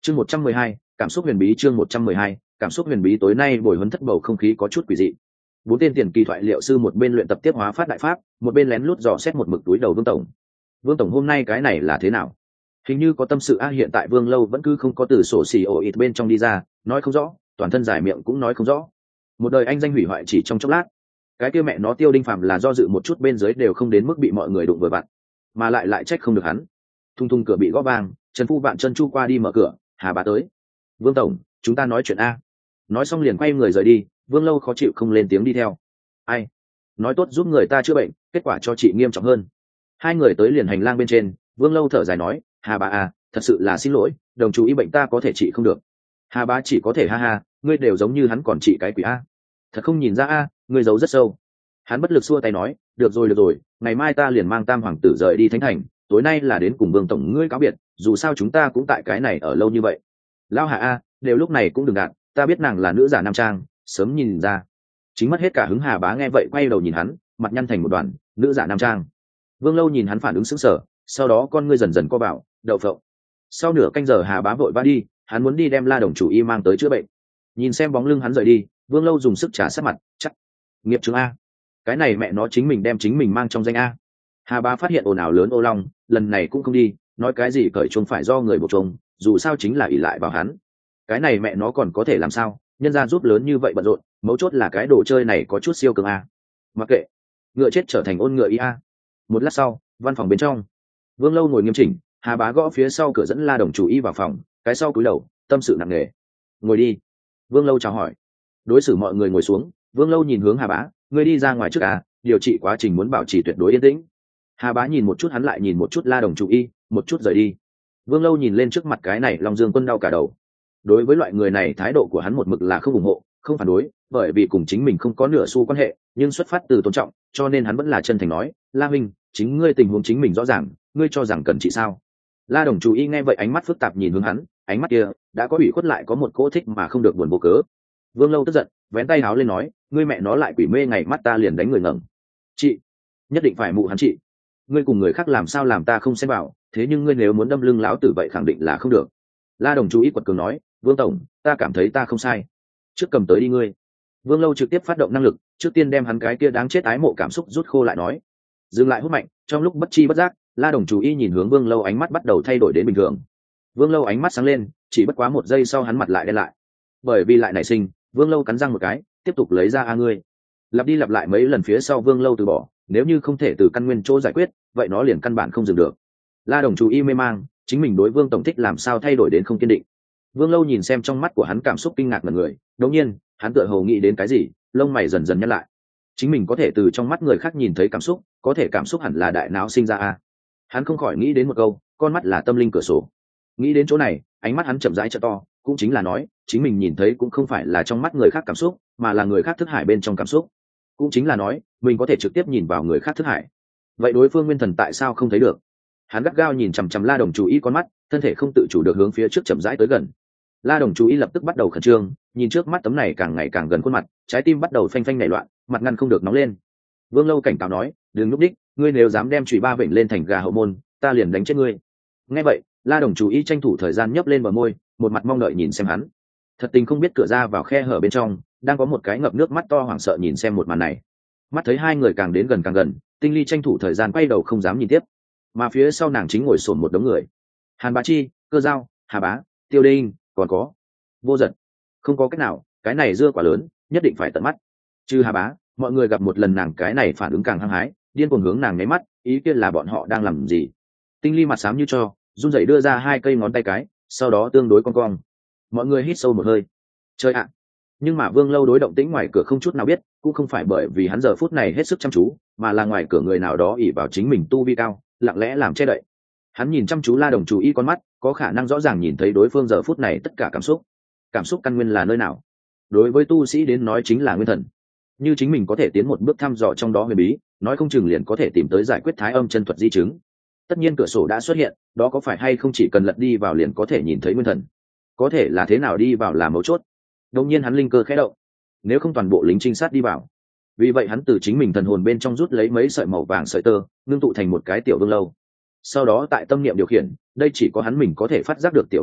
Chương 112, cảm xúc huyền bí. Chương 112, cảm xúc huyền bí. Tối nay buổi huấn thất bầu không khí có chút quỷ dị. Bốn tên tiền kỳ thoại liệu sư một bên luyện tập tiếp hóa phát đại pháp, một bên lén lút dò xét một mực túi đầu Vương tổng. Vương tổng hôm nay cái này là thế nào? Hình như có tâm sự a. Hiện tại Vương Lâu vẫn cứ không có từ sổ xì ổ ịt bên trong đi ra, nói không rõ, toàn thân dài miệng cũng nói không rõ. Một đời anh danh hủy hoại chỉ trong chốc lát. Cái kia mẹ nó Tiêu Đinh Phạm là do dự một chút bên dưới đều không đến mức bị mọi người đụng vừa vặn, mà lại trách không được hắn. Thung thung cửa bị gõ vang, Trần Phu Vạn chân chu qua đi mở cửa, Hà Bá tới. Vương tổng, chúng ta nói chuyện a. Nói xong liền quay người rời đi. Vương Lâu khó chịu không lên tiếng đi theo. Ai nói tốt giúp người ta chữa bệnh, kết quả cho chị nghiêm trọng hơn. Hai người tới liền hành lang bên trên. Vương Lâu thở dài nói, Hà Bá à, thật sự là xin lỗi, đồng chú ý bệnh ta có thể trị không được. Hà Bá chỉ có thể ha ha, ngươi đều giống như hắn còn trị cái quỷ a. Thật không nhìn ra a, ngươi giấu rất sâu. Hắn bất lực xua tay nói, được rồi, ngày mai ta liền mang Tam hoàng tử rời đi thánh thành, tối nay là đến cùng Vương tổng ngươi cáo biệt, dù sao chúng ta cũng tại cái này ở lâu như vậy. Lao Hà a, đều lúc này cũng đừng gạt, ta biết nàng là nữ giả nam trang, sớm nhìn ra. Chính mất hết cả hứng. Hà Bá nghe vậy quay đầu nhìn hắn, mặt nhăn thành một đoàn. Nữ giả nam trang? Vương Lâu nhìn hắn phản ứng sững sờ, sau đó con ngươi dần dần co bảo, đậu phộng. Sau nửa canh giờ Hà Bá vội vã đi, hắn muốn đi đem La đồng chủ y mang tới chữa bệnh. Nhìn xem bóng lưng hắn rời đi, Vương Lâu dùng sức trả sát mặt, chắc nghiệp chứng a, cái này mẹ nó chính mình đem chính mình mang trong danh a. Hà Bá phát hiện ồn ào lớn ô long, lần này cũng không đi, nói cái gì cởi chuông phải do người buộc chuông, dù sao chính là ỷ lại vào hắn. Cái này mẹ nó còn có thể làm sao, nhân gia giúp lớn như vậy bận rộn, mấu chốt là cái đồ chơi này có chút siêu cường a. Mặc kệ, ngựa chết trở thành ôn ngựa ý a. Một lát sau, văn phòng bên trong, Vương Lâu ngồi nghiêm chỉnh, Hà Bá gõ phía sau cửa dẫn La đồng chủ y vào phòng, cái sau cúi đầu, tâm sự nặng nề. Ngồi đi. Vương Lâu chào hỏi. Đối xử mọi người ngồi xuống. Vương Lâu nhìn hướng Hà Bá, ngươi đi ra ngoài trước à, điều trị quá trình muốn bảo trì tuyệt đối yên tĩnh. Hà Bá nhìn một chút hắn lại nhìn một chút La đồng chủ y, một chút rời đi. Vương Lâu nhìn lên trước mặt cái này Long Dương Quân đau cả đầu. Đối với loại người này thái độ của hắn một mực là không ủng hộ, không phản đối, bởi vì cùng chính mình không có nửa xu quan hệ, nhưng xuất phát từ tôn trọng, cho nên hắn vẫn là chân thành nói, La huynh, chính ngươi tình huống chính mình rõ ràng, ngươi cho rằng cần trị sao? La đồng chủ y nghe vậy ánh mắt phức tạp nhìn hướng hắn, ánh mắt kia đã có ủy khuất lại có một cỗ thích mà không được buồn vô cớ. Vương Lâu tức giận, vén tay háo lên nói, ngươi mẹ nó lại quỷ mê ngày mắt ta liền đánh người ngẩng. Chị, nhất định phải mụ hắn chị. Ngươi cùng người khác làm sao làm ta không xem vào, thế nhưng ngươi nếu muốn đâm lưng lão tử vậy khẳng định là không được. La đồng chủ y quật cường nói, Vương tổng, ta cảm thấy ta không sai. Trước cầm tới đi ngươi. Vương Lâu trực tiếp phát động năng lực, trước tiên đem hắn cái kia đáng chết ái mộ cảm xúc rút khô lại nói. Dừng lại hút mạnh, trong lúc bất chi bất giác, La đồng chủ y nhìn hướng Vương Lâu ánh mắt bắt đầu thay đổi đến bình thường. Vương Lâu ánh mắt sáng lên, chỉ bất quá một giây sau hắn mặt lại đen lại. Bởi vì lại nảy sinh, Vương Lâu cắn răng một cái, tiếp tục lấy ra a ngươi. Lặp đi lặp lại mấy lần phía sau Vương Lâu từ bỏ, nếu như không thể từ căn nguyên chỗ giải quyết, vậy nó liền căn bản không dừng được. La đồng chủ y mê mang, chính mình đối Vương tổng thích làm sao thay đổi đến không kiên định. Vương Lâu nhìn xem trong mắt của hắn cảm xúc kinh ngạc ngẩn người, đột nhiên, hắn tựa hồ nghĩ đến cái gì, lông mày dần dần nhăn lại. Chính mình có thể từ trong mắt người khác nhìn thấy cảm xúc, có thể cảm xúc hẳn là đại não sinh ra a. Hắn không khỏi nghĩ đến một câu, con mắt là tâm linh cửa sổ. Nghĩ đến chỗ này, ánh mắt hắn chậm rãi trợ to, cũng chính là nói, chính mình nhìn thấy cũng không phải là trong mắt người khác cảm xúc, mà là người khác thức hải bên trong cảm xúc. Cũng chính là nói, mình có thể trực tiếp nhìn vào người khác thức hải. Vậy đối phương nguyên thần tại sao không thấy được? Hắn gắt gao nhìn chằm chằm La đồng chủ y con mắt, thân thể không tự chủ được hướng phía trước chậm rãi tới gần. La đồng chủ y lập tức bắt đầu khẩn trương, nhìn trước mắt tấm này càng ngày càng gần khuôn mặt, trái tim bắt đầu phanh phanh nảy loạn, mặt ngăn không được nóng lên. Vương Lâu cảnh cáo nói, đừng núp đích, ngươi nếu dám đem chùy ba vểnh lên thành gà hậu môn, ta liền đánh chết ngươi. Nghe vậy, La đồng chủ y tranh thủ thời gian nhấp lên bờ môi, một mặt mong đợi nhìn xem hắn. Thật tình không biết cửa ra vào khe hở bên trong, đang có một cái ngập nước mắt to hoảng sợ nhìn xem một màn này. Mắt thấy hai người càng đến càng gần, Tinh Ly tranh thủ thời gian quay đầu không dám nhìn tiếp. Mà phía sau nàng chính ngồi xổm một đống người. Hàn Bá Chi, Cơ Dao, Hà Bá, Tiêu Đinh, còn có Vô Giật. Không có cách nào, cái này dưa quả lớn, nhất định phải tận mắt. Trừ Hà Bá, mọi người gặp một lần nàng cái này phản ứng càng hăng hái, điên cuồng hướng nàng nháy mắt, ý kiến là bọn họ đang làm gì. Tinh Ly mặt xám như cho, run rẩy đưa ra hai cây ngón tay cái, sau đó tương đối cong cong. Mọi người hít sâu một hơi. Chơi ạ. Nhưng mà Vương Lâu đối động tĩnh ngoài cửa không chút nào biết, cũng không phải bởi vì hắn giờ phút này hết sức chăm chú, mà là ngoài cửa người nào đó ỷ vào chính mình tu vi cao, lặng lẽ làm che đậy. Hắn nhìn chăm chú La đồng chủ y con mắt, có khả năng rõ ràng nhìn thấy đối phương giờ phút này tất cả cảm xúc căn nguyên là nơi nào. Đối với tu sĩ đến nói chính là nguyên thần. Như chính mình có thể tiến một bước thăm dò trong đó huyền bí, nói không chừng liền có thể tìm tới giải quyết thái âm chân thuật di chứng. Tất nhiên cửa sổ đã xuất hiện, đó có phải hay không chỉ cần lật đi vào liền có thể nhìn thấy nguyên thần? Có thể là thế nào đi vào là mấu chốt. Đột nhiên hắn linh cơ khẽ động, nếu không toàn bộ lính trinh sát đi vào. Vì vậy hắn từ chính mình thần hồn bên trong rút lấy mấy sợi màu vàng sợi tơ, ngưng tụ thành một cái tiểu Vương Lâu. Sau đó tại tâm niệm điều khiển, đây chỉ có hắn mình có thể phát giác được tiểu Vương Lâu,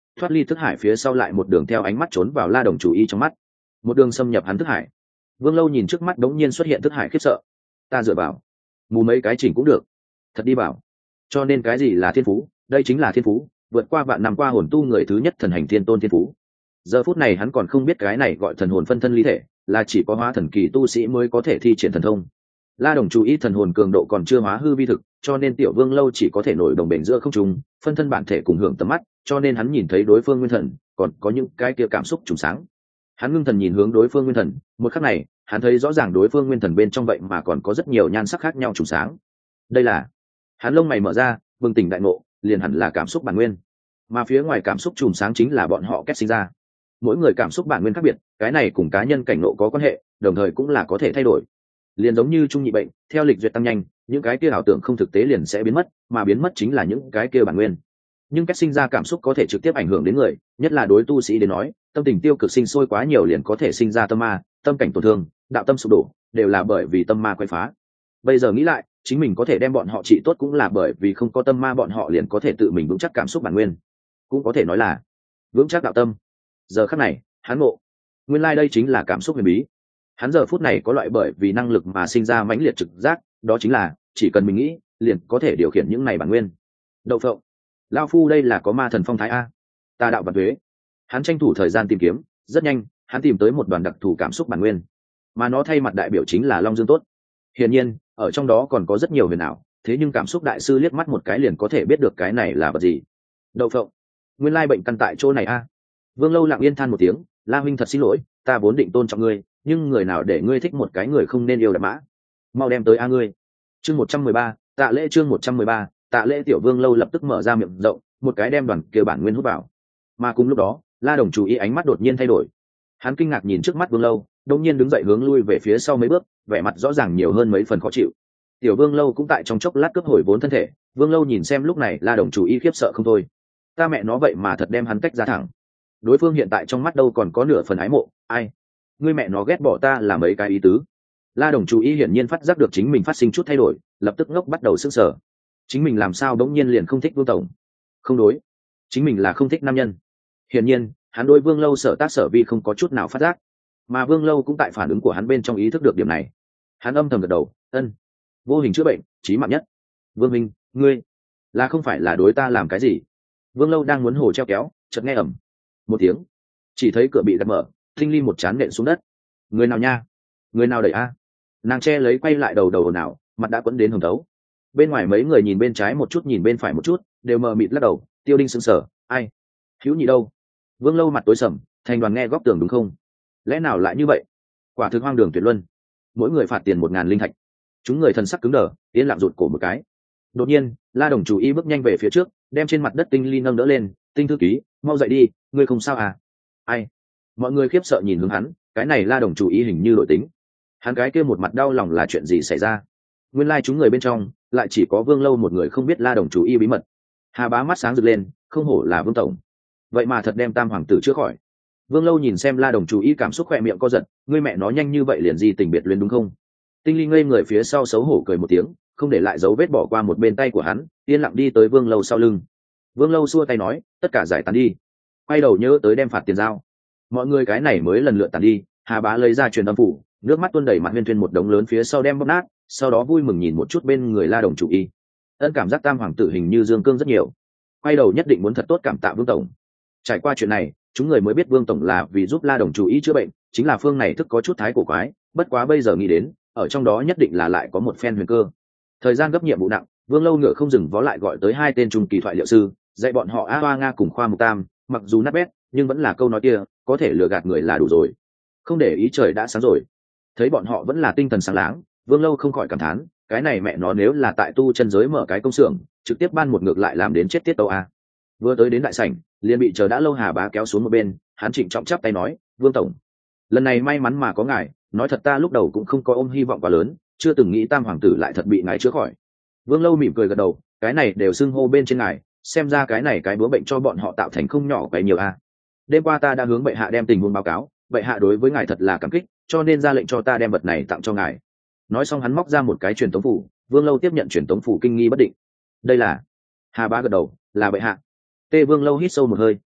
thoát ly thức hải phía sau lại một đường theo ánh mắt trốn vào La Đồng chủ y trong mắt, một đường xâm nhập hắn thức hải. Vương Lâu nhìn trước mắt đống nhiên xuất hiện thức hải khiếp sợ. Ta dựa vào, mù mấy cái chỉnh cũng được, thật đi bảo. Cho nên cái gì là thiên phú? Đây chính là thiên phú, vượt qua vạn năm qua hồn tu người thứ nhất thần hành thiên tôn thiên phú. Giờ phút này hắn còn không biết cái này gọi thần hồn phân thân ly thể, là chỉ có hóa thần kỳ tu sĩ mới có thể thi triển thần thông. La Đồng chú ý thần hồn cường độ còn chưa hóa hư vi thực, cho nên Tiểu Vương Lâu chỉ có thể nổi đồng bền giữa không trung, phân thân bản thể cùng hưởng tầm mắt, cho nên hắn nhìn thấy đối phương nguyên thần, còn có những cái kia cảm xúc trùng sáng. Hắn ngưng thần nhìn hướng đối phương nguyên thần, một khắc này, hắn thấy rõ ràng đối phương nguyên thần bên trong vậy mà còn có rất nhiều nhan sắc khác nhau trùng sáng. Đây là, hắn lông mày mở ra, bừng tỉnh đại ngộ, liền hẳn là cảm xúc bản nguyên, mà phía ngoài cảm xúc trùng sáng chính là bọn họ kết sinh ra. Mỗi người cảm xúc bản nguyên khác biệt, cái này cùng cá nhân cảnh ngộ có quan hệ, đồng thời cũng là có thể thay đổi. Liền giống như trung nhị bệnh, theo lịch duyệt tăng nhanh, những cái kia ảo tưởng không thực tế liền sẽ biến mất, mà biến mất chính là những cái kia bản nguyên. Nhưng kết sinh ra cảm xúc có thể trực tiếp ảnh hưởng đến người, nhất là đối tu sĩ đến nói, tâm tình tiêu cực sinh sôi quá nhiều liền có thể sinh ra tâm ma, tâm cảnh tổn thương, đạo tâm sụp đổ, đều là bởi vì tâm ma quấy phá. Bây giờ nghĩ lại, chính mình có thể đem bọn họ trị tốt cũng là bởi vì không có tâm ma, bọn họ liền có thể tự mình vững chắc cảm xúc bản nguyên, cũng có thể nói là vững chắc đạo tâm. Giờ khắc này, hắn ngộ, nguyên lai đây chính là cảm xúc huyền bí. Hắn giờ phút này có loại bởi vì năng lực mà sinh ra mãnh liệt trực giác, đó chính là chỉ cần mình nghĩ, liền có thể điều khiển những này bản nguyên. Đậu phộng, lao phu đây là có ma thần phong thái a, tà đạo và thuế. Hắn tranh thủ thời gian tìm kiếm, rất nhanh, hắn tìm tới một đoàn đặc thù cảm xúc bản nguyên, mà nó thay mặt đại biểu chính là Long Dương tốt. Hiển nhiên, ở trong đó còn có rất nhiều huyền ảo, thế nhưng cảm xúc đại sư liếc mắt một cái liền có thể biết được cái này là vật gì. Đậu phộng, nguyên lai bệnh căn tại chỗ này a. Vương Lâu lặng yên than một tiếng, La huynh thật xin lỗi, ta vốn định tôn trọng ngươi, nhưng người nào để ngươi thích một cái người không nên yêu đạp mã. Mau đem tới a ngươi. Chương 113, tạ lễ. Chương 113, tạ lễ. Tiểu Vương Lâu lập tức mở ra miệng rộng, một cái đem đoàn kia bản nguyên hút vào. Mà cùng lúc đó, La Đồng chú ý ánh mắt đột nhiên thay đổi. Hắn kinh ngạc nhìn trước mắt Vương Lâu, đột nhiên đứng dậy hướng lui về phía sau mấy bước, vẻ mặt rõ ràng nhiều hơn mấy phần khó chịu. Tiểu Vương Lâu cũng tại trong chốc lát cướp hồi vốn thân thể. Vương Lâu nhìn xem lúc này La Đồng chú ý khiếp sợ không thôi. Ta mẹ nó vậy mà thật đem hắn cách ra thẳng. Đối phương hiện tại trong mắt đâu còn có nửa phần ái mộ. Ai, ngươi mẹ nó ghét bỏ ta là mấy cái ý tứ. La Đồng chú ý hiển nhiên phát giác được chính mình phát sinh chút thay đổi, lập tức ngốc bắt đầu sững sờ. Chính mình làm sao đống nhiên liền không thích Vương tổng? Không đối, chính mình là không thích nam nhân. Hiển nhiên, hắn đối Vương Lâu sở tác sở vi không có chút nào phát giác, mà Vương Lâu cũng tại phản ứng của hắn bên trong ý thức được điểm này. Hắn âm thầm gật đầu, ân, vô hình chữa bệnh, chí mạng nhất. Vương Minh, ngươi là không phải là đối ta làm cái gì? Vương Lâu đang muốn hồ treo kéo, chợt nghe ầm một tiếng, chỉ thấy cửa bị đặt mở, Tinh Ly một chán nện xuống đất. Người nào nha? Người nào đẩy a? Nàng che lấy quay lại đầu ồn ào, mặt đã quẫn đến hồng thấu. Bên ngoài mấy người nhìn bên trái một chút nhìn bên phải một chút, đều mờ mịt lắc đầu. Tiêu Đinh sững sờ, ai? Hữu Nhị đâu? Vương Lâu mặt tối sầm, thành đoàn nghe góc tường đúng không? Lẽ nào lại như vậy? Quả thực hoang đường tuyệt luân. Mỗi người phạt tiền 1000 linh thạch. Chúng người thần sắc cứng đờ, yên lặng rụt cổ một cái. Đột nhiên, La Đồng chủ ý bước nhanh về phía trước, đem trên mặt đất Tinh Ly nâng đỡ lên. Tinh thư ký, mau dậy đi, ngươi không sao à? Ai? Mọi người khiếp sợ nhìn hướng hắn, cái này La Đồng chủ ý hình như đổi tính. Hắn cái kia một mặt đau lòng là chuyện gì xảy ra? Nguyên lai chúng người bên trong lại chỉ có Vương Lâu một người không biết La Đồng chủ ý bí mật. Hà Bá mắt sáng rực lên, không hổ là Vương tổng, vậy mà thật đem Tam hoàng tử chữa khỏi. Vương Lâu nhìn xem La Đồng chủ ý cảm xúc khỏe miệng co giật, ngươi mẹ nó nhanh như vậy liền gì tình biệt luyến đúng không? Tinh Ly ngây người phía sau xấu hổ cười một tiếng, không để lại dấu vết bỏ qua một bên tay của hắn, yên lặng đi tới Vương Lâu sau lưng. Vương Lâu xua tay nói, tất cả giải tán đi. Quay đầu nhớ tới đem phạt tiền giao. Mọi người cái này mới lần lượt tàn đi. Hà Bá lấy ra truyền âm phủ, nước mắt tuôn đầy mặt Huyên Thuyên một đống lớn phía sau đem bóp nát, sau đó vui mừng nhìn một chút bên người La Đồng chủ y. Ân cảm giác Tam hoàng tử hình như dương cương rất nhiều. Quay đầu nhất định muốn thật tốt cảm tạ Vương tổng. Trải qua chuyện này, chúng người mới biết Vương tổng là vì giúp La Đồng chủ y chữa bệnh, chính là phương này thức có chút thái cổ quái, bất quá bây giờ nghĩ đến, ở trong đó nhất định là lại có một phen huyền cơ. Thời gian gấp nhiệm vụ nặng, Vương Lâu ngựa không dừng vó lại gọi tới 2 tên trung kỳ thoại liệu sư, dạy bọn họ A Hoa Nga cùng Khoa Mục Tam, mặc dù nát bét, nhưng vẫn là câu nói kia, có thể lừa gạt người là đủ rồi. Không để ý trời đã sáng rồi. Thấy bọn họ vẫn là tinh thần sáng láng, Vương Lâu không khỏi cảm thán, cái này mẹ nó nếu là tại tu chân giới mở cái công xưởng, trực tiếp ban một ngược lại làm đến chết tiết tấu a. Vừa tới đến đại sảnh, liền bị chờ đã lâu Hà Bá kéo xuống một bên, hắn trịnh trọng chắp tay nói, Vương tổng, lần này may mắn mà có ngài, nói thật ta lúc đầu cũng không có ôm hy vọng quá lớn, chưa từng nghĩ Tam hoàng tử lại thật bị ngài chữa khỏi. Vương Lâu mỉm cười gật đầu, cái này đều xưng hô bên trên ngài, xem ra cái này cái búa bệnh cho bọn họ tạo thành không nhỏ quấy nhiều a. Đêm qua ta đã hướng bệ hạ đem tình huống báo cáo, bệ hạ đối với ngài thật là cảm kích, cho nên ra lệnh cho ta đem vật này tặng cho ngài. Nói xong hắn móc ra một cái truyền tống phủ. Vương Lâu tiếp nhận truyền tống phủ kinh nghi bất định. Đây là? Hà Bá gật đầu, là bệ hạ. Tê Vương Lâu hít sâu một hơi,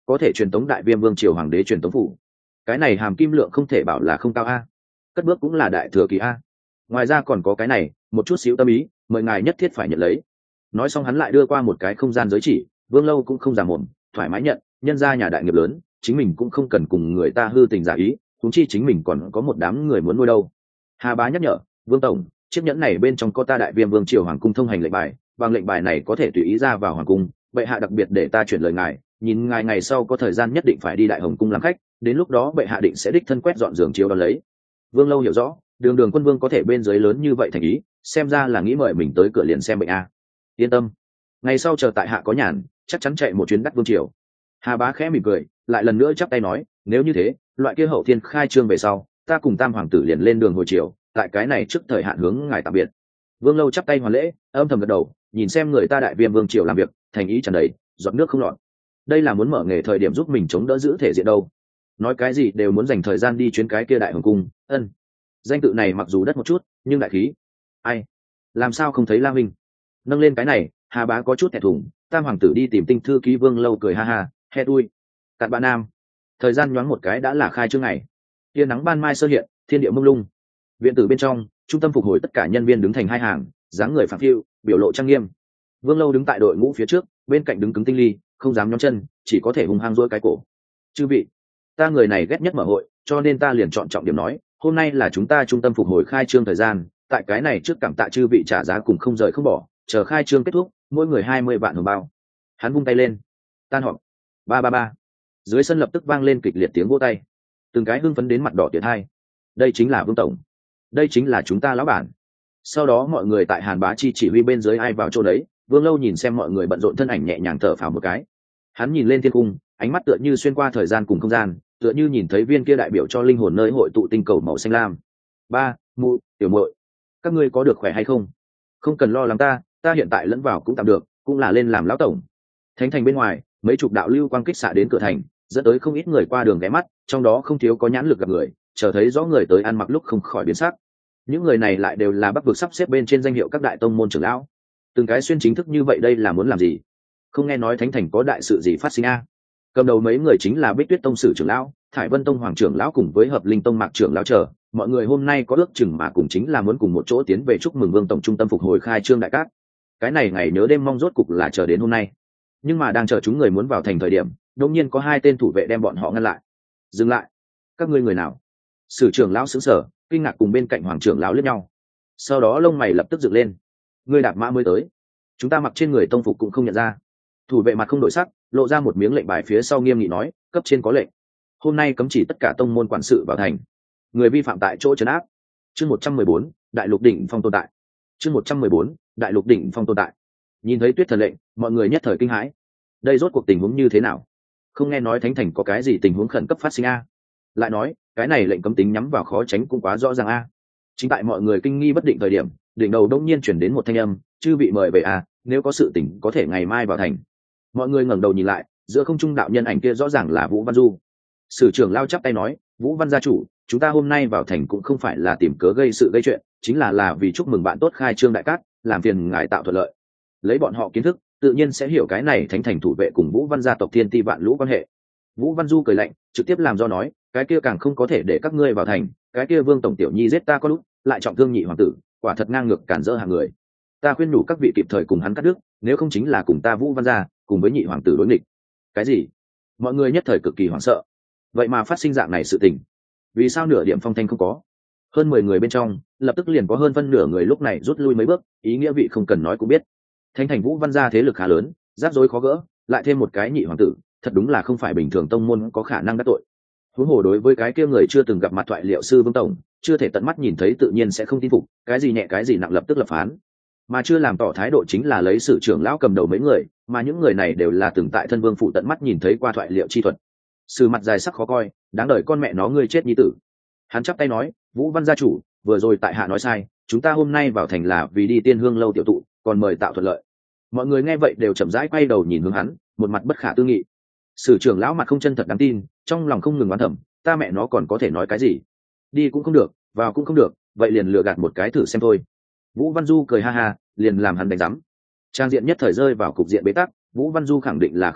có thể truyền tống đại viêm vương triều hoàng đế truyền tống phủ. Cái này hàm kim lượng không thể bảo là không cao a. Cất bước cũng là đại thừa kỳ a. Ngoài ra còn có cái này, một chút xíu tâm ý, mời ngài nhất thiết phải nhận lấy. Nói xong hắn lại đưa qua một cái không gian giới chỉ, Vương Lâu cũng không giả mồm, thoải mái nhận, nhân ra nhà đại nghiệp lớn, chính mình cũng không cần cùng người ta hư tình giả ý, huống chi chính mình còn có một đám người muốn nuôi đâu. Hà Bá nhắc nhở, Vương tổng, chiếc nhẫn này bên trong có ta đại viêm vương triều hoàng cung thông hành lệnh bài, bằng lệnh bài này có thể tùy ý ra vào hoàng cung, bệ hạ đặc biệt để ta chuyển lời ngài, nhìn ngài ngày sau có thời gian nhất định phải đi đại hồng cung làm khách, đến lúc đó bệ hạ định sẽ đích thân quét dọn giường chiếu đón lấy. Vương Lâu hiểu rõ, đường đường quân vương có thể bên dưới lớn như vậy thành ý, xem ra là nghĩ mời mình tới cửa liền xem bệnh a. Yên tâm, ngày sau chờ tại hạ có nhàn, chắc chắn chạy một chuyến đắc vương triều. Hà Bá khẽ mỉm cười, lại lần nữa chắp tay nói, nếu như thế, loại kia hậu thiên khai trương về sau, ta cùng Tam hoàng tử liền lên đường hồi triều, tại cái này trước thời hạn hướng ngài tạm biệt. Vương Lâu chắp tay hoàn lễ, âm thầm gật đầu, nhìn xem người ta đại viêm vương triều làm việc, thành ý tràn đầy, giọt nước không lọt. Đây là muốn mở nghề thời điểm giúp mình chống đỡ giữ thể diện đâu. Nói cái gì đều muốn dành thời gian đi chuyến cái kia đại hồng cung. Ân, danh tự này mặc dù đất một chút, nhưng đại khí. Ai, làm sao không thấy La Minh? Nâng lên cái này, Hà Bá có chút thẹn thùng. Tam hoàng tử đi tìm tinh thư ký Vương Lâu cười ha ha, he tui. Cặn bạn nam. Thời gian nhoáng một cái đã là khai trương ngày. Tia nắng ban mai sơ hiện, thiên địa mông lung. Viện tử bên trong, trung tâm phục hồi tất cả nhân viên đứng thành hai hàng, dáng người phẳng phiu, biểu lộ trang nghiêm. Vương Lâu đứng tại đội ngũ phía trước, bên cạnh đứng cứng Tinh Ly, không dám nhón chân, chỉ có thể hung hăng duỗi cái cổ. Chư vị, ta người này ghét nhất mở hội, cho nên ta liền chọn trọng điểm nói, hôm nay là chúng ta trung tâm phục hồi khai trương thời gian, tại cái này trước cảm tạ chư vị trả giá cùng không rời không bỏ, chờ khai trương kết thúc, mỗi người 20 vạn hồng bao. Hắn vung tay lên, tan họp. Ba ba ba. Dưới sân lập tức vang lên kịch liệt tiếng vỗ tay, từng cái hưng phấn đến mặt đỏ tiệt hai. Đây chính là Vương tổng, đây chính là chúng ta lão bản. Sau đó mọi người tại Hàn Bá Chi chỉ huy bên dưới ai vào chỗ đấy, Vương Lâu nhìn xem mọi người bận rộn thân ảnh nhẹ nhàng thở phào một cái. Hắn nhìn lên thiên cung, ánh mắt tựa như xuyên qua thời gian cùng không gian, tựa như nhìn thấy viên kia đại biểu cho linh hồn nơi hội tụ tinh cầu màu xanh lam. Ba, mụ, tiểu muội, các ngươi có được khỏe hay không? Không cần lo lắng ta hiện tại lẫn vào cũng tạm được, cũng là lên làm lão tổng. Thánh thành bên ngoài, mấy chục đạo lưu quang kích xạ đến cửa thành, dẫn tới không ít người qua đường ghé mắt, trong đó không thiếu có nhãn lực gặp người, chờ thấy rõ người tới ăn mặc lúc không khỏi biến sắc. Những người này lại đều là Bắc vực sắp xếp bên trên danh hiệu các đại tông môn trưởng lão. Từng cái xuyên chính thức như vậy đây là muốn làm gì? Không nghe nói thánh thành có đại sự gì phát sinh a? Cầm đầu mấy người chính là Bích Tuyết tông sử trưởng lão, Thải Vân tông hoàng trưởng lão cùng với Hợp Linh tông mạc trưởng lão chờ. Mọi người hôm nay có ước chừng mà cùng chính là muốn cùng một chỗ tiến về chúc mừng Vương tổng trung tâm phục hồi khai trương đại cát. Cái này ngày nhớ đêm mong rốt cục là chờ đến hôm nay. Nhưng mà đang chờ chúng người muốn vào thành thời điểm, đột nhiên có hai tên thủ vệ đem bọn họ ngăn lại. Dừng lại, các ngươi người nào? Sử trưởng lão sững sờ, kinh ngạc cùng bên cạnh hoàng trưởng lão liếc nhau. Sau đó lông mày lập tức dựng lên. Ngươi đạp mã mới tới, chúng ta mặc trên người tông phục cũng không nhận ra. Thủ vệ mặt không đổi sắc, lộ ra một miếng lệnh bài phía sau nghiêm nghị nói, cấp trên có lệnh, hôm nay cấm chỉ tất cả tông môn quản sự vào thành, người vi phạm tại chỗ trấn áp. Chương 114, đại lục đỉnh phong tồn tại. Chương 114, đại lục đỉnh phong tồn tại. Nhìn thấy tuyết thần lệnh, mọi người nhất thời kinh hãi. Đây rốt cuộc tình huống như thế nào? Không nghe nói thánh thành có cái gì tình huống khẩn cấp phát sinh a? Lại nói, cái này lệnh cấm tính nhắm vào khó tránh cũng quá rõ ràng a. Chính tại mọi người kinh nghi bất định thời điểm, đỉnh đầu đông nhiên chuyển đến một thanh âm, chư bị mời về a, nếu có sự tình có thể ngày mai vào thành. Mọi người ngẩng đầu nhìn lại, giữa không trung đạo nhân ảnh kia rõ ràng là Vũ Văn Du. Sử trưởng lao chắp tay nói, Vũ Văn gia chủ, chúng ta hôm nay vào thành cũng không phải là tìm cớ gây sự gây chuyện, chính là vì chúc mừng bạn tốt khai trương đại cát, làm phiền ngài tạo thuận lợi. Lấy bọn họ kiến thức, tự nhiên sẽ hiểu cái này thánh thành thủ vệ cùng Vũ Văn gia tộc thiên ti vạn lũ quan hệ. Vũ Văn Du cười lạnh, trực tiếp làm do nói, cái kia càng không có thể để các ngươi vào thành, cái kia Vương tổng tiểu nhi giết ta có lúc, lại trọng thương nhị hoàng tử, quả thật ngang ngược cản rỡ hàng người. Ta khuyên nhủ các vị kịp thời cùng hắn cắt đứt, nếu không chính là cùng ta Vũ Văn gia cùng với nhị hoàng tử đối nghịch. Cái gì? Mọi người nhất thời cực kỳ hoảng sợ. Vậy mà phát sinh dạng này sự tình, vì sao nửa điểm phong thanh không có? Hơn 10 người bên trong, lập tức liền có hơn phân nửa người lúc này rút lui mấy bước, ý nghĩa vị không cần nói cũng biết. Thánh thành Vũ Văn gia thế lực khá lớn, rắc rối khó gỡ, lại thêm một cái nhị hoàng tử, thật đúng là không phải bình thường tông môn có khả năng đắc tội. Huống hồ đối với cái kia người chưa từng gặp mặt thoại liệu sư Vương tổng, chưa thể tận mắt nhìn thấy tự nhiên sẽ không tin phục, cái gì nhẹ cái gì nặng lập tức lập phán. Mà chưa làm tỏ thái độ chính là lấy sử trưởng lão cầm đầu mấy người, mà những người này đều là từng tại thân vương phụ tận mắt nhìn thấy qua thoại liệu chi thuật. Sử mặt dài sắc khó coi, đáng đời con mẹ nó ngươi chết nhi tử. Hắn chắp tay nói, Vũ Văn gia chủ, vừa rồi tại hạ nói sai, chúng ta hôm nay vào thành là vì đi Tiên Hương lâu tiểu tụ, còn mời tạo thuận lợi. Mọi người nghe vậy đều chậm rãi quay đầu nhìn hướng hắn, một mặt bất khả tư nghị. Sử trưởng lão mặt không chân thật đáng tin, trong lòng không ngừng oán thầm, ta mẹ nó còn có thể nói cái gì? Đi cũng không được, vào cũng không được, vậy liền lừa gạt một cái thử xem thôi. Vũ Văn Du cười ha ha, liền làm hắn đánh rắm. Trang diện nhất thời rơi vào cục diện bế tắc, Vũ Văn Du khẳng định là không gấp,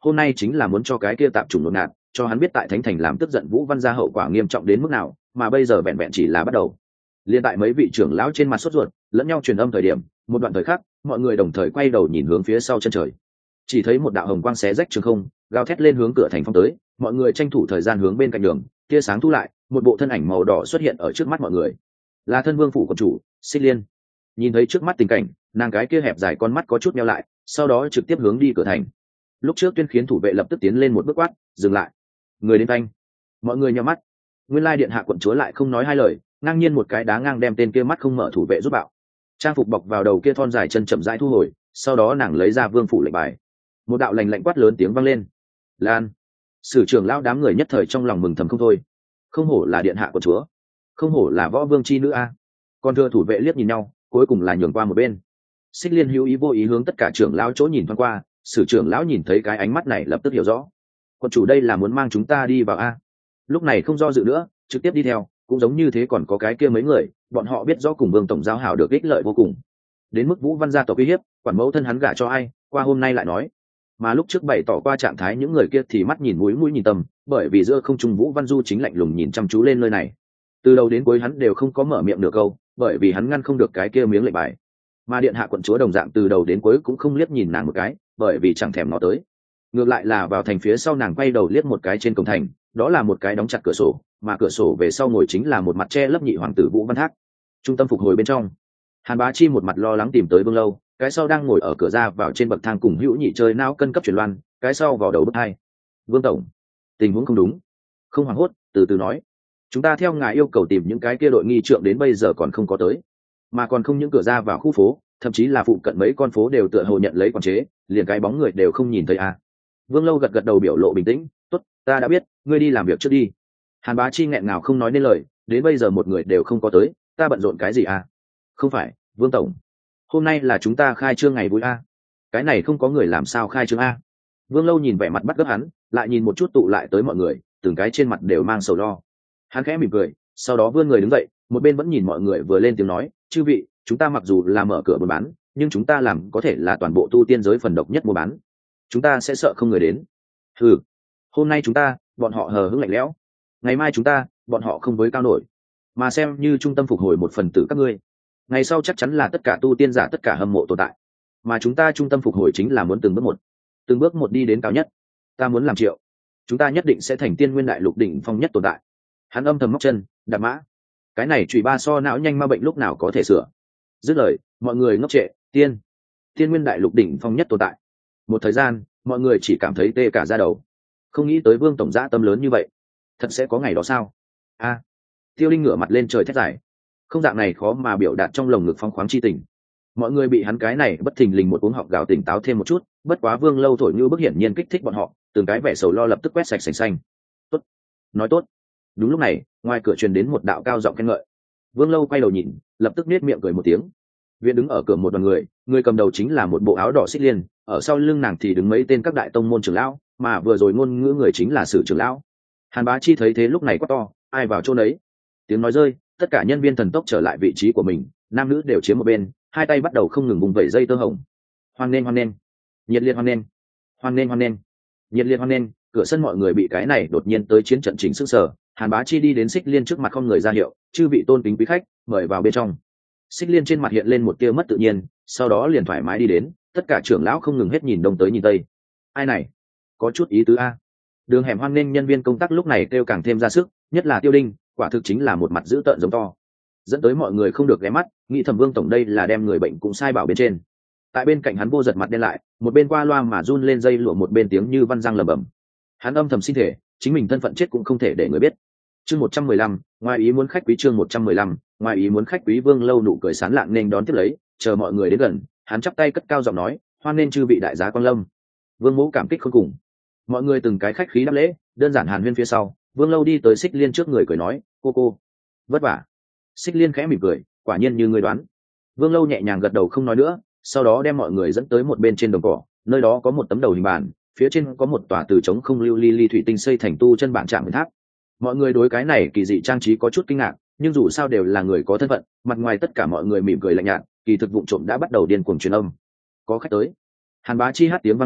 hôm nay chính là muốn cho cái kia tạp chủng nột ngạt, cho hắn biết tại thánh thành làm tức giận Vũ Văn gia hậu quả nghiêm trọng đến mức nào, mà bây giờ vẹn vẹn chỉ là bắt đầu. Liên tại mấy vị trưởng lão trên mặt sốt ruột, lẫn nhau truyền âm thời điểm, một đoạn thời khắc, mọi người đồng thời quay đầu nhìn hướng phía sau chân trời. Chỉ thấy một đạo hồng quang xé rách trường không, gào thét lên hướng cửa thành phong tới, mọi người tranh thủ thời gian hướng bên cạnh đường, tia sáng thu lại, một bộ thân ảnh màu đỏ xuất hiện ở trước mắt mọi người. Là thân vương phủ của chủ, Xích Liên. Nhìn thấy trước mắt tình cảnh, nàng cái kia hẹp dài con mắt có chút meo lại, sau đó trực tiếp hướng đi cửa thành. Lúc trước Tuyên khiến thủ vệ lập tức tiến lên một bước quát, dừng lại. Người đến thanh. Mọi người nhíu mắt. Nguyên lai điện hạ quận chúa lại không nói hai lời, ngang nhiên một cái đá ngang đem tên kia mắt không mở thủ vệ giúp bạo. Trang phục bọc vào đầu kia thon dài chân chậm rãi thu hồi, sau đó nàng lấy ra vương phủ lệnh bài. Một đạo lạnh lạnh quát lớn tiếng vang lên. Lan. Sử trưởng lão đám người nhất thời trong lòng mừng thầm không thôi. Không hổ là điện hạ quận chúa, không hổ là võ vương chi nữ a. Còn thưa thủ vệ liếc nhìn nhau, cuối cùng là nhường qua một bên. Xích Liên hữu ý vô ý hướng tất cả trưởng lão chỗ nhìn thoáng qua, sử trưởng lão nhìn thấy cái ánh mắt này lập tức hiểu rõ. Quận chủ đây là muốn mang chúng ta đi vào a. Lúc này không do dự nữa, trực tiếp đi theo, cũng giống như thế còn có cái kia mấy người, bọn họ biết rõ cùng vương tổng giao hảo được ích lợi vô cùng. Đến mức Vũ Văn gia tộc uy hiếp, quản mẫu thân hắn gả cho ai, qua hôm nay lại nói. Mà lúc trước bày tỏ qua trạng thái những người kia thì mắt nhìn mũi nhìn tâm, bởi vì giữa không trung Vũ Văn Du chính lạnh lùng nhìn chăm chú lên nơi này. Từ đầu đến cuối hắn đều không có mở miệng nửa câu, bởi vì hắn ngăn không được cái kia miếng lệnh bài. Mà điện hạ quận chúa đồng dạng từ đầu đến cuối cũng không liếc nhìn nàng một cái, bởi vì chẳng thèm nó tới. Ngược lại là vào thành phía sau nàng quay đầu liếc một cái trên cổng thành, đó là một cái đóng chặt cửa sổ, mà cửa sổ về sau ngồi chính là một mặt che lấp nhị hoàng tử Vũ Văn Thác. Trung tâm phục hồi bên trong, Hàn Bá Chi một mặt lo lắng tìm tới Vương Lâu, cái sau đang ngồi ở cửa ra vào trên bậc thang cùng Hữu Nhị chơi não cân cấp chuyển loan, cái sau vào đầu bước hai. Vương tổng, tình huống không đúng. Không hoảng hốt, từ từ nói. Chúng ta theo ngài yêu cầu tìm những cái kia đội nghi trượng đến bây giờ còn không có tới, mà còn không những cửa ra vào khu phố, thậm chí là phụ cận mấy con phố đều tựa hồ nhận lấy quản chế, liền cái bóng người đều không nhìn thấy à. Vương Lâu gật gật đầu biểu lộ bình tĩnh, tốt, ta đã biết, ngươi đi làm việc trước đi. Hàn Bá Chi nghẹn ngào không nói nên lời, đến bây giờ một người đều không có tới, ta bận rộn cái gì à? Không phải, Vương tổng, hôm nay là chúng ta khai trương ngày vui a. Cái này không có người làm sao khai trương a. Vương Lâu nhìn vẻ mặt bắt gấp hắn, lại nhìn một chút tụ lại tới mọi người, từng cái trên mặt đều mang sầu lo. Hắn khẽ mỉm cười, sau đó vươn người đứng dậy, một bên vẫn nhìn mọi người vừa lên tiếng nói, chư vị, chúng ta mặc dù là mở cửa buôn bán, nhưng chúng ta làm có thể là toàn bộ tu tiên giới phần độc nhất mua bán. Chúng ta sẽ sợ không người đến. Ừ, hôm nay chúng ta, bọn họ hờ hững lạnh lẽo. Ngày mai chúng ta, bọn họ không với cao nổi. Mà xem như trung tâm phục hồi một phần tử các ngươi. Ngày sau chắc chắn là tất cả tu tiên giả tất cả hâm mộ tồn tại. Mà chúng ta trung tâm phục hồi chính là muốn từng bước một đi đến cao nhất. Ta muốn làm triệu. Chúng ta nhất định sẽ thành tiên nguyên đại lục đỉnh phong nhất tồn tại. Hắn âm thầm móc chân, đạp mã. Cái này chùy ba so não nhanh ma bệnh lúc nào có thể sửa. Dứt lời, mọi người ngốc trệ, tiên nguyên đại lục đỉnh phong nhất tồn tại. Một thời gian, mọi người chỉ cảm thấy tê cả da đầu. Không nghĩ tới Vương tổng dã tâm lớn như vậy. Thật sẽ có ngày đó sao? A. Tiêu Linh ngửa mặt lên trời thét dài. Không dạng này khó mà biểu đạt trong lồng ngực phong khoáng chi tình. Mọi người bị hắn cái này bất thình lình một uống họng gạo tỉnh táo thêm một chút, bất quá Vương Lâu thổi như bức hiển nhiên kích thích bọn họ, từng cái vẻ sầu lo lập tức quét sạch sành xanh. Tốt, nói tốt. Đúng lúc này, ngoài cửa truyền đến một đạo cao giọng khen ngợi. Vương Lâu quay đầu nhìn, lập tức nết miệng cười một tiếng. Viện đứng ở cửa một đoàn người, người cầm đầu chính là một bộ áo đỏ Xích Liên, ở sau lưng nàng thì đứng mấy tên các đại tông môn trưởng lão, mà vừa rồi ngôn ngữ người chính là Sử trưởng lão. Hàn Bá Chi thấy thế lúc này quát to, ai vào chỗ nấy. Tiếng nói rơi, tất cả nhân viên thần tốc trở lại vị trí của mình, nam nữ đều chiếm một bên, hai tay bắt đầu không ngừng vùng vẩy dây tơ hồng. Hoan nghênh, nhiệt liệt hoan nghênh, nhiệt liệt hoan nghênh. Cửa sân mọi người bị cái này đột nhiên tới chiến trận chính sức sở. Hàn Bá Chi đi đến Xích Liên trước mặt không người ra hiệu, chư vị tôn kính quý khách, mời vào bên trong. Xích Liên trên mặt hiện lên một tia mất tự nhiên, sau đó liền thoải mái đi đến, tất cả trưởng lão không ngừng hết nhìn đông tới nhìn tây. Ai này, có chút ý tứ a. Đường hẻm hoan nghênh nhân viên công tác lúc này kêu càng thêm ra sức, nhất là Tiêu Đinh, quả thực chính là một mặt dữ tợn giống to, dẫn tới mọi người không được ghé mắt, nghĩ thầm Vương tổng đây là đem người bệnh cũng sai bảo bên trên. Tại bên cạnh hắn vô giật mặt đen lại, một bên qua loa mà run lên dây lụa, một bên tiếng như văn răng lẩm bẩm. Hắn âm thầm xin thể, chính mình thân phận chết cũng không thể để người biết. Chương 115, ngoài ý muốn khách quý. Chương 115, ngoài ý muốn khách quý. Vương Lâu nụ cười sán lạng nên đón tiếp lấy, chờ mọi người đến gần, hắn chắp tay cất cao giọng nói, hoan nên chư vị đại giá quan lâm. Vương Mỗ cảm kích khôn cùng. Mọi người từng cái khách khí đáp lễ, đơn giản hàn huyên phía sau, Vương Lâu đi tới Xích Liên trước người cười nói, cô vất vả. Xích Liên khẽ mỉm cười, quả nhiên như người đoán. Vương Lâu nhẹ nhàng gật đầu không nói nữa, sau đó đem mọi người dẫn tới một bên trên đồng cỏ, nơi đó có một tấm đầu hình bàn, phía trên có một tòa từ trống không lưu ly thủy tinh xây thành tu chân bản trạng tháp. Mọi người đối cái này kỳ dị trang trí có chút kinh ngạc, nhưng dù sao đều là người có thân phận, mặt ngoài tất cả mọi người mỉm cười lạnh nhạt, kỳ thực vụ trộm đã bắt đầu điên cuồng truyền âm. Có khách tới. Hàn Bá Chi hát tiếng vang lên,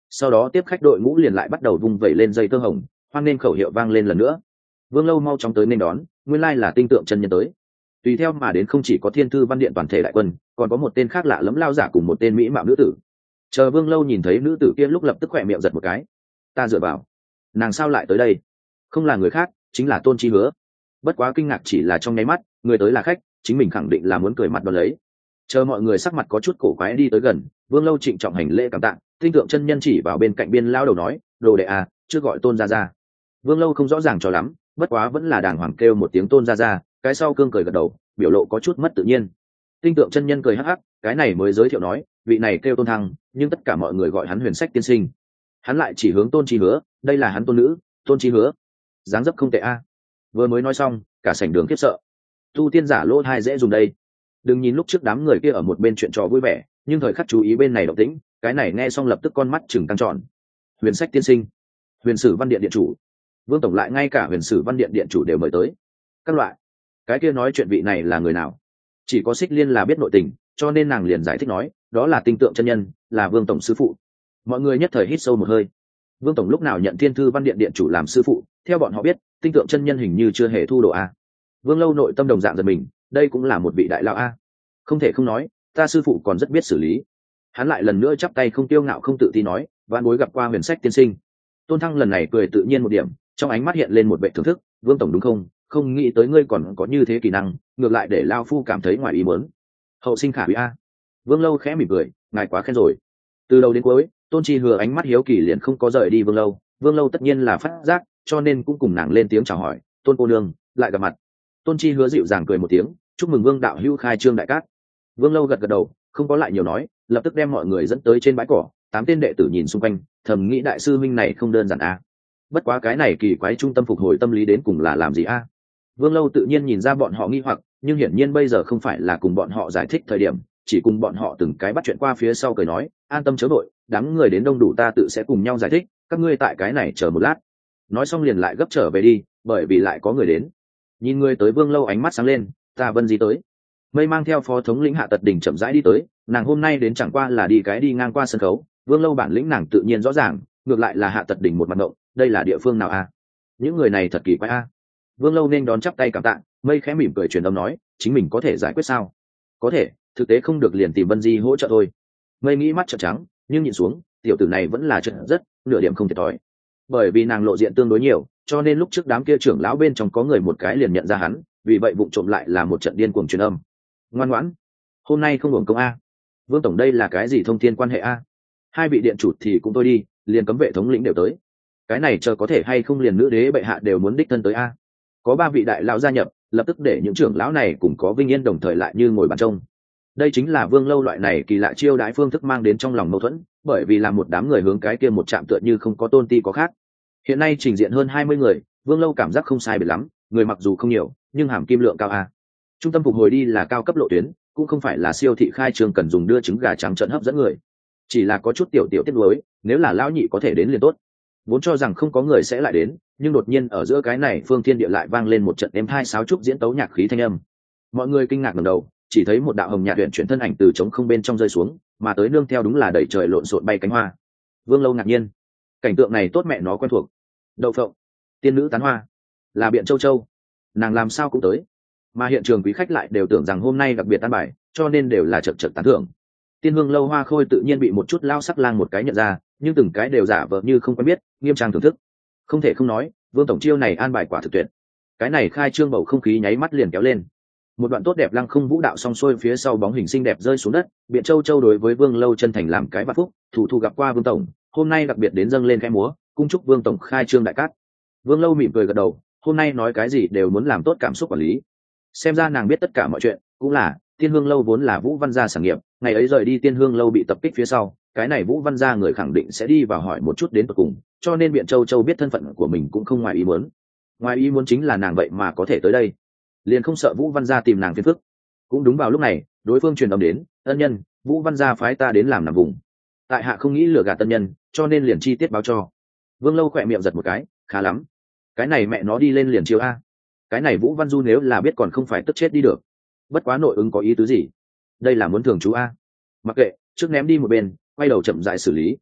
sau đó tiếp khách đội ngũ liền lại bắt đầu vung vẩy lên dây tơ hồng, hoan nên khẩu hiệu vang lên lần nữa. Vương Lâu mau chóng tới nên đón, nguyên lai là tinh tượng chân nhân tới. Tùy theo mà đến không chỉ có Thiên Thư Văn Điện toàn thể đại quân, còn có một tên khác lạ lẫm lao giả cùng một tên mỹ mạo nữ tử. Chờ Vương Lâu nhìn thấy nữ tử kia lúc lập tức khỏe miệng giật một cái. Ta dựa vào, nàng sao lại tới đây? Không là người khác, chính là Tôn Chi Hứa. Bất quá kinh ngạc chỉ là trong nháy mắt, người tới là khách, chính mình khẳng định là muốn cười mặt đón lấy. Chờ mọi người sắc mặt có chút cổ quái đi tới gần, Vương Lâu trịnh trọng hành lễ cảm tạ, tinh tượng chân nhân chỉ vào bên cạnh biên lao đầu nói, đồ đệ à, chưa gọi Tôn gia gia. Vương Lâu không rõ ràng cho lắm, bất quá vẫn là đàng hoàng kêu một tiếng Tôn gia gia, cái sau cương cười gật đầu, biểu lộ có chút mất tự nhiên. Tinh tượng chân nhân cười hắc hắc, cái này mới giới thiệu nói, vị này kêu Tôn Thăng, nhưng tất cả mọi người gọi hắn Huyền Sách tiên sinh. Hắn lại chỉ hướng Tôn Chi Hứa, đây là hắn tôn nữ, Tôn Chi Hứa. Dáng dấp không tệ a. Vừa mới nói xong, cả sảnh đường khiếp sợ. Tu tiên giả lỗ thai dễ dùng đây. Đừng nhìn lúc trước đám người kia ở một bên chuyện trò vui vẻ, nhưng thời khắc chú ý bên này động tĩnh, cái này nghe xong lập tức con mắt chừng căng tròn. Huyền Sách tiên sinh, Huyền Sử Văn Điện điện chủ, Vương tổng lại ngay cả Huyền Sử Văn Điện điện chủ đều mời tới. Các loại, cái kia nói chuyện vị này là người nào? Chỉ có Xích Liên là biết nội tình, cho nên nàng liền giải thích nói, đó là tinh tượng chân nhân, là Vương tổng sư phụ. Mọi người nhất thời hít sâu một hơi. Vương tổng lúc nào nhận Thiên Thư Văn Điện điện chủ làm sư phụ? Theo bọn họ biết, tinh tượng chân nhân hình như chưa hề thu đồ a. Vương Lâu nội tâm đồng dạng giật mình, đây cũng là một vị đại lão a. Không thể không nói, ta sư phụ còn rất biết xử lý. Hắn lại lần nữa chắp tay không tiêu ngạo không tự ti nói, vạn bối gặp qua Huyền Sách tiên sinh. Tôn Thăng lần này cười tự nhiên một điểm, trong ánh mắt hiện lên một vẻ thưởng thức, Vương tổng đúng không? Không nghĩ tới ngươi còn có như thế kỹ năng, ngược lại để lao phu cảm thấy ngoài ý muốn. Hậu sinh khả quý a. Vương Lâu khẽ mỉm cười, ngài quá khen rồi. Từ đầu đến cuối, Tôn Chi Hứa ánh mắt hiếu kỳ liền không có rời đi Vương Lâu. Vương Lâu tất nhiên là phát giác, cho nên cũng cùng nàng lên tiếng chào hỏi, Tôn cô nương, lại gặp mặt. Tôn Chi Hứa dịu dàng cười một tiếng, chúc mừng Vương đạo hữu khai trương đại cát. Vương Lâu gật gật đầu, không có lại nhiều nói, lập tức đem mọi người dẫn tới trên bãi cỏ. 8 tên đệ tử nhìn xung quanh, thầm nghĩ đại sư minh này không đơn giản a. Bất quá cái này kỳ quái trung tâm phục hồi tâm lý đến cùng là làm gì a? Vương Lâu tự nhiên nhìn ra bọn họ nghi hoặc, nhưng hiển nhiên bây giờ không phải là cùng bọn họ giải thích thời điểm, chỉ cùng bọn họ từng cái bắt chuyện qua phía sau cười nói, an tâm chớ vội, đám người đến đông đủ ta tự sẽ cùng nhau giải thích, các ngươi tại cái này chờ một lát. Nói xong liền lại gấp trở về đi, bởi vì lại có người đến. Nhìn người tới Vương Lâu ánh mắt sáng lên, ta Vân Di tới. Mây mang theo phó thống lĩnh Hạ Tật Đình chậm rãi đi tới, nàng hôm nay đến chẳng qua là đi ngang qua sân khấu, Vương Lâu bản lĩnh nàng tự nhiên rõ ràng, ngược lại là Hạ Tật Đình một mặt ngộng, đây là địa phương nào a? Những người này thật kỳ quái a. Vương Lâu nên đón chắp tay cảm tạ, Mây khẽ mỉm cười truyền âm nói, chính mình có thể giải quyết sao? Có thể, thực tế không được liền tìm Vân Di hỗ trợ thôi. Mây nghĩ mắt trợn trắng, nhưng nhìn xuống, tiểu tử này vẫn là trận rất, nửa điểm không thiệt thòi. Bởi vì nàng lộ diện tương đối nhiều, cho nên lúc trước đám kia trưởng lão bên trong có người một cái liền nhận ra hắn, vì vậy vụng trộm lại là một trận điên cuồng truyền âm. Ngoan ngoãn, hôm nay không hưởng công a. Vương tổng đây là cái gì thông thiên quan hệ a? Hai vị điện chủ thì cũng tôi đi, liền cấm vệ thống lĩnh đều tới. Cái này chờ có thể hay không liền nữ đế bệ hạ đều muốn đích thân tới a. Có 3 vị đại lão gia nhập, lập tức để những trưởng lão này cùng có Vinh Yên đồng thời lại như ngồi bàn trông. Đây chính là Vương Lâu loại này kỳ lạ chiêu đãi phương thức mang đến trong lòng mâu thuẫn, bởi vì là một đám người hướng cái kia một chạm tựa như không có tôn ti có khác. Hiện nay trình diện hơn 20 người, Vương Lâu cảm giác không sai biệt lắm, người mặc dù không nhiều, nhưng hàm kim lượng cao a. Trung tâm phục hồi đi là cao cấp lộ tuyến, cũng không phải là siêu thị khai trương cần dùng đưa trứng gà trắng trận hấp dẫn người, chỉ là có chút tiểu tiết nuối, nếu là lão nhị có thể đến liền tốt. Vốn cho rằng không có người sẽ lại đến, nhưng đột nhiên ở giữa cái này phương thiên địa lại vang lên một trận êm hai sáo trúc diễn tấu nhạc khí thanh âm. Mọi người kinh ngạc ngẩng đầu, chỉ thấy một đạo hồng nhạt huyền chuyển thân ảnh từ trống không bên trong rơi xuống, mà tới nương theo đúng là đẩy trời lộn xộn bay cánh hoa. Vương Lâu ngạc nhiên, cảnh tượng này tốt mẹ nó quen thuộc. Đậu phộng, tiên nữ tán hoa, là Biện Châu Châu, nàng làm sao cũng tới. Mà hiện trường quý khách lại đều tưởng rằng hôm nay đặc biệt tan bài, cho nên đều là chật chật tán thưởng. Tiên Hương Lâu Hoa Khôi tự nhiên bị một chút lao sắc lang một cái nhận ra, nhưng từng cái đều giả vờ như không quen biết, nghiêm trang thưởng thức. Không thể không nói, Vương tổng chiêu này an bài quả thực tuyệt. Cái này khai trương bầu không khí nháy mắt liền kéo lên. Một đoạn tốt đẹp lăng không vũ đạo song xuôi phía sau bóng hình xinh đẹp rơi xuống đất, Biện Châu Châu đối với Vương Lâu chân thành làm cái vạn phúc, thủ gặp qua Vương tổng, hôm nay đặc biệt đến dâng lên cái múa, cung chúc Vương tổng khai trương đại cát. Vương Lâu mỉm cười gật đầu, hôm nay nói cái gì đều muốn làm tốt cảm xúc quản lý. Xem ra nàng biết tất cả mọi chuyện, cũng là Tiên Hương Lâu vốn là Vũ Văn gia sản nghiệp, ngày ấy rời đi Tiên Hương Lâu bị tập kích phía sau, cái này Vũ Văn gia người khẳng định sẽ đi vào hỏi một chút đến tận cùng, cho nên Biện Châu Châu biết thân phận của mình cũng không ngoài ý muốn. Ngoài ý muốn chính là nàng vậy mà có thể tới đây, liền không sợ Vũ Văn gia tìm nàng phiền phức. Cũng đúng vào lúc này, đối phương truyền âm đến, ân nhân, Vũ Văn gia phái ta đến làm nằm vùng. Tại hạ không nghĩ lừa gạt tân nhân, cho nên liền chi tiết báo cho. Vương Lâu khỏe miệng giật một cái, khá lắm. Cái này mẹ nó đi lên liền chiêu a. Cái này Vũ Văn Du nếu là biết còn không phải tức chết đi được. Bất quá nội ứng có ý tứ gì? Đây là muốn thường chú a. Mặc kệ, trước ném đi một bên, quay đầu chậm rãi xử lý.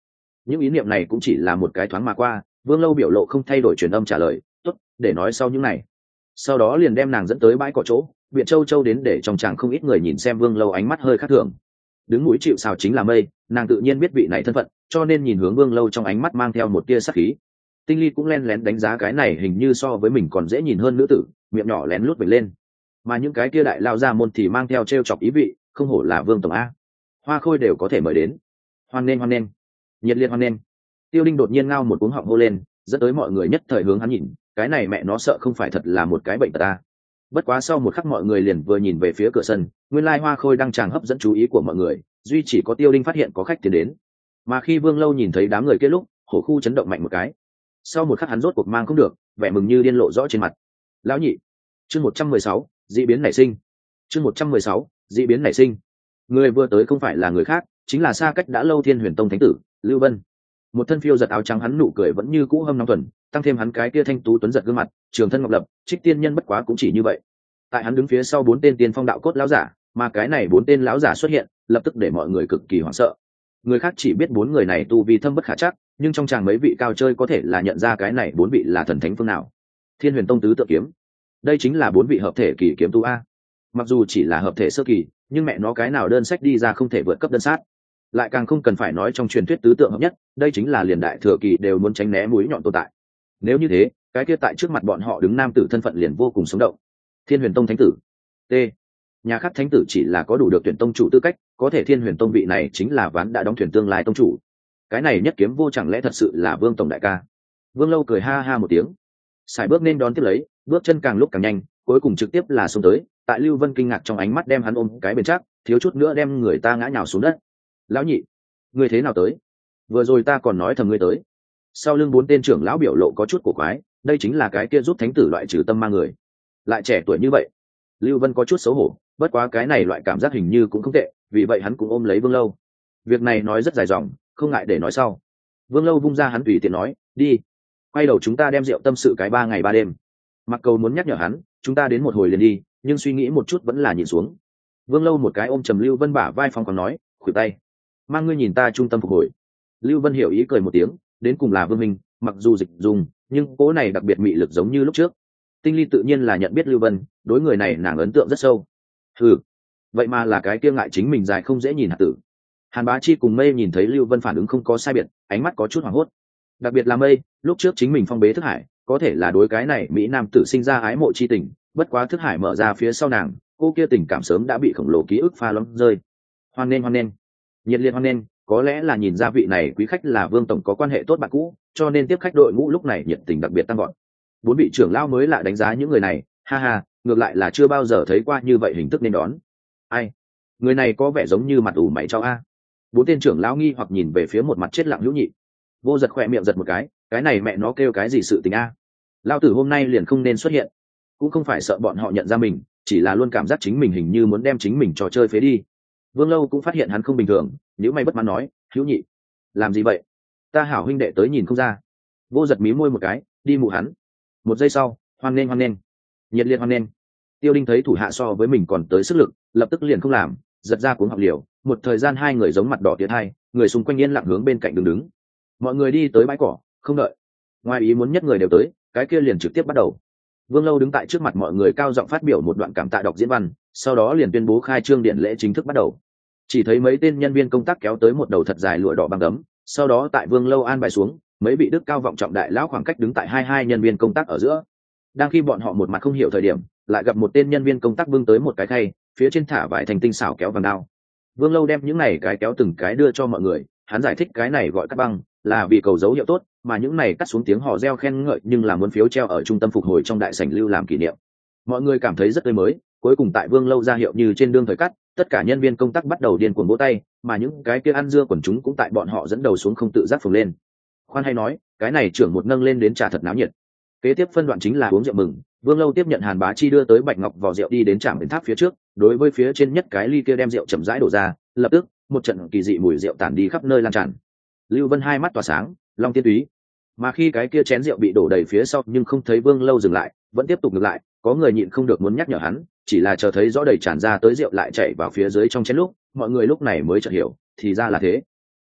những ý niệm này cũng chỉ là một cái thoáng mà qua. Vương Lâu biểu lộ không thay đổi, truyền âm trả lời tốt, để nói sau những này. Sau đó liền đem nàng dẫn tới bãi cỏ chỗ viện châu châu đến, để trong chàng không ít người nhìn xem Vương Lâu ánh mắt hơi khác thường. Đứng mũi chịu sào chính là Mây, nàng tự nhiên biết vị này thân phận, cho nên nhìn hướng Vương Lâu trong ánh mắt mang theo một tia sắc khí. Tinh Ly cũng lén lén đánh giá cái này hình như so với mình còn dễ nhìn hơn nữ tử, miệng nhỏ lén lút vểnh lên. Mà những cái kia đại lao ra môn thì mang theo trêu chọc ý vị, không hổ là Vương tổng a. Hoa Khôi đều có thể mời đến. Hoan nghênh, nhiệt liệt hoan nghênh. Tiêu Đinh đột nhiên ngao một cuống họng hô lên, dẫn tới mọi người nhất thời hướng hắn nhìn, cái này mẹ nó sợ không phải thật là một cái bệnh tật ta. Bất quá sau một khắc mọi người liền vừa nhìn về phía cửa sân, nguyên lai Hoa Khôi đang tràng hấp dẫn chú ý của mọi người, duy chỉ có Tiêu Đinh phát hiện có khách tiến đến. Mà khi Vương Lâu nhìn thấy đám người kia lúc, hổ khu chấn động mạnh một cái. Sau một khắc hắn rốt cuộc mang không được, vẻ mừng như điên lộ rõ trên mặt. Lão nhị, chương 116, dị biến nảy sinh. Chương 116, dị biến nảy sinh. Người vừa tới không phải là người khác, chính là xa cách đã lâu Thiên Huyền Tông thánh tử Lưu Vân. Một thân phiêu giật áo trắng, hắn nụ cười vẫn như cũ hâm nóng thuần, tăng thêm hắn cái kia thanh tú tuấn giật gương mặt, trường thân ngọc lập, Trích tiên nhân bất quá cũng chỉ như vậy. Tại hắn đứng phía sau 4 tên tiên phong đạo cốt lão giả, mà cái này 4 tên lão giả xuất hiện, lập tức để mọi người cực kỳ hoảng sợ. Người khác chỉ biết 4 người này tu vi thâm bất khả chắc, nhưng trong chàng mấy vị cao chơi có thể là nhận ra cái này 4 vị là thần thánh phương nào. Thiên Huyền Tông tứ tự kiếm, đây chính là 4 vị hợp thể kỳ kiếm tu a. Mặc dù chỉ là hợp thể sơ kỳ, nhưng mẹ nó cái nào đơn sách đi ra không thể vượt cấp đơn sát. Lại càng không cần phải nói trong truyền thuyết tứ tượng hợp nhất, đây chính là liền đại thừa kỳ đều muốn tránh né mũi nhọn tồn tại. Nếu như thế, cái kia tại trước mặt bọn họ đứng nam tử thân phận liền vô cùng sống động. Thiên Huyền Tông thánh tử. T. Nhà khác thánh tử chỉ là có đủ được tuyển tông chủ tư cách, có thể Thiên Huyền Tông vị này chính là ván đã đóng thuyền tương lai tông chủ. Cái này nhất kiếm vô chẳng lẽ thật sự là Vương tổng đại ca. Vương Lâu cười ha ha một tiếng, sải bước nên đón tiếp lấy, bước chân càng lúc càng nhanh, cuối cùng trực tiếp là xông tới. Tại Lưu Vân kinh ngạc trong ánh mắt đem hắn ôm cái bền chắc, thiếu chút nữa đem người ta ngã nhào xuống đất. Lão nhị, ngươi thế nào tới? Vừa rồi ta còn nói thầm ngươi tới. Sau lưng 4 tên trưởng lão biểu lộ có chút cổ quái, đây chính là cái kia giúp thánh tử loại trừ tâm ma người, lại trẻ tuổi như vậy. Lưu Vân có chút xấu hổ, bất quá cái này loại cảm giác hình như cũng không tệ, vì vậy hắn cũng ôm lấy Vương Lâu. Việc này nói rất dài dòng, không ngại để nói sau. Vương Lâu vung ra hắn tùy tiện nói, đi, quay đầu chúng ta đem rượu tâm sự cái 3 ngày 3 đêm. Mặc Cầu muốn nhắc nhở hắn, chúng ta đến một hồi liền đi, nhưng suy nghĩ một chút vẫn là nhìn xuống. Vương Lâu một cái ôm trầm Lưu Vân bả vai, phong còn nói, khuỷu tay, mang ngươi nhìn ta trung tâm phục hồi. Lưu Vân hiểu ý cười một tiếng, đến cùng là Vương Minh, mặc dù dịch dùng, nhưng cố này đặc biệt mị lực giống như lúc trước. Tinh Ly tự nhiên là nhận biết Lưu Vân, đối người này nàng ấn tượng rất sâu. Vậy mà là cái kia ngại chính mình dài không dễ nhìn hạt tử. Hàn Bá Chi cùng Mây nhìn thấy Lưu Vân phản ứng không có sai biệt, ánh mắt có chút hoảng hốt. Đặc biệt là Mây, lúc trước chính mình phong bế thức hải, có thể là đối cái này mỹ nam tử sinh ra ái mộ chi tình, bất quá thức hải mở ra phía sau nàng, cô kia tình cảm sớm đã bị khổng lồ ký ức pha loãng rơi. Hoan nên, nhiệt liệt hoan nên, có lẽ là nhìn ra vị này quý khách là Vương tổng có quan hệ tốt bạn cũ, cho nên tiếp khách đội ngũ lúc này nhiệt tình đặc biệt tăng gọn. 4 vị trưởng lão mới lạ đánh giá những người này, ha ha, ngược lại là chưa bao giờ thấy qua như vậy hình thức nên đón. Ai, người này có vẻ giống như mặt ủ mày cho a. 4 tên trưởng lão nghi hoặc nhìn về phía một mặt chết lặng Hữu Nhị. Vô Giật khỏe miệng giật một cái này mẹ nó kêu cái gì sự tình a. Lão tử hôm nay liền không nên xuất hiện, cũng không phải sợ bọn họ nhận ra mình, chỉ là luôn cảm giác chính mình hình như muốn đem chính mình trò chơi phế đi. Vương Lâu cũng phát hiện hắn không bình thường, nếu mày bất mãn nói, Hữu Nhị, làm gì vậy? Ta hảo huynh đệ tới nhìn không ra. Vô Giật mí môi một cái, đi mụ hắn. Một giây sau, hoan nên, nhiệt liệt hoan nên. Tiêu Đinh thấy thủ hạ so với mình còn tới sức lực, lập tức liền không làm, giật ra cuống học liều. Một thời gian hai người giống mặt đỏ tiệt hai, người xung quanh yên lặng hướng bên cạnh đứng. Mọi người đi tới bãi cỏ, không đợi ngoài ý muốn nhất người đều tới, cái kia liền trực tiếp bắt đầu. Vương Lâu đứng tại trước mặt mọi người cao giọng phát biểu một đoạn cảm tạ đọc diễn văn, sau đó liền tuyên bố khai trương điện lễ chính thức bắt đầu. Chỉ thấy mấy tên nhân viên công tác kéo tới một đầu thật dài lụa đỏ băng gấm, sau đó tại Vương Lâu an bài xuống, mấy vị đức cao vọng trọng đại lão khoảng cách đứng tại hai nhân viên công tác ở giữa. Đang khi bọn họ một mặt không hiểu thời điểm, lại gặp một tên nhân viên công tác bưng tới một cái khay, phía trên thả vải thành tinh xảo kéo vàng đao. Vương Lâu đem những này cái kéo từng cái đưa cho mọi người, hắn giải thích cái này gọi cắt băng, là vì cầu dấu hiệu tốt, mà những này cắt xuống tiếng hò reo khen ngợi nhưng là muốn phiếu treo ở trung tâm phục hồi trong đại sảnh lưu làm kỷ niệm. Mọi người cảm thấy rất tươi mới, cuối cùng tại Vương Lâu ra hiệu như trên đương thời cắt, tất cả nhân viên công tác bắt đầu điên cuồng vỗ tay, mà những cái kia ăn dưa quần chúng cũng tại bọn họ dẫn đầu xuống không tự giác phồng lên. Khoan hay nói, cái này trưởng một nâng lên đến trà thật náo nhiệt. Kế tiếp phân đoạn chính là uống rượu mừng. Vương Lâu tiếp nhận Hàn Bá Chi đưa tới bạch ngọc vò rượu, đi đến trạm bến tháp phía trước, đối với phía trên nhất cái ly kia đem rượu chậm rãi đổ ra, lập tức một trận kỳ dị mùi rượu tản đi khắp nơi lan tràn. Lưu Vân hai mắt tỏa sáng, long tiên túy. Mà khi cái kia chén rượu bị đổ đầy phía sau nhưng không thấy Vương Lâu dừng lại, vẫn tiếp tục ngược lại, có người nhịn không được muốn nhắc nhở hắn, chỉ là chờ thấy rõ đầy tràn ra tới rượu lại chảy vào phía dưới trong chén lúc, mọi người lúc này mới chợt hiểu, thì ra là thế.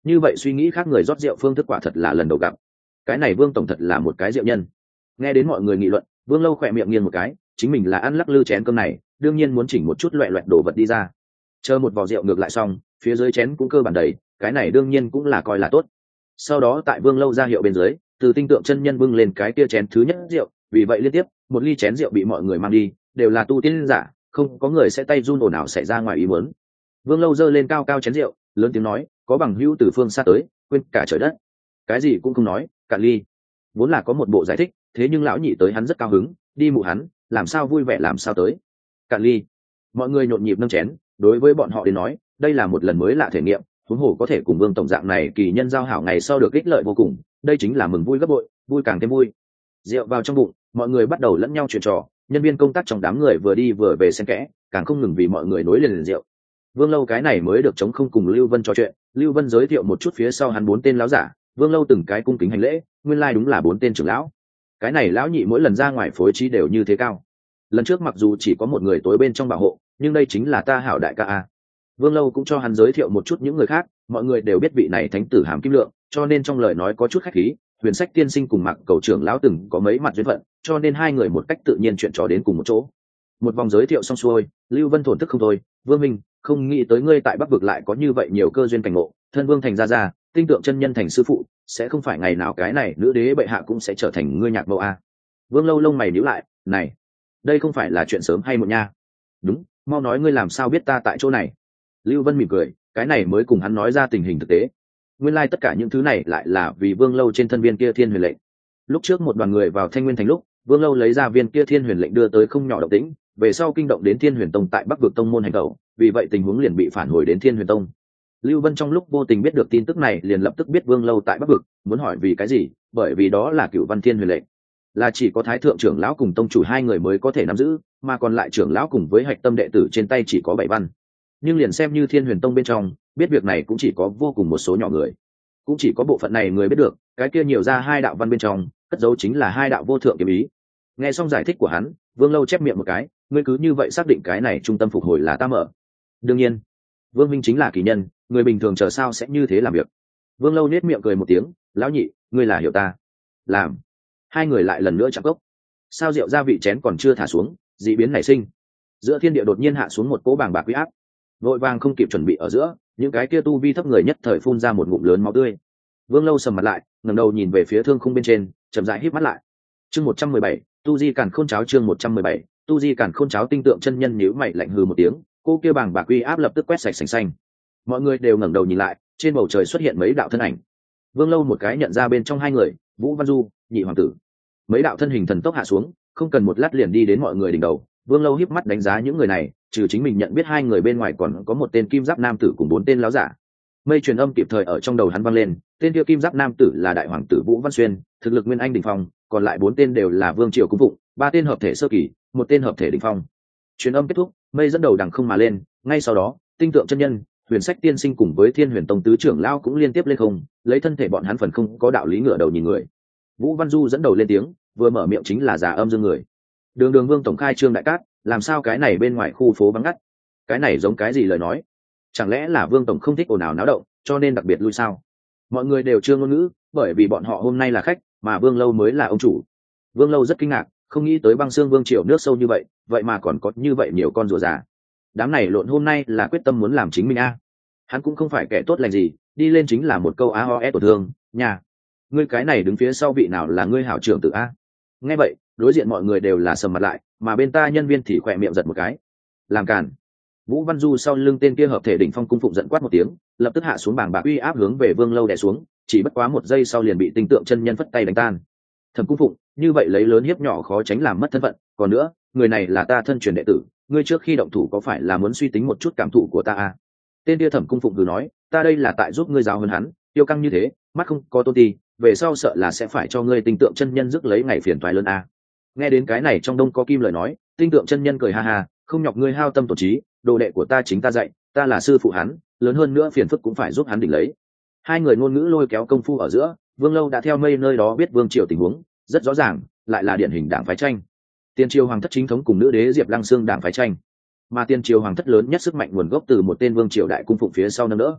như vậy suy nghĩ khác người rót rượu phương thức quả thật là lần đầu gặp. Cái này Vương tổng thật là một cái rượu nhân. Nghe đến mọi người nghị luận, Vương Lâu khỏe miệng nghiêng một cái, chính mình là ăn lắc lư chén cơm này, đương nhiên muốn chỉnh một chút loẹt loẹt đồ vật đi ra. Chờ một vò rượu ngược lại xong, phía dưới chén cũng cơ bản đầy, cái này đương nhiên cũng là coi là tốt. Sau đó tại Vương Lâu ra hiệu bên dưới, từ Tinh Tượng chân nhân bưng lên cái kia chén thứ nhất rượu, vì vậy liên tiếp một ly chén rượu bị mọi người mang đi, đều là tu tiên giả, không có người sẽ tay run ồn ào xảy ra ngoài ý muốn. Vương Lâu giơ lên cao cao chén rượu, lớn tiếng nói, có bằng hữu từ phương xa tới, quên cả trời đất, cái gì cũng không nói, cạn ly. Vốn là có một bộ giải thích, thế nhưng lão nhị tới hắn rất cao hứng, đi mụ hắn, làm sao vui vẻ làm sao tới, cạn ly. Mọi người nhộn nhịp nâng chén, đối với bọn họ đến nói, đây là một lần mới lạ thể nghiệm, huống hồ có thể cùng Vương tổng dạng này kỳ nhân giao hảo ngày sau được ích lợi vô cùng, đây chính là mừng vui gấp bội, vui càng thêm vui. Rượu vào trong bụng, mọi người bắt đầu lẫn nhau chuyện trò, nhân viên công tác trong đám người vừa đi vừa về xen kẽ, càng không ngừng vì mọi người nối liền rượu. Vương Lâu cái này mới được chống không cùng Lưu Vân trò chuyện, Lưu Vân giới thiệu một chút phía sau hắn 4 tên lão giả, Vương Lâu từng cái cung kính hành lễ, nguyên lai đúng là 4 tên trưởng lão. Cái này lão nhị mỗi lần ra ngoài phối trí đều như thế cao. Lần trước mặc dù chỉ có một người tối bên trong bảo hộ, nhưng đây chính là ta hảo đại ca a. Vương Lâu cũng cho hắn giới thiệu một chút những người khác, mọi người đều biết vị này thánh tử Hàm Kim Lượng, cho nên trong lời nói có chút khách khí. Huyền Sách tiên sinh cùng Mạc Cầu trưởng lão từng có mấy mặt duyên phận, cho nên hai người một cách tự nhiên chuyện trò đến cùng một chỗ. Một vòng giới thiệu xong xuôi, Lưu Vân thổn thức không thôi, Vương Minh, không nghĩ tới ngươi tại Bắc vực lại có như vậy nhiều cơ duyên cảnh ngộ, thân Vương thành ra, Tinh Tượng chân nhân thành sư phụ, sẽ không phải ngày nào cái này nữ đế bệ hạ cũng sẽ trở thành ngươi nhạc mẫu a. Vương Lâu lông mày nhíu lại, này, đây không phải là chuyện sớm hay muộn nha. Đúng, mau nói ngươi làm sao biết ta tại chỗ này. Lưu Vân mỉm cười, cái này mới cùng hắn nói ra tình hình thực tế. Nguyên lai tất cả những thứ này lại là vì Vương Lâu trên thân viên kia thiên huyền lệnh. Lúc trước một đoàn người vào Thanh Nguyên thành lúc, Vương Lâu lấy ra viên kia thiên huyền lệnh đưa tới không nhỏ động tĩnh, về sau kinh động đến Thiên Huyền Tông tại Bắc vực tông môn hành tẩu, vì vậy tình huống liền bị phản hồi đến Thiên Huyền Tông. Lưu Vân trong lúc vô tình biết được tin tức này, liền lập tức biết Vương Lâu tại Bắc vực, muốn hỏi vì cái gì, bởi vì đó là Cửu Văn Thiên huyền lệnh, là chỉ có Thái thượng trưởng lão cùng tông chủ hai người mới có thể nắm giữ, mà còn lại trưởng lão cùng với hạch tâm đệ tử trên tay chỉ có 7 văn. Nhưng liền xem như Thiên Huyền Tông bên trong, biết việc này cũng chỉ có vô cùng một số nhỏ người, cũng chỉ có bộ phận này người biết được, cái kia nhiều ra 2 đạo văn bên trong, cất dấu chính là 2 đạo vô thượng kiếm ý. Nghe xong giải thích của hắn, Vương Lâu chép miệng một cái, ngươi cứ như vậy xác định cái này trung tâm phục hồi là ta mở? Đương nhiên, Vương Minh chính là kỳ nhân, người bình thường chờ sao sẽ như thế làm việc. Vương Lâu nết miệng cười một tiếng, lão nhị, ngươi là hiểu ta. Làm. Hai người lại lần nữa chạm cốc. Sao rượu gia vị chén còn chưa thả xuống, dị biến nảy sinh. Giữa thiên địa đột nhiên hạ xuống một cỗ bàng bạc uy áp, vội vàng không kịp chuẩn bị ở giữa, những cái kia tu vi thấp người nhất thời phun ra một ngụm lớn máu tươi. Vương Lâu sầm mặt lại, ngẩng đầu nhìn về phía thương khung bên trên, chậm rãi híp mắt lại. Chương 117, tu di càn khôn cháo. Chương 117, tu di càn khôn cháo. Tinh Tượng chân nhân nhíu mày lạnh hừ một tiếng, cô kia bàng bạc uy áp lập tức quét sạch sành xanh. Mọi người đều ngẩng đầu nhìn lại, trên bầu trời xuất hiện mấy đạo thân ảnh. Vương Lâu một cái nhận ra bên trong hai người, Vũ Văn Du, Nhị hoàng tử. Mấy đạo thân hình thần tốc hạ xuống, không cần một lát liền đi đến mọi người đỉnh đầu. Vương Lâu híp mắt đánh giá những người này, trừ chính mình nhận biết hai người bên ngoài còn có một tên kim giáp nam tử cùng 4 tên láo giả. Mây truyền âm kịp thời ở trong đầu hắn vang lên, tên kia kim giáp nam tử là đại hoàng tử Vũ Văn Xuyên, thực lực nguyên anh đỉnh phong, còn lại 4 tên đều là vương triều cung phụng, 3 tên hợp thể sơ kỳ, 1 tên hợp thể đỉnh phong. Truyền âm kết thúc, mây dẫn đầu đằng không mà lên, ngay sau đó, Tinh Tượng chân nhân, Huyền Sách tiên sinh cùng với Thiên Huyền Tông tứ trưởng lão cũng liên tiếp lên không, lấy thân thể bọn hắn phần không có đạo lý ngửa đầu nhìn người. Vũ Văn Du dẫn đầu lên tiếng, vừa mở miệng chính là giả âm dương người. Đường Đường Vương tổng khai trương đại cát, làm sao cái này bên ngoài khu phố vắng ngắt? Cái này giống cái gì lời nói? Chẳng lẽ là Vương tổng không thích ồn ào náo động, cho nên đặc biệt lui sao? Mọi người đều chưa ngôn ngữ, bởi vì bọn họ hôm nay là khách, mà Vương Lâu mới là ông chủ. Vương Lâu rất kinh ngạc, không nghĩ tới Băng Xương Vương triều nước sâu như vậy, vậy mà còn có như vậy nhiều con rùa già. Đám này lộn hôm nay là quyết tâm muốn làm chính mình a. Hắn cũng không phải kẻ tốt lành gì, đi lên chính là một câu a ho e tổn thương, nhà. Ngươi cái này đứng phía sau vị nào là ngươi hảo trưởng tử a? Nghe vậy, đối diện mọi người đều là sầm mặt lại, mà bên ta nhân viên thì khỏe miệng giật một cái. Làm cản. Vũ Văn Du sau lưng tên kia hợp thể đỉnh phong cung phụng giận quát một tiếng, lập tức hạ xuống bảng bạc uy áp hướng về Vương Lâu đè xuống, chỉ bất quá 1 giây sau liền bị Tinh Tượng chân nhân phất tay đánh tan. Thẩm cung phụng, như vậy lấy lớn hiếp nhỏ khó tránh làm mất thân phận, còn nữa, người này là ta thân truyền đệ tử, ngươi trước khi động thủ có phải là muốn suy tính một chút cảm thụ của ta à? Tên kia Thẩm cung phụng cứ nói, ta đây là tại giúp ngươi giáo hơn hắn, tiêu căng như thế, mắt không có tôn ti, về sau sợ là sẽ phải cho ngươi Tinh Tượng chân nhân rước lấy ngày phiền toái lớn à. Nghe đến cái này trong đông có kim lời nói, Tinh Tượng chân nhân cười ha ha, không nhọc ngươi hao tâm tổn trí, đồ đệ của ta chính ta dạy, ta là sư phụ hắn, lớn hơn nữa phiền phức cũng phải giúp hắn đỉnh lấy. Hai người ngôn ngữ lôi kéo công phu ở giữa, Vương Lâu đã theo mây nơi đó biết vương triều tình huống rất rõ ràng, lại là điển hình đảng phái tranh. Tiên triều hoàng thất chính thống cùng nữ đế Diệp Lăng Xương đảng phái tranh, mà tiên triều hoàng thất lớn nhất sức mạnh nguồn gốc từ một tên vương triều đại cung phụng phía sau nâng đỡ.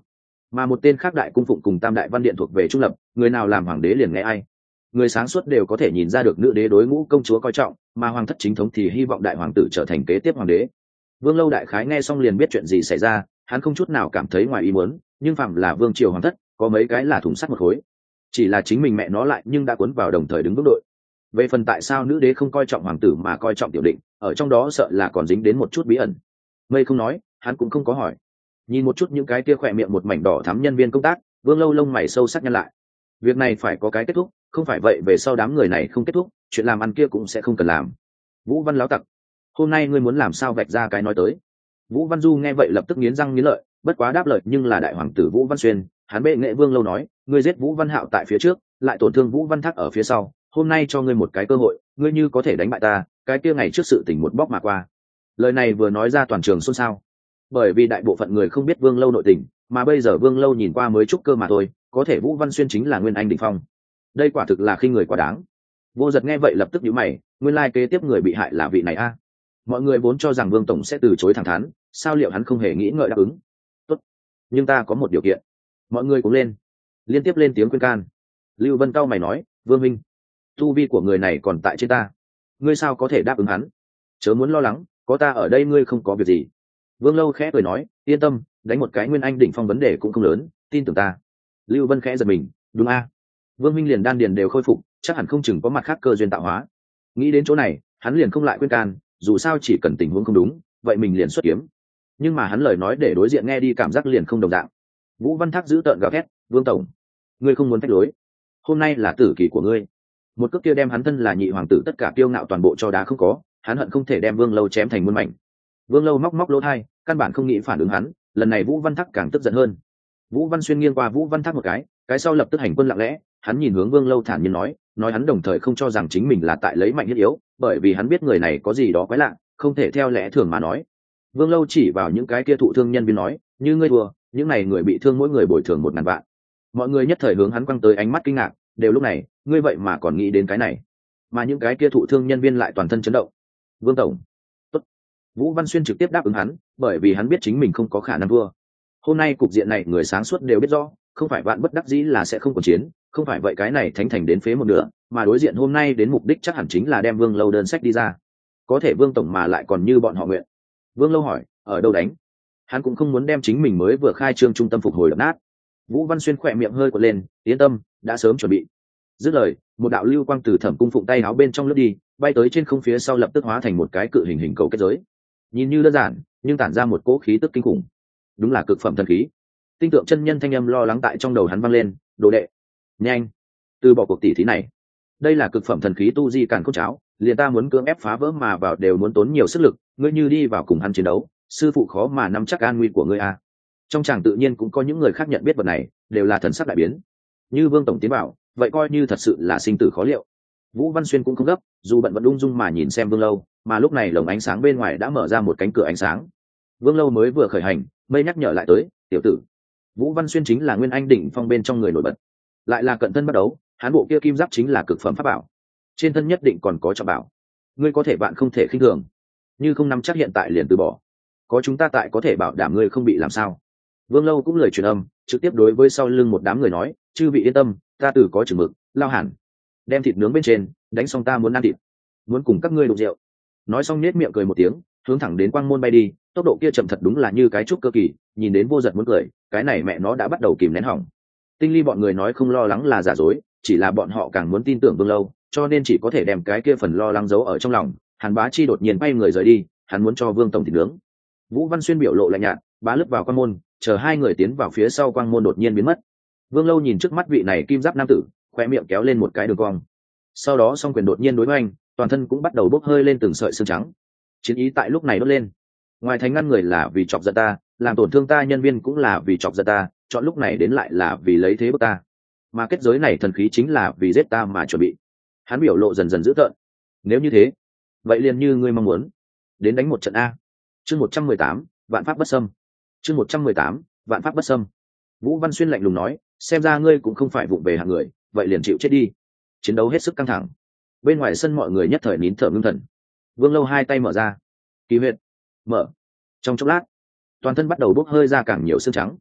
mà một tên khác đại cung phụng cùng tam đại văn điện thuộc về trung lập, người nào làm hoàng đế liền nghe ai. Người sáng suốt đều có thể nhìn ra được nữ đế đối ngũ công chúa coi trọng, mà hoàng thất chính thống thì hy vọng đại hoàng tử trở thành kế tiếp hoàng đế. Vương Lâu đại khái nghe xong liền biết chuyện gì xảy ra, hắn không chút nào cảm thấy ngoài ý muốn, nhưng phạm là vương triều hoàng thất, có mấy cái là thùng sắt một khối. Chỉ là chính mình mẹ nó lại nhưng đã cuốn vào đồng thời đứng vững đội. Về phần tại sao nữ đế không coi trọng hoàng tử mà coi trọng tiểu định, ở trong đó sợ là còn dính đến một chút bí ẩn. Mây không nói, hắn cũng không có hỏi. Nhìn một chút những cái kia khỏe miệng một mảnh đỏ thắm nhân viên công tác, Vương Lâu lông mày sâu sắc nhăn lại. Việc này phải có cái kết thúc, không phải vậy về sau đám người này không kết thúc, chuyện làm ăn kia cũng sẽ không cần làm. Vũ Văn láo tặc, hôm nay ngươi muốn làm sao vạch ra cái nói tới. Vũ Văn Du nghe vậy lập tức nghiến răng nghiến lợi, bất quá đáp lời nhưng là đại hoàng tử Vũ Văn Xuyên. Hắn bệ nghệ Vương Lâu nói, ngươi giết Vũ Văn Hạo tại phía trước, lại tổn thương Vũ Văn Thác ở phía sau, hôm nay cho ngươi một cái cơ hội, ngươi như có thể đánh bại ta, cái kia ngày trước sự tình một bóc mà qua. Lời này vừa nói ra toàn trường xôn xao, bởi vì đại bộ phận người không biết Vương Lâu nội tình, mà bây giờ Vương Lâu nhìn qua mới trúc cơ mà thôi, có thể Vũ Văn Xuyên chính là nguyên anh đỉnh phong. Đây quả thực là khinh người quá đáng. Vô Giật nghe vậy lập tức nhíu mày, nguyên lai kế tiếp người bị hại là vị này a. Mọi người vốn cho rằng Vương tổng sẽ từ chối thẳng thắn, sao liệu hắn không hề nghĩ ngợi đáp ứng. Tốt, nhưng ta có một điều kiện. Mọi người cũng lên, liên tiếp lên tiếng khuyên can. Lưu Vân cao mày nói, Vương minh, tu vi của người này còn tại trên ta, ngươi sao có thể đáp ứng hắn? Chớ muốn lo lắng, có ta ở đây ngươi không có việc gì. Vương Lâu khẽ cười nói, yên tâm, đánh một cái nguyên anh đỉnh phong vấn đề cũng không lớn, tin tưởng ta. Lưu Vân khẽ giật mình, đúng a. Vương minh liền đan điền đều khôi phục, chắc hẳn không chừng có mặt khác cơ duyên tạo hóa. Nghĩ đến chỗ này, hắn liền không lại khuyên can, dù sao chỉ cần tình huống không đúng, vậy mình liền xuất kiếm. Nhưng mà hắn lời nói để đối diện nghe đi cảm giác liền không đồng dạng. Vũ Văn Thác giữ tợn gào thét, Vương tổng, ngươi không muốn phách lối, hôm nay là tử kỳ của ngươi. Một cước kia đem hắn thân là nhị hoàng tử tất cả kiêu ngạo toàn bộ cho đá không có, hắn hận không thể đem Vương Lâu chém thành muôn mảnh. Vương Lâu móc móc lỗ tai, căn bản không nghĩ phản ứng hắn, lần này Vũ Văn Thác càng tức giận hơn. Vũ Văn Xuyên nghiêng qua Vũ Văn Thác một cái sau lập tức hành quân lặng lẽ, hắn nhìn hướng Vương Lâu thản nhiên nói hắn đồng thời không cho rằng chính mình là tại lấy mạnh nhất yếu, bởi vì hắn biết người này có gì đó quái lạ, không thể theo lẽ thường mà nói. Vương Lâu chỉ vào những cái kia thụ thương nhân viên nói, như ngươi thua, những này người bị thương mỗi người bồi thường 1.000 vạn. Mọi người nhất thời hướng hắn quăng tới ánh mắt kinh ngạc, đều lúc này, ngươi vậy mà còn nghĩ đến cái này? Mà những cái kia thụ thương nhân viên lại toàn thân chấn động. Vương tổng, tốt. Vũ Văn Xuyên trực tiếp đáp ứng hắn, bởi vì hắn biết chính mình không có khả năng thua. Hôm nay cục diện này người sáng suốt đều biết rõ, không phải vạn bất đắc dĩ là sẽ không còn chiến, không phải vậy cái này thánh thành đến phế một nửa, mà đối diện hôm nay đến mục đích chắc hẳn chính là đem Vương Lâu đơn sách đi ra. Có thể Vương tổng mà lại còn như bọn họ nguyện. Vương Lâu hỏi, ở đâu đánh? Hắn cũng không muốn đem chính mình mới vừa khai trương trung tâm phục hồi đập nát. Vũ Văn Xuyên khỏe miệng hơi quật lên, yên tâm, đã sớm chuẩn bị. Dứt lời, một đạo lưu quang từ Thẩm Cung Phụng tay áo bên trong lướt đi, bay tới trên không phía sau lập tức hóa thành một cái cự hình cầu kết giới. Nhìn như đơn giản, nhưng tản ra một cỗ khí tức kinh khủng. Đúng là cực phẩm thần khí. Tinh tượng chân nhân thanh âm lo lắng tại trong đầu hắn vang lên, đồ đệ, nhanh, từ bỏ cuộc tỷ thí này. Đây là cực phẩm thần khí tu di càn khôn cháo, liền ta muốn cưỡng ép phá vỡ mà vào đều muốn tốn nhiều sức lực, ngươi như đi vào cùng hắn chiến đấu, sư phụ khó mà nắm chắc an nguy của ngươi a. Trong chàng tự nhiên cũng có những người khác nhận biết vật này, đều là thần sắc đại biến. Như Vương tổng tiến bảo, vậy coi như thật sự là sinh tử khó liệu. Vũ Văn Xuyên cũng không gấp, dù bận vẫn ung dung mà nhìn xem Vương Lâu, mà lúc này lồng ánh sáng bên ngoài đã mở ra một cánh cửa ánh sáng. Vương Lâu mới vừa khởi hành, mây nhắc nhở lại tới, tiểu tử. Vũ Văn Xuyên chính là nguyên anh đỉnh phong bên trong người nổi bật, lại là cận thân bắt đấu, hắn bộ kia kim giáp chính là cực phẩm pháp bảo, trên thân nhất định còn có trọng bảo, ngươi có thể bạn không thể khinh thường, như không nắm chắc hiện tại liền từ bỏ, có chúng ta tại có thể bảo đảm ngươi không bị làm sao. Vương Lâu cũng lời truyền âm, trực tiếp đối với sau lưng một đám người nói, chư vị yên tâm, ta từ có chừng mực, lao hẳn, đem thịt nướng bên trên, đánh xong ta muốn ăn thịt, muốn cùng các ngươi đụng rượu. Nói xong nết miệng cười một tiếng, hướng thẳng đến quang môn bay đi, tốc độ kia chậm thật đúng là như cái trúc cơ kỳ, nhìn đến Vô Giật muốn cười, cái này mẹ nó đã bắt đầu kìm nén hỏng. Tinh Ly bọn người nói không lo lắng là giả dối, chỉ là bọn họ càng muốn tin tưởng Vương Lâu, cho nên chỉ có thể đem cái kia phần lo lắng giấu ở trong lòng. Hàn Bá Chi đột nhiên bay người rời đi, hắn muốn cho Vương tổng thịt nướng. Vũ Văn Xuyên biểu lộ lạnh nhạt, bá lướt vào quang môn, chờ hai người tiến vào phía sau quang môn đột nhiên biến mất. Vương Lâu nhìn trước mắt vị này kim giáp nam tử, khoe miệng kéo lên một cái đường cong. Sau đó song quyền đột nhiên đối với anh, toàn thân cũng bắt đầu bốc hơi lên từng sợi xương trắng. Chiến ý tại lúc này đốt lên. Ngoài thành ngăn người là vì chọc giận ta, làm tổn thương ta nhân viên cũng là vì chọc giận ta, chọn lúc này đến lại là vì lấy thế bức ta, mà kết giới này thần khí chính là vì giết ta mà chuẩn bị. Hắn biểu lộ dần dần dữ tợn. Nếu như thế, vậy liền như ngươi mong muốn, đến đánh một trận a. Chương 118, vạn pháp bất xâm. Chương 118, vạn pháp bất xâm. Vũ Văn Xuyên lạnh lùng nói, xem ra ngươi cũng không phải vụng về hạng người, vậy liền chịu chết đi. Chiến đấu hết sức căng thẳng. Bên ngoài sân mọi người nhất thời nín thở ngưng thần. Vương Lâu hai tay mở ra, kỳ huyệt mở. Trong chốc lát, toàn thân bắt đầu bốc hơi ra càng nhiều xương trắng.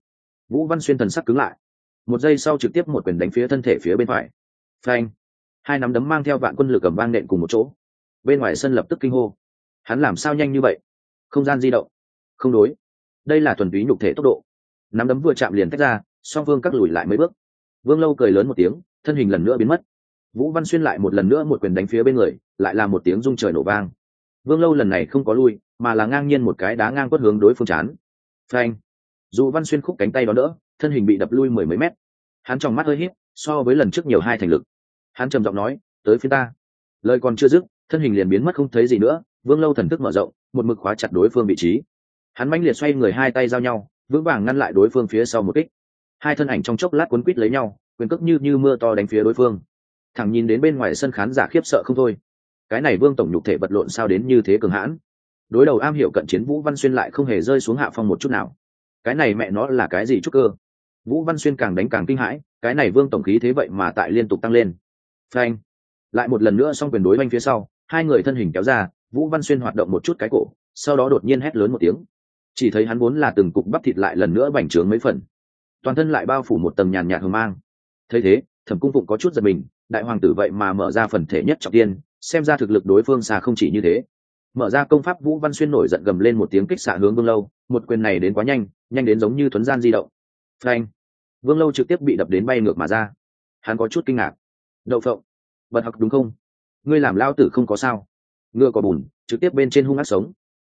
Vũ Văn Xuyên thần sắc cứng lại, một giây sau trực tiếp một quyền đánh phía thân thể phía bên phải. Phanh! Hai nắm đấm mang theo vạn quân lực cầm vang nện cùng một chỗ. Bên ngoài sân lập tức kinh hô. Hắn làm sao nhanh như vậy? Không gian di động. Không đối. Đây là thuần túy nhục thể tốc độ. Nắm đấm vừa chạm liền tách ra, song phương cắt lùi lại mấy bước. Vương Lâu cười lớn một tiếng, thân hình lần nữa biến mất. Vũ Văn Xuyên lại một lần nữa một quyền đánh phía bên người, lại là một tiếng rung trời nổ vang. Vương Lâu lần này không có lui, mà là ngang nhiên một cái đá ngang quất hướng đối phương chán. Phanh! Dù Văn Xuyên khúc cánh tay đó đỡ, thân hình bị đập lui mười mấy mét. Hắn trong mắt hơi híp, so với lần trước nhiều hai thành lực. Hắn trầm giọng nói, tới phía ta. Lời còn chưa dứt, thân hình liền biến mất không thấy gì nữa. Vương Lâu thần thức mở rộng, một mực khóa chặt đối phương vị trí. Hắn mãnh liệt xoay người, hai tay giao nhau, vững vàng ngăn lại đối phương phía sau một kích. Hai thân ảnh trong chốc lát cuốn quít lấy nhau, quyền cước như mưa to đánh phía đối phương. Thẳng nhìn đến bên ngoài sân khán giả khiếp sợ không thôi. Cái này Vương tổng nhục thể vật lộn sao đến như thế cường hãn. Đối đầu am hiểu cận chiến Vũ Văn Xuyên lại không hề rơi xuống hạ phong một chút nào. Cái này mẹ nó là cái gì trúc cơ? Vũ Văn Xuyên càng đánh càng kinh hãi, cái này Vương tổng khí thế vậy mà tại liên tục tăng lên. Phanh! Lại một lần nữa xong quyền đối oanh phía sau, hai người thân hình kéo ra, Vũ Văn Xuyên hoạt động một chút cái cổ, sau đó đột nhiên hét lớn một tiếng. Chỉ thấy hắn vốn là từng cục bắp thịt lại lần nữa bành trướng mấy phần, toàn thân lại bao phủ một tầng nhàn nhạt hờ mang. Thấy thế, Thẩm Cung Phụng có chút giật mình, đại hoàng tử vậy mà mở ra phần thể nhất trọng tiên, xem ra thực lực đối phương xa không chỉ như thế. Mở ra công pháp, Vũ Văn Xuyên nổi giận gầm lên một tiếng, kích xạ hướng Vương Lâu, một quyền này đến quá nhanh, nhanh đến giống như thuấn gian di động. Phanh! Vương Lâu trực tiếp bị đập đến bay ngược mà ra. Hắn có chút kinh ngạc. Đậu phộng, bật học đúng không? Ngươi làm lao tử không có sao? Ngựa có bùn, trực tiếp bên trên hung ác sống.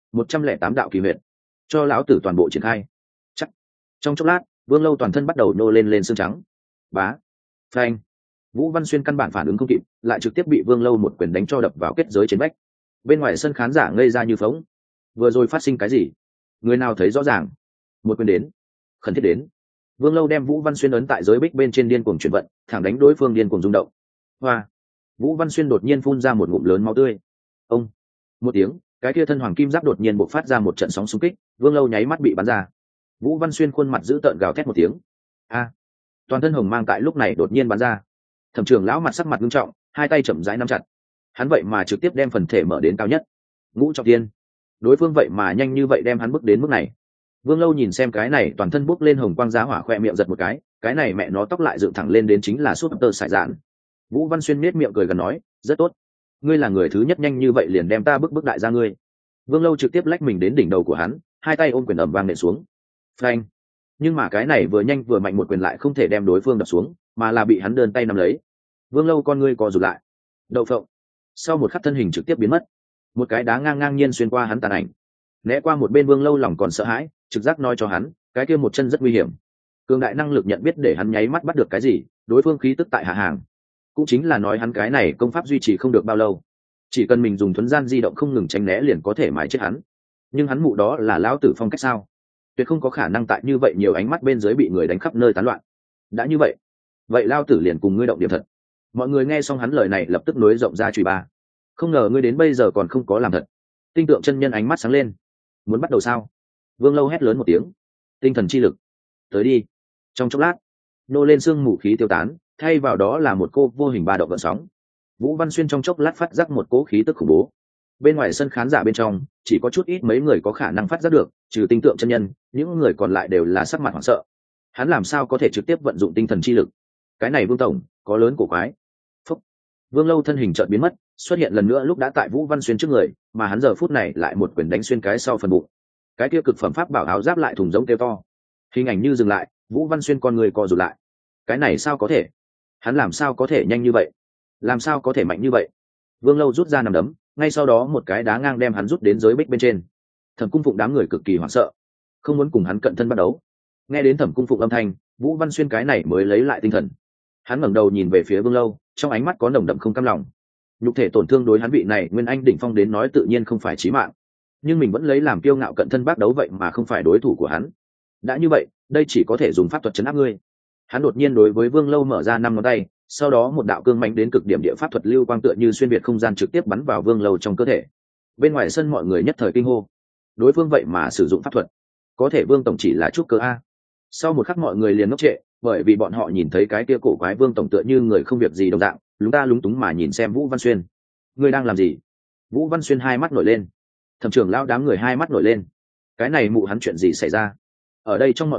108 đạo kỳ huyệt, cho lão tử toàn bộ triển khai. Chắc. Trong chốc lát, Vương Lâu toàn thân bắt đầu nô lên xương trắng. Bá. Phanh! Vũ Văn Xuyên căn bản phản ứng không kịp, lại trực tiếp bị Vương Lâu một quyền đánh cho đập vào kết giới trên vách. Bên ngoài sân khán giả ngây ra như phóng. Vừa rồi phát sinh cái gì? Người nào thấy rõ ràng? Một quyền đến, khẩn thiết đến. Vương Lâu đem Vũ Văn Xuyên ấn tại giới bích bên trên, điên cuồng chuyển vận, thẳng đánh đối phương điên cuồng rung động. Hoa! Vũ Văn Xuyên đột nhiên phun ra một ngụm lớn máu tươi. Ông! Một tiếng, cái kia thân hoàng kim giáp đột nhiên bộc phát ra một trận sóng xung kích, Vương Lâu nháy mắt bị bắn ra. Vũ Văn Xuyên khuôn mặt dữ tợn gào thét một tiếng. A! Toàn thân hồng mang tại lúc này đột nhiên bắn ra. Thẩm Trường lão mặt sắc mặt nghiêm trọng, hai tay chậm rãi nắm chặt. Hắn vậy mà trực tiếp đem phần thể mở đến cao nhất. Ngũ trọng thiên. Đối phương vậy mà nhanh như vậy đem hắn bước đến mức này. Vương Lâu nhìn xem cái này toàn thân bốc lên hồng quang giá hỏa, khoe miệng giật một cái này mẹ nó tóc lại dựng thẳng lên đến chính là súp tơ sải dạn. Vũ Văn Xuyên nét miệng cười gần nói, rất tốt, ngươi là người thứ nhất nhanh như vậy liền đem ta bức đại gia ngươi. Vương Lâu trực tiếp lách mình đến đỉnh đầu của hắn, hai tay ôm quyền ầm vang nện xuống. Phanh! Nhưng mà cái này vừa nhanh vừa mạnh một quyền lại không thể đem đối phương đập xuống, mà là bị hắn đơn tay nắm lấy. Vương Lâu con ngươi co rụt lại. Đậu phộng! Sau một khắc thân hình trực tiếp biến mất, một cái đá ngang nhiên xuyên qua hắn tàn ảnh. Né qua một bên, Vương Lâu lòng còn sợ hãi, trực giác nói cho hắn, cái kia một chân rất nguy hiểm. Cường đại năng lực nhận biết để hắn nháy mắt bắt được cái gì, đối phương khí tức tại hạ hàng. Cũng chính là nói hắn cái này công pháp duy trì không được bao lâu, chỉ cần mình dùng thuấn gian di động không ngừng tránh né liền có thể mái chết hắn. Nhưng hắn mụ đó là lão tử phong cách sao? Tuyệt không có khả năng tại như vậy nhiều ánh mắt bên dưới bị người đánh khắp nơi tán loạn. Đã như vậy, lão tử liền cùng ngươi động điểm thật. Mọi người nghe xong hắn lời này lập tức nối rộng ra chùy ba. Không ngờ ngươi đến bây giờ còn không có làm thật. Tinh tượng chân nhân ánh mắt sáng lên. Muốn bắt đầu sao? Vương Lâu hét lớn một tiếng. Tinh thần chi lực, tới đi. Trong chốc lát, nô lên xương mù khí tiêu tán, thay vào đó là một cô vô hình ba động gợn sóng. Vũ Văn Xuyên trong chốc lát phát giác một cỗ khí tức khủng bố. Bên ngoài sân khán giả bên trong chỉ có chút ít mấy người có khả năng phát giác được, trừ tinh tượng chân nhân, những người còn lại đều là sắc mặt hoảng sợ. Hắn làm sao có thể trực tiếp vận dụng tinh thần chi lực? Cái này Vương tổng có lớn cổ quái. Phúc. Vương Lâu thân hình chợt biến mất, xuất hiện lần nữa lúc đã tại Vũ Văn Xuyên trước người, mà hắn giờ phút này lại một quyền đánh xuyên cái sau phần bụng. Cái kia cực phẩm pháp bảo áo giáp lại thùng giống kêu to. Hình ảnh như dừng lại, Vũ Văn Xuyên con người co rụt lại. Cái này sao có thể? Hắn làm sao có thể nhanh như vậy? Làm sao có thể mạnh như vậy? Vương Lâu rút ra nằm đấm, ngay sau đó một cái đá ngang đem hắn rút đến giới bích bên trên. Thẩm Cung Phụng đám người cực kỳ hoảng sợ, không muốn cùng hắn cận thân bắt đấu. Nghe đến Thẩm Cung Phụng âm thanh, Vũ Văn Xuyên cái này mới lấy lại tinh thần. Hắn ngẩng đầu nhìn về phía Vương Lâu, trong ánh mắt có nồng đậm không cam lòng. Nhục thể tổn thương đối hắn vị này nguyên anh đỉnh phong đến nói tự nhiên không phải chí mạng, nhưng mình vẫn lấy làm kiêu ngạo cận thân bác đấu vậy mà không phải đối thủ của hắn. Đã như vậy, đây chỉ có thể dùng pháp thuật chấn áp ngươi. Hắn đột nhiên đối với Vương Lâu mở ra 5 ngón tay, sau đó một đạo cương mạnh đến cực điểm địa pháp thuật lưu quang tựa như xuyên việt không gian trực tiếp bắn vào Vương Lâu trong cơ thể. Bên ngoài sân mọi người nhất thời kinh hô. Đối phương vậy mà sử dụng pháp thuật, có thể Vương tổng chỉ là trúc cơ a. Sau một khắc mọi người liền ngốc trệ, bởi vì bọn họ nhìn thấy cái kia cổ quái Vương tổng tựa như người không việc gì đồng dạng, lúng ta lúng túng mà nhìn xem Vũ Văn Xuyên. Ngươi đang làm gì? Vũ Văn Xuyên hai mắt nổi lên. Thẩm trưởng lão đám người hai mắt nổi lên. Cái này mụ hắn chuyện gì xảy ra? Ở đây trong mọi người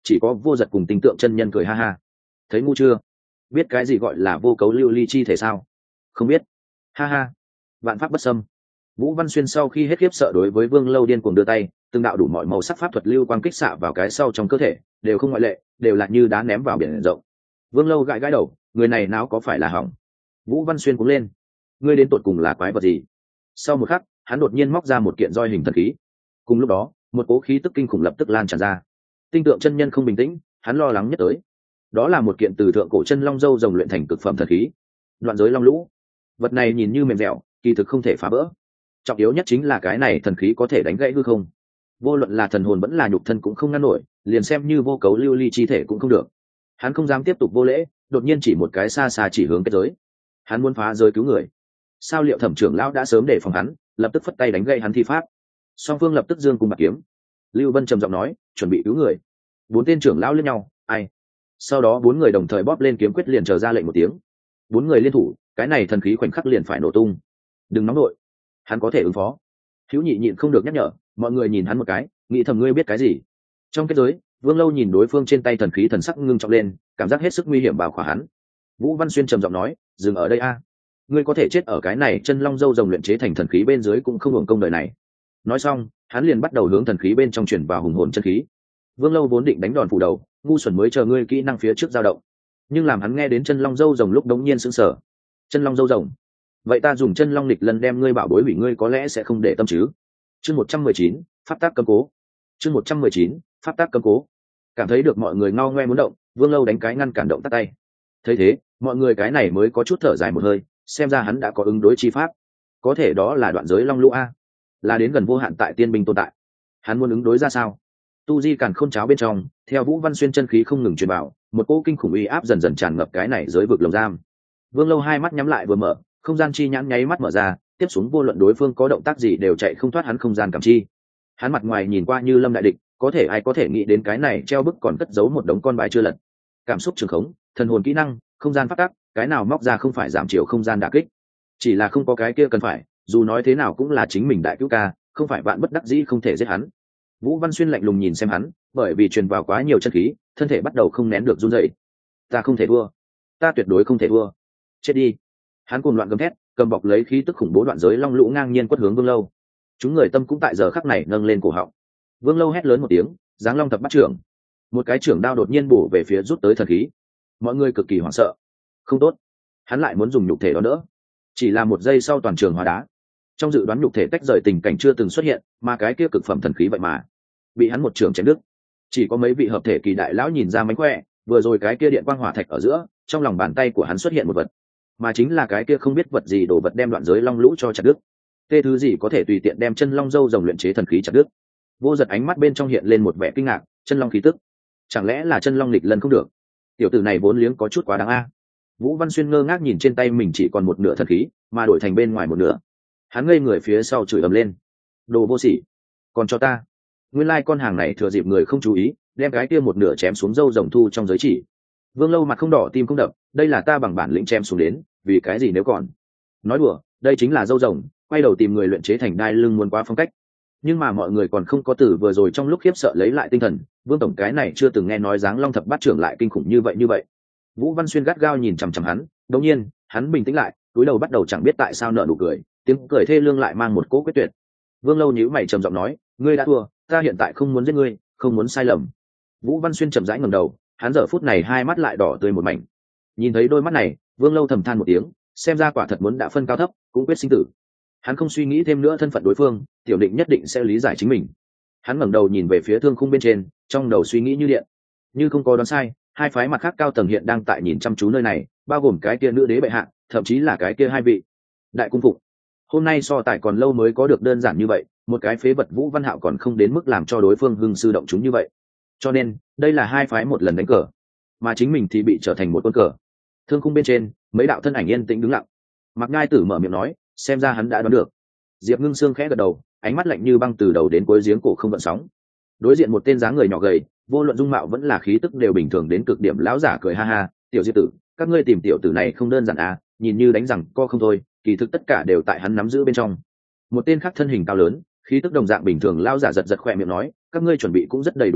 chỉ có Vô Giật cùng Tinh Tượng chân nhân cười ha ha. Thấy ngu chưa? Biết cái gì gọi là vô cấu lưu ly chi thể sao? Không biết. Ha ha. Vạn pháp bất xâm. Vũ Văn Xuyên sau khi hết khiếp sợ đối với Vương Lâu điên cuồng đưa tay, từng đạo đủ mọi màu sắc pháp thuật lưu quang kích xạ vào cái sau trong cơ thể, đều không ngoại lệ, đều là như đá ném vào biển rộng. Vương Lâu gãi gãi đầu, người này não có phải là hỏng? Vũ Văn Xuyên cũng lên. Ngươi đến tột cùng là quái vật gì? Sau một khắc, hắn đột nhiên móc ra một kiện roi hình thần khí. Cùng lúc đó, một cỗ khí tức kinh khủng lập tức lan tràn ra. Tinh Tượng chân nhân không bình tĩnh, hắn lo lắng nhất tới. Đó là một kiện từ thượng cổ chân long dâu rồng luyện thành cực phẩm thần khí. Đoạn giới long lũ. Vật này nhìn như mềm dẻo, kỳ thực không thể phá vỡ. Trọng yếu nhất chính là cái này thần khí có thể đánh gãy hư không. Vô luận là thần hồn vẫn là nhục thân cũng không ngăn nổi, liền xem như vô cấu lưu ly chi thể cũng không được. Hắn không dám tiếp tục vô lễ, đột nhiên chỉ một cái xa xa chỉ hướng kết giới. Hắn muốn phá giới cứu người. Sao Liệu Thẩm trưởng lão đã sớm để phòng hắn, lập tức phất tay đánh gãy hắn thi pháp. Song phương lập tức dương cùng bạc kiếm. Lưu Vân trầm giọng nói, chuẩn bị cứu người. Bốn tên trưởng lão liếc nhau, ai? Sau đó bốn người đồng thời bóp lên kiếm quyết liền chờ ra lệnh một tiếng. Bốn người liên thủ, cái này thần khí khoảnh khắc liền phải nổ tung. Đừng nóng nổi, hắn có thể ứng phó. Hữu Nhị nhịn không được nhắc nhở, mọi người nhìn hắn một cái, nghĩ thầm ngươi biết cái gì? Trong kết giới, Vương Lâu nhìn đối phương trên tay thần khí thần sắc ngưng trọng lên, cảm giác hết sức nguy hiểm vào khỏa hắn. Vũ Văn Xuyên trầm giọng nói, dừng ở đây a. Ngươi có thể chết ở cái này chân long dâu rồng luyện chế thành thần khí bên dưới cũng không hưởng công đời này. Nói xong, hắn liền bắt đầu hướng thần khí bên trong chuyển vào hùng hồn chân khí. Vương Lâu vốn định đánh đòn phủ đầu, ngu xuẩn mới chờ ngươi kỹ năng phía trước dao động, nhưng làm hắn nghe đến chân long dâu rồng lúc đống nhiên sững sờ. Chân long dâu rồng? Vậy ta dùng chân long lịch lần đem ngươi bảo bối hủy ngươi có lẽ sẽ không để tâm chứ? Chương 119, pháp tác cấm cố. Chương 119, pháp tác cấm cố. Cảm thấy được mọi người ngao ngoe muốn động, Vương Lâu đánh cái ngăn cản động tắt tay. Thấy thế, mọi người cái này mới có chút thở dài một hơi, xem ra hắn đã có ứng đối chi pháp. Có thể đó là đoạn giới long lũ a, là đến gần vô hạn tại tiên binh tồn tại. Hắn muốn ứng đối ra sao? Tu di càn khôn cháo bên trong, theo Vũ Văn Xuyên chân khí không ngừng truyền bảo, một cỗ kinh khủng uy áp dần dần tràn ngập cái này giới vực lồng giam. Vương Lâu hai mắt nhắm lại vừa mở, không gian chi nhãn nháy mắt mở ra, tiếp xuống vô luận đối phương có động tác gì đều chạy không thoát hắn không gian cảm chi. Hắn mặt ngoài nhìn qua như lâm đại địch, có thể ai có thể nghĩ đến cái này treo bức còn cất giấu một đống con bài chưa lật. Cảm xúc trường khống, thần hồn kỹ năng, không gian phát tác, cái nào móc ra không phải giảm chiều không gian đả kích. Chỉ là không có cái kia cần phải, dù nói thế nào cũng là chính mình đại cứu ca, không phải bạn bất đắc dĩ không thể giết hắn. Vũ Văn Xuyên lạnh lùng nhìn xem hắn, bởi vì truyền vào quá nhiều chân khí, thân thể bắt đầu không nén được run rẩy. Ta không thể thua, ta tuyệt đối không thể thua. Chết đi! Hắn cuồng loạn gầm thét, cầm bọc lấy khí tức khủng bố đoạn giới long lũ ngang nhiên quất hướng Vương Lâu. Chúng người tâm cũng tại giờ khắc này nâng lên cổ họng. Vương Lâu hét lớn một tiếng, giáng long thập bắt trưởng. Một cái trưởng đao đột nhiên bổ về phía rút tới thần khí. Mọi người cực kỳ hoảng sợ. Không tốt, hắn lại muốn dùng nhục thể đó nữa. Chỉ là một giây sau toàn trường hóa đá. Trong dự đoán nhục thể tách rời tình cảnh chưa từng xuất hiện, mà cái kia cực phẩm thần khí vậy mà bị hắn một trường chém đứt. Chỉ có mấy vị hợp thể kỳ đại lão nhìn ra mánh khỏe, vừa rồi cái kia điện quang hỏa thạch ở giữa, trong lòng bàn tay của hắn xuất hiện một vật, mà chính là cái kia không biết vật gì đổ vật đem đoạn giới long lũ cho chặt đứt. Tê thứ gì có thể tùy tiện đem chân long dâu rồng luyện chế thần khí chặt đứt? Vô Giật ánh mắt bên trong hiện lên một vẻ kinh ngạc, chân long khí tức, chẳng lẽ là chân long lịch lần không được? Tiểu tử này vốn liếng có chút quá đáng a. Vũ Văn Xuyên ngơ ngác nhìn trên tay mình chỉ còn một nửa thần khí, mà đổi thành bên ngoài một nửa. Hắn ngây người phía sau chửi ầm lên, đồ vô sỉ, còn cho ta! Nguyên lai con hàng này thừa dịp người không chú ý, đem cái kia một nửa chém xuống dâu rồng thu trong giới chỉ. Vương Lâu mặt không đỏ tim không đập, đây là ta bằng bản lĩnh chém xuống đến, vì cái gì nếu còn? Nói đùa, đây chính là dâu rồng, quay đầu tìm người luyện chế thành đai lưng muốn quá phong cách. Nhưng mà mọi người còn không có từ vừa rồi trong lúc khiếp sợ lấy lại tinh thần, Vương tổng cái này chưa từng nghe nói dáng long thập bát trưởng lại kinh khủng như vậy. Vũ Văn Xuyên gắt gao nhìn chằm chằm hắn, đột nhiên, hắn bình tĩnh lại, cúi đầu bắt đầu chẳng biết tại sao nở nụ cười, tiếng cười thê lương lại mang một cỗ quyết tuyệt. Vương Lâu nhíu mày trầm giọng nói, ngươi đã thua, ta hiện tại không muốn giết ngươi, không muốn sai lầm. Vũ Văn Xuyên chậm rãi ngẩng đầu, hắn giờ phút này hai mắt lại đỏ tươi một mảnh. Nhìn thấy đôi mắt này, Vương Lâu thầm than một tiếng, xem ra quả thật muốn đã phân cao thấp, cũng quyết sinh tử. Hắn không suy nghĩ thêm nữa thân phận đối phương, tiểu định nhất định sẽ lý giải chính mình. Hắn ngẩng đầu nhìn về phía thương khung bên trên, trong đầu suy nghĩ như điện. Như không có đoán sai, hai phái mặt khác cao tầng hiện đang tại nhìn chăm chú nơi này, bao gồm cái kia nữ đế bệ hạ, thậm chí là cái kia hai vị đại cung phục. Hôm nay so tài còn lâu mới có được đơn giản như vậy, một cái phế vật Vũ Văn Hạo còn không đến mức làm cho đối phương hưng sư động chúng như vậy. Cho nên, đây là hai phái một lần đánh cờ, mà chính mình thì bị trở thành một con cờ. Thương khung bên trên, mấy đạo thân ảnh yên tĩnh đứng lặng. Mạc Ngai Tử mở miệng nói, xem ra hắn đã đoán được. Diệp Ngưng Sương khẽ gật đầu, ánh mắt lạnh như băng từ đầu đến cuối giếng cổ không gợn sóng. Đối diện một tên dáng người nhỏ gầy, vô luận dung mạo vẫn là khí tức đều bình thường đến cực điểm, lão giả cười ha ha, tiểu Diệp tử, các ngươi tìm tiểu tử này không đơn giản à, nhìn như đánh rằng co không thôi, kỳ thực tất cả đều tại hắn nắm giữ bên trong. Một tên khác thân hình cao lớn, khí tức đồng dạng bình thường lão giả giật giật khỏe miệng nói, các ngươi chuẩn bị cũng rất đầy đủ à,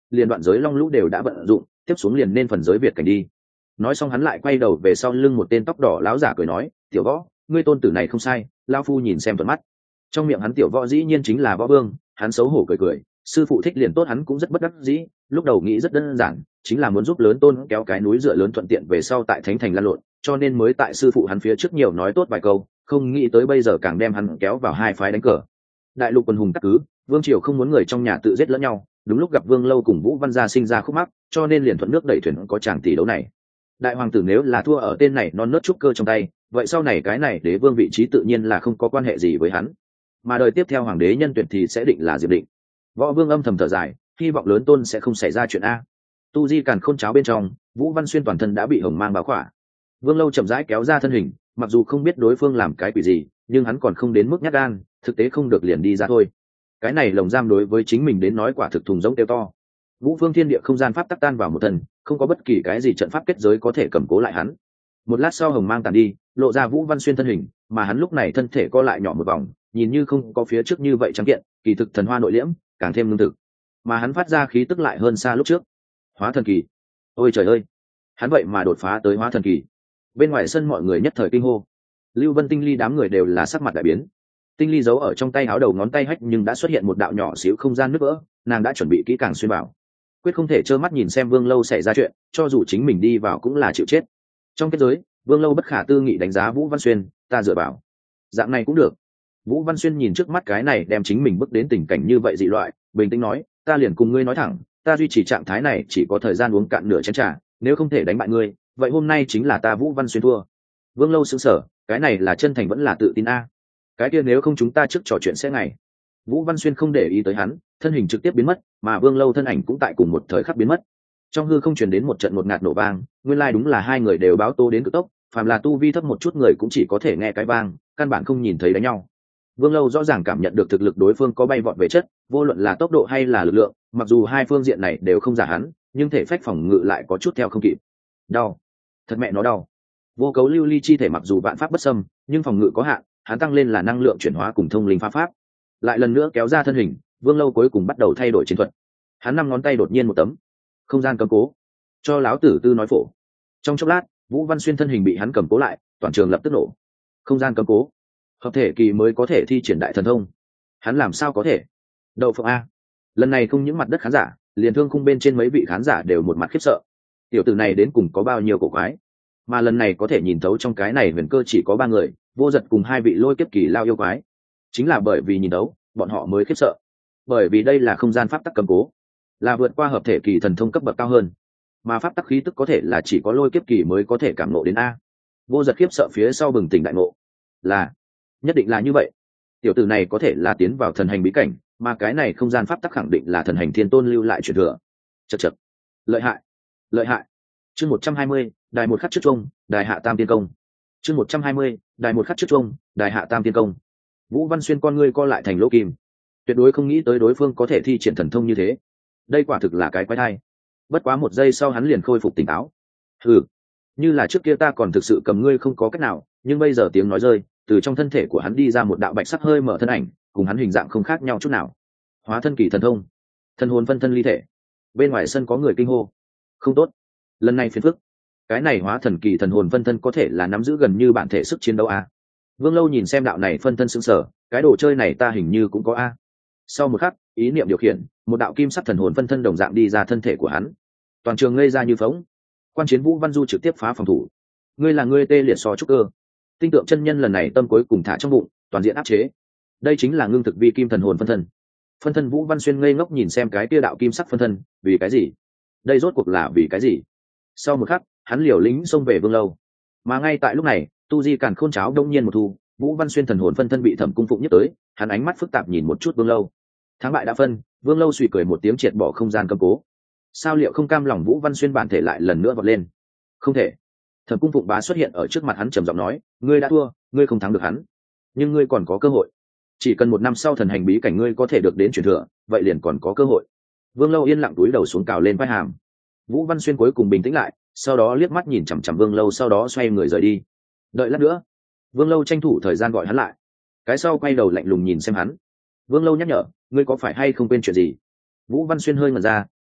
liền đoạn giới long lũ đều đã vận dụng, tiếp xuống liền nên phần giới việt cảnh đi. Nói xong hắn lại quay đầu về sau lưng một tên tóc đỏ láo giả cười nói, tiểu võ, ngươi tôn tử này không sai, lao phu nhìn xem thuận mắt. Trong miệng hắn tiểu võ dĩ nhiên chính là võ vương, hắn xấu hổ cười cười, sư phụ thích liền tốt, hắn cũng rất bất đắc dĩ, lúc đầu nghĩ rất đơn giản, chính là muốn giúp lớn tôn kéo cái núi dựa lớn thuận tiện về sau tại thánh thành lăn lộn, cho nên mới tại sư phụ hắn phía trước nhiều nói tốt vài câu, không nghĩ tới bây giờ càng đem hắn kéo vào hai phái đánh cờ. Đại lục quân hùng tắc cứ, vương triều không muốn người trong nhà tự giết lẫn nhau, đúng lúc gặp vương lâu cùng vũ văn gia sinh ra khúc mắc, cho nên liền thuận nước đẩy thuyền có chàng tỷ đấu này. Đại hoàng tử nếu là thua ở tên này non nớt trúc cơ trong tay, vậy sau này cái này đế vương vị trí tự nhiên là không có quan hệ gì với hắn, mà đời tiếp theo hoàng đế nhân tuyển thì sẽ định là Diệp Định. Võ vương âm thầm thở dài, hy vọng lớn tôn sẽ không xảy ra chuyện a. Tu di càn khôn cháo bên trong, Vũ Văn Xuyên toàn thân đã bị hồng mang bao khỏa. Vương Lâu chậm rãi kéo ra thân hình, mặc dù không biết đối phương làm cái quỷ gì, nhưng hắn còn không đến mức nhát gan, thực tế không được liền đi ra thôi. Cái này lồng giam đối với chính mình đến nói quả thực thùng giống tiêu to. Vũ Phương Thiên Địa không gian pháp tắc tan vào một thần, không có bất kỳ cái gì trận pháp kết giới có thể cầm cố lại hắn. Một lát sau hồng mang tàn đi, lộ ra Vũ Văn Xuyên thân hình, mà hắn lúc này thân thể co lại nhỏ một vòng, nhìn như không có phía trước như vậy trắng kiện, kỳ thực thần hoa nội liễm, càng thêm lương thực. Mà hắn phát ra khí tức lại hơn xa lúc trước. Hóa thần kỳ. Ôi trời ơi, hắn vậy mà đột phá tới hóa thần kỳ. Bên ngoài sân mọi người nhất thời kinh hô. Lưu Vân Tinh Ly đám người đều là sắc mặt đại biến. Tinh Ly giấu ở trong tay áo đầu ngón tay hách nhưng đã xuất hiện một đạo nhỏ xíu không gian nứt vỡ, nàng đã chuẩn bị kỹ càng xuyên vào. Quyết không thể trơ mắt nhìn xem Vương Lâu xảy ra chuyện, cho dù chính mình đi vào cũng là chịu chết. Trong kết giới, Vương Lâu bất khả tư nghị đánh giá Vũ Văn Xuyên, ta dựa vào. Dạng này cũng được. Vũ Văn Xuyên nhìn trước mắt cái này đem chính mình bước đến tình cảnh như vậy dị loại, bình tĩnh nói, ta liền cùng ngươi nói thẳng, ta duy trì trạng thái này chỉ có thời gian uống cạn nửa chén trà, nếu không thể đánh bại ngươi, vậy hôm nay chính là ta Vũ Văn Xuyên thua. Vương Lâu sững sờ, cái này là chân thành vẫn là tự tin a? Cái kia nếu không chúng ta trước trò chuyện sẽ ngày. Vũ Văn Xuyên không để ý tới hắn, thân hình trực tiếp biến mất, mà Vương Lâu thân ảnh cũng tại cùng một thời khắc biến mất. Trong hư không truyền đến một trận ngột ngạt nổ vang, nguyên lai đúng là hai người đều báo tố đến cực tốc, phàm là tu vi thấp một chút người cũng chỉ có thể nghe cái vang, căn bản không nhìn thấy đánh nhau. Vương Lâu rõ ràng cảm nhận được thực lực đối phương có bay vọt về chất, vô luận là tốc độ hay là lực lượng, mặc dù hai phương diện này đều không giả hắn, nhưng thể phách phòng ngự lại có chút theo không kịp. Đau, thật mẹ nó đau. Vô cấu lưu ly chi thể mặc dù vạn pháp bất xâm, nhưng phòng ngự có hạn, hắn tăng lên là năng lượng chuyển hóa cùng thông linh pháp. Lại lần nữa kéo ra thân hình, Vương Lâu cuối cùng bắt đầu thay đổi chiến thuật. Hắn năm ngón tay đột nhiên một tấm không gian cấm cố, cho láo tử tư nói phổ. Trong chốc lát, Vũ Văn Xuyên thân hình bị hắn cầm cố lại, toàn trường lập tức nổ. Không gian cấm cố, hợp thể kỳ mới có thể thi triển đại thần thông, hắn làm sao có thể? Đậu phượng a. Lần này không những mặt đất khán giả, liền thương khung bên trên mấy vị khán giả đều một mặt khiếp sợ. Tiểu tử này đến cùng có bao nhiêu cổ quái, mà lần này có thể nhìn thấu trong cái này huyền cơ chỉ có 3 người, Vô Giật cùng 2 vị lôi kiếp kỳ lao yêu quái. Chính là bởi vì nhìn đấu, bọn họ mới khiếp sợ, bởi vì đây là không gian pháp tắc cầm cố, là vượt qua hợp thể kỳ thần thông cấp bậc cao hơn, mà pháp tắc khí tức có thể là chỉ có lôi kiếp kỳ mới có thể cảm ngộ đến a. Vô Giật khiếp sợ phía sau bừng tỉnh đại ngộ, là nhất định là như vậy, tiểu tử này có thể là tiến vào thần hành bí cảnh, mà cái này không gian pháp tắc khẳng định là thần hành thiên tôn lưu lại truyền thừa. Chậc chậc, lợi hại, lợi hại. Chương 120, đài một khắc trước trung, đài hạ tam tiên công. Chương 120, đài một khắc trước trung, đài hạ tam tiên công. Vũ Văn Xuyên con ngươi co lại thành lỗ kim, tuyệt đối không nghĩ tới đối phương có thể thi triển thần thông như thế, đây quả thực là cái quái thai. Bất quá một giây sau hắn liền khôi phục tỉnh táo. Ừ, như là trước kia ta còn thực sự cầm ngươi không có cách nào, nhưng bây giờ tiếng nói rơi, từ trong thân thể của hắn đi ra một đạo bạch sắc hơi mở thân ảnh, cùng hắn hình dạng không khác nhau chút nào. Hóa thân kỳ thần thông, thân hồn phân thân ly thể. Bên ngoài sân có người kinh hô, không tốt, lần này phiền phức. Cái này hóa thần kỳ thần hồn phân thân có thể là nắm giữ gần như bản thể sức chiến đấu a. Vương Lâu nhìn xem đạo này phân thân sững sờ, cái đồ chơi này ta hình như cũng có a. Sau một khắc, ý niệm điều khiển, một đạo kim sắc thần hồn phân thân đồng dạng đi ra thân thể của hắn. Toàn trường ngây ra như phỗng. Quan Chiến Vũ Văn Du trực tiếp phá phòng thủ. Ngươi là ngươi tê liệt so trúc cơ. Tinh tượng chân nhân lần này tâm cuối cùng thả trong bụng, toàn diện áp chế. Đây chính là ngưng thực vi kim thần hồn phân thân. Phân thân Vũ Văn Xuyên ngây ngốc nhìn xem cái tia đạo kim sắc phân thân, vì cái gì? Đây rốt cuộc là vì cái gì? Sau một khắc, hắn liều lĩnh xông về Vương Lâu. Mà ngay tại lúc này, tu di càn khôn cháo đông nhiên một thu, Vũ Văn Xuyên thần hồn phân thân bị Thẩm Cung Phụng nhất tới, hắn ánh mắt phức tạp nhìn một chút Vương Lâu. Thắng bại đã phân, Vương Lâu suy cười một tiếng triệt bỏ không gian cấm cố. Sao liệu không cam lòng Vũ Văn Xuyên bản thể lại lần nữa vọt lên? Không thể. Thẩm Cung Phụng bá xuất hiện ở trước mặt hắn trầm giọng nói, ngươi đã thua, ngươi không thắng được hắn, nhưng ngươi còn có cơ hội. Chỉ cần 1 năm sau thần hành bí cảnh ngươi có thể được đến truyền thừa, vậy liền còn có cơ hội. Vương Lâu yên lặng túi đầu xuống cào lên vai hàm. Vũ Văn Xuyên cuối cùng bình tĩnh lại, sau đó liếc mắt nhìn chằm chằm Vương Lâu, sau đó xoay người rời đi. Đợi lát nữa. Vương Lâu tranh thủ thời gian gọi hắn lại. Cái sau quay đầu lạnh lùng nhìn xem hắn. Vương Lâu nhắc nhở, ngươi có phải hay không quên chuyện gì? Vũ Văn Xuyên hơi ngẩn ra,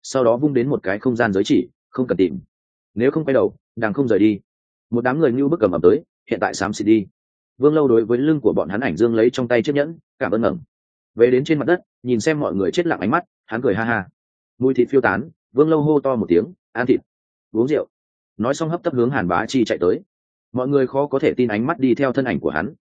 sau đó vung đến một cái không gian giới chỉ, không cần tìm, nếu không quay đầu đàng không rời đi. Một đám người như bức cầm ẩm tới, hiện tại xám xịt đi. Vương Lâu đối với lưng của bọn hắn ảnh dương lấy trong tay chiếc nhẫn, cảm ơn ngẩng về đến trên mặt đất, nhìn xem mọi người chết lặng ánh mắt, hắn cười ha ha. Mùi thịt phiêu tán, Vương Lâu hô to một tiếng, ăn thịt, uống rượu. Nói xong hấp tấp hướng Hàn Bá Chi chạy tới. Mọi người khó có thể tin ánh mắt đi theo thân ảnh của hắn.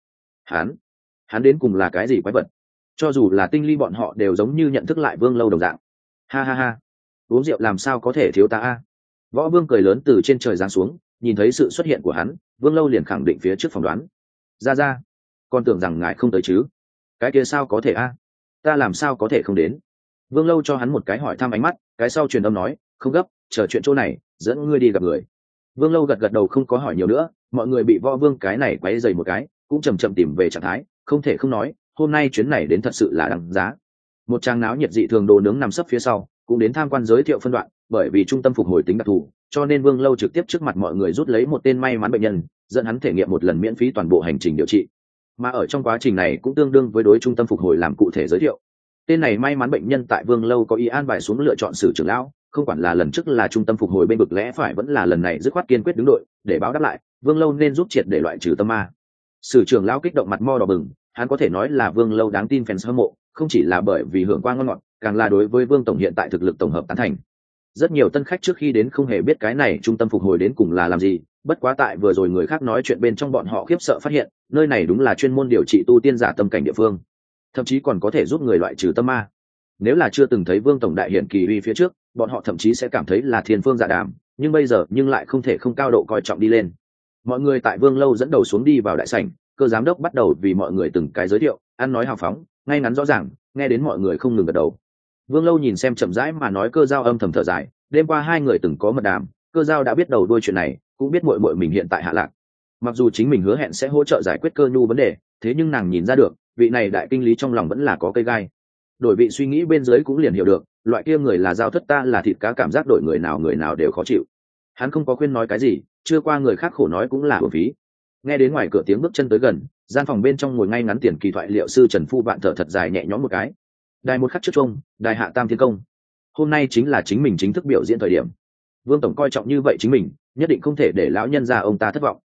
Hắn đến cùng là cái gì quái vật? Cho dù là tinh ly bọn họ đều giống như nhận thức lại Vương Lâu đồng dạng. Ha ha ha, uống rượu làm sao có thể thiếu ta a? Võ Vương cười lớn từ trên trời giáng xuống, nhìn thấy sự xuất hiện của hắn, Vương Lâu liền khẳng định phía trước phỏng đoán. Ra, con tưởng rằng ngài không tới chứ? Cái kia sao có thể a? Ta làm sao có thể không đến? Vương Lâu cho hắn một cái hỏi thăm ánh mắt, cái sau truyền âm nói, không gấp, chờ chuyện chỗ này, dẫn ngươi đi gặp người. Vương Lâu gật gật đầu không có hỏi nhiều nữa, mọi người bị Võ Vương cái này quấy dày một cái, cũng chầm chậm tìm về trạng thái, không thể không nói, hôm nay chuyến này đến thật sự là đáng giá. Một trang náo nhiệt dị thường đồ nướng nằm sấp phía sau, cũng đến tham quan giới thiệu phân đoạn, bởi vì trung tâm phục hồi tính đặc thù, cho nên Vương Lâu trực tiếp trước mặt mọi người rút lấy một tên may mắn bệnh nhân, dẫn hắn thể nghiệm một lần miễn phí toàn bộ hành trình điều trị. Mà ở trong quá trình này cũng tương đương với đối trung tâm phục hồi làm cụ thể giới thiệu. Tên này may mắn bệnh nhân tại Vương Lâu có ý an bài xuống lựa chọn sử trưởng lão, không quản là lần trước là trung tâm phục hồi bên vực lẽ phải vẫn là lần này dứt khoát kiên quyết đứng đội, để báo đáp lại, Vương Lâu nên giúp triệt để loại trừ tâm ma. Sử trưởng lão kích động mặt mo đỏ bừng, hắn có thể nói là Vương Lâu đáng tin fans hâm mộ, không chỉ là bởi vì hưởng qua ngon ngọt, càng là đối với Vương tổng hiện tại thực lực tổng hợp tán thành. Rất nhiều tân khách trước khi đến không hề biết cái này trung tâm phục hồi đến cùng là làm gì, bất quá tại vừa rồi người khác nói chuyện bên trong bọn họ khiếp sợ phát hiện, nơi này đúng là chuyên môn điều trị tu tiên giả tâm cảnh địa phương, thậm chí còn có thể giúp người loại trừ tâm ma. Nếu là chưa từng thấy Vương tổng đại hiện kỳ uy phía trước, bọn họ thậm chí sẽ cảm thấy là thiên phương dạ đàm, nhưng bây giờ nhưng lại không thể không cao độ coi trọng đi lên. Mọi người tại Vương Lâu dẫn đầu xuống đi vào đại sảnh, cơ giám đốc bắt đầu vì mọi người từng cái giới thiệu, ăn nói hào phóng, ngay ngắn rõ ràng, nghe đến mọi người không ngừng gật đầu. Vương Lâu nhìn xem chậm rãi mà nói Cơ Giao âm thầm thở dài, đêm qua hai người từng có mật đàm, Cơ Giao đã biết đầu đuôi chuyện này, cũng biết muội muội mình hiện tại hạ lạc. Mặc dù chính mình hứa hẹn sẽ hỗ trợ giải quyết Cơ Nhu vấn đề, thế nhưng nàng nhìn ra được, vị này đại kinh lý trong lòng vẫn là có cây gai. Đổi vị suy nghĩ bên dưới cũng liền hiểu được, loại kia người là giao thất ta là thịt cá cảm giác đổi người nào đều khó chịu. Hắn không có khuyên nói cái gì, chưa qua người khác khổ nói cũng là uổng phí. Nghe đến ngoài cửa tiếng bước chân tới gần, gian phòng bên trong ngồi ngay ngắn tiền kỳ thoại liệu sư Trần Phu Vạn thở thật dài nhẹ nhõm một cái. Đài một khắc trước trung, đài hạ tam thiên công. Hôm nay chính là chính mình chính thức biểu diễn thời điểm. Vương tổng coi trọng như vậy chính mình, nhất định không thể để lão nhân gia ông ta thất vọng.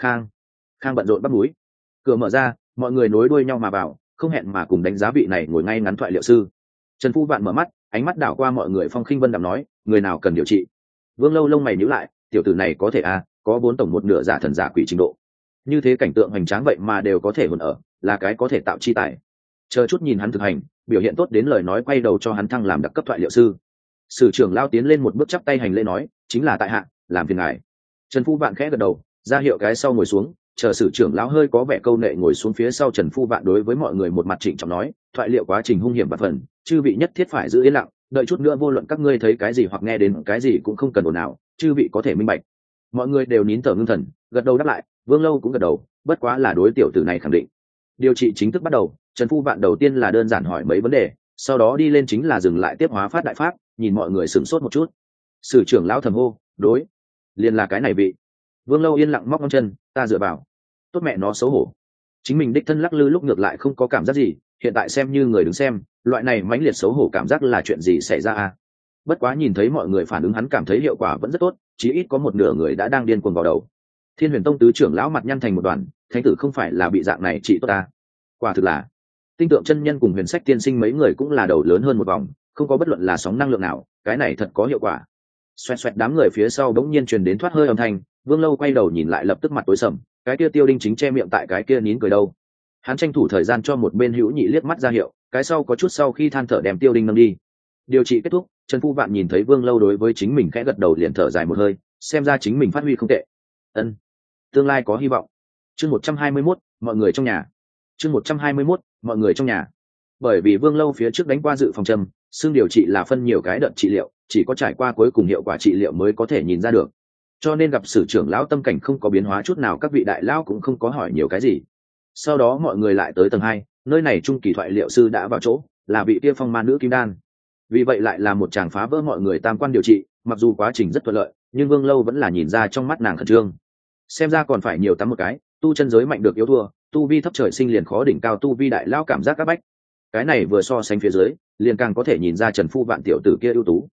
Khang bận rộn bắt núi. Cửa mở ra, mọi người nối đuôi nhau mà vào, không hẹn mà cùng đánh giá vị này ngồi ngay ngắn thoại liệu sư. Trần Phu Vạn mở mắt, ánh mắt đảo qua mọi người phong khinh vân đạm nói, người nào cần điều trị. Vương Lâu lông mày nhíu lại, tiểu tử này có thể có 4 tổng một nửa giả thần giả quỷ trình độ. Như thế cảnh tượng hoành tráng vậy mà đều có thể hồn ở, là cái có thể tạo chi tài. Chờ chút nhìn hắn thực hành, biểu hiện tốt đến lời nói quay đầu cho hắn thăng làm đặc cấp thoại liệu sư. Sử trưởng lao tiến lên một bước chắp tay hành lễ nói, chính là tại hạ, làm phiền ngài. Trần Phu Vạn khẽ gật đầu, ra hiệu cái sau ngồi xuống, chờ sử trưởng lão hơi có vẻ câu nệ ngồi xuống phía sau. Trần Phu Vạn đối với mọi người một mặt trịnh trọng nói, thoại liệu quá trình hung hiểm và phần, chư vị nhất thiết phải giữ yên lặng, đợi chút nữa vô luận các ngươi thấy cái gì hoặc nghe đến cái gì cũng không cần ồn ào, chư vị có thể minh bạch. Mọi người đều nín thở ngưng thần, gật đầu đáp lại. Vương Lâu cũng gật đầu, bất quá là đối tiểu tử này khẳng định. Điều trị chính thức bắt đầu, Trần Phu Vạn đầu tiên là đơn giản hỏi mấy vấn đề, sau đó đi lên chính là dừng lại tiếp hóa phát đại pháp, nhìn mọi người sửng sốt một chút. Sử trưởng lão thầm hô, đối, liền là cái này vị. Vương Lâu yên lặng móc ngón chân, ta dựa vào. Tốt mẹ nó xấu hổ. Chính mình đích thân lắc lư lúc ngược lại không có cảm giác gì, hiện tại xem như người đứng xem, loại này mãnh liệt xấu hổ cảm giác là chuyện gì xảy ra à? Bất quá nhìn thấy mọi người phản ứng hắn cảm thấy hiệu quả vẫn rất tốt, chí ít có một nửa người đã đang điên cuồng vào đầu. Thiên Huyền Tông tứ trưởng lão mặt nhăn thành một đoàn, thánh tử không phải là bị dạng này trị tốt ta. Quả thực là. Tinh Tượng chân nhân cùng Huyền Sách tiên sinh mấy người cũng là đầu lớn hơn một vòng, không có bất luận là sóng năng lượng nào, cái này thật có hiệu quả. Xoẹt xoẹt đám người phía sau bỗng nhiên truyền đến thoát hơi âm thanh, Vương Lâu quay đầu nhìn lại lập tức mặt tối sầm, cái kia Tiêu Đinh chính che miệng tại cái kia nín cười đâu. Hắn tranh thủ thời gian cho một bên hữu nhị liếc mắt ra hiệu, cái sau có chút sau khi than thở đem Tiêu Đinh nâng đi. Điều trị kết thúc, Trần Phu Vạn nhìn thấy Vương Lâu đối với chính mình khẽ gật đầu liền thở dài một hơi, xem ra chính mình phát huy không tệ. Ân, tương lai có hy vọng. Chương 121, mọi người trong nhà. Chương 121, mọi người trong nhà. Bởi vì Vương Lâu phía trước đánh qua dự phòng châm, xương điều trị là phân nhiều cái đợt trị liệu, chỉ có trải qua cuối cùng hiệu quả trị liệu mới có thể nhìn ra được. Cho nên gặp sử trưởng lão tâm cảnh không có biến hóa chút nào, các vị đại lão cũng không có hỏi nhiều cái gì. Sau đó mọi người lại tới tầng 2, nơi này trung kỳ thoại liệu sư đã vào chỗ, là vị kia phong ma nữ kim đan. Vì vậy lại là một chàng phá vỡ mọi người tam quan điều trị, mặc dù quá trình rất thuận lợi, nhưng Vương Lâu vẫn là nhìn ra trong mắt nàng khẩn trương. Xem ra còn phải nhiều tắm một cái, tu chân giới mạnh được yếu thua, tu vi thấp trời sinh liền khó đỉnh cao tu vi đại lão cảm giác các bách. Cái này vừa so sánh phía dưới, liền càng có thể nhìn ra Trần Phu Vạn tiểu tử kia ưu tú.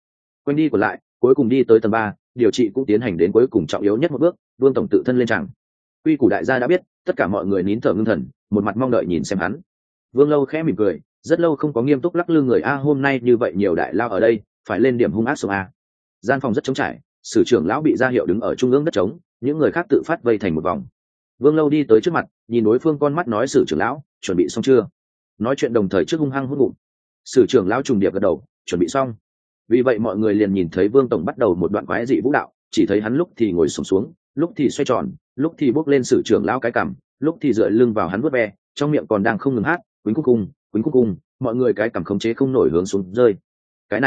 quanh đi còn lại cuối cùng đi tới tầng 3, điều trị cũng tiến hành đến cuối cùng trọng yếu nhất một bước, Vương tổng tự thân lên tràng. Quy củ đại gia đã biết, tất cả mọi người nín thở ngưng thần, một mặt mong đợi nhìn xem hắn. Vương Lâu khẽ mỉm cười, rất lâu không có nghiêm túc lắc lư người a, hôm nay như vậy nhiều đại lao ở đây, phải lên điểm hung ác xuống a. Gian phòng rất trống trải, sử trưởng lão bị ra hiệu đứng ở trung ương đất trống, những người khác tự phát vây thành một vòng. Vương Lâu đi tới trước mặt, nhìn đối phương con mắt nói, sử trưởng lão chuẩn bị xong chưa? Nói chuyện đồng thời trước hung hăng hút ngụm. Sử trưởng lão trùng điệp gật đầu, chuẩn bị xong. Vì vậy mọi người liền nhìn thấy Vương tổng bắt đầu một đoạn quái dị vũ đạo, chỉ thấy hắn lúc thì ngồi xổm xuống, lúc thì xoay tròn, lúc thì bốc lên sử trưởng lão cái cằm, lúc thì dựa lưng vào hắn vuốt ve, trong miệng còn đang không ngừng hát quýnh khúc cung, mọi người cái cằm khống chế không nổi hướng xuống rơi. Cái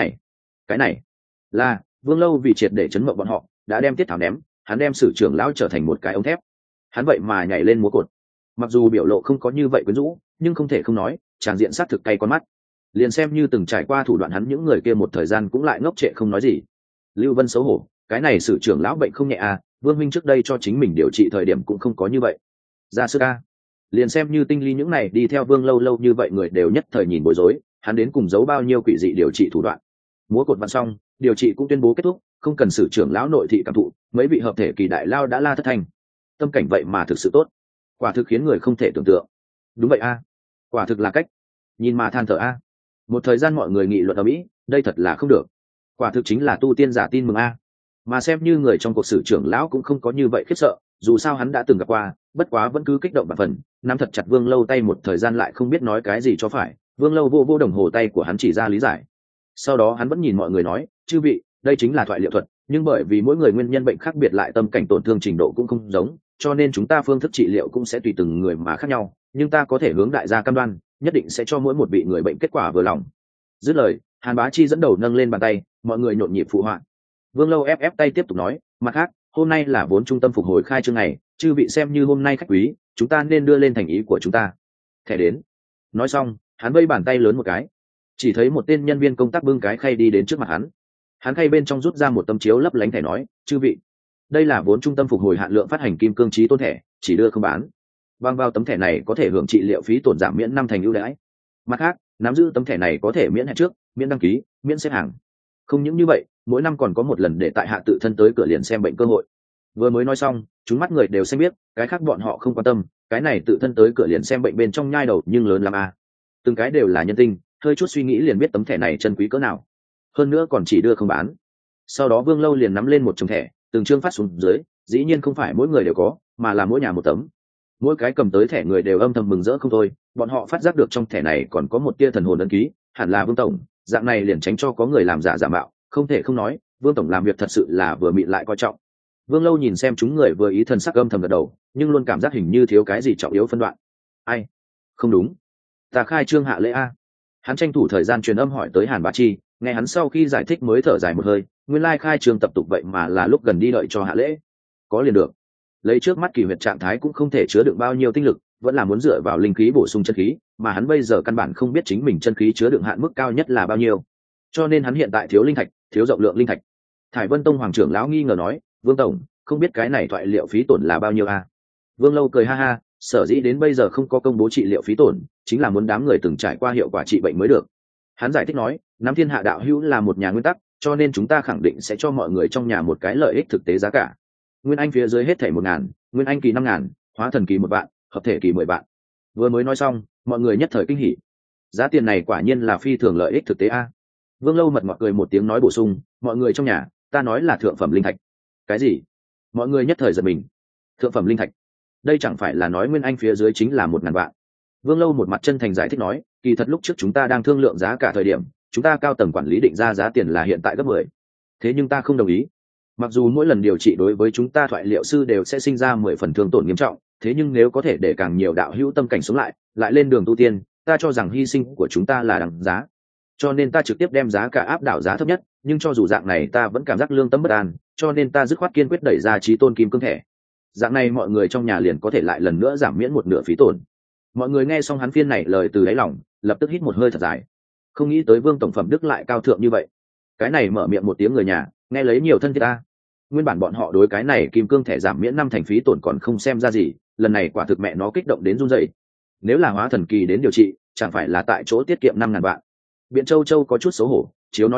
này là Vương Lâu vì triệt để chấn mộng bọn họ, đã đem tiết thảo ném, hắn đem sử trưởng lão trở thành một cái ống thép. Hắn vậy mà nhảy lên múa cột. Mặc dù biểu lộ không có như vậy quyến rũ, nhưng không thể không nói, tràng diện sát thực cay con mắt. Liền xem như từng trải qua thủ đoạn hắn, những người kia một thời gian cũng lại ngốc trệ không nói gì. Lưu Vân xấu hổ, cái này sử trưởng lão bệnh không nhẹ à, Vương minh trước đây cho chính mình điều trị thời điểm cũng không có như vậy. Ra sư ca, liền xem như Tinh Ly những này đi theo Vương lâu như vậy người đều nhất thời nhìn bối rối, hắn đến cùng giấu bao nhiêu quỷ dị điều trị thủ đoạn. Múa cột vặn xong, điều trị cũng tuyên bố kết thúc, không cần sử trưởng lão nội thị cảm thụ, mấy vị hợp thể kỳ đại lao đã la thất thanh. Tâm cảnh vậy mà thực sự tốt, quả thực khiến người không thể tưởng tượng. Đúng vậy a, quả thực là cách nhìn mà than thở a. Một thời gian mọi người nghị luận ở mỹ, đây thật là không được, quả thực chính là tu tiên giả tin mừng a. Mà xem như người trong cuộc sử trưởng lão cũng không có như vậy khiếp sợ, dù sao hắn đã từng gặp qua, bất quá vẫn cứ kích động bạc phần, nắm thật chặt Vương Lâu tay một thời gian lại không biết nói cái gì cho phải. Vương Lâu vô đồng hồ tay của hắn chỉ ra lý giải. Sau đó hắn vẫn nhìn mọi người nói, chư vị, đây chính là thoại liệu thuật, nhưng bởi vì mỗi người nguyên nhân bệnh khác biệt, lại tâm cảnh tổn thương trình độ cũng không giống, cho nên chúng ta phương thức trị liệu cũng sẽ tùy từng người mà khác nhau, nhưng ta có thể hướng đại gia cam đoan, nhất định sẽ cho mỗi một vị người bệnh kết quả vừa lòng. Dứt lời, Hàn Bá Chi dẫn đầu nâng lên bàn tay, mọi người nhộn nhịp phụ họa. Vương Lâu ép tay tiếp tục nói, mặt khác, hôm nay là vốn trung tâm phục hồi khai trương ngày, chư vị xem như hôm nay khách quý, chúng ta nên đưa lên thành ý của chúng ta. Thẻ đến. Nói xong, hắn vây bàn tay lớn một cái, chỉ thấy một tên nhân viên công tác bưng cái khay đi đến trước mặt hắn. Hắn khay bên trong rút ra một tấm chiếu lấp lánh thẻ nói, chư vị, đây là vốn trung tâm phục hồi hạn lượng phát hành kim cương trí tôn thẻ, chỉ đưa không bán. Bằng vào tấm thẻ này có thể hưởng trị liệu phí tổn giảm miễn 5 thành ưu đãi. Mặt khác, nắm giữ tấm thẻ này có thể miễn hẹn trước, miễn đăng ký, miễn xếp hàng. Không những như vậy, mỗi năm còn có một lần để tại hạ tự thân tới cửa liền xem bệnh cơ hội. Vừa mới nói xong, chúng mắt người đều xanh biết, cái khác bọn họ không quan tâm, cái này tự thân tới cửa liền xem bệnh bên trong nhai đầu nhưng lớn lắm a. Từng cái đều là nhân tinh, hơi chút suy nghĩ liền biết tấm thẻ này chân quý cỡ nào. Hơn nữa còn chỉ đưa không bán. Sau đó Vương Lâu liền nắm lên một chồng thẻ, từng chương phát xuống dưới, dĩ nhiên không phải mỗi người đều có, mà là mỗi nhà một tấm. Mỗi cái cầm tới thẻ người đều âm thầm mừng rỡ không thôi, bọn họ phát giác được trong thẻ này còn có một tia thần hồn ấn ký, hẳn là Vương tổng, dạng này liền tránh cho có người làm giả giả mạo, không thể không nói, Vương tổng làm việc thật sự là vừa mịn lại coi trọng. Vương Lâu nhìn xem chúng người vừa ý thần sắc âm thầm gật đầu, nhưng luôn cảm giác hình như thiếu cái gì trọng yếu phân đoạn. Ai? Không đúng, ta khai trương hạ lễ a. Hắn tranh thủ thời gian truyền âm hỏi tới Hàn Bá Chi, nghe hắn sau khi giải thích mới thở dài một hơi, nguyên lai khai trương tập tục vậy mà là lúc gần đi đợi cho hạ lễ. Có liền được. Lấy trước mắt kỳ huyệt trạng thái cũng không thể chứa đựng bao nhiêu tinh lực, vẫn là muốn dựa vào linh khí bổ sung chân khí, mà hắn bây giờ căn bản không biết chính mình chân khí chứa đựng hạn mức cao nhất là bao nhiêu, cho nên hắn hiện tại thiếu linh thạch, thiếu rộng lượng linh thạch. Thải Vân Tông hoàng trưởng lão nghi ngờ nói, Vương tổng, không biết cái này thoại liệu phí tổn là bao nhiêu a? Vương Lâu cười ha ha, sở dĩ đến bây giờ không có công bố trị liệu phí tổn, chính là muốn đám người từng trải qua hiệu quả trị bệnh mới được. Hắn giải thích nói, nắm thiên hạ đạo hữu là một nhà nguyên tắc, cho nên chúng ta khẳng định sẽ cho mọi người trong nhà một cái lợi ích thực tế giá cả. Nguyên anh phía dưới hết thảy 1.000, nguyên anh kỳ 5.000, hóa thần kỳ 1 vạn, hợp thể kỳ 10 vạn. Vừa mới nói xong, mọi người nhất thời kinh hỉ. Giá tiền này quả nhiên là phi thường lợi ích thực tế a. Vương Lâu mật ngọt cười một tiếng nói bổ sung, mọi người trong nhà, ta nói là thượng phẩm linh thạch. Cái gì? Mọi người nhất thời giật mình. Thượng phẩm linh thạch? Đây chẳng phải là nói nguyên anh phía dưới chính là 1.000 vạn? Vương Lâu một mặt chân thành giải thích nói, kỳ thật lúc trước chúng ta đang thương lượng giá cả thời điểm, chúng ta cao tầng quản lý định ra giá tiền là hiện tại gấp 10. Thế nhưng ta không đồng ý. Mặc dù mỗi lần điều trị đối với chúng ta thoại liệu sư đều sẽ sinh ra 10 phần thương tổn nghiêm trọng, thế nhưng nếu có thể để càng nhiều đạo hữu tâm cảnh sống lại lên đường tu tiên, ta cho rằng hy sinh của chúng ta là đằng giá. Cho nên ta trực tiếp đem giá cả áp đảo giá thấp nhất, nhưng cho dù dạng này ta vẫn cảm giác lương tâm bất an, cho nên ta dứt khoát kiên quyết đẩy ra chí tôn kim cương thẻ. Dạng này mọi người trong nhà liền có thể lại lần nữa giảm miễn một nửa phí tổn. Mọi người nghe xong hắn phiên này lời từ đáy lòng, lập tức hít một hơi thật dài. Không nghĩ tới Vương tổng phẩm đức lại cao thượng như vậy. Cái này mở miệng một tiếng người nhà, nghe lấy nhiều thân thiết ta. Nguyên bản bọn họ đối cái này kim cương thẻ giảm miễn 5 thành phí tổn còn không xem ra gì, lần này quả thực mẹ nó kích động đến run rẩy. Nếu là hóa thần kỳ đến điều trị, chẳng phải là tại chỗ tiết kiệm 5.000 vạn. Biện Châu có chút xấu hổ, chiếu nói như vậy,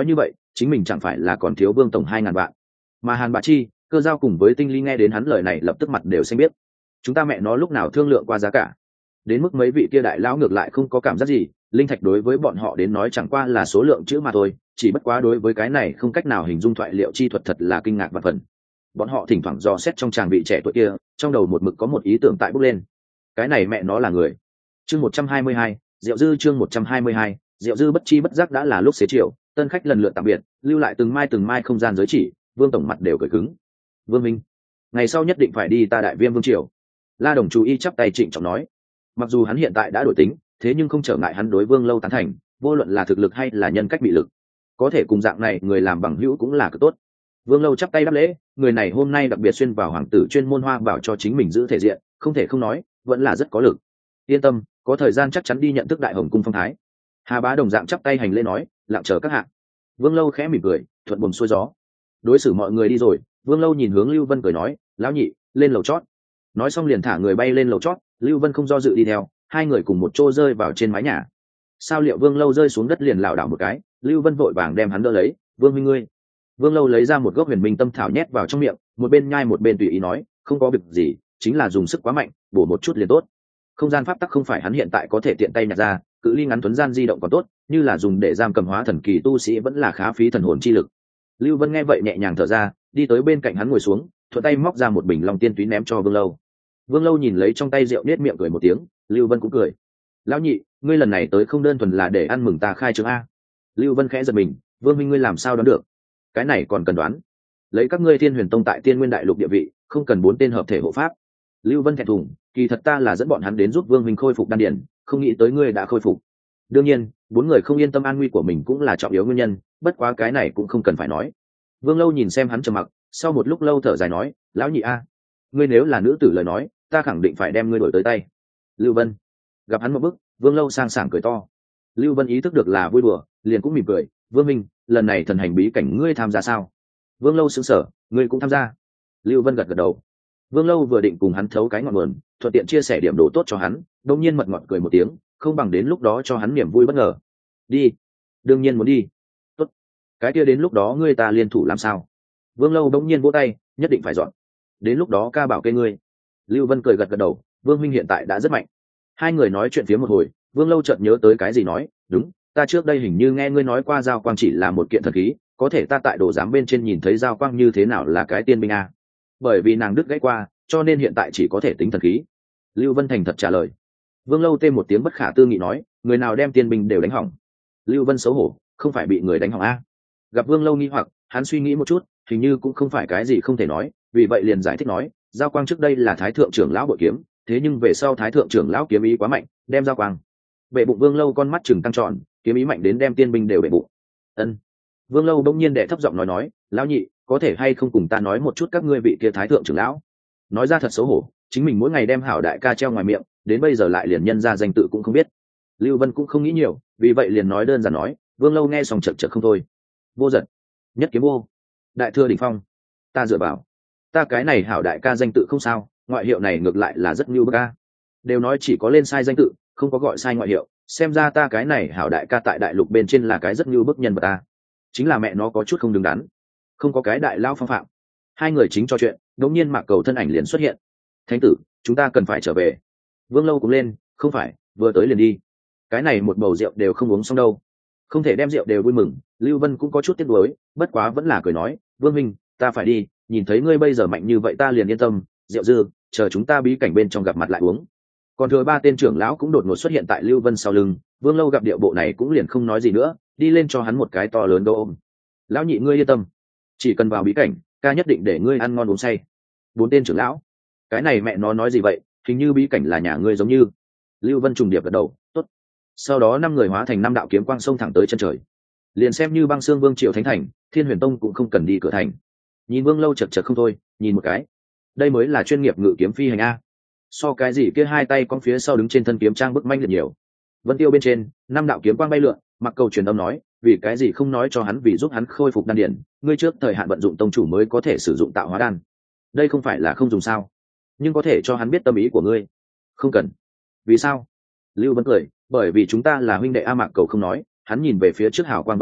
chính mình chẳng phải là còn thiếu Vương tổng 2.000 vạn. Mà Hàn Bá Chi, Cơ Giao cùng với Tinh Ly nghe đến hắn lời này lập tức mặt đều xanh biết. Chúng ta mẹ nó lúc nào thương lượng qua giá cả? Đến mức mấy vị kia đại lão ngược lại không có cảm giác gì, linh thạch đối với bọn họ đến nói chẳng qua là số lượng chữ mà thôi, chỉ bất quá đối với cái này không cách nào hình dung thoại liệu chi thuật thật là kinh ngạc và phần. Bọn họ thỉnh thoảng dò xét trong chàng vị trẻ tuổi kia, trong đầu một mực có một ý tưởng tại bốc lên. Cái này mẹ nó là người. Chương 122, Diệu Dư chương 122, Diệu Dư bất chi bất giác đã là lúc xế chiều, tân khách lần lượt tạm biệt, lưu lại từng mai không gian giới chỉ, Vương tổng mặt đều cởi cứng. Vương Minh, ngày sau nhất định phải đi ta Đại Viêm vương triều. La Đồng chú ý chắp tay trịnh trọng nói. Mặc dù hắn hiện tại đã đổi tính, thế nhưng không trở ngại hắn đối Vương Lâu tán thành, vô luận là thực lực hay là nhân cách bị lực, có thể cùng dạng này người làm bằng hữu cũng là cực tốt. Vương Lâu chắp tay đáp lễ, người này hôm nay đặc biệt xuyên vào hoàng tử chuyên môn hoa bảo cho chính mình giữ thể diện, không thể không nói, vẫn là rất có lực. Yên tâm, có thời gian chắc chắn đi nhận thức Đại Hồng cung phong thái. Hà Bá đồng dạng chắp tay hành lễ nói, lặng chờ các hạng. Vương Lâu khẽ mỉm cười, thuận buồm xuôi gió. Đối xử mọi người đi rồi, Vương Lâu nhìn hướng Lưu Vân cười nói, lão nhị, lên lầu chót. Nói xong liền thả người bay lên lầu chót, Lưu Vân không do dự đi theo, hai người cùng một chỗ rơi vào trên mái nhà. Sao Liệu Vương Lâu rơi xuống đất liền lảo đảo một cái, Lưu Vân vội vàng đem hắn đỡ lấy, Vương huynh ngươi. Vương Lâu lấy ra một gốc huyền minh tâm thảo nhét vào trong miệng, một bên nhai một bên tùy ý nói, không có việc gì, chính là dùng sức quá mạnh, bổ một chút liền tốt. Không gian pháp tắc không phải hắn hiện tại có thể tiện tay nhặt ra, cự ly ngắn tuấn gian di động còn tốt, như là dùng để giam cầm hóa thần kỳ tu sĩ vẫn là khá phí thần hồn chi lực. Lưu Vân nghe vậy nhẹ nhàng thở ra, đi tới bên cạnh hắn ngồi xuống, thuận tay móc ra một bình long tiên túy ném cho Vương Lâu. Vương Lâu nhìn lấy trong tay rượu nết miệng cười một tiếng, Lưu Vân cũng cười. Lão nhị, ngươi lần này tới không đơn thuần là để ăn mừng ta khai trương a. Lưu Vân khẽ giật mình, Vương minh ngươi làm sao đoán được? Cái này còn cần đoán. Lấy các ngươi Thiên Huyền Tông tại Tiên Nguyên Đại Lục địa vị, không cần 4 tên hợp thể hộ pháp. Lưu Vân thẹn thùng, kỳ thật ta là dẫn bọn hắn đến giúp Vương minh khôi phục đan điển, không nghĩ tới ngươi đã khôi phục. Đương nhiên, 4 người không yên tâm an nguy của mình cũng là trọng yếu nguyên nhân, bất quá cái này cũng không cần phải nói. Vương Lâu nhìn xem hắn trầm mặc, sau một lúc lâu thở dài nói, lão nhị a, ngươi nếu là nữ tử lời nói, ta khẳng định phải đem ngươi đổi tới tay. Lưu Vân gặp hắn một bức, Vương Lâu sang sảng cười to. Lưu Vân ý thức được là vui đùa, liền cũng mỉm cười, Vương minh, lần này thần hành bí cảnh ngươi tham gia sao? Vương Lâu sững sờ, ngươi cũng tham gia? Lưu Vân gật gật đầu. Vương Lâu vừa định cùng hắn thấu cái ngọn nguồn, thuận tiện chia sẻ điểm đồ tốt cho hắn, đột nhiên mật ngọt cười một tiếng, không bằng đến lúc đó cho hắn niềm vui bất ngờ. Đi, đương nhiên muốn đi. Tốt, cái kia đến lúc đó ngươi ta liên thủ làm sao? Vương Lâu đột nhiên vỗ tay, nhất định phải dọn. Đến lúc đó ca bảo kê ngươi. Lưu Vân cười gật gật đầu, Vương minh hiện tại đã rất mạnh. Hai người nói chuyện phía một hồi, Vương Lâu chợt nhớ tới cái gì nói, đúng, ta trước đây hình như nghe ngươi nói qua giao quang chỉ là một kiện thần khí, có thể ta tại đồ giám bên trên nhìn thấy giao quang như thế nào là cái tiên binh a. Bởi vì nàng đứt gãy qua, cho nên hiện tại chỉ có thể tính thần khí. Lưu Vân thành thật trả lời. Vương Lâu tê một tiếng bất khả tư nghị nói, người nào đem tiên binh đều đánh hỏng. Lưu Vân xấu hổ, không phải bị người đánh hỏng a. Gặp Vương Lâu nghi hoặc, hắn suy nghĩ một chút, hình như cũng không phải cái gì không thể nói, vì vậy liền giải thích nói, giao quang trước đây là thái thượng trưởng lão bội kiếm, thế nhưng về sau thái thượng trưởng lão kiếm ý quá mạnh, đem giao quang. Bệ bụng Vương Lâu con mắt chừng tăng tròn, kiếm ý mạnh đến đem tiên binh đều bệ bụng. Ân. Vương Lâu bỗng nhiên đệ thấp giọng nói, lão nhị, có thể hay không cùng ta nói một chút các ngươi vị kia thái thượng trưởng lão? Nói ra thật xấu hổ, chính mình mỗi ngày đem hảo đại ca treo ngoài miệng, đến bây giờ lại liền nhân ra danh tự cũng không biết. Lưu Vân cũng không nghĩ nhiều, vì vậy liền nói đơn giản nói, Vương Lâu nghe xong chật chật không thôi. Vô Giật, Nhất Kiếm Vô, Đại Thừa Đỉnh Phong, ta dựa vào, ta cái này hảo đại ca danh tự không sao, ngoại hiệu này ngược lại là rất như bức ca. Đều nói chỉ có lên sai danh tự, không có gọi sai ngoại hiệu, xem ra ta cái này hảo đại ca tại đại lục bên trên là cái rất như bức nhân vật ta. Chính là mẹ nó có chút không đứng đắn, không có cái đại lao phong phạm. Hai người chính trò chuyện, đống nhiên Mạc Cầu thân ảnh liền xuất hiện. Thánh tử, chúng ta cần phải trở về. Vương Lâu cũng lên, không phải, vừa tới liền đi. Cái này một bầu rượu đều không uống xong đâu. Không thể đem rượu đều vui mừng. Lưu Vân cũng có chút tiếc nuối, bất quá vẫn là cười nói, Vương minh, ta phải đi, nhìn thấy ngươi bây giờ mạnh như vậy ta liền yên tâm. Rượu dư, chờ chúng ta bí cảnh bên trong gặp mặt lại uống. Còn thừa 3 tên trưởng lão cũng đột ngột xuất hiện tại Lưu Vân sau lưng. Vương Lâu gặp điệu bộ này cũng liền không nói gì nữa, đi lên cho hắn một cái to lớn đô ôm. Lão nhị ngươi yên tâm, chỉ cần vào bí cảnh, ca nhất định để ngươi ăn ngon uống say. 4 tên trưởng lão, cái này mẹ nó nói gì vậy, hình như bí cảnh là nhà ngươi giống như. Lưu Vân trùng điệp gật đầu, tốt. Sau đó 5 người hóa thành 5 đạo kiếm quang xông thẳng tới chân trời. Liền xem như Băng Xương Vương Triều Thánh Thành, Thiên Huyền Tông cũng không cần đi cửa thành. Nhìn Vương Lâu chật chật không thôi, nhìn một cái, đây mới là chuyên nghiệp ngự kiếm phi hành a. So cái gì kia 2 tay con phía sau đứng trên thân kiếm trang bức manh liệt nhiều. Vân Tiêu bên trên, 5 đạo kiếm quang bay lượn, Mặc Cầu truyền âm nói, vì cái gì không nói cho hắn vì giúp hắn khôi phục đan điển, ngươi trước thời hạn vận dụng tông chủ mới có thể sử dụng tạo hóa đan. Đây không phải là không dùng sao? Nhưng có thể cho hắn biết tâm ý của ngươi. Không cần. Vì sao? Lưu Vân cười, bởi vì chúng ta là huynh đệ a. Mạc Cầu không nói, hắn nhìn về phía trước hào quang vạn trượng,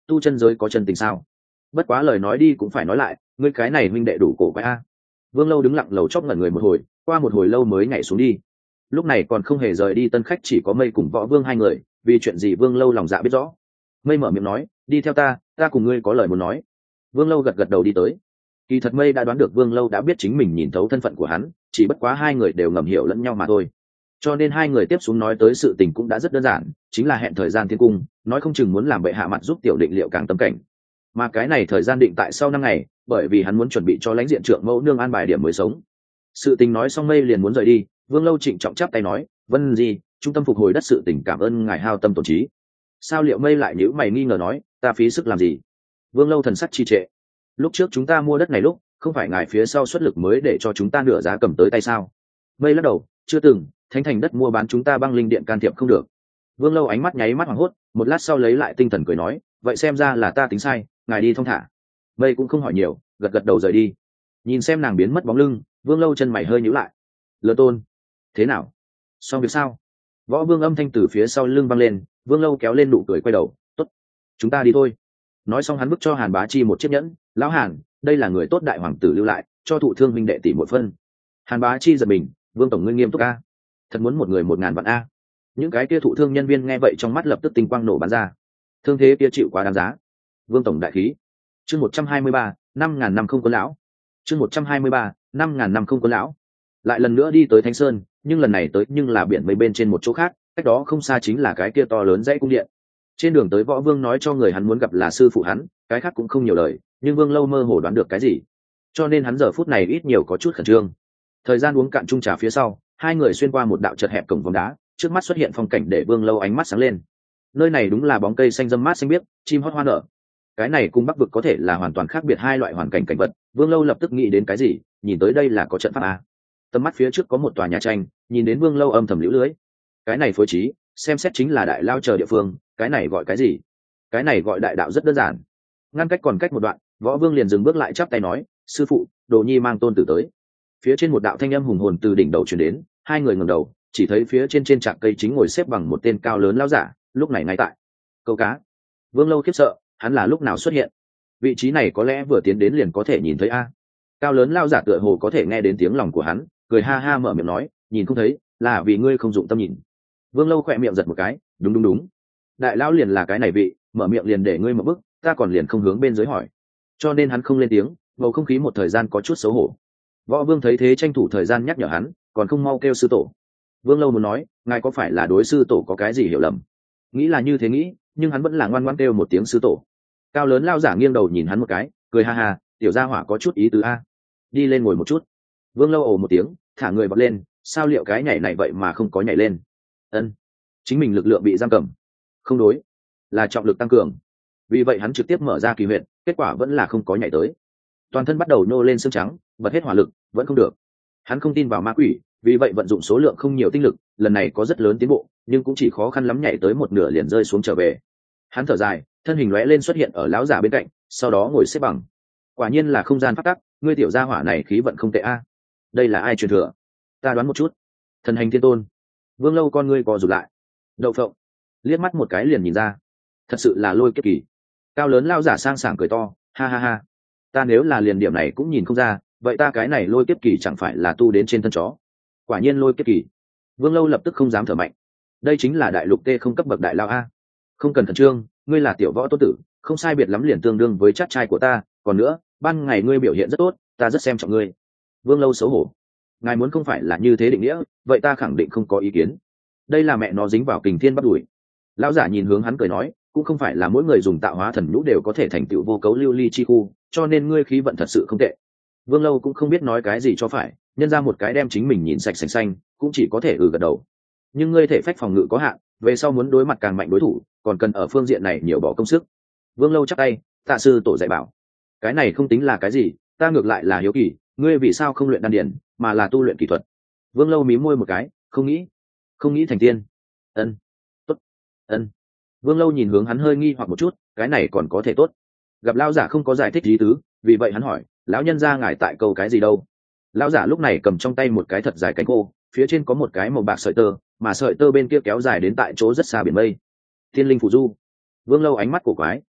tu chân giới có chân tình sao? Bất quá lời nói đi cũng phải nói lại, ngươi cái này minh đệ đủ cổ quái a. Vương Lâu đứng lặng lầu chóp ngẩn người một hồi, qua một hồi lâu mới nhảy xuống đi. Lúc này còn không hề rời đi tân khách chỉ có Mây cùng Võ Vương hai người, vì chuyện gì Vương Lâu lòng dạ biết rõ. Mây mở miệng nói, đi theo ta cùng ngươi có lời muốn nói. Vương Lâu gật gật đầu đi tới. Kỳ thật Mây đã đoán được Vương Lâu đã biết chính mình nhìn thấu thân phận của hắn, chỉ bất quá hai người đều ngầm hiểu lẫn nhau mà thôi. Cho nên hai người tiếp xuống nói tới sự tình cũng đã rất đơn giản, chính là hẹn thời gian thiên cung, nói không chừng muốn làm bệ hạ mặt giúp tiểu định liệu càng tâm cảnh. Mà cái này thời gian định tại sau 5 ngày, bởi vì hắn muốn chuẩn bị cho lãnh diện trưởng mẫu nương an bài điểm mới sống. Sự tình nói xong Mây liền muốn rời đi, Vương Lâu trịnh trọng chắp tay nói, vân gì, trung tâm phục hồi đất sự tình cảm ơn ngài hao tâm tổn trí. Sao Liệu Mây lại nhíu mày nghi ngờ nói, ta phí sức làm gì? Vương Lâu thần sắc trì trệ. Lúc trước chúng ta mua đất này lúc, không phải ngài phía sau xuất lực mới để cho chúng ta nửa giá cầm tới tay sao? Mây lắc đầu, chưa từng, thánh thành đất mua bán chúng ta băng linh điện can thiệp không được. Vương Lâu ánh mắt nháy mắt hoảng hốt, một lát sau lấy lại tinh thần cười nói, vậy xem ra là ta tính sai, ngài đi thong thả. Mây cũng không hỏi nhiều, gật gật đầu rời đi. Nhìn xem nàng biến mất bóng lưng, Vương Lâu chân mày hơi nhíu lại. Lỡ Tôn, thế nào? Xong việc sao? Võ Vương âm thanh từ phía sau lưng vang lên, Vương Lâu kéo lên nụ cười quay đầu, tốt, chúng ta đi thôi. Nói xong hắn bức cho Hàn Bá Chi một chiếc nhẫn, lão Hàn, đây là người tốt đại hoàng tử lưu lại, cho thụ thương minh đệ tỷ một phân. Hàn Bá Chi giật mình, Vương tổng ngươi nghiêm túc a, thật muốn một người 1000 vạn a. Những cái kia thụ thương nhân viên nghe vậy trong mắt lập tức tinh quang nổ bắn ra. Thương thế kia chịu quá đáng giá. Vương tổng đại khí. Chương 123, 5000 năm không có lão. Chương 123, 5000 năm không có lão. Lại lần nữa đi tới Thánh Sơn, nhưng lần này tới nhưng là biển mây bên trên một chỗ khác, cách đó không xa chính là cái kia to lớn dãy cung điện. Trên đường tới Võ Vương nói cho người hắn muốn gặp là sư phụ hắn, cái khác cũng không nhiều lời, nhưng Vương Lâu mơ hồ đoán được cái gì, cho nên hắn giờ phút này ít nhiều có chút khẩn trương. Thời gian uống cạn chung trà phía sau, hai người xuyên qua một đạo chật hẹp cổng vòng đá, trước mắt xuất hiện phong cảnh để Vương Lâu ánh mắt sáng lên. Nơi này đúng là bóng cây xanh râm mát xanh biếc, chim hót hoa nở. Cái này cùng Bắc vực có thể là hoàn toàn khác biệt hai loại hoàn cảnh cảnh vật. Vương Lâu lập tức nghĩ đến cái gì, nhìn tới đây là có trận pháp a. Tầm mắt phía trước có một tòa nhà tranh, nhìn đến Vương Lâu âm thầm liễu lưới. Cái này phối trí, xem xét chính là đại lao chờ địa phương, cái này gọi cái gì? Cái này gọi đại đạo rất đơn giản. Ngăn cách còn cách một đoạn, Võ Vương liền dừng bước lại chắp tay nói, sư phụ, Đồ Nhi mang tôn tử tới. Phía trên một đạo thanh âm hùng hồn từ đỉnh đầu truyền đến, hai người ngẩng đầu, chỉ thấy phía trên trạc cây chính ngồi xếp bằng một tên cao lớn lão giả, lúc này ngay tại câu cá. Vương Lâu khiếp sợ, hắn là lúc nào xuất hiện? Vị trí này có lẽ vừa tiến đến liền có thể nhìn thấy a. Cao lớn lão giả tựa hồ có thể nghe đến tiếng lòng của hắn, cười ha ha mở miệng nói, nhìn không thấy, là vì ngươi không dụng tâm nhìn. Vương Lâu khỏe miệng giật một cái, đúng, đại lão liền là cái này vị, mở miệng liền để ngươi một bức, ta còn liền không hướng bên dưới hỏi, cho nên hắn không lên tiếng. Bầu không khí một thời gian có chút xấu hổ. Võ Vương thấy thế tranh thủ thời gian nhắc nhở hắn, còn không mau kêu sư tổ. Vương Lâu muốn nói, ngài có phải là đối sư tổ có cái gì hiểu lầm? Nghĩ là như thế nghĩ, nhưng hắn vẫn là ngoan ngoãn kêu một tiếng sư tổ. Cao lớn lao giả nghiêng đầu nhìn hắn một cái, cười ha ha, tiểu gia hỏa có chút ý tứ a. Đi lên ngồi một chút. Vương Lâu ồ một tiếng, thả người bật lên, sao liệu cái nhảy này vậy mà không có nhảy lên? Ân, chính mình lực lượng bị giam cầm. Không đối, là trọng lực tăng cường. Vì vậy hắn trực tiếp mở ra kỳ huyệt, kết quả vẫn là không có nhảy tới. Toàn thân bắt đầu nô lên xương trắng, bật hết hỏa lực, vẫn không được. Hắn không tin vào ma quỷ, vì vậy vận dụng số lượng không nhiều tinh lực, lần này có rất lớn tiến bộ, nhưng cũng chỉ khó khăn lắm nhảy tới một nửa liền rơi xuống trở về. Hắn thở dài, thân hình lóe lên xuất hiện ở lão giả bên cạnh, sau đó ngồi xếp bằng. Quả nhiên là không gian phát tắc, ngươi tiểu gia hỏa này khí vận không tệ a. Đây là ai truyền thừa? Ta đoán một chút. Thần hành thiên tôn. Vương Lâu con ngươi co rụt lại. Đậu phộng. Liếc mắt một cái liền nhìn ra, thật sự là Lôi Kiếp Kỳ. Cao lớn lão giả sang sảng cười to, ha ha ha. Ta nếu là liền điểm này cũng nhìn không ra, vậy ta cái này Lôi Kiếp Kỳ chẳng phải là tu đến trên thân chó? Quả nhiên Lôi Kiếp Kỳ. Vương Lâu lập tức không dám thở mạnh. Đây chính là đại lục T không cấp bậc đại lao a. Không cần khẩn trương, ngươi là tiểu võ tốt tử, không sai biệt lắm liền tương đương với chát trai của ta, còn nữa, ban ngày ngươi biểu hiện rất tốt, ta rất xem trọng ngươi. Vương Lâu xấu hổ. Ngài muốn không phải là như thế định nghĩa, vậy ta khẳng định không có ý kiến. Đây là mẹ nó dính vào kình thiên bắt đuổi. Lão giả nhìn hướng hắn cười nói, cũng không phải là mỗi người dùng tạo hóa thần nhũ đều có thể thành tựu vô cấu lưu ly chi khu, cho nên ngươi khí vận thật sự không tệ. Vương Lâu cũng không biết nói cái gì cho phải, nhân ra một cái đem chính mình nhìn sạch sành xanh, cũng chỉ có thể gật đầu. Nhưng ngươi thể phách phòng ngự có hạn, về sau muốn đối mặt càng mạnh đối thủ, còn cần ở phương diện này nhiều bỏ công sức. Vương Lâu chắc tay, tạ sư tổ dạy bảo, cái này không tính là cái gì, ta ngược lại là hiếu kỳ, ngươi vì sao không luyện đan điển, mà là tu luyện kỹ thuật? Vương Lâu mím môi một cái, không nghĩ thành tiên. Ân, tốt, ân. Vương Lâu nhìn hướng hắn hơi nghi hoặc một chút, cái này còn có thể tốt? Gặp lão giả không có giải thích ý tứ, vì vậy hắn hỏi, lão nhân gia ngài tại câu cái gì đâu? Lão giả lúc này cầm trong tay một cái thật dài cánh khô, phía trên có một cái màu bạc sợi tơ, mà sợi tơ bên kia kéo dài đến tại chỗ rất xa biển mây. Thiên linh phù du. Vương Lâu ánh mắt cổ quái,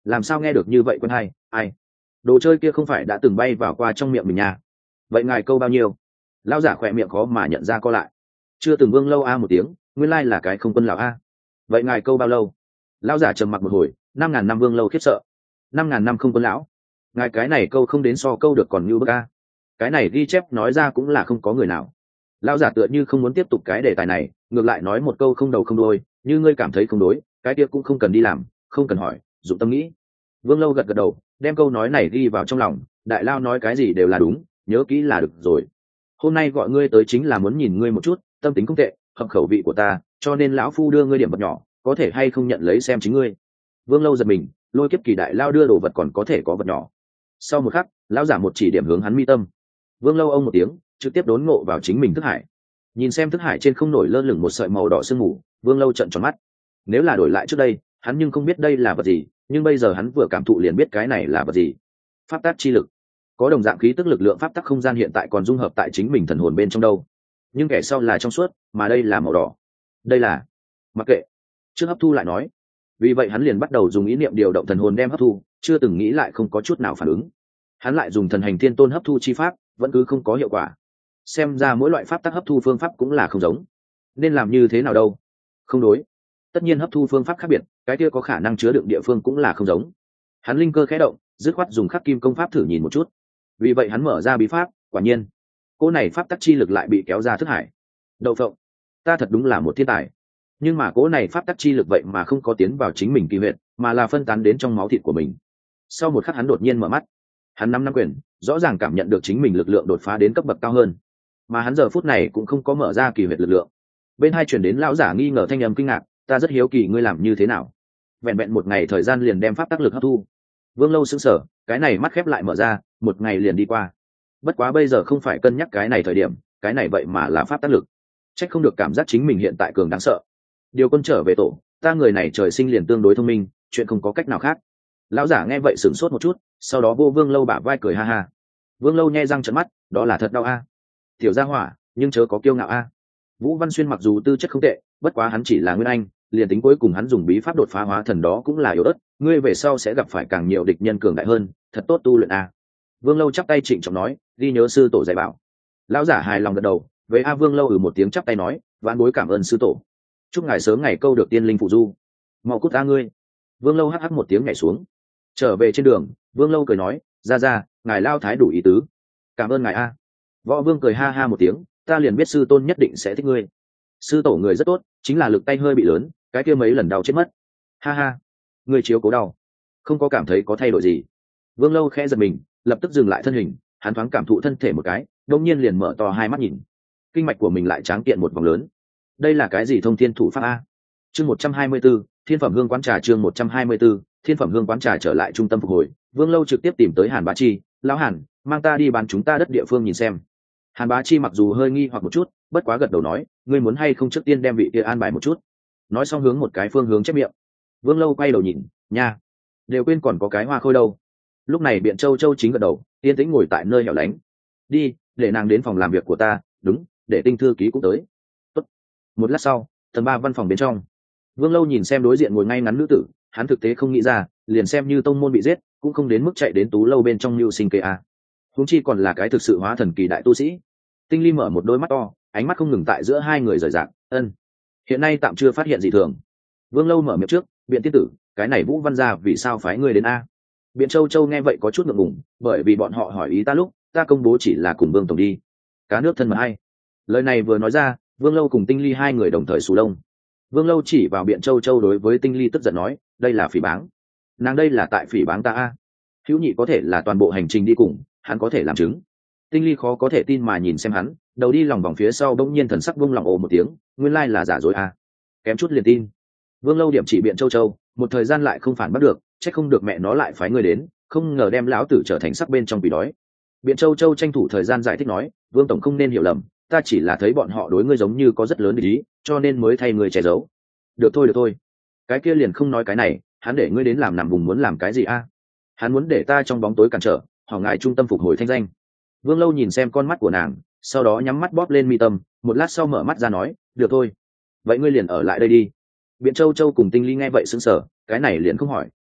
làm sao nghe được như vậy quen hay? Ai? Đồ chơi kia không phải đã từng bay vào qua trong miệng mình nha? Vậy ngài câu bao nhiêu? Lão giả khỏe miệng khó mà nhận ra co lại. Chưa từng Vương Lâu a một tiếng, nguyên lai là cái không quân lão a. Vậy ngài câu bao lâu? Lão giả trầm mặc một hồi, 5.000 năm Vương Lâu khiếp sợ. 5.000 năm không quân lão? Ngài cái này câu không đến so câu được còn như bức a. Cái này ghi chép nói ra cũng là không có người nào. Lão giả tựa như không muốn tiếp tục cái đề tài này, ngược lại nói một câu không đầu không đuôi, như ngươi cảm thấy không đối, cái kia cũng không cần đi làm, không cần hỏi, dụng tâm nghĩ. Vương Lâu gật gật đầu, đem câu nói này ghi vào trong lòng, đại lao nói cái gì đều là đúng, nhớ kỹ là được rồi. Hôm nay gọi ngươi tới chính là muốn nhìn ngươi một chút, tâm tính không tệ, hợp khẩu vị của ta, cho nên lão phu đưa ngươi điểm vật nhỏ, có thể hay không nhận lấy xem chính ngươi. Vương Lâu giật mình, lôi kiếp kỳ đại lao đưa đồ vật còn có thể có vật nhỏ. Sau một khắc, lão giả một chỉ điểm hướng hắn mi tâm. Vương Lâu ông một tiếng, trực tiếp đốn ngộ vào chính mình thức hải. Nhìn xem thức hải trên không nổi lơ lửng một sợi màu đỏ sương mù, Vương Lâu trợn tròn mắt. Nếu là đổi lại trước đây, hắn nhưng không biết đây là vật gì, nhưng bây giờ hắn vừa cảm thụ liền biết cái này là vật gì. Pháp tắc chi lực. Có đồng dạng khí tức lực lượng pháp tắc không gian hiện tại còn dung hợp tại chính mình thần hồn bên trong đâu. Nhưng kẻ sau là trong suốt, mà đây là màu đỏ. Đây là... Mặc kệ. Trước hấp thu lại nói. Vì vậy hắn liền bắt đầu dùng ý niệm điều động thần hồn đem hấp thu, chưa từng nghĩ lại không có chút nào phản ứng. Hắn lại dùng thần hành thiên tôn hấp thu chi pháp, vẫn cứ không có hiệu quả. Xem ra mỗi loại pháp tắc hấp thu phương pháp cũng là không giống. Nên làm như thế nào đâu? Không đối. Tất nhiên hấp thu phương pháp khác biệt, cái kia có khả năng chứa đựng địa phương cũng là không giống. Hắn linh cơ khẽ động, dứt khoát dùng khắc kim công pháp thử nhìn một chút. Vì vậy hắn mở ra bí pháp, quả nhiên cô này pháp tắc chi lực lại bị kéo ra thức hải. Đậu phộng, ta thật đúng là một thiên tài. Nhưng mà cô này pháp tắc chi lực vậy mà không có tiến vào chính mình kỳ huyệt, mà là phân tán đến trong máu thịt của mình. Sau một khắc hắn đột nhiên mở mắt, hắn năm quyền rõ ràng cảm nhận được chính mình lực lượng đột phá đến cấp bậc cao hơn, mà hắn giờ phút này cũng không có mở ra kỳ huyệt lực lượng. Bên hai chuyển đến lão giả nghi ngờ thanh âm kinh ngạc, ta rất hiếu kỳ ngươi làm như thế nào, vẹn vẹn một ngày thời gian liền đem pháp tắc lực hấp thu. Vương Lâu sững sờ, cái này mắt khép lại mở ra, một ngày liền đi qua. Bất quá bây giờ không phải cân nhắc cái này thời điểm, cái này vậy mà là pháp tắc lực. Trách không được cảm giác chính mình hiện tại cường đáng sợ. Điều quân trở về tổ, ta người này trời sinh liền tương đối thông minh, chuyện không có cách nào khác. Lão giả nghe vậy sửng sốt một chút, sau đó vô Vương Lâu bả vai cười ha ha. Vương Lâu nhe răng trợn mắt, đó là thật đau a. Tiểu gia hỏa, nhưng chớ có kiêu ngạo a. Vũ Văn Xuyên mặc dù tư chất không tệ, bất quá hắn chỉ là nguyên anh, liền tính cuối cùng hắn dùng bí pháp đột phá hóa thần đó cũng là yếu ớt, ngươi về sau sẽ gặp phải càng nhiều địch nhân cường đại hơn, thật tốt tu luyện a. Vương Lâu chắp tay trịnh trọng nói, ghi nhớ sư tổ dạy bảo. Lão giả hài lòng gật đầu, với A Vương Lâu một tiếng chắp tay nói, vãn bối cảm ơn sư tổ, chúc ngài sớm ngày câu được tiên linh phụ du. Mau cút ta ngươi. Vương Lâu hắc hắc một tiếng nhảy xuống. Trở về trên đường, Vương Lâu cười nói, ra ngài lao thái đủ ý tứ, cảm ơn ngài a. Võ Vương cười ha ha một tiếng, ta liền biết sư tôn nhất định sẽ thích ngươi. Sư tổ người rất tốt, chính là lực tay hơi bị lớn, cái kia mấy lần đau chết mất. Ha ha, người chiếu cố đau, không có cảm thấy có thay đổi gì. Vương Lâu khẽ giật mình, lập tức dừng lại thân hình, hắn thoáng cảm thụ thân thể một cái, đột nhiên liền mở to hai mắt nhìn. Kinh mạch của mình lại tráng kiện một vòng lớn. Đây là cái gì thông thiên thủ pháp a? Chương 124, Thiên phẩm hương quán trà. Chương 124, Thiên phẩm hương quán trà. Trở lại trung tâm phục hồi, Vương Lâu trực tiếp tìm tới Hàn Bá Chi, lão Hàn, mang ta đi bán chúng ta đất địa phương nhìn xem. Hàn Bá Chi mặc dù hơi nghi hoặc một chút, bất quá gật đầu nói, ngươi muốn hay không trước tiên đem vị kia an bài một chút. Nói xong hướng một cái phương hướng chép miệng. Vương Lâu quay đầu nhìn, nha, đều quên còn có cái hoa khôi đâu. Lúc này Biện Châu Châu chính gật đầu, yên tĩnh ngồi tại nơi hẻo lánh. Đi, để nàng đến phòng làm việc của ta, đúng, để Tinh thư ký cũng tới. Tốt. Một lát sau, tầng 3 văn phòng bên trong, Vương Lâu nhìn xem đối diện ngồi ngay ngắn nữ tử, hắn thực tế không nghĩ ra, liền xem như tông môn bị giết, cũng không đến mức chạy đến Tú Lâu bên trong mưu sinh kê a. Huống chi còn là cái thực sự hóa thần kỳ đại tu sĩ. Tinh Ly mở một đôi mắt to, ánh mắt không ngừng tại giữa hai người rời rạc, ân, hiện nay tạm chưa phát hiện gì thường. Vương Lâu mở miệng trước, Biện tiên tử, cái này Vũ Văn gia vì sao phái ngươi đến a? Biện Châu Châu nghe vậy có chút ngượng ngùng, bởi vì bọn họ hỏi ý ta lúc, ta công bố chỉ là cùng Vương tổng đi. Cá nước thân mật hay. Lời này vừa nói ra, Vương Lâu cùng Tinh Ly hai người đồng thời sù lông. Vương Lâu chỉ vào Biện Châu Châu đối với Tinh Ly tức giận nói, đây là phỉ báng. Nàng đây là tại phỉ báng ta a. Hữu Nhị có thể là toàn bộ hành trình đi cùng, hắn có thể làm chứng. Tinh Ly khó có thể tin mà nhìn xem hắn, đầu đi lòng vòng phía sau bỗng nhiên thần sắc vung lòng ồ một tiếng, nguyên lai là giả dối a. Kém chút liền tin. Vương Lâu điểm chỉ Biện Châu Châu, một thời gian lại không phản bắt được, chắc không được mẹ nó lại phái người đến, không ngờ đem lão tử trở thành sắc bên trong bị đói. Biện Châu Châu tranh thủ thời gian giải thích nói, Vương tổng không nên hiểu lầm, ta chỉ là thấy bọn họ đối ngươi giống như có rất lớn ý, cho nên mới thay người che giấu. Được thôi, cái kia liền không nói cái này, hắn để ngươi đến làm nằm vùng muốn làm cái gì a? Hắn muốn để ta trong bóng tối cản trở, hỏng ngại trung tâm phục hồi thanh danh. Vương Lâu nhìn xem con mắt của nàng, sau đó nhắm mắt bóp lên mi tâm, một lát sau mở mắt ra nói, được thôi, vậy ngươi liền ở lại đây đi. Biện Châu Châu cùng Tinh Ly nghe vậy sững sờ, cái này liền không hỏi.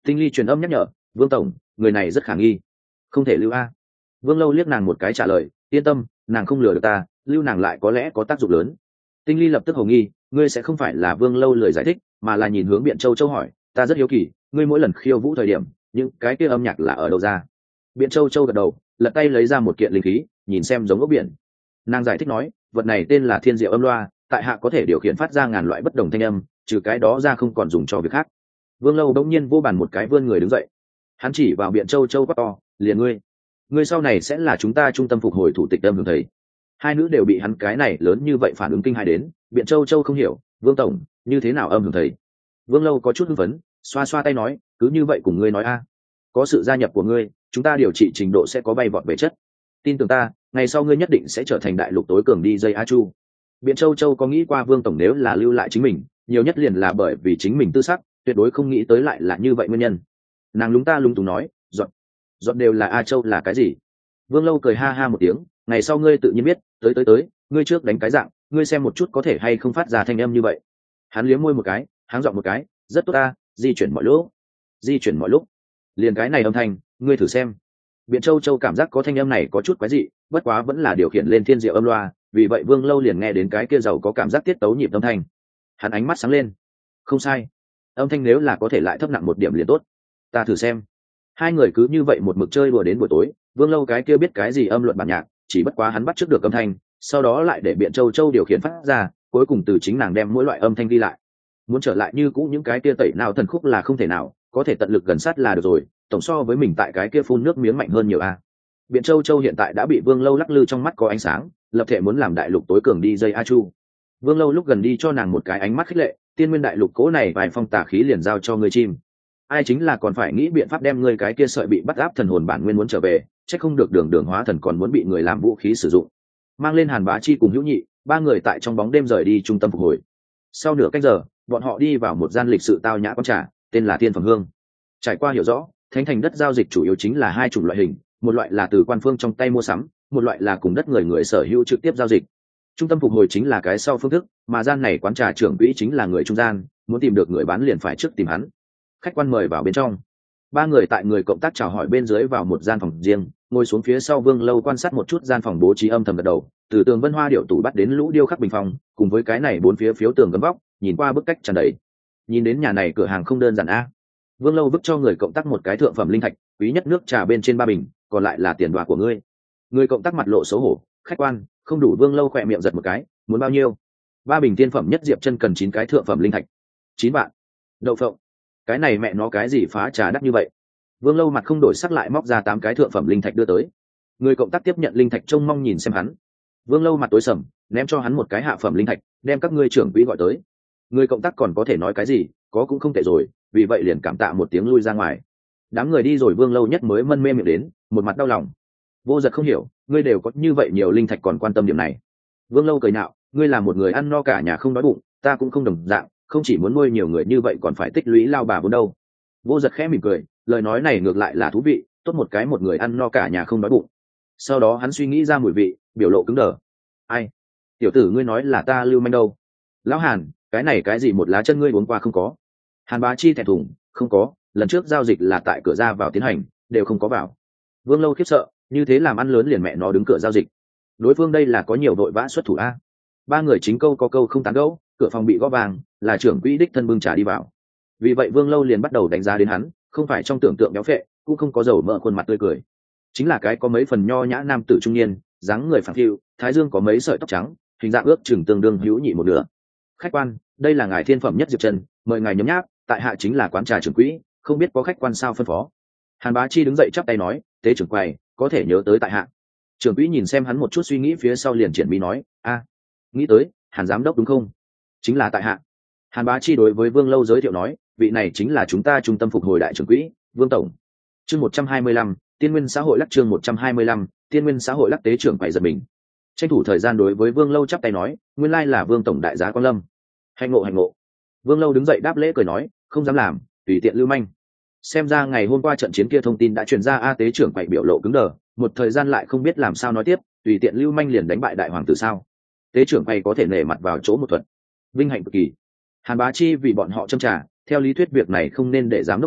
Tinh ly truyền âm nhắc nhở, vương tổng, người này rất khả nghi, không thể lưu a. Vương Lâu liếc nàng một cái trả lời, yên tâm, nàng không lừa được ta, lưu nàng lại có lẽ có tác dụng lớn. Tinh ly lập tức hồ nghi, ngươi sẽ không phải là Vương Lâu lười giải thích, mà là nhìn hướng Biện Châu Châu hỏi, ta rất hiếu kỳ, ngươi mỗi lần khiêu vũ thời điểm, những cái kia âm nhạc là ở đâu ra? Biện Châu Châu gật đầu, lật tay lấy ra một kiện linh khí, nhìn xem giống ốc biển. Nàng giải thích nói, vật này tên là Thiên Diệu Âm Loa, tại hạ có thể điều khiển phát ra ngàn loại bất đồng thanh âm, trừ cái đó ra không còn dùng cho việc khác. Vương Lâu đống nhiên vô bàn một cái vươn người đứng dậy, hắn chỉ vào Biện Châu Châu quát to, liền ngươi sau này sẽ là chúng ta trung tâm phục hồi thủ tịch âm hưởng thầy. Hai nữ đều bị hắn cái này lớn như vậy phản ứng kinh hãi đến. Biện Châu Châu không hiểu, vương tổng như thế nào âm hưởng thầy? Vương Lâu có chút hưng phấn, xoa xoa tay nói, cứ như vậy cùng ngươi nói a, có sự gia nhập của ngươi, chúng ta điều trị trình độ sẽ có bay vọt về chất. Tin tưởng ta, ngày sau ngươi nhất định sẽ trở thành đại lục tối cường DJ A Chu. Biện Châu Châu có nghĩ qua vương tổng nếu là lưu lại chính mình, nhiều nhất liền là bởi vì chính mình tư sắc, tuyệt đối không nghĩ tới lại là như vậy nguyên nhân. Nàng lúng ta lúng túng nói, dọn đều là A Châu là cái gì? Vương Lâu cười ha ha một tiếng, ngày sau ngươi tự nhiên biết, tới, ngươi trước đánh cái dạng, ngươi xem một chút có thể hay không phát ra thanh âm như vậy. Hắn liếm môi một cái, háng giọng một cái, rất tốt ta, di chuyển mọi lúc, liền cái này âm thanh, ngươi thử xem. Biện Châu Châu cảm giác có thanh âm này có chút quái dị, bất quá vẫn là điều khiển lên Thiên Diệu Âm Loa, vì vậy Vương Lâu liền nghe đến cái kia giàu có cảm giác tiết tấu nhịp âm thanh. Hắn ánh mắt sáng lên, không sai, âm thanh nếu là có thể lại thấp nặng một điểm liền tốt, ta thử xem. Hai người cứ như vậy một mực chơi đùa đến buổi tối. Vương Lâu cái kia biết cái gì âm luận bản nhạc, chỉ bất quá hắn bắt trước được âm thanh, sau đó lại để Biện Châu Châu điều khiển phát ra, cuối cùng từ chính nàng đem mỗi loại âm thanh ghi lại. Muốn trở lại như cũ những cái kia tẩy nào thần khúc là không thể nào, có thể tận lực gần sát là được rồi, tổng so với mình tại cái kia phun nước miếng mạnh hơn nhiều a. Biện Châu Châu hiện tại đã bị Vương Lâu lắc lư trong mắt có ánh sáng, lập thể muốn làm đại lục tối cường DJ A Chu. Vương Lâu lúc gần đi cho nàng một cái ánh mắt khích lệ, tiên nguyên đại lục cố này vài phong tà khí liền giao cho ngươi chim. Ai chính là còn phải nghĩ biện pháp đem ngươi cái kia sợi bị bắt áp thần hồn bản nguyên muốn trở về, chắc không được đường hóa thần còn muốn bị người làm vũ khí sử dụng. Mang lên Hàn Bá Chi cùng Hữu Nhị, ba người tại trong bóng đêm rời đi trung tâm phục hồi. Sau nửa canh giờ, bọn họ đi vào một gian lịch sự tao nhã quán trà, tên là Thiên Phẩm Hương. Trải qua hiểu rõ, thánh thành đất giao dịch chủ yếu chính là hai chủng loại hình, một loại là từ quan phương trong tay mua sắm, một loại là cùng đất người sở hữu trực tiếp giao dịch. Trung tâm phục hồi chính là cái sau phương thức, mà gian này quán trà trưởng quỹ chính là người trung gian, muốn tìm được người bán liền phải trước tìm hắn. Khách quan mời vào bên trong. Ba người tại người cộng tác chào hỏi bên dưới vào một gian phòng riêng, ngồi xuống phía sau Vương Lâu quan sát một chút gian phòng bố trí âm thầm gật đầu, từ tường vân hoa điệu tủ bắt đến lũ điêu khắc bình phong, cùng với cái này bốn phía phiếu tường gấm vóc, nhìn qua bức cách tràn đầy. Nhìn đến nhà này cửa hàng không đơn giản a. Vương Lâu vứt cho người cộng tác một cái thượng phẩm linh thạch, quý nhất nước trà bên trên ba bình, còn lại là tiền đoà của ngươi. Người cộng tác mặt lộ xấu hổ, khách quan, không đủ. Vương Lâu khỏe miệng giật một cái, muốn bao nhiêu? Ba bình tiên phẩm nhất diệp chân cần 9 cái thượng phẩm linh thạch. 9 vạn. Đậu phộng, cái này mẹ nó cái gì phá trà đắt như vậy? Vương Lâu mặt không đổi sắc lại móc ra 8 cái thượng phẩm linh thạch đưa tới. Người cộng tác tiếp nhận linh thạch trông mong nhìn xem hắn. Vương Lâu mặt tối sầm, ném cho hắn một cái hạ phẩm linh thạch, đem các ngươi trưởng quỹ gọi tới. Người cộng tác còn có thể nói cái gì, có cũng không tệ rồi, vì vậy liền cảm tạ một tiếng lui ra ngoài. Đám người đi rồi Vương Lâu nhất mới mân mê miệng đến, một mặt đau lòng. Vô Giật không hiểu, ngươi đều có như vậy nhiều linh thạch còn quan tâm điểm này. Vương Lâu cười nhạo, ngươi là một người ăn no cả nhà không đói bụng, ta cũng không đồng dạng, không chỉ muốn nuôi nhiều người như vậy còn phải tích lũy lao bà vốn đâu. Vô Giật khẽ mỉm cười, lời nói này ngược lại là thú vị, tốt một người ăn no cả nhà không đói bụng. Sau đó hắn suy nghĩ ra mùi vị, biểu lộ cứng đờ. Ai? Tiểu tử ngươi nói là ta lưu manh đâu? Lão Hàn, cái này cái gì một lá chân ngươi uống qua không có? Hàn Bá Chi thẹn thùng, không có, lần trước giao dịch là tại cửa ra vào tiến hành, đều không có vào. Vương Lâu khiếp sợ, như thế làm ăn lớn liền mẹ nó đứng cửa giao dịch. Đối phương đây là có nhiều vội vã xuất thủ a. Ba người chính câu có câu không tán gẫu, cửa phòng bị gõ vàng, là trưởng quỹ đích thân bưng trà đi vào. Vì vậy Vương Lâu liền bắt đầu đánh giá đến hắn, không phải trong tưởng tượng béo phệ, cũng không có dầu mỡ khuôn mặt tươi cười, chính là cái có mấy phần nho nhã nam tử trung niên, dáng người phẳng phiu, thái dương có mấy sợi tóc trắng, hình dạng ước chừng tương đương Hữu Nhị một nửa. Khách quan, đây là ngài thiên phẩm nhất diệp chân, mời ngài nhấm nháp, tại hạ chính là quán trà trưởng quỹ, không biết có khách quan sao phân phó. Hàn Bá Chi đứng dậy chắp tay nói, tế trưởng quầy có thể nhớ tới tại hạ. Trưởng quỹ nhìn xem hắn một chút suy nghĩ phía sau liền triển mi nói, a, nghĩ tới, Hàn giám đốc đúng không? Chính là tại hạ. Hàn Bá Chi đối với Vương Lâu giới thiệu nói, vị này chính là chúng ta trung tâm phục hồi đại trưởng quỹ, Vương tổng. Chương 125, Tiên Nguyên xã hội lắc chương 125, Tiên Nguyên xã hội lắc. Tế trưởng quầy giật mình, tranh thủ thời gian đối với Vương Lâu chắp tay nói, nguyên lai là Vương tổng đại giá quan lâm. Hạnh ngộ hạnh ngộ. Vương Lâu đứng dậy đáp lễ cười nói, không dám làm, tùy tiện lưu manh. Xem ra ngày hôm qua trận chiến kia thông tin đã truyền ra. Tế trưởng quầy biểu lộ cứng đờ, một thời gian lại không biết làm sao nói tiếp, tùy tiện lưu manh liền đánh bại đại hoàng tử sao? Tế trưởng quầy có thể nể mặt vào chỗ một thuật, vinh hạnh cực kỳ. Hàn Bá Chi vì bọn họ châm trà, theo lý thuyết việc này không nên để giám đốc làm,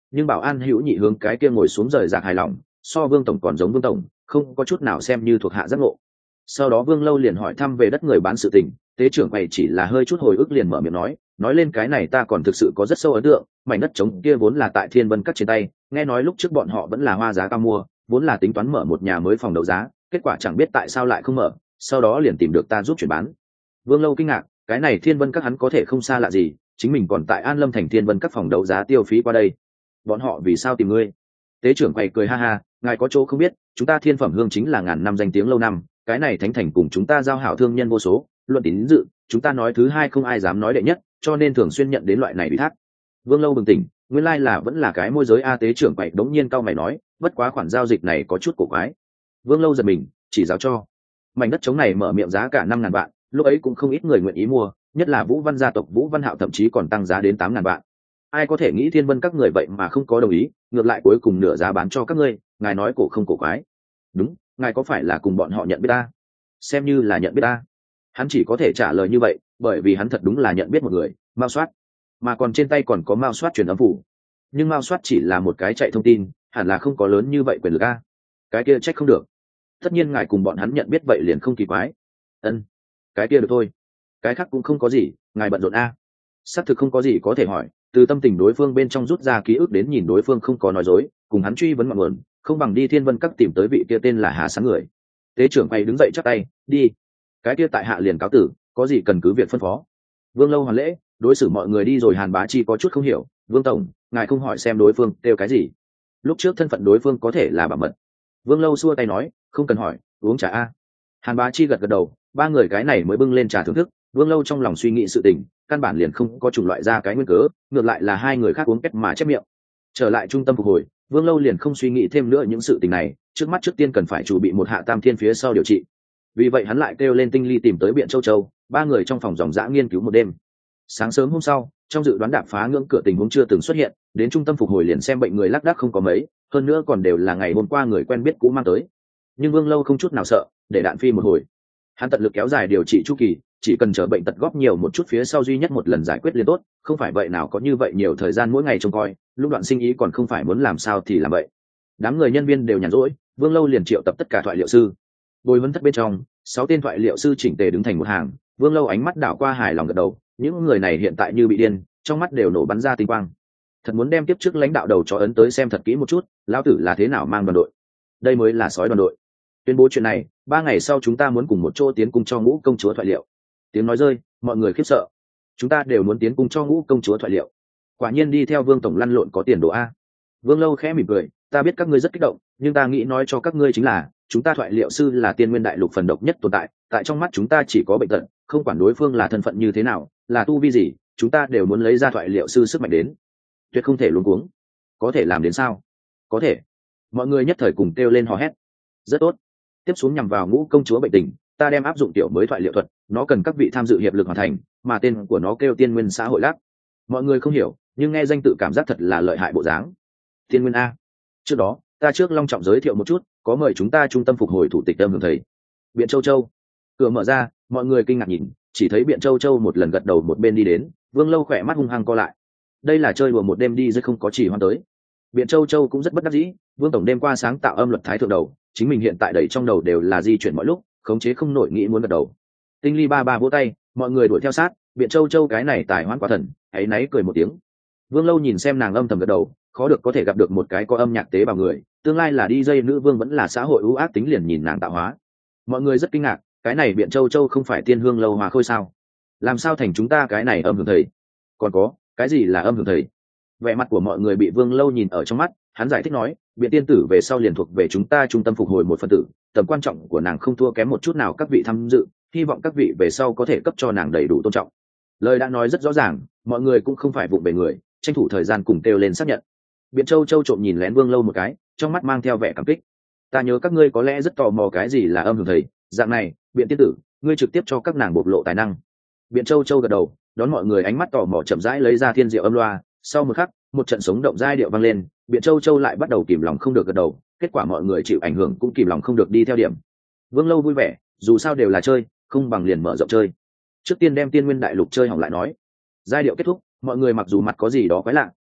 nhưng bảo an hữu nhị hướng cái kia ngồi xuống rời rạc hài lòng, so Vương tổng còn giống Vương tổng, không có chút nào xem như thuộc hạ giác ngộ. Sau đó Vương Lâu liền hỏi thăm về đất người bán sự tình, tế trưởng quầy chỉ là hơi chút hồi ức liền mở miệng nói lên cái này ta còn thực sự có rất sâu ấn tượng, mảnh đất trống kia vốn là tại Thiên Vân Các trên tay, nghe nói lúc trước bọn họ vẫn là hoa giá cao mua, vốn là tính toán mở một nhà mới phòng đấu giá, kết quả chẳng biết tại sao lại không mở, sau đó liền tìm được ta giúp chuyển bán. Vương Lâu kinh ngạc, cái này Thiên Vân Các hắn có thể không xa lạ gì, chính mình còn tại An Lâm thành Thiên Vân Các phòng đấu giá tiêu phí qua đây. Bọn họ vì sao tìm ngươi? Tế trưởng quầy cười ha ha, ngài có chỗ không biết, chúng ta Thiên Phẩm Hương chính là ngàn năm danh tiếng lâu năm, cái này thánh thành cùng chúng ta giao hảo thương nhân vô số, luận tín dự, chúng ta nói thứ hai không ai dám nói đệ nhất, cho nên thường xuyên nhận đến loại này ủy thác. Vương Lâu bừng tỉnh, nguyên lai là vẫn là cái môi giới a. Tế trưởng quầy đống nhiên cau mày nói, bất quá khoản giao dịch này có chút cổ quái. Vương Lâu giật mình, chỉ giáo cho. Mảnh đất trống này mở miệng giá cả 5.000 vạn, lúc ấy cũng không ít người nguyện ý mua, nhất là Vũ Văn gia tộc Vũ Văn Hạo thậm chí còn tăng giá đến 8.000 vạn. Ai có thể nghĩ Thiên Vân các người vậy mà không có đồng ý, ngược lại cuối cùng nửa giá bán cho các ngươi, ngài nói cổ không cổ quái. Đúng, ngài có phải là cùng bọn họ nhận biết ta? Xem như là nhận biết ta. Hắn chỉ có thể trả lời như vậy, bởi vì hắn thật đúng là nhận biết một người, Mao Soát, mà còn trên tay còn có Mao Soát truyền âm phủ. Nhưng Mao Soát chỉ là một cái chạy thông tin, hẳn là không có lớn như vậy quyền lực a. Cái kia trách không được. Tất nhiên ngài cùng bọn hắn nhận biết vậy liền không kỳ quái. Ân, cái kia được thôi. Cái khác cũng không có gì, ngài bận rộn a. Xác thực không có gì có thể hỏi, từ tâm tình đối phương bên trong rút ra ký ức đến nhìn đối phương không có nói dối, cùng hắn truy vấn ngọn nguồn, không bằng đi Thiên Vân Các tìm tới vị kia tên là Hà Sáng người. Tế trưởng quay đứng dậy chắp tay, đi. Cái kia tại hạ liền cáo tử, có gì cần cứ việc phân phó. Vương Lâu hoàn lễ, đối xử mọi người đi rồi. Hàn Bá Chi có chút không hiểu, Vương tổng, ngài không hỏi xem đối phương kêu cái gì? Lúc trước thân phận đối phương có thể là bảo mật. Vương Lâu xua tay nói, không cần hỏi, uống trà a. Hàn Bá Chi gật gật đầu, ba người cái này mới bưng lên trà thưởng thức. Vương Lâu trong lòng suy nghĩ sự tình, căn bản liền không có chủng loại ra cái nguyên cớ, ngược lại là hai người khác uống két mà chép miệng. Trở lại trung tâm phục hồi, Vương Lâu liền không suy nghĩ thêm nữa những sự tình này, trước mắt trước tiên cần phải chuẩn bị một hạ tam thiên phía sau điều trị. Vì vậy hắn lại kêu lên Tinh Ly tìm tới Biện Châu Châu, ba người trong phòng dòng dã nghiên cứu một đêm. Sáng sớm hôm sau, trong dự đoán đạp phá ngưỡng cửa tình huống chưa từng xuất hiện, đến trung tâm phục hồi liền xem bệnh người lác đác không có mấy, hơn nữa còn đều là ngày hôm qua người quen biết cũ mang tới. Nhưng Vương Lâu không chút nào sợ, để đạn phi một hồi. Hắn tận lực kéo dài điều trị chu kỳ, chỉ cần chờ bệnh tật góp nhiều một chút phía sau duy nhất một lần giải quyết liền tốt, không phải vậy nào có như vậy nhiều thời gian mỗi ngày trông coi, lúc đoạn sinh ý còn không phải muốn làm sao thì làm vậy. Đám người nhân viên đều nhàn rỗi, Vương Lâu liền triệu tập tất cả thoại liệu sư. Bồi huấn thất bên trong, 6 tên thoại liệu sư chỉnh tề đứng thành một hàng. Vương Lâu ánh mắt đảo qua hài lòng gật đầu, những người này hiện tại như bị điên, trong mắt đều nổ bắn ra tinh quang. Thật muốn đem tiếp trước lãnh đạo đầu cho ấn tới xem thật kỹ một chút, lão tử là thế nào mang đoàn đội. Đây mới là sói đoàn đội. Tuyên bố chuyện này, 3 ngày sau chúng ta muốn cùng một chỗ tiến cung cho Ngũ công chúa thoại liệu. Tiếng nói rơi, mọi người khiếp sợ. Chúng ta đều muốn tiến cung cho Ngũ công chúa thoại liệu. Quả nhiên đi theo Vương tổng lăn lộn có tiền đồ a. Vương Lâu khẽ mỉm cười, ta biết các ngươi rất kích động, nhưng ta nghĩ nói cho các ngươi chính là, chúng ta thoại liệu sư là tiên nguyên đại lục phần độc nhất tồn tại, tại trong mắt chúng ta chỉ có bệnh tật, không quản đối phương là thân phận như thế nào, là tu vi gì, chúng ta đều muốn lấy ra thoại liệu sư sức mạnh đến. Tuyệt không thể luống cuống. Có thể làm đến sao? Có thể. Mọi người nhất thời cùng kêu lên hò hét. Rất tốt. Tiếp xuống nhằm vào Ngũ công chúa bệnh tình, ta đem áp dụng tiểu mới thoại liệu thuật, nó cần các vị tham dự hiệp lực hoàn thành, mà tên của nó kêu Tiên Nguyên xã hội lắc. Mọi người không hiểu, nhưng nghe danh tự cảm giác thật là lợi hại bộ dáng. Tiên Nguyên a. Trước đó, ta trước long trọng giới thiệu một chút, có mời chúng ta trung tâm phục hồi thủ tịch Âm Hưởng thầy. Biện Châu Châu. Cửa mở ra, mọi người kinh ngạc nhìn, chỉ thấy Biện Châu Châu một lần gật đầu một bên đi đến, Vương Lâu khỏe mắt hung hăng co lại. Đây là chơi đùa một đêm đi rất không có chỉ hoan tới. Biện Châu Châu cũng rất bất đắc dĩ, Vương tổng đêm qua sáng tạo âm luật thái thượng đầu, chính mình hiện tại đẩy trong đầu đều là di chuyển mọi lúc, khống chế không nổi nghĩ muốn gật đầu. Tinh Ly ba ba vỗ tay, mọi người đuổi theo sát, Biện Châu Châu cái này tài hoãn quá thần, ấy náy cười một tiếng. Vương Lâu nhìn xem nàng âm thầm gật đầu, khó được có thể gặp được một cái có âm nhạc tế bào người, tương lai là DJ nữ vương vẫn là xã hội ưu ác tính liền nhìn nàng tạo hóa. Mọi người rất kinh ngạc, cái này Biện Châu Châu không phải Tiên Hương lâu Hòa Khôi sao? Làm sao thành chúng ta cái này âm hưởng thầy? Còn có, cái gì là âm hưởng thầy? Vẻ mặt của mọi người bị Vương Lâu nhìn ở trong mắt, hắn giải thích nói, Biện tiên tử về sau liền thuộc về chúng ta trung tâm phục hồi một phần tử, tầm quan trọng của nàng không thua kém một chút nào các vị tham dự, hy vọng các vị về sau có thể cấp cho nàng đầy đủ tôn trọng. Lời đã nói rất rõ ràng, mọi người cũng không phải vụng về người, tranh thủ thời gian cùng kêu lên xác nhận. Biện Châu Châu trộm nhìn lén Vương Lâu một cái, trong mắt mang theo vẻ cảm kích. Ta nhớ các ngươi có lẽ rất tò mò cái gì là âm hưởng thầy, dạng này, Biện tiên tử, ngươi trực tiếp cho các nàng bộc lộ tài năng. Biện Châu Châu gật đầu, đón mọi người ánh mắt tò mò chậm rãi lấy ra thiên diệu âm loa, sau một khắc, một trận sống động giai điệu vang lên, Biện Châu Châu lại bắt đầu kìm lòng không được gật đầu, kết quả mọi người chịu ảnh hưởng cũng kìm lòng không được đi theo điểm. Vương Lâu vui vẻ, dù sao đều là chơi, không bằng liền mở rộng chơi. Trước tiên đem Tiên Nguyên đại lục chơi hỏng lại nói. Giai điệu kết thúc, mọi người mặc dù mặt có gì đó quái lạ,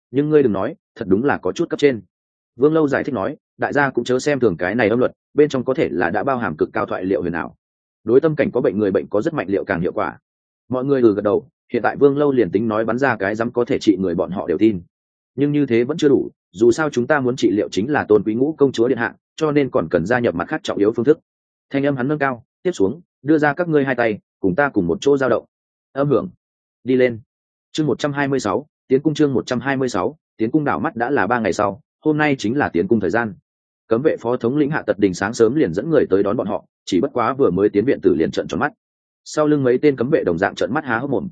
nhưng ngươi đừng nói, thật đúng là có chút cấp trên. Vương Lâu giải thích nói, đại gia cũng chớ xem thường cái này âm luật, bên trong có thể là đã bao hàm cực cao thoại liệu huyền ảo. Đối tâm cảnh có bệnh người bệnh có rất mạnh liệu càng hiệu quả. Mọi người gật đầu, hiện tại Vương Lâu liền tính nói bắn ra cái dám có thể trị người bọn họ đều tin. Nhưng như thế vẫn chưa đủ, dù sao chúng ta muốn trị liệu chính là Tôn Quý Ngũ công chúa điện hạ, cho nên còn cần gia nhập mặt khác trọng yếu phương thức. Thanh âm hắn nâng cao, tiếp xuống, đưa ra các ngươi hai tay, cùng ta cùng một chỗ dao động. Âm hưởng, đi lên. Chương 126, tiến cung chương 126, tiến cung đảo mắt đã là 3 ngày sau, hôm nay chính là tiến cung thời gian. Cấm vệ phó thống lĩnh Hạ Tật Đình sáng sớm liền dẫn người tới đón bọn họ, chỉ bất quá vừa mới tiến viện tử liền trợn tròn mắt. Sau lưng mấy tên cấm vệ đồng dạng trợn mắt há hốc mồm.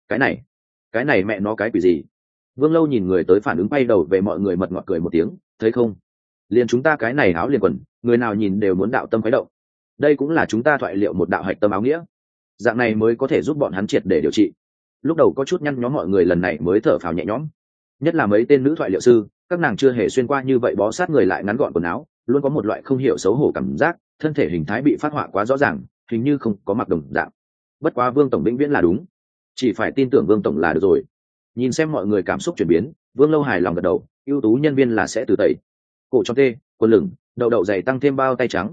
Cái này mẹ nó cái quỷ gì? Vương Lâu nhìn người tới phản ứng bay đầu về mọi người mật ngọt cười một tiếng, thấy không? Liền chúng ta cái này áo liền quần, người nào nhìn đều muốn đạo tâm khuấy động. Đây cũng là chúng ta thoại liệu một đạo hạch tâm áo nghĩa. Dạng này mới có thể giúp bọn hắn triệt để điều trị. Lúc đầu có chút nhăn nhó mọi người lần này mới thở phào nhẹ nhõm. Nhất là mấy tên nữ thoại liệu sư, các nàng chưa hề xuyên qua như vậy bó sát người lại ngắn gọn quần áo, luôn có một loại không hiểu xấu hổ cảm giác, thân thể hình thái bị phát họa quá rõ ràng, hình như không có mặc đồng dạng. Bất quá Vương tổng vĩnh viễn là đúng, chỉ phải tin tưởng Vương tổng là được rồi. Nhìn xem mọi người cảm xúc chuyển biến, Vương Lâu hài lòng gật đầu, ưu tú nhân viên là sẽ từ tẩy. Cổ cho tê, quần lửng, đậu đậu dày tăng thêm bao tay trắng,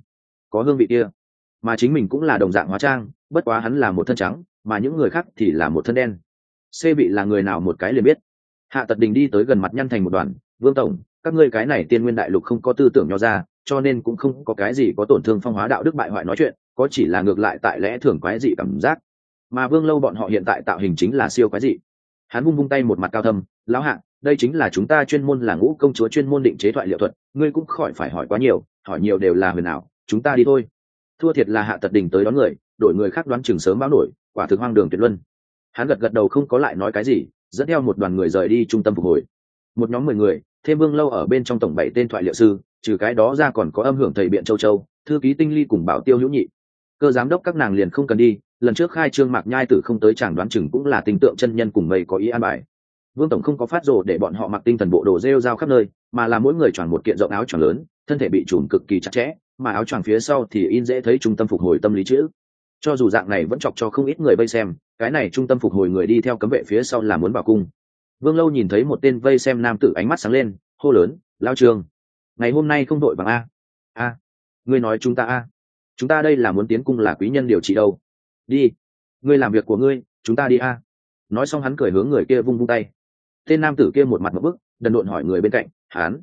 có hương vị kia. Mà chính mình cũng là đồng dạng hóa trang, bất quá hắn là một thân trắng, mà những người khác thì là một thân đen. C vị là người nào một cái liền biết. Hạ Tật Đình đi tới gần mặt nhăn thành một đoàn, Vương tổng, các ngươi cái này tiên nguyên đại lục không có tư tưởng nho ra, cho nên cũng không có cái gì có tổn thương phong hóa đạo đức bại hoại nói chuyện, có chỉ là ngược lại tại lẽ thường quái dị cảm giác. Mà Vương Lâu bọn họ hiện tại tạo hình chính là siêu quái dị. Hắn vung tay một mặt cao thâm, lão Hạ, đây chính là chúng ta chuyên môn là Ngũ công chúa chuyên môn định chế thoại liệu thuật, ngươi cũng khỏi phải hỏi quá nhiều, hỏi nhiều đều là huyền ảo, chúng ta đi thôi. Thua thiệt là Hạ Tật Đình tới đón người, đổi người khác đoán chừng sớm báo nổi, quả thực hoang đường tuyệt luân. Hắn gật đầu không có lại nói cái gì, dẫn theo một đoàn người rời đi trung tâm phục hồi. Một nhóm 10 người, thêm Vương Lâu ở bên trong tổng 7 tên thoại liệu sư, trừ cái đó ra còn có âm hưởng thầy biện châu châu, thư ký tinh ly cùng Bảo Tiêu Hữu Nhị. Cơ giám đốc các nàng liền không cần đi, lần trước khai trương Mạc Nhai Tử không tới chẳng đoán chừng cũng là tinh tượng chân nhân cùng mây có ý an bài. Vương tổng không có phát rồ để bọn họ mặc tinh thần bộ đồ rêu rao khắp nơi, mà là mỗi người choàng một kiện rộng áo choàng lớn, thân thể bị trùm cực kỳ chặt chẽ, mà áo choàng phía sau thì in dễ thấy trung tâm phục hồi tâm lý chữ. Cho dù dạng này vẫn chọc cho không ít người vây xem, cái này trung tâm phục hồi người đi theo cấm vệ phía sau là muốn vào cung. Vương Lâu nhìn thấy một tên vây xem nam tử ánh mắt sáng lên, hô lớn, lao trường, ngày hôm nay không đội vàng a. Ngươi nói chúng ta chúng ta đây là muốn tiến cung là quý nhân điều trị đâu. Đi, ngươi làm việc của ngươi, chúng ta đi a. Nói xong hắn cười hướng người kia vung tay. Tên nam tử kia một mặt một bức, đần độn hỏi người bên cạnh,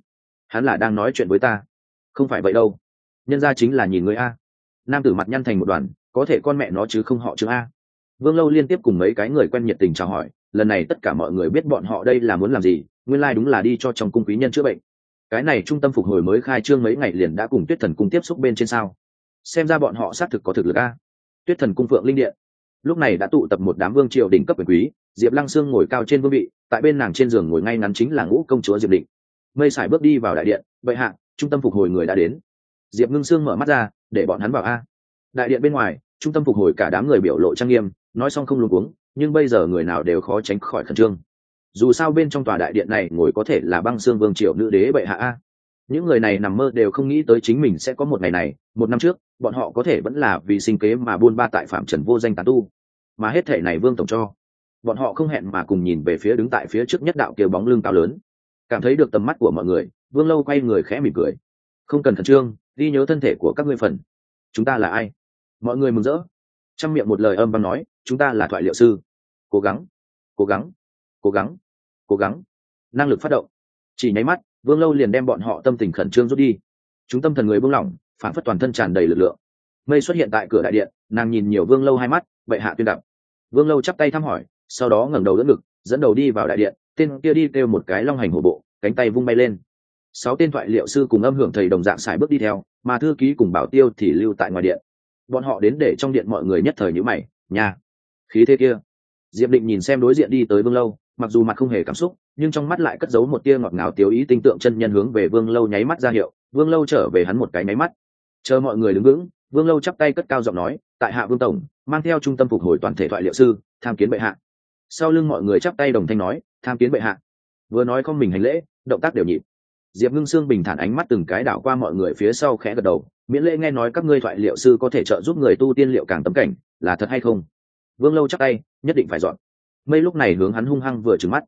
hắn là đang nói chuyện với ta. Không phải vậy đâu, nhân ra chính là nhìn ngươi a. Nam tử mặt nhăn thành một đoàn, có thể con mẹ nó chứ không họ Trương a. Vương Lâu liên tiếp cùng mấy cái người quen nhiệt tình chào hỏi, lần này tất cả mọi người biết bọn họ đây là muốn làm gì, nguyên lai đúng là đi cho trong cung quý nhân chữa bệnh. Cái này trung tâm phục hồi mới khai trương mấy ngày liền đã cùng Tuyết Thần cung tiếp xúc bên trên sao. Xem ra bọn họ xác thực có thực lực a. Tuyết Thần cung Phượng Linh Điện lúc này đã tụ tập một đám vương triều đỉnh cấp quyền quý, Diệp Lăng Sương ngồi cao trên vương vị, tại bên nàng trên giường ngồi ngay ngắn chính là Ngũ công chúa Diệp Định. Mây Sải bước đi vào đại điện, vậy hạ, trung tâm phục hồi người đã đến. Diệp Ngưng Sương mở mắt ra, để bọn hắn vào a. Đại điện bên ngoài, trung tâm phục hồi cả đám người biểu lộ trang nghiêm, nói xong không luống cuống, nhưng bây giờ người nào đều khó tránh khỏi khẩn trương. Dù sao bên trong tòa đại điện này ngồi có thể là Băng Xương vương triều nữ đế bệ hạ a. Những người này nằm mơ đều không nghĩ tới chính mình sẽ có một ngày này. Một năm trước, bọn họ có thể vẫn là vì sinh kế mà buôn ba tại phạm trần vô danh tán tu, mà hết thể này Vương tổng cho. Bọn họ không hẹn mà cùng nhìn về phía đứng tại phía trước nhất đạo kia bóng lưng cao lớn. Cảm thấy được tầm mắt của mọi người, Vương Lâu quay người khẽ mỉm cười. Không cần khẩn trương, ghi nhớ thân thể của các ngươi phần. Chúng ta là ai? Mọi người mừng rỡ, trăm miệng một lời âm vang nói, chúng ta là thoại liệu sư. Cố gắng, cố gắng, cố gắng, cố gắng. Năng lực phát động. Chỉ nháy mắt, Vương Lâu liền đem bọn họ tâm tình khẩn trương rút đi. Chúng tâm thần người buông lỏng, phản phất toàn thân tràn đầy lực lượng. Mây xuất hiện tại cửa đại điện, nàng nhìn nhiều Vương Lâu hai mắt, bệ hạ tuyên đọc. Vương Lâu chắp tay thăm hỏi, sau đó ngẩng đầu đỡ ngực, dẫn đầu đi vào đại điện. Tên kia đi kêu một cái long hành hổ bộ, cánh tay vung bay lên. 6 tên thoại liệu sư cùng âm hưởng thầy đồng dạng sải bước đi theo, mà thư ký cùng Bảo Tiêu thì lưu tại ngoài điện. Bọn họ đến để trong điện mọi người nhất thời nhíu mày, nha, khí thế kia. Diệp Định nhìn xem đối diện đi tới Vương Lâu, mặc dù mặt không hề cảm xúc, nhưng trong mắt lại cất giấu một tia ngọt ngào tiếu ý, tinh tượng chân nhân hướng về Vương Lâu nháy mắt ra hiệu, Vương Lâu trở về hắn một cái nháy mắt. Chờ mọi người đứng vững, Vương Lâu chắp tay cất cao giọng nói, tại hạ Vương tổng, mang theo trung tâm phục hồi toàn thể thoại liệu sư, tham kiến bệ hạ. Sau lưng mọi người chắp tay đồng thanh nói, tham kiến bệ hạ. Vừa nói không mình hành lễ, động tác đều nhịp. Diệp Ngưng Sương bình thản ánh mắt từng cái đảo qua mọi người phía sau khẽ gật đầu, miễn lễ nghe nói các ngươi thoại liệu sư có thể trợ giúp người tu tiên liệu càng tấm cảnh, là thật hay không? Vương Lâu chắp tay, nhất định phải dọn. Mây lúc này hướng hắn hung hăng vừa trừng mắt.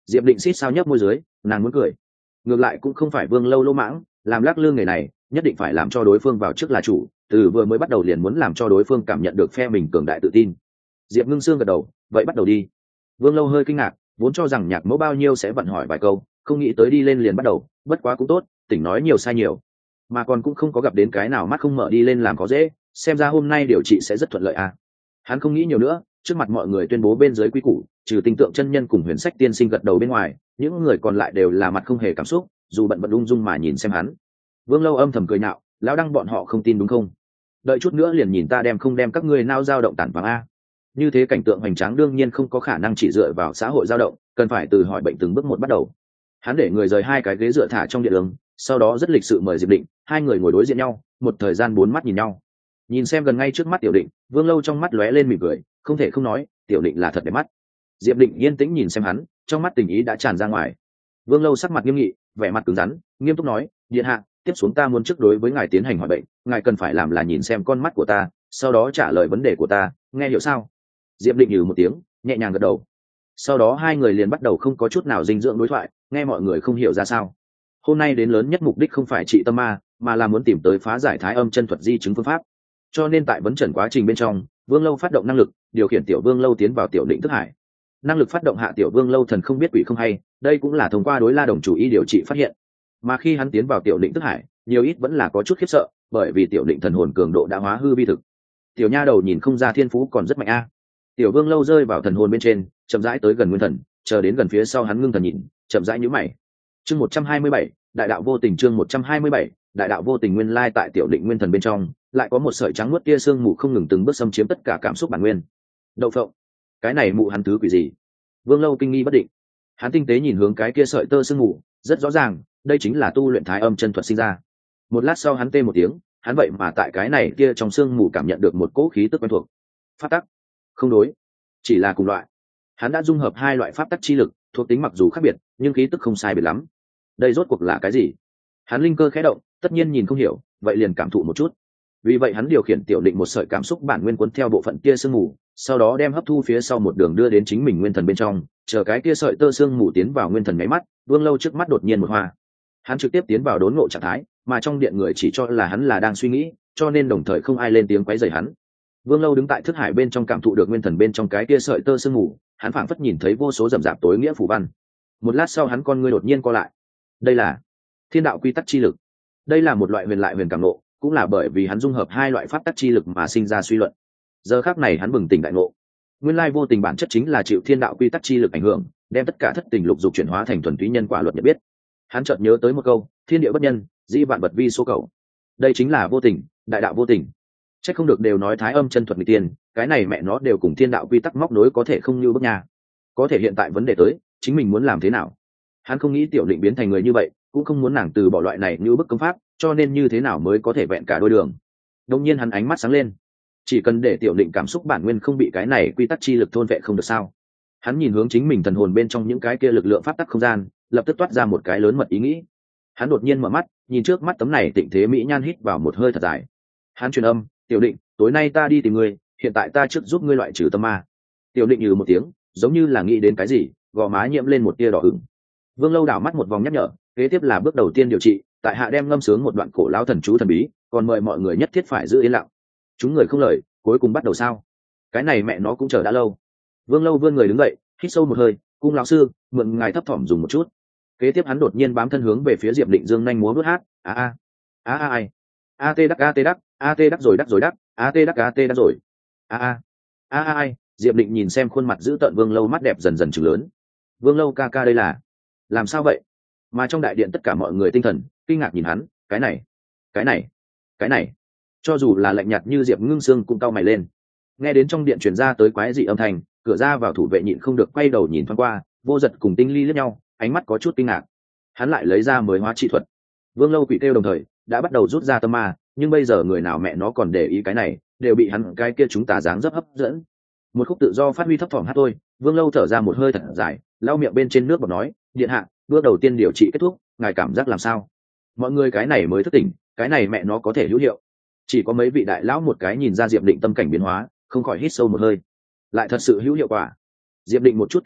Diệp định xít sao nhấp môi dưới, nàng muốn cười. Ngược lại cũng không phải Vương Lâu lỗ mãng, làm lắc lư nghề này nhất định phải làm cho đối phương vào trước là chủ, từ vừa mới bắt đầu liền muốn làm cho đối phương cảm nhận được phe mình cường đại tự tin. Diệp Ngưng Sương gật đầu, vậy bắt đầu đi. Vương Lâu hơi kinh ngạc, vốn cho rằng nhạc mẫu bao nhiêu sẽ vận hỏi vài câu, không nghĩ tới đi lên liền bắt đầu, bất quá cũng tốt, tỉnh nói nhiều sai nhiều, mà còn cũng không có gặp đến cái nào mắt không mở đi lên làm có dễ, xem ra hôm nay điều trị sẽ rất thuận lợi à. Hắn không nghĩ nhiều nữa, trước mặt mọi người tuyên bố bên dưới quy củ, trừ tinh tượng chân nhân cùng huyền sách tiên sinh gật đầu bên ngoài, những người còn lại đều là mặt không hề cảm xúc, dù bận bận ung dung mà nhìn xem hắn. Vương Lâu âm thầm cười nhạo, lão đăng bọn họ không tin đúng không? Đợi chút nữa liền nhìn ta đem không đem các ngươi nao dao động tản vàng a. Như thế cảnh tượng hoành tráng đương nhiên không có khả năng chỉ dựa vào xã hội dao động, cần phải từ hỏi bệnh từng bước một bắt đầu. Hắn để người rời hai cái ghế dựa thả trong điện đường, sau đó rất lịch sự mời Diệp Định, hai người ngồi đối diện nhau, một thời gian bốn mắt nhìn nhau. Nhìn xem gần ngay trước mắt Tiểu Định, Vương Lâu trong mắt lóe lên mỉm cười, không thể không nói, Tiểu Định là thật đẹp mắt. Diệp Định yên tĩnh nhìn xem hắn, trong mắt tình ý đã tràn ra ngoài. Vương Lâu sắc mặt nghiêm nghị, vẻ mặt cứng rắn, nghiêm túc nói, điện hạ, tiếp xuống ta muốn trước đối với ngài tiến hành hỏi bệnh, ngài cần phải làm là nhìn xem con mắt của ta, sau đó trả lời vấn đề của ta, nghe hiểu sao? Diệp Định nhừ một tiếng, nhẹ nhàng gật đầu. Sau đó hai người liền bắt đầu không có chút nào dinh dưỡng đối thoại, nghe mọi người không hiểu ra sao. Hôm nay đến lớn nhất mục đích không phải trị tâm ma, mà là muốn tìm tới phá giải thái âm chân thuật di chứng phương pháp. Cho nên tại vấn诊quá trình bên trong, Vương Lâu phát động năng lực, điều khiển Tiểu Vương Lâu tiến vào Tiểu Định thức hải. Năng lực phát động hạ Tiểu Vương Lâu thần không biết quỷ không hay, đây cũng là thông qua đối La Đồng chủ ý điều trị phát hiện. Mà khi hắn tiến vào Tiểu Định thức hải, nhiều ít vẫn là có chút khiếp sợ, bởi vì Tiểu Định thần hồn cường độ đã hóa hư vi thực. Tiểu nha đầu nhìn không ra thiên phú còn rất mạnh a. Tiểu Vương Lâu rơi vào thần hồn bên trên, chậm rãi tới gần nguyên thần, chờ đến gần phía sau hắn ngưng thần nhìn, chậm rãi nhíu mày. Chương 127, đại đạo vô tình. Chương 127, đại đạo vô tình. Nguyên lai tại Tiểu Định nguyên thần bên trong, lại có một sợi trắng muốt tia sương mù không ngừng từng bước xâm chiếm tất cả cảm xúc bản nguyên. Đậu phộng, cái này mụ hắn thứ quỷ gì? Vương Lâu kinh nghi bất định. Hắn tinh tế nhìn hướng cái kia sợi tơ sương mù, rất rõ ràng, đây chính là tu luyện thái âm chân thuật sinh ra. Một lát sau hắn tê một tiếng, hắn vậy mà tại cái này kia trong sương mù cảm nhận được một cỗ khí tức quen thuộc. Pháp tắc, không đối, chỉ là cùng loại. Hắn đã dung hợp hai loại pháp tắc chi lực, thuộc tính mặc dù khác biệt, nhưng khí tức không sai biệt lắm. Đây rốt cuộc là cái gì? Hắn linh cơ khẽ động, tất nhiên nhìn không hiểu, vậy liền cảm thụ một chút. Vì vậy hắn điều khiển Tiểu Định một sợi cảm xúc bản nguyên cuốn theo bộ phận kia sương mù, sau đó đem hấp thu phía sau một đường đưa đến chính mình nguyên thần bên trong, chờ cái kia sợi tơ sương mù tiến vào nguyên thần nháy mắt, Vương Lâu trước mắt đột nhiên một hoa. Hắn trực tiếp tiến vào đốn ngộ trạng thái, mà trong điện người chỉ cho là hắn là đang suy nghĩ, cho nên đồng thời không ai lên tiếng quấy rầy hắn. Vương Lâu đứng tại thức hải bên trong cảm thụ được nguyên thần bên trong cái kia sợi tơ sương mù, hắn phảng phất nhìn thấy vô số rậm rạp tối nghĩa phù văn. Một lát sau hắn con ngươi đột nhiên co lại. Đây là thiên đạo quy tắc chi lực. Đây là một loại huyền lại huyền cảm ngộ, cũng là bởi vì hắn dung hợp hai loại pháp tắc chi lực mà sinh ra suy luận. Giờ khắc này hắn bừng tỉnh đại ngộ. Nguyên lai vô tình bản chất chính là chịu thiên đạo quy tắc chi lực ảnh hưởng, đem tất cả thất tình lục dục chuyển hóa thành thuần túy nhân quả luật nhận biết. Hắn chợt nhớ tới một câu, thiên địa bất nhân, dĩ vạn vật vi số cầu. Đây chính là vô tình, đại đạo vô tình. Chắc không được đều nói thái âm chân thuật nghịch tiên, cái này mẹ nó đều cùng thiên đạo quy tắc móc nối có thể không như bước nhà. Có thể hiện tại vấn đề tới, chính mình muốn làm thế nào? Hắn không nghĩ Tiểu Định biến thành người như vậy, cũng không muốn nàng từ bỏ loại này như bức công pháp, cho nên như thế nào mới có thể vẹn cả đôi đường. Đột nhiên hắn ánh mắt sáng lên, chỉ cần để Tiểu Định cảm xúc bản nguyên không bị cái này quy tắc chi lực thôn vệ không được sao? Hắn nhìn hướng chính mình thần hồn bên trong những cái kia lực lượng pháp tắc không gian, lập tức toát ra một cái lớn mật ý nghĩ. Hắn đột nhiên mở mắt, nhìn trước mắt tấm này tịnh thế mỹ nhan, hít vào một hơi thật dài. Hắn truyền âm, Tiểu Định, tối nay ta đi tìm ngươi, hiện tại ta trước giúp ngươi loại trừ tâm ma. Tiểu Định nhừ một tiếng, giống như là nghĩ đến cái gì, gò má nhiễm lên một tia đỏ ửng. Vương Lâu đảo mắt một vòng nhắc nhở, kế tiếp là bước đầu tiên điều trị, tại hạ đem ngâm sướng một đoạn cổ lão thần chú thần bí, còn mời mọi người nhất thiết phải giữ yên lặng. Chúng người không lời, cuối cùng bắt đầu sao? Cái này mẹ nó cũng chờ đã lâu. Vương Lâu vươn người đứng dậy, hít sâu một hơi, cung lão sư, mượn ngài thấp thỏm dùng một chút. Kế tiếp hắn đột nhiên bám thân hướng về phía Diệp Định, dương nhanh múa vuốt hát, ai, a tê đắc, rồi đắc rồi đắc, a tê đắc rồi, ai. Diệp Định nhìn xem khuôn mặt giữ tợn Vương Lâu, mắt đẹp dần dần trừng lớn. Vương Lâu ca ca đây là làm sao vậy? Mà trong đại điện tất cả mọi người tinh thần kinh ngạc nhìn hắn, cái này, cho dù là lạnh nhạt như Diệp Ngưng Sương cũng cau mày lên. Nghe đến trong điện truyền ra tới quái dị âm thanh, cửa ra vào thủ vệ nhịn không được quay đầu nhìn thoáng qua, Vô Giật cùng Tinh Ly liếc nhau, ánh mắt có chút kinh ngạc. Hắn lại lấy ra mới hóa chi thuật. Vương Lâu quỷ kêu đồng thời đã bắt đầu rút ra tâm ma, nhưng bây giờ người nào mẹ nó còn để ý cái này, đều bị hắn cái kia chúng ta dáng dấp hấp dẫn. Một khúc tự do phát huy thấp thỏm hát thôi. Vương Lâu thở ra một hơi thật dài, lau miệng bên trên nước bọt nói, điện hạ, bước đầu tiên điều trị kết thúc, ngài cảm giác làm sao? Mọi người cái này mới thức tỉnh, cái này mẹ nó có thể hữu hiệu. Chỉ có mấy vị đại lão một cái nhìn ra Diệp Định tâm cảnh biến hóa, không khỏi hít sâu một hơi. Lại thật sự hữu hiệu quả. Diệp Định một chút cảm ứng,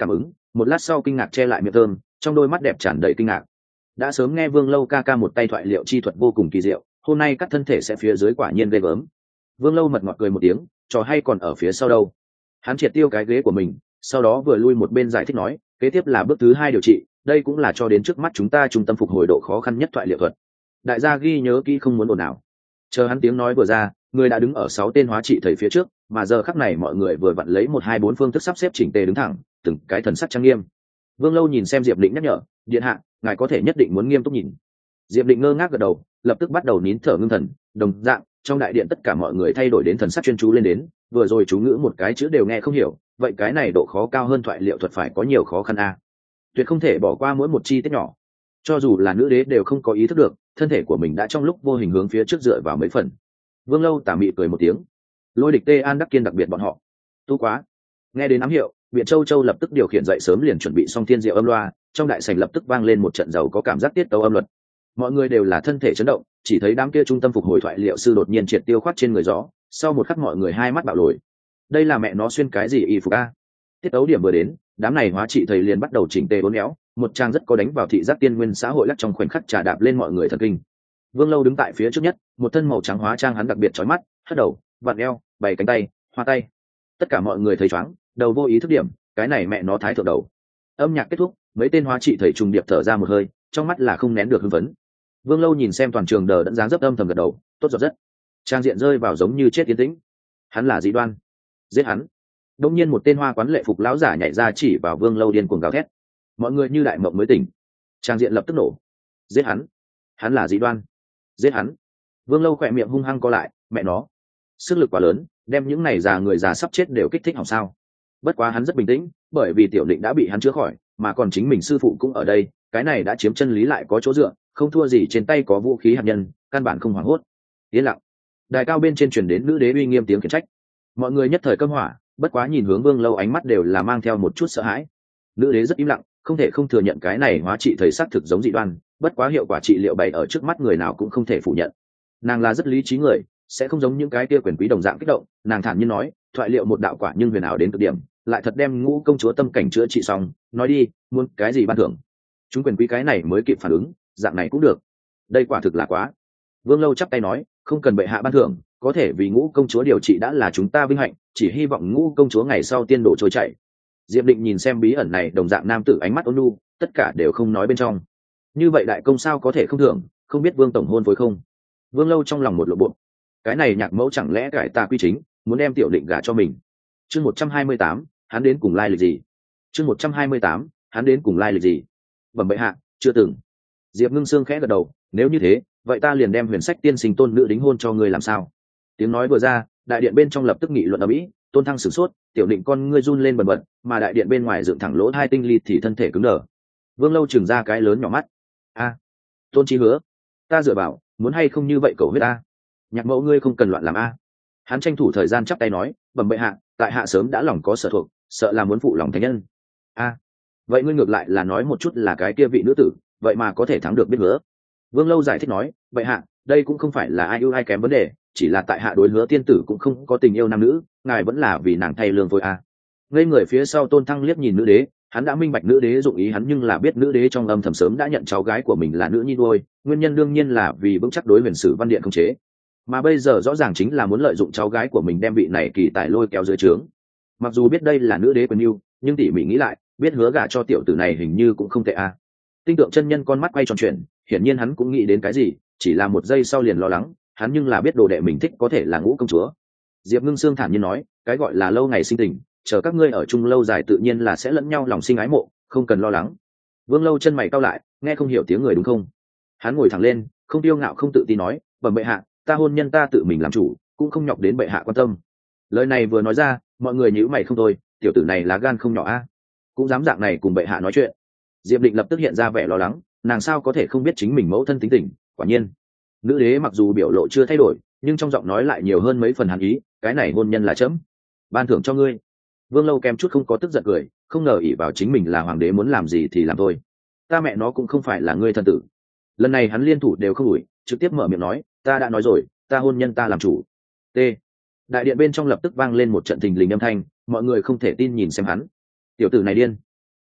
một lát sau kinh ngạc che lại miệng thơm, trong đôi mắt đẹp tràn đầy kinh ngạc. Đã sớm nghe Vương Lâu ca ca một tay thoại liệu chi thuật vô cùng kỳ diệu, hôm nay cắt thân thể sẽ phía dưới quả nhiên ghê gớm. Vương Lâu mật ngọt cười một tiếng, trò hay còn ở phía sau đâu. Hắn triệt tiêu cái ghế của mình, sau đó vừa lui một bên giải thích nói, kế tiếp là bước thứ 2 điều trị, đây cũng là cho đến trước mắt chúng ta trung tâm phục hồi độ khó khăn nhất thoại liệu thuật. Đại gia ghi nhớ kỹ không muốn ồn ào. Chờ hắn tiếng nói vừa ra, người đã đứng ở 6 tên hóa trị thầy phía trước, mà giờ khắc này mọi người vừa vặn lấy 1 2 4 phương thức sắp xếp chỉnh tề đứng thẳng, từng cái thần sắc trang nghiêm. Vương Lâu nhìn xem Diệp Định nhắc nhở, điện hạ, ngài có thể nhất định muốn nghiêm túc nhìn. Diệp Định ngơ ngác gật đầu, lập tức bắt đầu nín thở ngưng thần, đồng dạng trong đại điện tất cả mọi người thay đổi đến thần sắc chuyên chú lên đến, vừa rồi chú ngữ một cái chữ đều nghe không hiểu, vậy cái này độ khó cao hơn thoại liệu thuật phải có nhiều khó khăn a. Tuyệt không thể bỏ qua mỗi một chi tiết nhỏ. Cho dù là nữ đế đều không có ý thức được, thân thể của mình đã trong lúc vô hình hướng phía trước dựa vào mấy phần. Vương Lâu tà mị cười một tiếng, lôi địch Tê An Đắc Kiên đặc biệt bọn họ tu quá. Nghe đến ám hiệu, Viện Châu Châu lập tức điều khiển dậy sớm liền chuẩn bị xong thiên diệu âm loa, trong đại sảnh lập tức vang lên một trận giàu có cảm giác tiết tấu âm luật. Mọi người đều là thân thể chấn động, chỉ thấy đám kia trung tâm phục hồi thoại liệu sư đột nhiên triệt tiêu khoát trên người gió, sau một khắc mọi người hai mắt bạo lồi. Đây là mẹ nó xuyên cái gì y phục a? Tiết tấu điểm vừa đến, đám này hóa trị thầy liền bắt đầu chỉnh tề uốn éo, một trang rất có đánh vào thị giác tiên nguyên xã hội lắc trong khoảnh khắc trà đạp lên mọi người thần kinh. Vương Lâu đứng tại phía trước nhất, một thân màu trắng hóa trang hắn đặc biệt chói mắt, hất đầu, vặn eo, bày cánh tay, hoa tay. Tất cả mọi người thấy choáng, đầu vô ý thức điểm, cái này mẹ nó thái thượng đầu. Âm nhạc kết thúc, mấy tên hóa trị thầy trùng điệp thở ra một hơi, trong mắt là không nén được hưng phấn. Vương Lâu nhìn xem toàn trường đờ đẫn dáng dấp âm thầm gật đầu, tốt giọt rất. Trang diện rơi vào giống như chết tiến tĩnh. Hắn là Dĩ Đoan, giết hắn. Đông nhiên một tên hoa quán lệ phục lão giả nhảy ra chỉ vào Vương Lâu điên cuồng gào thét. Mọi người như đại mộng mới tỉnh. Trang diện lập tức nổ. Giết hắn, hắn là Dĩ Đoan, giết hắn. Vương Lâu khỏe miệng hung hăng co lại, mẹ nó, sức lực quá lớn, đem những này người già sắp chết đều kích thích hỏng sao. Bất quá hắn rất bình tĩnh, bởi vì Tiểu Định đã bị hắn chữa khỏi, mà còn chính mình sư phụ cũng ở đây, cái này đã chiếm chân lý lại có chỗ dựa, không thua gì trên tay có vũ khí hạt nhân, căn bản không hoảng hốt. Yên lặng. Đài cao bên trên truyền đến nữ đế uy nghiêm tiếng khiển trách. Mọi người nhất thời câm hỏa, bất quá nhìn hướng Vương Lâu ánh mắt đều là mang theo một chút sợ hãi. Nữ đế rất im lặng, không thể không thừa nhận cái này hóa trị thầy xác thực giống Dị Đoan, bất quá hiệu quả trị liệu bày ở trước mắt người nào cũng không thể phủ nhận. Nàng là rất lý trí người, sẽ không giống những cái kia quyền quý đồng dạng kích động, nàng thản nhiên nói, thoại liệu một đạo quả nhưng huyền ảo đến cực điểm, lại thật đem Ngũ công chúa tâm cảnh chữa trị xong, nói đi, muốn cái gì ban thưởng. Chúng quyền quý cái này mới kịp phản ứng, dạng này cũng được. Đây quả thực là quá. Vương Lâu chắp tay nói, không cần bệ hạ ban thưởng, có thể vì Ngũ công chúa điều trị đã là chúng ta vinh hạnh, chỉ hy vọng Ngũ công chúa ngày sau tiên độ trôi chảy. Diệp Định nhìn xem bí ẩn này đồng dạng nam tử ánh mắt ôn nhu, tất cả đều không nói bên trong. Như vậy đại công sao có thể không thưởng, không biết Vương tổng hôn phối không? Vương Lâu trong lòng một lộ bộ. Cái này nhạc mẫu chẳng lẽ cải tà quy chính, muốn đem Tiểu Định gả cho mình. Chương 128, hắn đến cùng lai lịch gì? Chương 128, hắn đến cùng lai lịch gì? Bẩm bệ hạ, chưa từng. Diệp Ngưng Sương khẽ gật đầu, nếu như thế, vậy ta liền đem Huyền Sách tiên sinh Tôn nữ đính hôn cho ngươi làm sao? Tiếng nói vừa ra, đại điện bên trong lập tức nghị luận ầm ĩ, Tôn Thăng sửng sốt, Tiểu Định con ngươi run lên bần bật, mà đại điện bên ngoài dựng thẳng lỗ hai tinh ly thì thân thể cứng đờ. Vương Lâu trừng ra cái lớn nhỏ mắt. A, Tôn Chí Hứa, ta dựa bảo, muốn hay không như vậy cầu huyết a. Nhạc mẫu ngươi không cần loạn làm a. Hắn tranh thủ thời gian chắp tay nói, bẩm bệ hạ, tại hạ sớm đã lòng có sở thuộc, sợ là muốn phụ lòng thánh nhân. A, vậy ngươi ngược lại là nói một chút là cái kia vị nữ tử, vậy mà có thể thắng được biết hứa. Vương Lâu giải thích nói, bệ hạ, đây cũng không phải là ai ưu ai kém vấn đề, chỉ là tại hạ đối hứa tiên tử cũng không có tình yêu nam nữ, ngài vẫn là vì nàng thay lương thôi a. Ngây người phía sau Tôn Thăng liếc nhìn nữ đế, hắn đã minh bạch nữ đế dụng ý hắn, nhưng là biết nữ đế trong âm thầm sớm đã nhận cháu gái của mình là nữ nhi nuôi, nguyên nhân đương nhiên là vì vững chắc đối Huyền Sử Văn Điện không chế, mà bây giờ rõ ràng chính là muốn lợi dụng cháu gái của mình đem vị này kỳ tài lôi kéo dưới trướng. Mặc dù biết đây là nữ đế quyền yêu, nhưng tỉ mỉ nghĩ lại, biết hứa gả cho tiểu tử này hình như cũng không tệ a. Tinh tượng chân nhân con mắt quay tròn chuyện, hiển nhiên hắn cũng nghĩ đến cái gì, chỉ là một giây sau liền lo lắng, hắn nhưng là biết đồ đệ mình thích có thể là Ngũ công chúa. Diệp Ngưng Sương thản nhiên nói, cái gọi là lâu ngày sinh tình, chờ các ngươi ở chung lâu dài tự nhiên là sẽ lẫn nhau lòng sinh ái mộ, không cần lo lắng. Vương Lâu chân mày cau lại, nghe không hiểu tiếng người đúng không? Hắn ngồi thẳng lên, không tiêu ngạo không tự tin nói, bẩm bệ hạ, ta hôn nhân ta tự mình làm chủ, cũng không nhọc đến bệ hạ quan tâm. Lời này vừa nói ra, mọi người nhíu mày không thôi, tiểu tử này lá gan không nhỏ a, cũng dám dạng này cùng bệ hạ nói chuyện. Diệp Định lập tức hiện ra vẻ lo lắng, nàng sao có thể không biết chính mình mẫu thân tính tình. Quả nhiên, nữ đế mặc dù biểu lộ chưa thay đổi, nhưng trong giọng nói lại nhiều hơn mấy phần hàn ý, cái này hôn nhân là chấm ban thưởng cho ngươi. Vương Lâu kèm chút không có tức giận cười, không ngờ ỷ vào chính mình là hoàng đế muốn làm gì thì làm thôi. Ta mẹ nó cũng không phải là ngươi thân tử. Lần này hắn liên thủ đều không đuổi, trực tiếp mở miệng nói, ta đã nói rồi, ta hôn nhân ta làm chủ. T. Đại điện bên trong lập tức vang lên một trận thình lình âm thanh, mọi người không thể tin nhìn xem hắn. Tiểu tử này điên.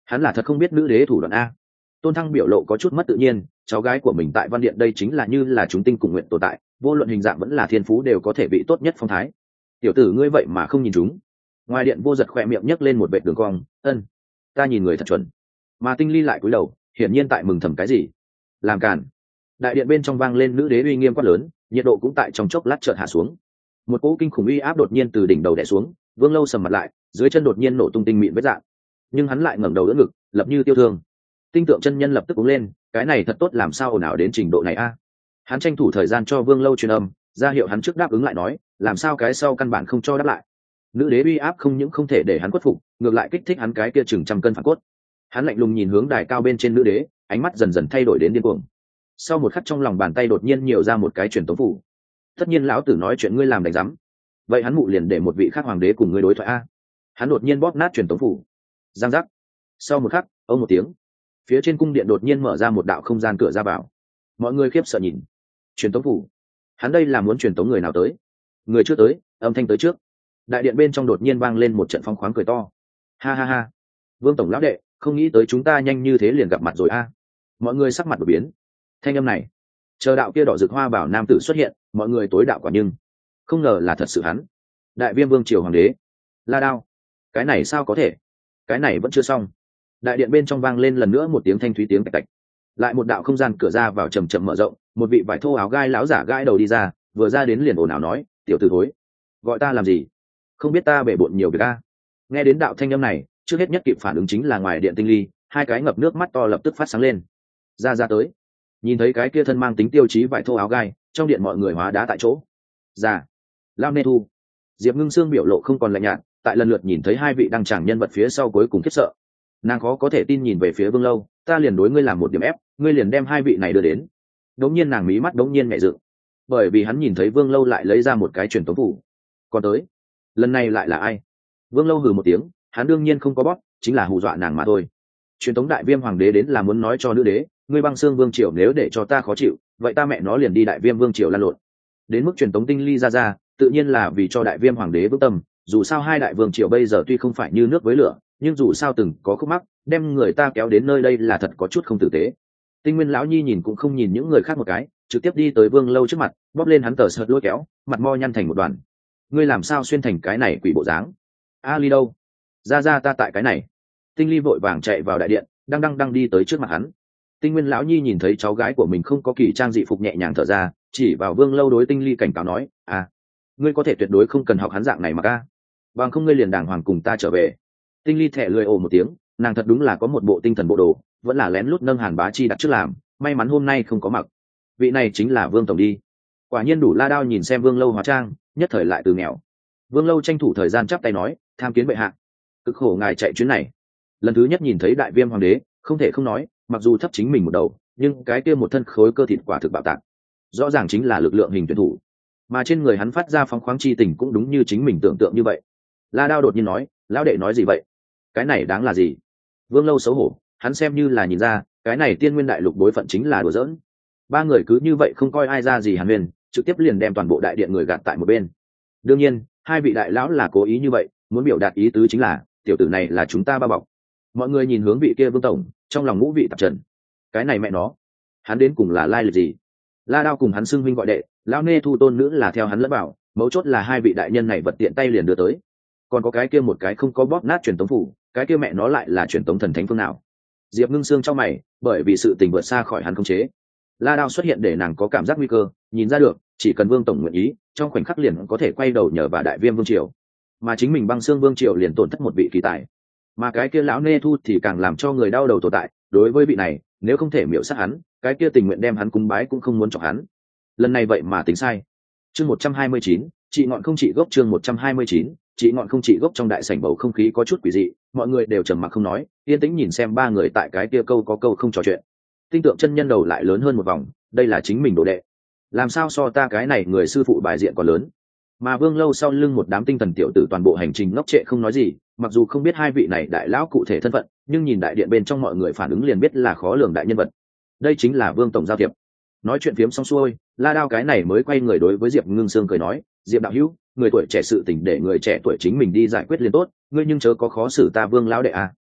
hắn là thật không biết nữ đế thủ đoạn a. Tôn Thăng biểu lộ có chút mất tự nhiên, cháu gái của mình tại văn điện đây chính là như là chúng tinh cùng nguyện tồn tại, vô luận hình dạng vẫn là thiên phú đều có thể bị tốt nhất phong thái. Tiểu tử ngươi vậy mà không nhìn chúng. Ngoài điện vô giật khỏe miệng nhấc lên một vệt đường cong, ân, ta nhìn người thật chuẩn. Mà Tinh Ly lại cúi đầu, hiển nhiên tại mừng thầm cái gì. Làm cản. Đại điện bên trong vang lên nữ đế uy nghiêm quát lớn, nhiệt độ cũng tại trong chốc lát chợt hạ xuống. Một cỗ kinh khủng uy áp đột nhiên từ đỉnh đầu đè xuống, Vương Lâu sầm mặt lại, dưới chân đột nhiên nổ tung tinh mịn vết dạng. Nhưng hắn lại ngẩng đầu đỡ ngực, lập như tiêu thương. Tinh tượng chân nhân lập tức uống lên, cái này thật tốt, làm sao ồn ào đến trình độ này a. Hắn tranh thủ thời gian cho Vương Lâu truyền âm, ra hiệu hắn trước đáp ứng lại nói, làm sao cái sau căn bản không cho đáp lại. Nữ đế uy áp không những không thể để hắn khuất phục, ngược lại kích thích hắn cái kia chừng trăm cân phản cốt. Hắn lạnh lùng nhìn hướng đài cao bên trên nữ đế, ánh mắt dần dần thay đổi đến điên cuồng. Sau một khắc trong lòng bàn tay đột nhiên nhiều ra một cái truyền tống phủ. Tất nhiên lão tử nói chuyện ngươi làm đánh rắm, vậy hắn mụ liền để một vị khác hoàng đế cùng ngươi đối thoại a. Hắn đột nhiên bóp nát truyền tống phủ. Giang giác. Sau một khắc, ông một tiếng, phía trên cung điện đột nhiên mở ra một đạo không gian cửa ra vào. Mọi người khiếp sợ nhìn. Truyền tống phủ. Hắn đây là muốn truyền tống người nào tới? Người chưa tới, âm thanh tới trước. Đại điện bên trong đột nhiên vang lên một trận phong khoáng cười to. Ha ha ha. Vương tổng lão đệ, không nghĩ tới chúng ta nhanh như thế liền gặp mặt rồi a. Mọi người sắc mặt đổi biến. Thanh âm này, chờ đạo kia đỏ rực hoa bảo nam tử xuất hiện, mọi người tối đạo quả, nhưng không ngờ là thật sự hắn. Đại Viêm vương triều hoàng đế. La Đao. Cái này sao có thể? Cái này vẫn chưa xong. Đại điện bên trong vang lên lần nữa một tiếng thanh thúy tiếng tạch tạch. Lại một đạo không gian cửa ra vào chầm chậm mở rộng, một vị vải thô áo gai láo giả gãi đầu đi ra, vừa ra đến liền ồn ào nói, tiểu tử thối, gọi ta làm gì? Không biết ta bể bộn nhiều việc a. Nghe đến đạo thanh âm này, trước hết nhất kịp phản ứng chính là ngoài điện Tinh Ly, hai cái ngập nước mắt to lập tức phát sáng lên. Ra tới. Nhìn thấy cái kia thân mang tính tiêu chí vải thô áo gai, trong điện mọi người hóa đá tại chỗ. Ra. Lao Nê Thu. Diệp Ngưng Sương biểu lộ không còn lạnh nhạt, tại lần lượt nhìn thấy hai vị đăng tràng nhân vật phía sau cuối cùng khiếp sợ. Nàng khó có thể tin nhìn về phía Vương Lâu, ta liền đối ngươi làm một điểm ép, ngươi liền đem hai vị này đưa đến. Đống nhiên nàng mí mắt đống nhiên mẹ dựng, bởi vì hắn nhìn thấy Vương Lâu lại lấy ra một cái truyền tống phủ. Còn tới, lần này lại là ai? Vương Lâu hừ một tiếng, hắn đương nhiên không có bóp, chính là hù dọa nàng mà thôi. Truyền tống Đại Viêm hoàng đế đến là muốn nói cho nữ đế, ngươi Băng Xương vương triều nếu để cho ta khó chịu, vậy ta mẹ nó liền đi Đại Viêm vương triều lăn lộn. Đến mức truyền tống Tinh Ly ra, tự nhiên là vì cho Đại Viêm hoàng đế vững tâm, dù sao hai đại vương triều bây giờ tuy không phải như nước với lửa, nhưng dù sao từng có khúc mắc, đem người ta kéo đến nơi đây là thật có chút không tử tế. Tinh Nguyên lão nhi nhìn cũng không nhìn những người khác một cái, trực tiếp đi tới Vương Lâu trước mặt, bóp lên hắn tờ sợt lôi kéo, mặt mo nhăn thành một đoàn. Ngươi làm sao xuyên thành cái này quỷ bộ dáng? Ali đâu? Ra ta tại cái này. Tinh Ly vội vàng chạy vào đại điện, đang đi tới trước mặt hắn. Tinh Nguyên lão nhi nhìn thấy cháu gái của mình không có kỳ trang dị phục nhẹ nhàng thở ra, chỉ vào Vương Lâu đối Tinh Ly cảnh cáo nói, ngươi có thể tuyệt đối không cần học hắn dạng này mà ca, bằng không ngươi liền đàng hoàng cùng ta trở về. Tinh Ly thẻ lười ồ một tiếng, nàng thật đúng là có một bộ tinh thần bộ đồ, vẫn là lén lút nâng Hàn Bá Chi đặt trước làm, may mắn hôm nay không có mặc. Vị này chính là Vương tổng đi. Quả nhiên đủ La Đao nhìn xem Vương Lâu hóa trang, nhất thời lại từ nghèo. Vương Lâu tranh thủ thời gian chắp tay nói, tham kiến bệ hạ. Cực khổ ngài chạy chuyến này. Lần thứ nhất nhìn thấy Đại Viêm hoàng đế, không thể không nói, mặc dù thấp chính mình một đầu, nhưng cái kia một thân khối cơ thịt quả thực bạo tạc. Rõ ràng chính là lực lượng hình tuyển thủ, mà trên người hắn phát ra phóng khoáng chi tình cũng đúng như chính mình tưởng tượng như vậy. La Đao đột nhiên nói, lão đệ nói gì vậy? Cái này đáng là gì? Vương Lâu xấu hổ, hắn xem như là nhìn ra, cái này Tiên Nguyên đại lục đối phận chính là đùa giỡn. Ba người cứ như vậy không coi ai ra gì hàn huyền, trực tiếp liền đem toàn bộ đại điện người gạt tại một bên. Đương nhiên, hai vị đại lão là cố ý như vậy, muốn biểu đạt ý tứ chính là, tiểu tử này là chúng ta bao bọc. Mọi người nhìn hướng vị kia Vương tổng, trong lòng ngũ vị tạp trần. Cái này mẹ nó, hắn đến cùng là lai lịch gì? La Đao cùng hắn xưng huynh gọi đệ, lão Nê Thu tôn nữ là theo hắn lẫn bảo, mấu chốt là hai vị đại nhân này vật tiện tay liền đưa tới. Còn có cái kia một cái không có bóp nát truyền tống phủ, cái kia mẹ nó lại là truyền tống thần thánh phương nào? Diệp Ngưng Sương trong mày, bởi vì sự tình vượt xa khỏi hắn khống chế. La Đao xuất hiện để nàng có cảm giác nguy cơ, nhìn ra được, chỉ cần Vương tổng nguyện ý, trong khoảnh khắc liền có thể quay đầu nhờ vào Đại Viêm vương triều, mà chính mình Băng Xương vương triều liền tổn thất một vị kỳ tài. Mà cái kia lão Nê Thu thì càng làm cho người đau đầu tồn tại, đối với vị này, nếu không thể miểu sát hắn, cái kia tình nguyện đem hắn cúng bái cũng không muốn chọc hắn. Lần này vậy mà tính sai. Chương 129, chị ngọn không trị gốc. Chương 129, chị ngọn không trị gốc. Trong đại sảnh bầu không khí có chút quỷ dị, mọi người đều trầm mặc không nói, yên tĩnh nhìn xem ba người tại cái kia câu có câu không trò chuyện. Tinh tượng chân nhân đầu lại lớn hơn một vòng, đây là chính mình đồ đệ, làm sao so ta cái này người sư phụ bài diện còn lớn. Mà Vương Lâu sau lưng một đám tinh thần tiểu tử toàn bộ hành trình ngốc trệ không nói gì, mặc dù không biết hai vị này đại lão cụ thể thân phận, nhưng nhìn đại điện bên trong mọi người phản ứng liền biết là khó lường đại nhân vật. Đây chính là Vương tổng giao thiệp. Nói chuyện phiếm xong xuôi, La Đao cái này mới quay người đối với Diệp Ngưng Sương cười nói, Diệp đạo hữu, người tuổi trẻ sự tình để người trẻ tuổi chính mình đi giải quyết liền tốt, ngươi nhưng chớ có khó xử ta Vương lão đệ à.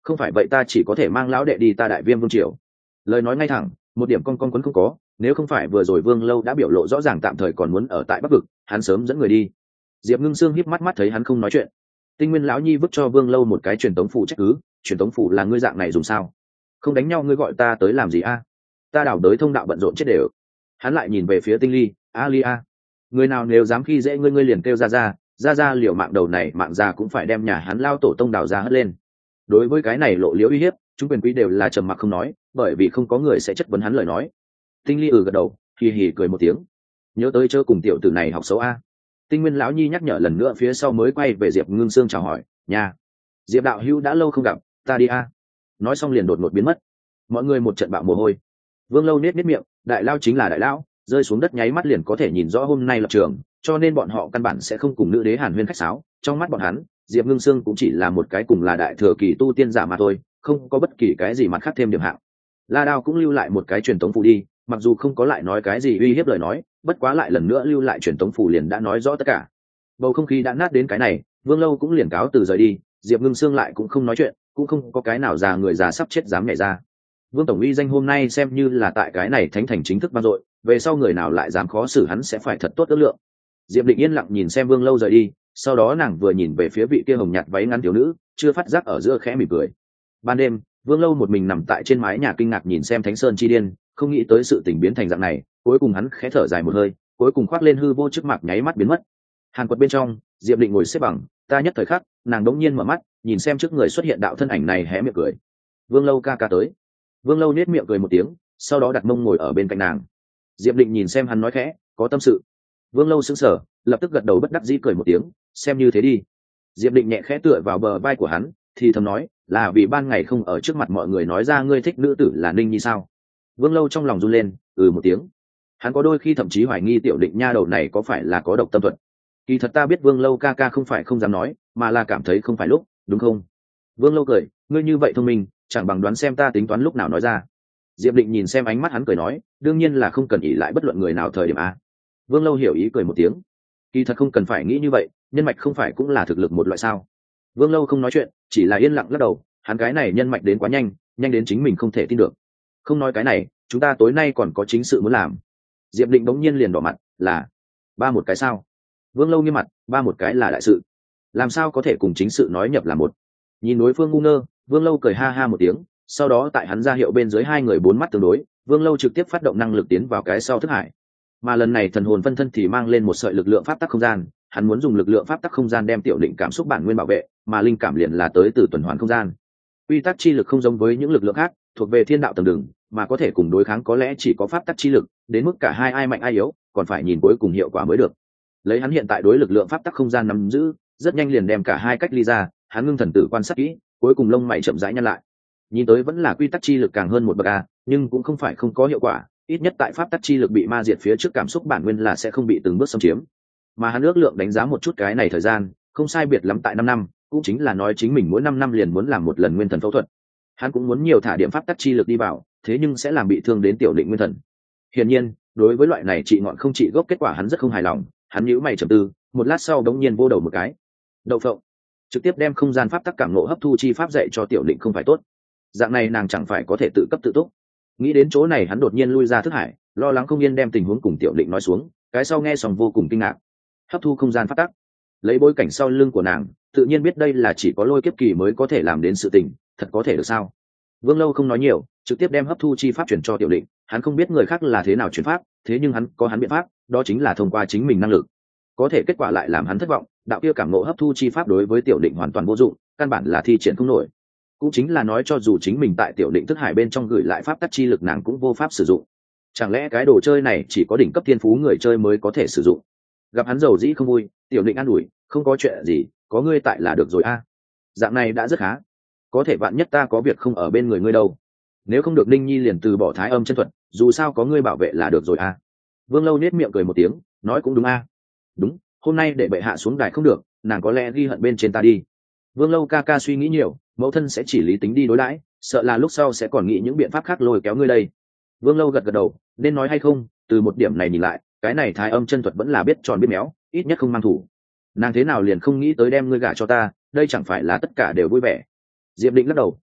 không phải vậy ta chỉ có thể mang lão đệ đi ta Đại Viêm vương triều. Lời nói ngay thẳng, một điểm con quấn không có, nếu không phải vừa rồi Vương Lâu đã biểu lộ rõ ràng tạm thời còn muốn ở tại Bắc vực, hắn sớm dẫn người đi. Diệp Ngưng Sương híp mắt mắt thấy hắn không nói chuyện. Tinh Nguyên lão nhi vứt cho Vương Lâu một cái truyền tống phủ trách cứ, truyền tống phủ là ngươi dạng này dùng sao? Không đánh nhau ngươi gọi ta tới làm gì a? Ta đảo đới thông đạo bận rộn chết đều. Hắn lại nhìn về phía Tinh Ly, Ali a, người nào nếu dám khi dễ ngươi liền kêu ra liều mạng đầu này mạng già cũng phải đem nhà hắn lao tổ tông đào ra hất lên. Đối với cái này lộ liễu uy hiếp, chúng quyền quý đều là trầm mặc không nói, bởi vì không có người sẽ chất vấn hắn lời nói. Tinh Ly gật đầu, hì hì cười một tiếng. Nhớ tới chớ cùng tiểu tử này học xấu a. Tinh Nguyên lão nhi nhắc nhở lần nữa phía sau mới quay về Diệp Ngưng Sương chào hỏi, nhà Diệp đạo hữu đã lâu không gặp, ta đi a. Nói xong liền đột ngột biến mất. Mọi người một trận bạo mồ hôi. Vương Lâu nết miệng, đại lao chính là đại lao, rơi xuống đất nháy mắt liền có thể nhìn rõ hôm nay lập trường, cho nên bọn họ căn bản sẽ không cùng nữ đế Hàn Huyên khách sáo. Trong mắt bọn hắn, Diệp Ngưng Sương cũng chỉ là một cái cùng là đại thừa kỳ tu tiên giả mà thôi, không có bất kỳ cái gì mặt khác thêm điểm hạng. La Đao cũng lưu lại một cái truyền tống phù đi, mặc dù không có lại nói cái gì uy hiếp lời nói, bất quá lại lần nữa lưu lại truyền tống phù liền đã nói rõ tất cả. Bầu không khí đã nát đến cái này, Vương Lâu cũng liền cáo từ rời đi, Diệp Ngưng Sương lại cũng không nói chuyện, cũng không có cái nào già người già sắp chết dám nhảy ra. Vương tổng uy danh hôm nay xem như là tại cái này thánh thành chính thức vang dội, về sau người nào lại dám khó xử hắn sẽ phải thật tốt ước lượng. Diệp Định yên lặng nhìn xem Vương Lâu rời đi, sau đó nàng vừa nhìn về phía vị kia hồng nhạt váy ngắn thiếu nữ, chưa phát giác ở giữa khẽ mỉm cười. Ban đêm, Vương Lâu một mình nằm tại trên mái nhà kinh ngạc nhìn xem Thánh Sơn chi điên, không nghĩ tới sự tình biến thành dạng này, cuối cùng hắn khẽ thở dài một hơi, cuối cùng khoác lên hư vô trước mặt nháy mắt biến mất. Hàn Quật bên trong, Diệp Định ngồi xếp bằng, ta nhất thời khắc, nàng đống nhiên mở mắt, nhìn xem trước người xuất hiện đạo thân ảnh này hé miệng cười. Vương Lâu ca ca tới. Vương Lâu nết miệng cười một tiếng, sau đó đặt mông ngồi ở bên cạnh nàng. Diệp Định nhìn xem hắn nói khẽ, có tâm sự. Vương Lâu sững sờ, lập tức gật đầu bất đắc dĩ cười một tiếng, xem như thế đi. Diệp Định nhẹ khẽ tựa vào bờ vai của hắn, thì thầm nói, là vì ban ngày không ở trước mặt mọi người nói ra ngươi thích nữ tử là Ninh Nhi sao? Vương Lâu trong lòng run lên, một tiếng. Hắn có đôi khi thậm chí hoài nghi tiểu Định nha đầu này có phải là có độc tâm thuật. Kỳ thật ta biết Vương Lâu ca ca không phải không dám nói, mà là cảm thấy không phải lúc, đúng không? Vương Lâu cười, ngươi như vậy thông minh, chẳng bằng đoán xem ta tính toán lúc nào nói ra. Diệp Định nhìn xem ánh mắt hắn cười nói, đương nhiên là không cần ỷ lại bất luận người nào thời điểm a. Vương Lâu hiểu ý cười một tiếng. Kỳ thật không cần phải nghĩ như vậy, nhân mạch không phải cũng là thực lực một loại sao? Vương Lâu không nói chuyện, chỉ là yên lặng lắc đầu, hắn cái này nhân mạch đến quá nhanh, nhanh đến chính mình không thể tin được. Không nói cái này, chúng ta tối nay còn có chính sự muốn làm. Diệp Định bỗng nhiên liền đỏ mặt, là ba một cái sao? Vương Lâu nghiêm mặt, ba một cái là đại sự, làm sao có thể cùng chính sự nói nhập là một? Nhìn đối phương ngu ngơ, Vương Lâu cười ha ha một tiếng, sau đó tại hắn ra hiệu bên dưới hai người bốn mắt tương đối, Vương Lâu trực tiếp phát động năng lực tiến vào cái sau thức hải. Mà lần này thần hồn phân thân thì mang lên một sợi lực lượng pháp tắc không gian, hắn muốn dùng lực lượng pháp tắc không gian đem tiểu Định cảm xúc bản nguyên bảo vệ, mà linh cảm liền là tới từ tuần hoàn không gian. Quy tắc chi lực không giống với những lực lượng khác, thuộc về thiên đạo tầng đường, mà có thể cùng đối kháng có lẽ chỉ có pháp tắc chi lực, đến mức cả hai ai mạnh ai yếu, còn phải nhìn cuối cùng hiệu quả mới được. Lấy hắn hiện tại đối lực lượng pháp tắc không gian nắm giữ, rất nhanh liền đem cả hai cách ly ra, hắn ngưng thần tử quan sát kỹ, cuối cùng lông mày chậm rãi nhăn lại. Nhìn tới vẫn là quy tắc chi lực càng hơn một bậc a, nhưng cũng không phải không có hiệu quả, ít nhất tại pháp tắc chi lực bị ma diệt phía trước cảm xúc bản nguyên là sẽ không bị từng bước xâm chiếm. Mà hắn ước lượng đánh giá một chút cái này thời gian, không sai biệt lắm tại 5 năm, cũng chính là nói chính mình mỗi 5 năm liền muốn làm một lần nguyên thần phẫu thuật. Hắn cũng muốn nhiều thả điểm pháp tắc chi lực đi vào, thế nhưng sẽ làm bị thương đến tiểu Định nguyên thần. Hiển nhiên, đối với loại này trị ngọn không trị gốc kết quả hắn rất không hài lòng, hắn nhíu mày trầm tư, một lát sau đống nhiên vô đầu một cái. Đậu phộng, trực tiếp đem không gian pháp tắc cảm ngộ hấp thu chi pháp dạy cho tiểu Định không phải tốt. Dạng này nàng chẳng phải có thể tự cấp tự túc. Nghĩ đến chỗ này hắn đột nhiên lui ra thức hải, lo lắng không yên đem tình huống cùng tiểu Định nói xuống, cái sau nghe xong vô cùng kinh ngạc. Hấp thu không gian pháp tắc, lấy bối cảnh sau lưng của nàng, tự nhiên biết đây là chỉ có Lôi Kiếp kỳ mới có thể làm đến sự tình, thật có thể được sao? Vương Lâu không nói nhiều, trực tiếp đem hấp thu chi pháp chuyển cho tiểu Định, hắn không biết người khác là thế nào chuyển pháp, thế nhưng hắn có hắn biện pháp, đó chính là thông qua chính mình năng lực. Có thể kết quả lại làm hắn thất vọng, đạo kia cảm ngộ hấp thu chi pháp đối với tiểu Định hoàn toàn vô dụng, căn bản là thi triển không nổi. Cũng chính là nói cho dù chính mình tại tiểu Định thức hải bên trong gửi lại pháp tắc chi lực nàng cũng vô pháp sử dụng. Chẳng lẽ cái đồ chơi này chỉ có đỉnh cấp thiên phú người chơi mới có thể sử dụng? Gặp hắn giàu dĩ không vui, tiểu Định an ủi, không có chuyện gì, có ngươi tại là được rồi a. Dạng này đã rất khá. Có thể vạn nhất ta có việc không ở bên người ngươi đâu. Nếu không được Ninh Nhi liền từ bỏ Thái Âm chân thuật, dù sao có ngươi bảo vệ là được rồi a. Vương Lâu nết miệng cười một tiếng, nói cũng đúng a. Đúng, hôm nay để bệ hạ xuống đài không được, nàng có lẽ ghi hận bên trên ta đi. Vương Lâu ca ca suy nghĩ nhiều, mẫu thân sẽ chỉ lý tính đi đối đãi, sợ là lúc sau sẽ còn nghĩ những biện pháp khác lôi kéo ngươi đây. Vương Lâu gật gật đầu, nên nói hay không, từ một điểm này nhìn lại, cái này Thái Âm chân thuật vẫn là biết tròn biết méo, ít nhất không mang thủ. Nàng thế nào liền không nghĩ tới đem ngươi gả cho ta, đây chẳng phải là tất cả đều vui vẻ. Diệp Định lắc đầu,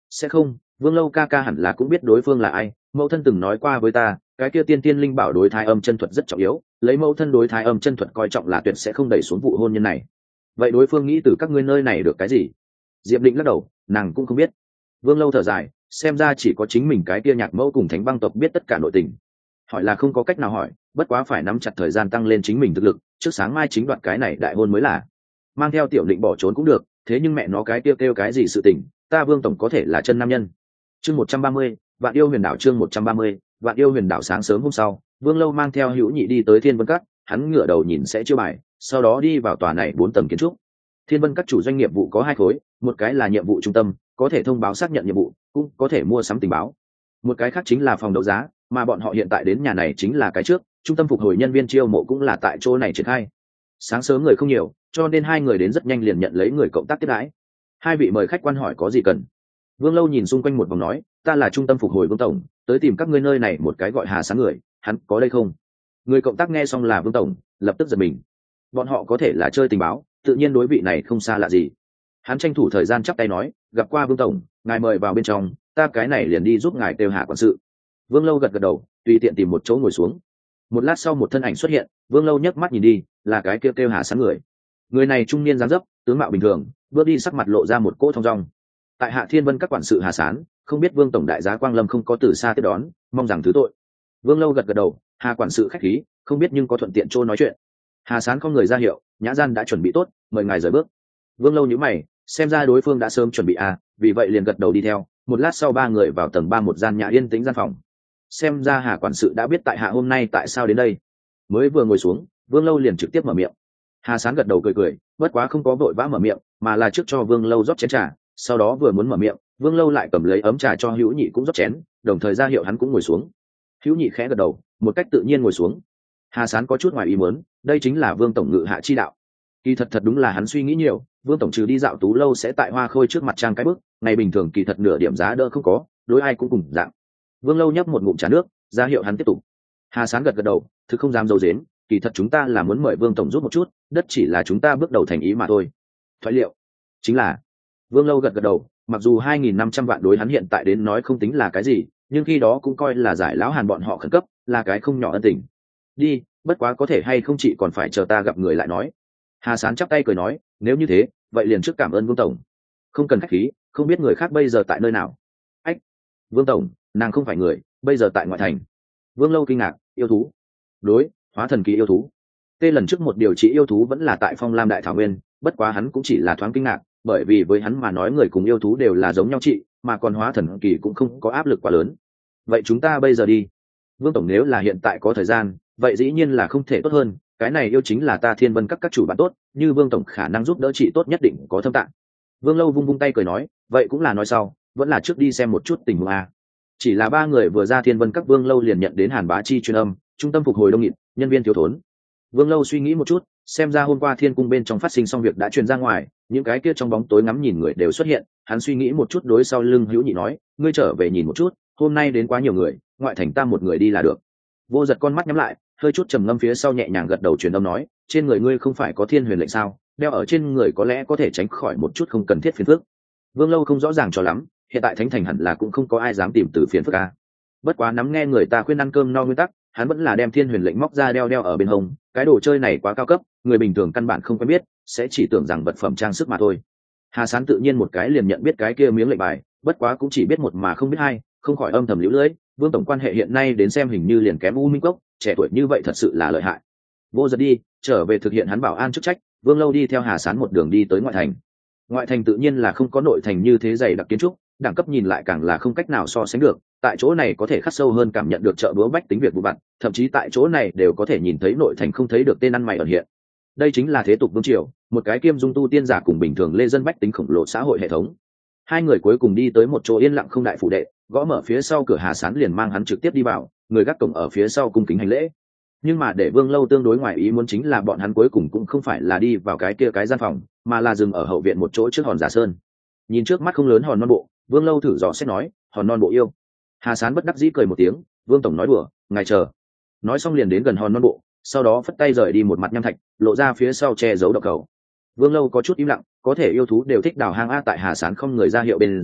Sẽ không, Vương Lâu ca ca hẳn là cũng biết đối phương là ai, mẫu thân từng nói qua với ta, cái kia tiên tiên linh bảo đối thái âm chân thuật rất trọng yếu, lấy mẫu thân đối thái âm chân thuật coi trọng là tuyệt sẽ không đẩy xuống vụ hôn nhân này. Vậy đối phương nghĩ từ các ngươi nơi này được cái gì? Diệp Định lắc đầu, nàng cũng không biết. Vương Lâu thở dài, xem ra chỉ có chính mình cái kia nhạc mẫu cùng thánh băng tộc biết tất cả nội tình. Hỏi là không có cách nào hỏi, bất quá phải nắm chặt thời gian tăng lên chính mình thực lực, trước sáng mai chính đoạt cái này đại hôn mới là. Mang theo Tiểu Định bỏ trốn cũng được, thế nhưng mẹ nó cái kia kêu cái gì sự tình, ta Vương tổng có thể là chân nam nhân. Chương 130, Vạn Yêu Huyền Đảo. Chương 130, Vạn Yêu Huyền Đảo. Sáng sớm hôm sau, Vương Lâu mang theo Hữu Nhị đi tới Thiên Vân Các, hắn ngửa đầu nhìn sẽ chiêu bài, sau đó đi vào tòa này 4 tầng kiến trúc. Thiên Vân Các chủ doanh nghiệp vụ có 2 khối, một cái là nhiệm vụ trung tâm, có thể thông báo xác nhận nhiệm vụ, cũng có thể mua sắm tình báo. Một cái khác chính là phòng đấu giá, mà bọn họ hiện tại đến nhà này chính là cái trước, trung tâm phục hồi nhân viên chiêu mộ cũng là tại chỗ này triển khai. Sáng sớm người không nhiều, cho nên 2 người đến rất nhanh liền nhận lấy người cộng tác tiếp đãi. 2 vị mời khách quan hỏi có gì cần. Vương Lâu nhìn xung quanh một vòng nói, ta là trung tâm phục hồi Vương tổng, tới tìm các ngươi nơi này một cái gọi Hà Sáng người, hắn có đây không? Người cộng tác nghe xong là Vương tổng, lập tức giật mình. Bọn họ có thể là chơi tình báo, tự nhiên đối vị này không xa lạ gì. Hắn tranh thủ thời gian chắp tay nói, gặp qua Vương tổng, ngài mời vào bên trong, ta cái này liền đi giúp ngài kêu Hà quản sự. Vương Lâu gật gật đầu, tùy tiện tìm một chỗ ngồi xuống. Một lát sau một thân ảnh xuất hiện, Vương Lâu nhấc mắt nhìn đi, là cái kêu Hà Sáng người. Người này trung niên dáng dấp, tướng mạo bình thường, bước đi sắc mặt lộ ra một cỗ thong dong. Tại Hạ Thiên Vân Các quản sự Hà Sán, không biết Vương tổng đại giá Quang Lâm không có từ xa tiếp đón, mong rằng thứ tội. Vương Lâu gật gật đầu, Hà quản sự khách khí, không biết nhưng có thuận tiện chỗ nói chuyện. Hà Sán không người ra hiệu, nhã gian đã chuẩn bị tốt, mời ngài rời bước. Vương Lâu nhíu mày, xem ra đối phương đã sớm chuẩn bị vì vậy liền gật đầu đi theo. Một lát sau 3 người vào tầng 3 một gian nhà yên tĩnh gian phòng. Xem ra Hà quản sự đã biết tại hạ hôm nay tại sao đến đây. Mới vừa ngồi xuống, Vương Lâu liền trực tiếp mở miệng. Hà Sán gật đầu cười cười, bất quá không có vội vã mở miệng, mà là trước cho Vương Lâu rót chén trà, sau đó vừa muốn mở miệng, Vương Lâu lại cầm lấy ấm trà cho Hữu Nhị cũng rót chén, đồng thời ra hiệu hắn cũng ngồi xuống. Hữu Nhị khẽ gật đầu, một cách tự nhiên ngồi xuống. Hà Sán có chút ngoài ý muốn, đây chính là Vương tổng ngự hạ chi đạo. Kỳ thật đúng là hắn suy nghĩ nhiều, Vương tổng trừ đi dạo Tú lâu sẽ tại Hoa Khôi trước mặt trang cái bước, ngày bình thường kỳ thật nửa điểm giá đỡ không có, đối ai cũng cùng dạng. Vương Lâu nhấp một ngụm trà nước, ra hiệu hắn tiếp tục. Hà Sán gật gật đầu, thực không dám giấu giếm, kỳ thật chúng ta là muốn mời Vương tổng giúp một chút, đất chỉ là chúng ta bước đầu thành ý mà thôi. Thoại liệu chính là. Vương Lâu gật gật đầu, mặc dù 2.500 vạn đối hắn hiện tại đến nói không tính là cái gì, nhưng khi đó cũng coi là giải lão Hàn bọn họ khẩn cấp, là cái không nhỏ ân tình. Đi, bất quá có thể hay không chị còn phải chờ ta gặp người lại nói. Hà Sán chắp tay cười nói, nếu như thế, vậy liền trước cảm ơn Vương tổng. Không cần khách khí, không biết người khác bây giờ tại nơi nào. Ách, Vương tổng, nàng không phải người, bây giờ tại ngoại thành. Vương Lâu kinh ngạc, yêu thú. Đối, hóa thần kỳ yêu thú. Tê lần trước một điều trị yêu thú vẫn là tại Phong Lam Đại Thảo Nguyên, bất quá hắn cũng chỉ là thoáng kinh ngạc, bởi vì với hắn mà nói người cùng yêu thú đều là giống nhau trị, mà còn hóa thần kỳ cũng không có áp lực quá lớn. Vậy chúng ta bây giờ đi. Vương tổng nếu là hiện tại có thời gian, vậy dĩ nhiên là không thể tốt hơn, cái này yêu chính là ta Thiên Vân các chủ bạn tốt, như Vương tổng khả năng giúp đỡ chị tốt nhất định có thâm tạng. Vương Lâu vung vung tay cười nói, vậy cũng là nói sau, vẫn là trước đi xem một chút tình huống Chỉ là 3 người vừa ra Thiên Vân các, Vương Lâu liền nhận đến Hàn Bá Chi truyền âm, trung tâm phục hồi đông nghịt, nhân viên thiếu thốn. Vương Lâu suy nghĩ một chút, xem ra hôm qua Thiên cung bên trong phát sinh xong việc đã truyền ra ngoài, những cái kia trong bóng tối ngắm nhìn người đều xuất hiện. Hắn suy nghĩ một chút đối sau lưng Hữu Nhị nói, ngươi trở về nhìn một chút, hôm nay đến quá nhiều người, ngoại thành ta một người đi là được. Vô Giật con mắt nhắm lại, hơi chút trầm ngâm phía sau nhẹ nhàng gật đầu truyền âm nói, trên người ngươi không phải có Thiên Huyền lệnh sao, đeo ở trên người có lẽ có thể tránh khỏi một chút không cần thiết phiền phức. Vương Lâu không rõ ràng cho lắm, hiện tại thánh thành hẳn là cũng không có ai dám tìm từ phiền phức bất quá nắm nghe người ta khuyên ăn cơm no nguyên tắc, hắn vẫn là đem Thiên Huyền lệnh móc ra đeo ở bên hông. Cái đồ chơi này quá cao cấp, người bình thường căn bản không quen biết, sẽ chỉ tưởng rằng vật phẩm trang sức mà thôi. Hà Sán tự nhiên một cái liền nhận biết cái kia miếng lệnh bài, bất quá cũng chỉ biết một mà không biết hai, không khỏi âm thầm liễu lưỡi. Vương tổng quan hệ hiện nay đến xem hình như liền kém U Minh Cốc, trẻ tuổi như vậy thật sự là lợi hại. Vô Giật đi trở về thực hiện hắn bảo an chức trách, Vương Lâu đi theo Hà Sán một đường đi tới ngoại thành. Ngoại thành tự nhiên là không có nội thành như thế dày đặc kiến trúc, đẳng cấp nhìn lại càng là không cách nào so sánh được. Tại chỗ này có thể khắc sâu hơn cảm nhận được chợ búa bách tính việc vụ vặt, thậm chí tại chỗ này đều có thể nhìn thấy nội thành không thấy được tên ăn mày ẩn hiện. Đây chính là thế tục vương triều, một cái kiêm dung tu tiên giả cùng bình thường lê dân bách tính khổng lồ xã hội hệ thống. 2 người cuối cùng đi tới một chỗ yên lặng không đại phủ đệ, gõ mở phía sau cửa, Hà Sán liền mang hắn trực tiếp đi vào, người gác cổng ở phía sau cung kính hành lễ. Nhưng mà để Vương Lâu tương đối ngoài ý muốn chính là bọn hắn cuối cùng cũng không phải là đi vào cái kia cái gian phòng, mà là dừng ở hậu viện một chỗ trước hòn giả sơn. Nhìn trước mắt không lớn hòn non bộ, Vương Lâu thử dò xét nói, hòn non bộ yêu. Hà Sán bất đắc dĩ cười một tiếng, Vương tổng nói đùa, ngài chờ. Nói xong liền đến gần hòn non bộ, sau đó phất tay rời đi một mặt nham thạch, lộ ra phía sau che giấu độc cầu. Vương Lâu có chút im lặng, có thể yêu thú đều thích đào hang tại Hà Sán không người ra hiệu bên dưới,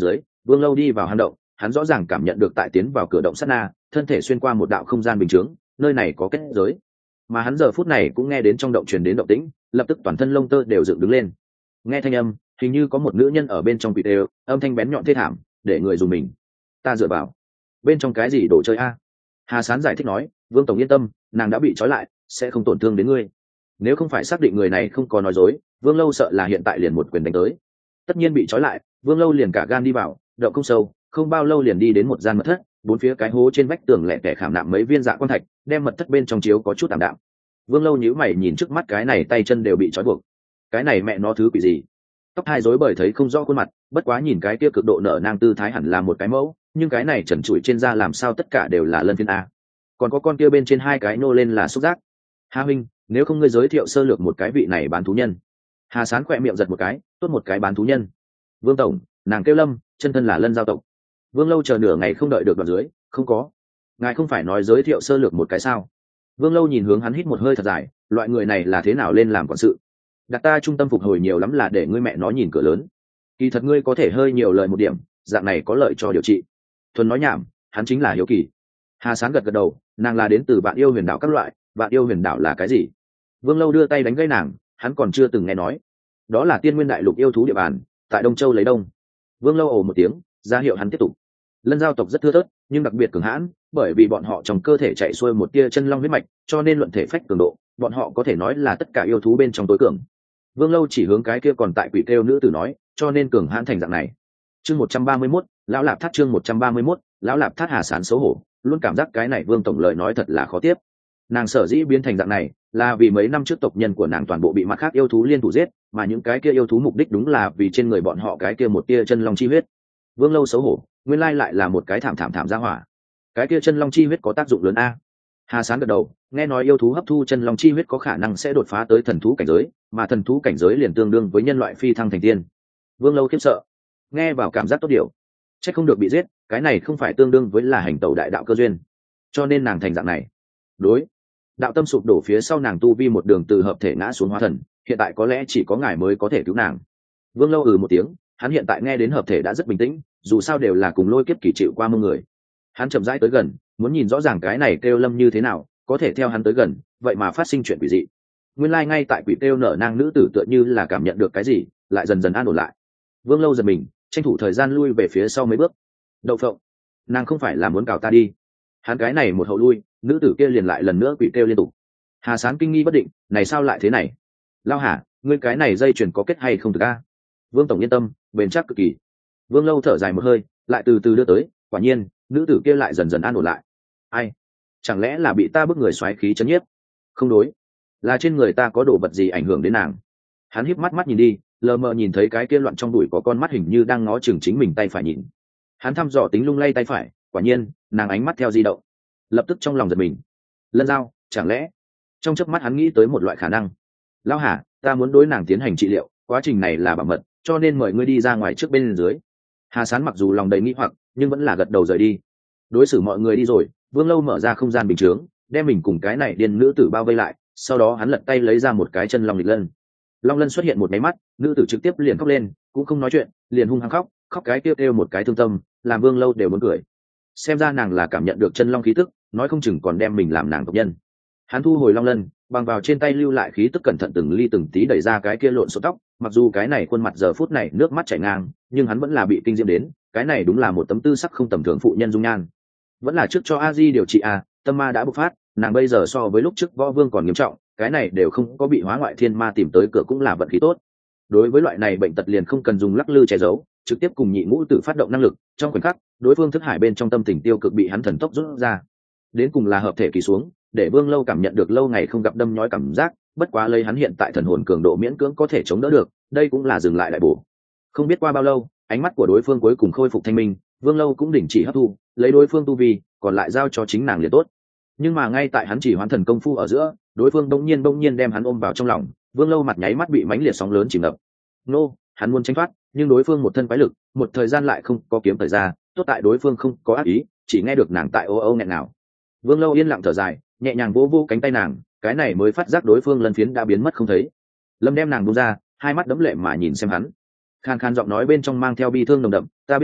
Vương Lâu đi vào hang động, hắn rõ ràng cảm nhận được tại tiến vào cửa động sát na, thân thể xuyên qua một đạo không gian bình chướng, nơi này có kết giới. Mà hắn giờ phút này cũng nghe đến trong động truyền đến động tĩnh, lập tức toàn thân lông tơ đều dựng đứng lên. Nghe thanh âm, hình như có một nữ nhân ở bên trong quỷ đều, âm thanh bén nhọn thê thảm, để người dùng mình. Ta dựa vào, bên trong cái gì đồ chơi a? Hà Sán giải thích nói, Vương tổng yên tâm, nàng đã bị trói lại, sẽ không tổn thương đến ngươi. Nếu không phải xác định người này không có nói dối, Vương Lâu sợ là hiện tại liền một quyền đánh tới. Tất nhiên bị trói lại, Vương Lâu liền cả gan đi vào, động không sâu, không bao lâu liền đi đến một gian mật thất, bốn phía cái hố trên vách tường lẻ tẻ khảm nạm mấy viên dạ quan thạch, đem mật thất bên trong chiếu có chút tạm đạm. Vương Lâu nhíu mày nhìn trước mắt cái này tay chân đều bị trói buộc. Cái này mẹ nó thứ quỷ gì? Tóc hai rối bời thấy không rõ khuôn mặt, bất quá nhìn cái kia cực độ nở nang tư thái hẳn là một cái mẫu, nhưng cái này trần trụi trên da làm sao tất cả đều là lân phiên a. Còn có con kia bên trên hai cái nô lên là xúc giác. Hà huynh, nếu không ngươi giới thiệu sơ lược một cái vị này bán thú nhân. Hà Sán khỏe miệng giật một cái, tốt một cái bán thú nhân. Vương tổng, nàng kêu Lâm, chân thân là Lân giao tộc. Vương Lâu chờ nửa ngày không đợi được đoạn dưới, không có. Ngài không phải nói giới thiệu sơ lược một cái sao? Vương Lâu nhìn hướng hắn hít một hơi thật dài, loại người này là thế nào lên làm quản sự? Đặt ta trung tâm phục hồi nhiều lắm là để ngươi mẹ nó nhìn cửa lớn. Kỳ thật ngươi có thể hơi nhiều lời một điểm, dạng này có lợi cho điều trị. Thuần nói nhảm, hắn chính là hiếu kỳ. Hà Sán gật gật đầu, nàng là đến từ Vạn Yêu Huyền Đảo các loại, Vạn Yêu Huyền Đảo là cái gì? Vương Lâu đưa tay đánh gây nàng, hắn còn chưa từng nghe nói. Đó là Tiên Nguyên Đại Lục yêu thú địa bàn, tại Đông Châu lấy đông. Vương Lâu ồ một tiếng, ra hiệu hắn tiếp tục. Lân giao tộc rất thưa thớt, nhưng đặc biệt cường hãn, bởi vì bọn họ trong cơ thể chạy xuôi một tia chân long huyết mạch, cho nên luận thể phách cường độ, bọn họ có thể nói là tất cả yêu thú bên trong tối cường. Vương Lâu chỉ hướng cái kia còn tại quỷ kêu nữ tử nói, cho nên cường hãn thành dạng này. Chương 131, lão lạp thắt chương 131, lão lạp thắt. Hà Sán xấu hổ, luôn cảm giác cái này Vương tổng lời nói thật là khó tiếp. Nàng sở dĩ biến thành dạng này, là vì mấy năm trước tộc nhân của nàng toàn bộ bị mặt khác yêu thú liên thủ giết, mà những cái kia yêu thú mục đích đúng là vì trên người bọn họ cái kia một tia chân long chi huyết. Vương Lâu xấu hổ, nguyên lai lại là một cái thảm ra hỏa. Cái kia chân long chi huyết có tác dụng lớn a. Hà Sán gật đầu, nghe nói yêu thú hấp thu chân long chi huyết có khả năng sẽ đột phá tới thần thú cảnh giới, mà thần thú cảnh giới liền tương đương với nhân loại phi thăng thành tiên. Vương Lâu khiếp sợ, nghe vào cảm giác tốt điều. Chắc không được bị giết, cái này không phải tương đương với là hành tẩu đại đạo cơ duyên, cho nên nàng thành dạng này. Đối, đạo tâm sụp đổ phía sau nàng tu vi một đường từ hợp thể ngã xuống hóa thần, hiện tại có lẽ chỉ có ngài mới có thể cứu nàng. Vương Lâu một tiếng, hắn hiện tại nghe đến hợp thể đã rất bình tĩnh, dù sao đều là cùng lôi kiếp kỳ chịu qua mông người. Hắn chậm rãi tới gần, muốn nhìn rõ ràng cái này kêu Lâm như thế nào, có thể theo hắn tới gần, vậy mà phát sinh chuyện quỷ dị. Nguyên lai ngay tại quỷ kêu nở nang nữ tử tựa như là cảm nhận được cái gì, lại dần dần an ổn lại. Vương Lâu giật mình, tranh thủ thời gian lui về phía sau mấy bước. Đậu phộng, nàng không phải là muốn cào ta đi? Hắn cái này một hậu lui, nữ tử kia liền lại lần nữa quỷ kêu liên tục. Hà Sán kinh nghi bất định, này sao lại thế này? Lao Hà, ngươi cái này dây chuyền có kết hay không thực a? Vương tổng yên tâm, bền chắc cực kỳ. Vương Lâu thở dài một hơi, lại từ từ đưa tới, quả nhiên nữ tử kia lại dần dần an ổn lại. Ai, chẳng lẽ là bị ta bức người xoáy khí chấn nhiếp? Không đối, là trên người ta có đồ vật gì ảnh hưởng đến nàng. Hắn híp mắt nhìn đi, lờ mờ nhìn thấy cái kia loạn trong đùi có con mắt hình như đang ngó chừng chính mình tay phải nhìn. Hắn thăm dò tính lung lay tay phải, quả nhiên nàng ánh mắt theo di động, lập tức trong lòng giật mình. Lân Giao, chẳng lẽ? Trong chớp mắt hắn nghĩ tới một loại khả năng. Lão Hà, ta muốn đối nàng tiến hành trị liệu, quá trình này là bảo mật, cho nên mời ngươi đi ra ngoài trước bên dưới. Hà Sán mặc dù lòng đầy nghi hoặc, nhưng vẫn là gật đầu rời đi. Đối xử mọi người đi rồi, Vương Lâu mở ra không gian bình chướng, đem mình cùng cái này điên nữ tử bao vây lại, sau đó hắn lật tay lấy ra một cái chân long lịch lân. Long lân xuất hiện một máy mắt, nữ tử trực tiếp liền khóc lên, cũng không nói chuyện, liền hung hăng khóc, khóc cái kêu một cái thương tâm, làm Vương Lâu đều muốn cười. Xem ra nàng là cảm nhận được chân long khí tức, nói không chừng còn đem mình làm nàng tộc nhân. Hắn thu hồi long lân, bằng vào trên tay lưu lại khí tức cẩn thận từng ly từng tí đẩy ra cái kia lộn xộn tóc, mặc dù cái này khuôn mặt giờ phút này nước mắt chảy ngang, nhưng hắn vẫn là bị kinh diễm đến, cái này đúng là một tấm tư sắc không tầm thường phụ nhân dung nhan. Vẫn là trước cho a di điều trị tâm ma đã bộc phát, nàng bây giờ so với lúc trước võ vương còn nghiêm trọng, cái này đều không có bị hóa ngoại thiên ma tìm tới cửa cũng là vận khí tốt. Đối với loại này bệnh tật liền không cần dùng lắc lư che giấu, trực tiếp cùng nhị ngũ tử phát động năng lực, trong khoảnh khắc đối phương thức hải bên trong tâm tình tiêu cực bị hắn thần tốc rút ra, đến cùng là hợp thể kỳ xuống, để Vương Lâu cảm nhận được lâu ngày không gặp đâm nhói cảm giác, bất quá lấy hắn hiện tại thần hồn cường độ miễn cưỡng có thể chống đỡ được, đây cũng là dừng lại đại bổ. Không biết qua bao lâu, ánh mắt của đối phương cuối cùng khôi phục thanh minh, Vương Lâu cũng đình chỉ hấp thu, lấy đối phương tu vi, còn lại giao cho chính nàng liền tốt. Nhưng mà ngay tại hắn chỉ hoán thần công phu ở giữa, đối phương bỗng nhiên đem hắn ôm vào trong lòng, Vương Lâu mặt nháy mắt bị mãnh liệt sóng lớn chìm ngập. Nô, hắn muốn tránh thoát, nhưng đối phương một thân quái lực, một thời gian lại không có kiếm thời ra, tốt tại đối phương không có ác ý, chỉ nghe được nàng tại ô ô nghẹn nào. Vương Lâu yên lặng thở dài, nhẹ nhàng vỗ vỗ cánh tay nàng, cái này mới phát giác đối phương lân phiến đã biến mất không thấy. Lâm đem nàng buông ra, hai mắt đẫm lệ mà nhìn xem hắn, khàn khàn giọng nói bên trong mang theo bi thương nồng đậm, ta biết rõ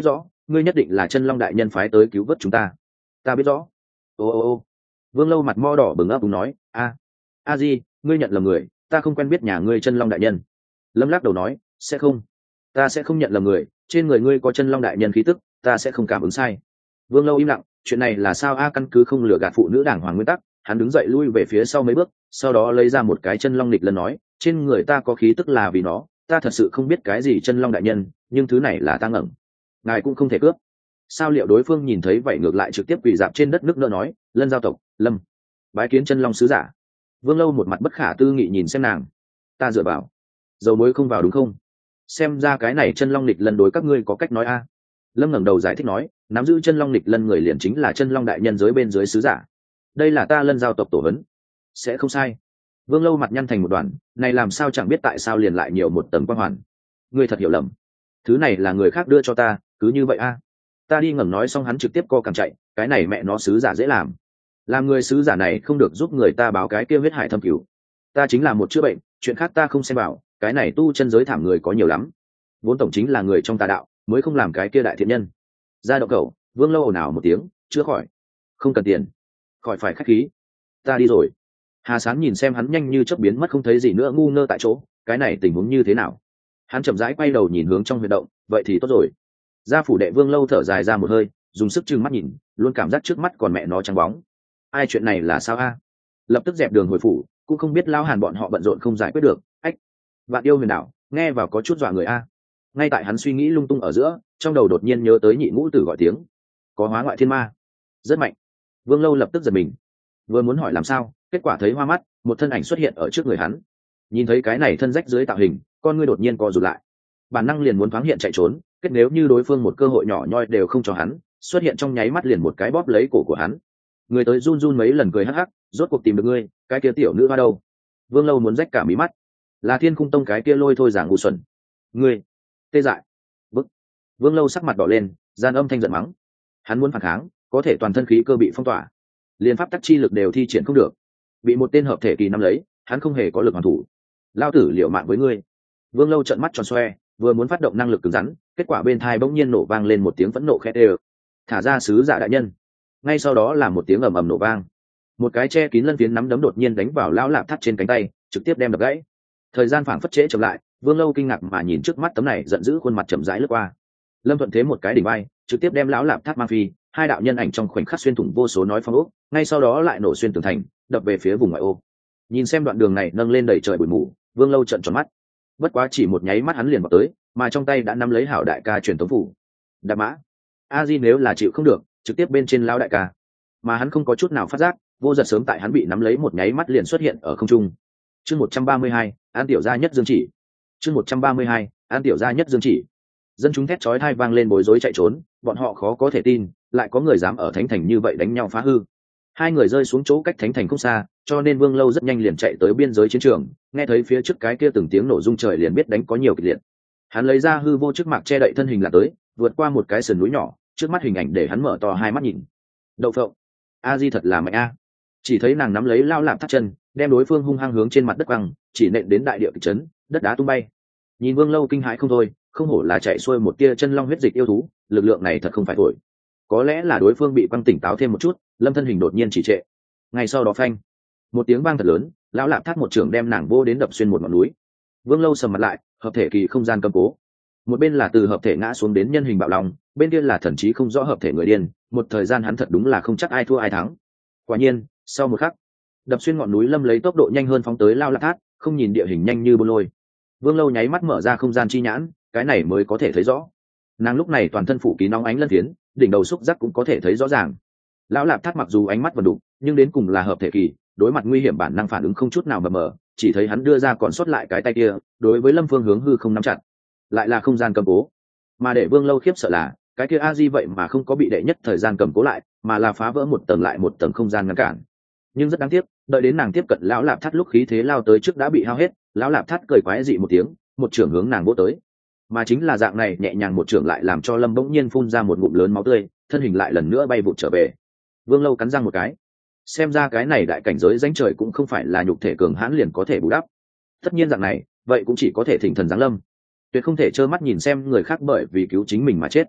ngươi nhất định là chân long đại nhân phái tới cứu vớt chúng ta biết rõ. Ô, Vương Lâu mặt mo đỏ bừng ấp úng nói, a di, ngươi nhận lầm người, ta không quen biết nhà ngươi chân long đại nhân. Lâm lắc đầu nói, sẽ không, ta sẽ không nhận lầm người, trên người ngươi có chân long đại nhân khí tức, ta sẽ không cảm ứng sai. Vương Lâu im lặng, chuyện này là sao căn cứ không lừa gạt phụ nữ đảng hoàng nguyên tắc, hắn đứng dậy lui về phía sau mấy bước, sau đó lấy ra một cái chân long lịch lần nói, trên người ta có khí tức là vì nó, ta thật sự không biết cái gì chân long đại nhân, nhưng thứ này là ta ngẩng, ngài cũng không thể cướp. Sao liệu đối phương nhìn thấy vậy ngược lại trực tiếp quỳ dạp trên đất nước nỡ nói, Lân giao tộc Lâm bái kiến chân long sứ giả. Vương Lâu một mặt bất khả tư nghị nhìn xem nàng, ta dựa vào dầu muối không vào đúng không? Xem ra cái này chân long lịch lần đối các ngươi có cách nói Lâm ngẩng đầu giải thích nói, nắm giữ chân long lịch lân người liền chính là chân long đại nhân giới bên dưới sứ giả, đây là ta Lân giao tộc tổ hấn, sẽ không sai. Vương Lâu mặt nhăn thành một đoàn, này làm sao chẳng biết tại sao liền lại nhiều một tầng quang hoàn. Ngươi thật hiểu lầm, thứ này là người khác đưa cho ta, cứ như vậy ta đi ngẩng nói xong hắn trực tiếp co cẳng chạy, cái này mẹ nó sứ giả dễ làm người sứ giả này không được giúp người ta báo cái kia huyết hải thâm cứu, ta chính là một chữa bệnh, chuyện khác ta không xem vào, cái này tu chân giới thảm người có nhiều lắm, vốn tổng chính là người trong tà đạo mới không làm cái kia đại thiện nhân. Ra động cầu, Vương Lâu ồn ào một tiếng, chữa khỏi, không cần tiền, khỏi phải khách khí, ta đi rồi. Hà Sán nhìn xem hắn nhanh như chớp biến mất không thấy gì nữa, ngu ngơ tại chỗ, cái này tình huống như thế nào? Hắn chậm rãi quay đầu nhìn hướng trong huyệt động, vậy thì tốt rồi. Gia phủ đệ Vương Lâu thở dài ra một hơi, dùng sức trừng mắt nhìn, luôn cảm giác trước mắt còn mẹ nó trắng bóng. Ai, chuyện này là sao Lập tức dẹp đường hồi phủ, cũng không biết Lão Hàn bọn họ bận rộn không giải quyết được. Ách, Vạn Yêu Huyền Đảo, nghe vào có chút dọa người Ngay tại hắn suy nghĩ lung tung ở giữa, trong đầu đột nhiên nhớ tới Nhị Ngũ Tử gọi tiếng, có hóa ngoại thiên ma, rất mạnh. Vương Lâu lập tức giật mình, vừa muốn hỏi làm sao, kết quả thấy hoa mắt, một thân ảnh xuất hiện ở trước người hắn. Nhìn thấy cái này thân rách dưới tạo hình, con ngươi đột nhiên co rụt lại, bản năng liền muốn thoáng hiện chạy trốn, kết nếu như đối phương một cơ hội nhỏ nhoi đều không cho hắn, xuất hiện trong nháy mắt liền một cái bóp lấy cổ của hắn. Người tới run run mấy lần cười hắc hắc, rốt cuộc tìm được ngươi, cái kia tiểu nữ hoa đâu? Vương Lâu muốn rách cả mí mắt, là Thiên Khung Tông cái kia lôi thôi giảng ngu xuẩn. Ngươi, tê dại, bức. Vương Lâu sắc mặt đỏ lên, gian âm thanh giận mắng. Hắn muốn phản kháng, có thể toàn thân khí cơ bị phong tỏa, liên pháp tắc chi lực đều thi triển không được, bị một tên hợp thể kỳ nắm lấy, hắn không hề có lực hoàn thủ. Lao tử liều mạng với ngươi. Vương Lâu trợn mắt tròn xoe, vừa muốn phát động năng lực cứng rắn, kết quả bên tai bỗng nhiên nổ vang lên một tiếng phẫn nộ khét ê. Thả ra sứ giả đại nhân. Ngay sau đó là một tiếng ầm ầm nổ vang, một cái che kín lân phiến nắm đấm đột nhiên đánh vào lão lạp thắt trên cánh tay, trực tiếp đem đập gãy. Thời gian phảng phất trễ chậm lại, Vương Lâu kinh ngạc mà nhìn trước mắt tấm này giận dữ khuôn mặt chậm rãi lướt qua. Lâm Thuận thế một cái đỉnh bay, trực tiếp đem lão lạp thắt mang phi, hai đạo nhân ảnh trong khoảnh khắc xuyên thủng vô số nói phong ốc, ngay sau đó lại nổ xuyên tường thành, đập về phía vùng ngoại ô. Nhìn xem đoạn đường này nâng lên đầy trời bụi mù, Vương Lâu trợn tròn mắt. Bất quá chỉ một nháy mắt hắn liền vào tới, mà trong tay đã nắm lấy hảo đại ca truyền tống phủ. Đạp mã, a di nếu là chịu không được, trực tiếp bên trên lão đại ca. Mà hắn không có chút nào phát giác, vô giật sớm tại hắn bị nắm lấy một nháy mắt liền xuất hiện ở không trung. Chương 132, An tiểu gia nhất dương chỉ. Chương 132, An tiểu gia nhất dương chỉ. Dân chúng thét chói tai vang lên bối rối chạy trốn, bọn họ khó có thể tin, lại có người dám ở thánh thành như vậy đánh nhau phá hư. Hai người rơi xuống chỗ cách thánh thành không xa, cho nên Vương Lâu rất nhanh liền chạy tới biên giới chiến trường, nghe thấy phía trước cái kia từng tiếng nổ rung trời liền biết đánh có nhiều kịch liệt. Hắn lấy ra hư vô trước mạc che đậy thân hình là tới, vượt qua một cái sườn núi nhỏ, trước mắt hình ảnh để hắn mở to hai mắt nhìn. Đậu phộng, a di thật là mạnh Chỉ thấy nàng nắm lấy lao lạp thắt chân, đem đối phương hung hăng hướng trên mặt đất văng, chỉ nện đến đại địa kịch chấn, đất đá tung bay. Nhìn Vương Lâu kinh hãi không thôi, không hổ là chạy xuôi một tia chân long huyết dịch yêu thú, lực lượng này thật không phải thổi. Có lẽ là đối phương bị quăng tỉnh táo thêm một chút, Lâm thân hình đột nhiên chỉ trệ. Ngay sau đó phanh, một tiếng vang thật lớn, lão lạp thắt một trường đem nàng vô đến đập xuyên một ngọn núi. Vương Lâu sầm mặt lại, hợp thể kỳ không gian cầm cố. Một bên là từ hợp thể ngã xuống đến nhân hình bạo lòng, bên kia là thần trí không rõ hợp thể người điên, một thời gian hắn thật đúng là không chắc ai thua ai thắng. Quả nhiên, sau một khắc, đập xuyên ngọn núi Lâm lấy tốc độ nhanh hơn phóng tới lao lạp thắt, không nhìn địa hình nhanh như bôn lôi. Vương Lâu nháy mắt mở ra không gian chi nhãn, cái này mới có thể thấy rõ. Nàng lúc này toàn thân phủ kín nóng ánh lân phiến, đỉnh đầu xúc giác cũng có thể thấy rõ ràng. Lão lạp thắt mặc dù ánh mắt vẫn đủ, nhưng đến cùng là hợp thể kỳ, đối mặt nguy hiểm bản năng phản ứng không chút nào mờ mờ, chỉ thấy hắn đưa ra còn sót lại cái tay kia, đối với Lâm Phương hướng hư không nắm chặt, lại là không gian cầm cố. Mà để Vương Lâu khiếp sợ là, cái kia a di vậy mà không có bị đệ nhất thời gian cầm cố lại, mà là phá vỡ một tầng lại một tầng không gian ngăn cản. Nhưng rất đáng tiếc, đợi đến nàng tiếp cận lão lạp thắt lúc khí thế lao tới trước đã bị hao hết, lão lạp thắt cười quái dị một tiếng, một trưởng hướng nàng vỗ tới. Mà chính là dạng này nhẹ nhàng một trưởng lại làm cho Lâm bỗng nhiên phun ra một ngụm lớn máu tươi, thân hình lại lần nữa bay vụt trở về. Vương Lâu cắn răng một cái, xem ra cái này đại cảnh giới danh trời cũng không phải là nhục thể cường hãn liền có thể bù đắp. Tất nhiên dạng này, vậy cũng chỉ có thể thỉnh thần giáng lâm, tuyệt không thể trơ mắt nhìn xem người khác bởi vì cứu chính mình mà chết.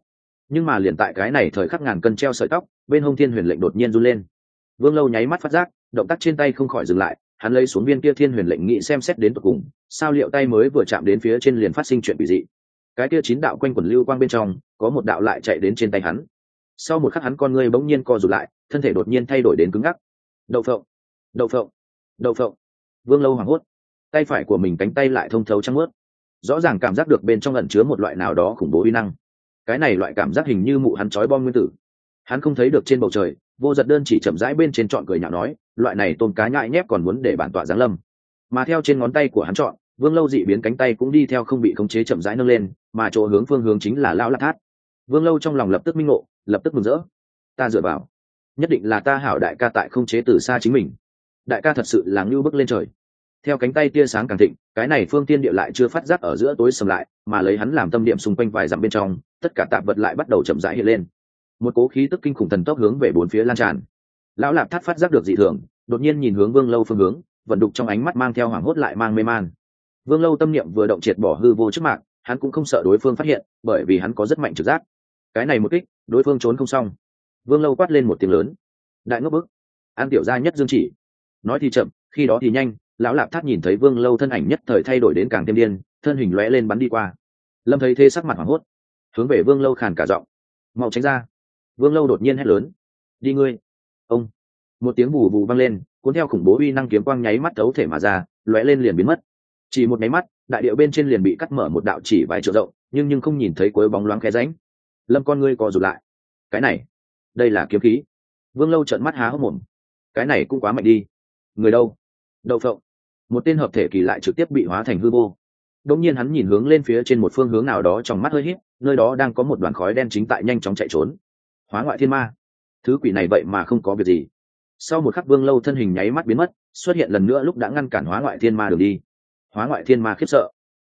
Nhưng mà liền tại cái này thời khắc ngàn cân treo sợi tóc, bên hông thiên huyền lệnh đột nhiên run lên. Vương Lâu nháy mắt phát giác, động tác trên tay không khỏi dừng lại, hắn lấy xuống viên kia thiên huyền lệnh nghĩ xem xét đến tận cùng, sao liệu tay mới vừa chạm đến phía trên liền phát sinh chuyện quỷ dị. Cái kia 9 đạo quanh quẩn lưu quang bên trong, có một đạo lại chạy đến trên tay hắn. Sau một khắc hắn con ngươi bỗng nhiên co rụt lại, thân thể đột nhiên thay đổi đến cứng ngắc. Đậu phộng, đậu phộng, đậu phộng. Vương Lâu hoảng hốt, tay phải của mình cánh tay lại thông thấu trắng mướt, rõ ràng cảm giác được bên trong ẩn chứa một loại nào đó khủng bố uy năng. Cái này loại cảm giác hình như mụ hắn trói bom nguyên tử. Hắn không thấy được trên bầu trời, Vô Giật Đơn chỉ chậm rãi bên trên chọn cười nhạo nói, loại này tôm cá nhại nhép còn muốn để bản tọa giáng lâm. Mà theo trên ngón tay của hắn chọn, Vương Lâu dị biến cánh tay cũng đi theo không bị khống chế chậm rãi nâng lên, mà chỗ phương hướng chính là lão Lạp Thát. Vương Lâu trong lòng lập tức minh ngộ, lập tức mừng rỡ. Ta dựa vào, nhất định là ta hảo đại ca tại không chế từ xa chính mình. Đại ca thật sự là ngưu bức lên trời. Theo cánh tay tia sáng càng thịnh, cái này phương tiên địa lại chưa phát giác ở giữa tối sầm lại, mà lấy hắn làm tâm điểm xung quanh vài dặm bên trong, tất cả tạp vật lại bắt đầu chậm rãi hiện lên. Một cố khí tức kinh khủng thần tốc hướng về bốn phía lan tràn. Lão Lạp Thát phát giác được dị thường, đột nhiên nhìn hướng Vương Lâu phương hướng, vận đục trong ánh mắt mang theo hoảng hốt lại mang mê man. Vương Lâu tâm niệm vừa động triệt bỏ hư vô trước mạng, hắn cũng không sợ đối phương phát hiện, bởi vì hắn có rất mạnh trực giác. Cái này một kích, đối phương trốn không xong. Vương Lâu quát lên một tiếng lớn, đại ngốc bức, an tiểu gia nhất dương chỉ. Nói thì chậm, khi đó thì nhanh, lão Lạp Thát nhìn thấy Vương Lâu thân ảnh nhất thời thay đổi đến càng thêm điên, thân hình lóe lên bắn đi qua. Lâm thấy thế sắc mặt hoảng hốt, hướng về Vương Lâu khàn cả giọng, mau tránh ra. Vương Lâu đột nhiên hét lớn, đi ngươi. Ông. Một tiếng vù vù vang lên, cuốn theo khủng bố uy năng kiếm quang nháy mắt thấu thể mà ra, lóe lên liền biến mất. Chỉ một nháy mắt, đại điệu bên trên liền bị cắt mở một đạo chỉ vài trượng rộng, nhưng không nhìn thấy cuối bóng loáng khe rãnh. Lâm con ngươi co rụt lại. Cái này, đây là kiếm khí. Vương Lâu trợn mắt há hốc mồm. Cái này cũng quá mạnh đi. Người đâu? Đậu phộng. Một tên hợp thể kỳ lại trực tiếp bị hóa thành hư vô. Đống nhiên hắn nhìn hướng lên phía trên một phương hướng nào đó, trong mắt hơi híp, nơi đó đang có một đoàn khói đen chính tại nhanh chóng chạy trốn. Hóa ngoại thiên ma. Thứ quỷ này vậy mà không có việc gì. Sau một khắc Vương Lâu thân hình nháy mắt biến mất, xuất hiện lần nữa lúc đã ngăn cản hóa ngoại thiên ma đường đi. Hóa ngoại thiên ma khiếp sợ,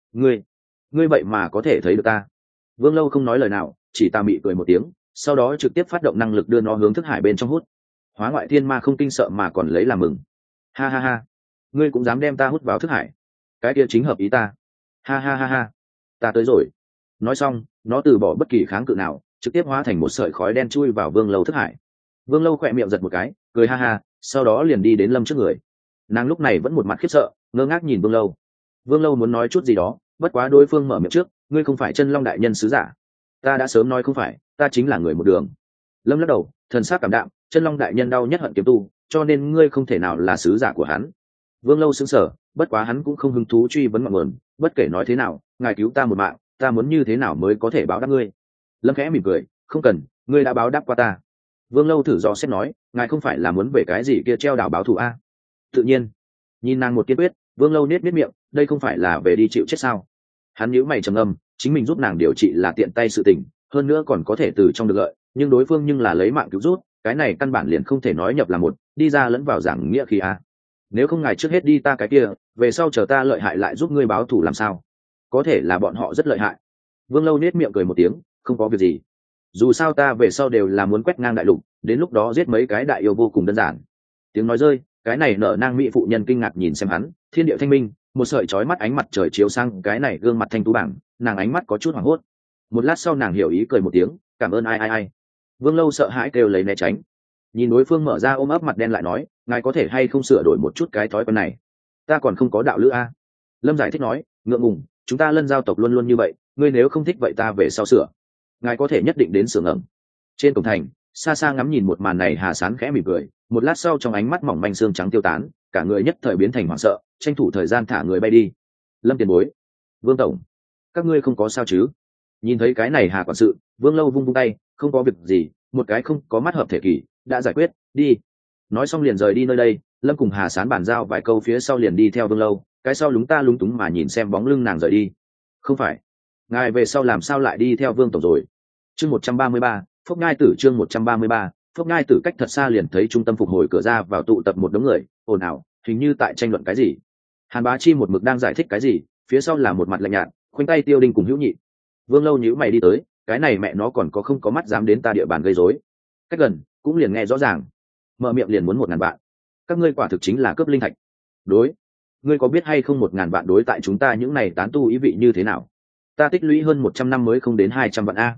ngươi vậy mà có thể thấy được ta. Vương Lâu không nói lời nào, chỉ tà mị cười một tiếng, sau đó trực tiếp phát động năng lực đưa nó hướng thức hải bên trong hút. Hóa ngoại thiên ma không kinh sợ mà còn lấy làm mừng, ha ha ha, ngươi cũng dám đem ta hút vào thức hải, cái kia chính hợp ý ta, ha ha ha ha, ta tới rồi. Nói xong nó từ bỏ bất kỳ kháng cự nào, trực tiếp hóa thành một sợi khói đen chui vào Vương Lâu thức hải. Vương Lâu khỏe miệng giật một cái, cười ha ha, sau đó liền đi đến Lâm trước người. Nàng lúc này vẫn một mặt khiếp sợ, ngơ ngác nhìn Vương Lâu. Vương Lâu muốn nói chút gì đó, bất quá đối phương mở miệng trước, ngươi không phải Chân Long đại nhân sứ giả. Ta đã sớm nói không phải, ta chính là người một đường. Lâm lắc đầu, thần sắc cảm đạm, Chân Long đại nhân đau nhất hận kiếm tu, cho nên ngươi không thể nào là sứ giả của hắn. Vương Lâu sững sờ, bất quá hắn cũng không hứng thú truy vấn ngọn nguồn, bất kể nói thế nào, ngài cứu ta một mạng, ta muốn như thế nào mới có thể báo đáp ngươi. Lâm khẽ mỉm cười, không cần, ngươi đã báo đáp qua ta. Vương Lâu thử dò xét nói, ngài không phải là muốn về cái gì kia treo đảo báo thù a? Tự nhiên. Nhìn nàng một kiên quyết, Vương Lâu nết miệng, đây không phải là về đi chịu chết sao? Hắn nhíu mày trầm ngâm, chính mình giúp nàng điều trị là tiện tay sự tình, hơn nữa còn có thể từ trong được lợi, nhưng đối phương nhưng là lấy mạng cứu rút, cái này căn bản liền không thể nói nhập là một, đi ra lẫn vào giảng nghĩa khí a. Nếu không ngài trước hết đi ta cái kia, về sau chờ ta lợi hại lại giúp ngươi báo thù làm sao? Có thể là bọn họ rất lợi hại. Vương Lâu nết miệng cười một tiếng, không có việc gì. Dù sao ta về sau đều là muốn quét ngang đại lục, đến lúc đó giết mấy cái đại yêu vô cùng đơn giản. Tiếng nói rơi, cái này nở nang mỹ phụ nhân kinh ngạc nhìn xem hắn, thiên địa thanh minh, một sợi chói mắt ánh mặt trời chiếu sang cái này gương mặt thanh tú bảng, nàng ánh mắt có chút hoảng hốt. Một lát sau nàng hiểu ý cười một tiếng, cảm ơn ai. Vương Lâu sợ hãi kêu lấy né tránh. Nhìn đối phương mở ra ôm ấp mặt đen lại nói, ngài có thể hay không sửa đổi một chút cái thói quen này? Ta còn không có đạo lữ a. Lâm giải thích nói, ngượng ngùng, chúng ta Lân giao tộc luôn luôn như vậy, ngươi nếu không thích vậy ta về sau sửa. Ngài có thể nhất định đến sửa ngẩng. Trên cổng thành, xa xa ngắm nhìn một màn này, Hà Sán khẽ mỉm cười, một lát sau trong ánh mắt mỏng manh xương trắng tiêu tán, cả người nhất thời biến thành hoảng sợ, tranh thủ thời gian thả người bay đi. Lâm tiền bối, Vương tổng, các ngươi không có sao chứ? Nhìn thấy cái này Hà quản sự, Vương Lâu vung tay, không có việc gì, một cái không có mắt hợp thể kỳ đã giải quyết, đi. Nói xong liền rời đi nơi đây. Lâm cùng Hà Sán bàn giao vài câu phía sau liền đi theo Vương Lâu, cái sau lúng ta lúng túng mà nhìn xem bóng lưng nàng rời đi. Không phải, ngài về sau làm sao lại đi theo Vương tổng rồi? Chương 133, Phốc Ngai Tử. Chương 133, Phốc Ngai Tử. Cách thật xa liền thấy trung tâm phục hồi cửa ra vào tụ tập một đống người, ồn ào, hình như tại tranh luận cái gì. Hàn Bá Chi một mực đang giải thích cái gì, phía sau là một mặt lạnh nhạt, khoanh tay Tiêu Đinh cùng Hữu Nhị. Vương Lâu nhíu mày đi tới, cái này mẹ nó còn có không có mắt dám đến ta địa bàn gây rối. Cách gần cũng liền nghe rõ ràng, mở miệng liền muốn 1000 vạn. Các ngươi quả thực chính là cướp linh thạch. Đối, ngươi có biết hay không 1000 vạn đối tại chúng ta những này tán tu ý vị như thế nào? Ta tích lũy hơn 100 năm mới không đến 200 vạn a.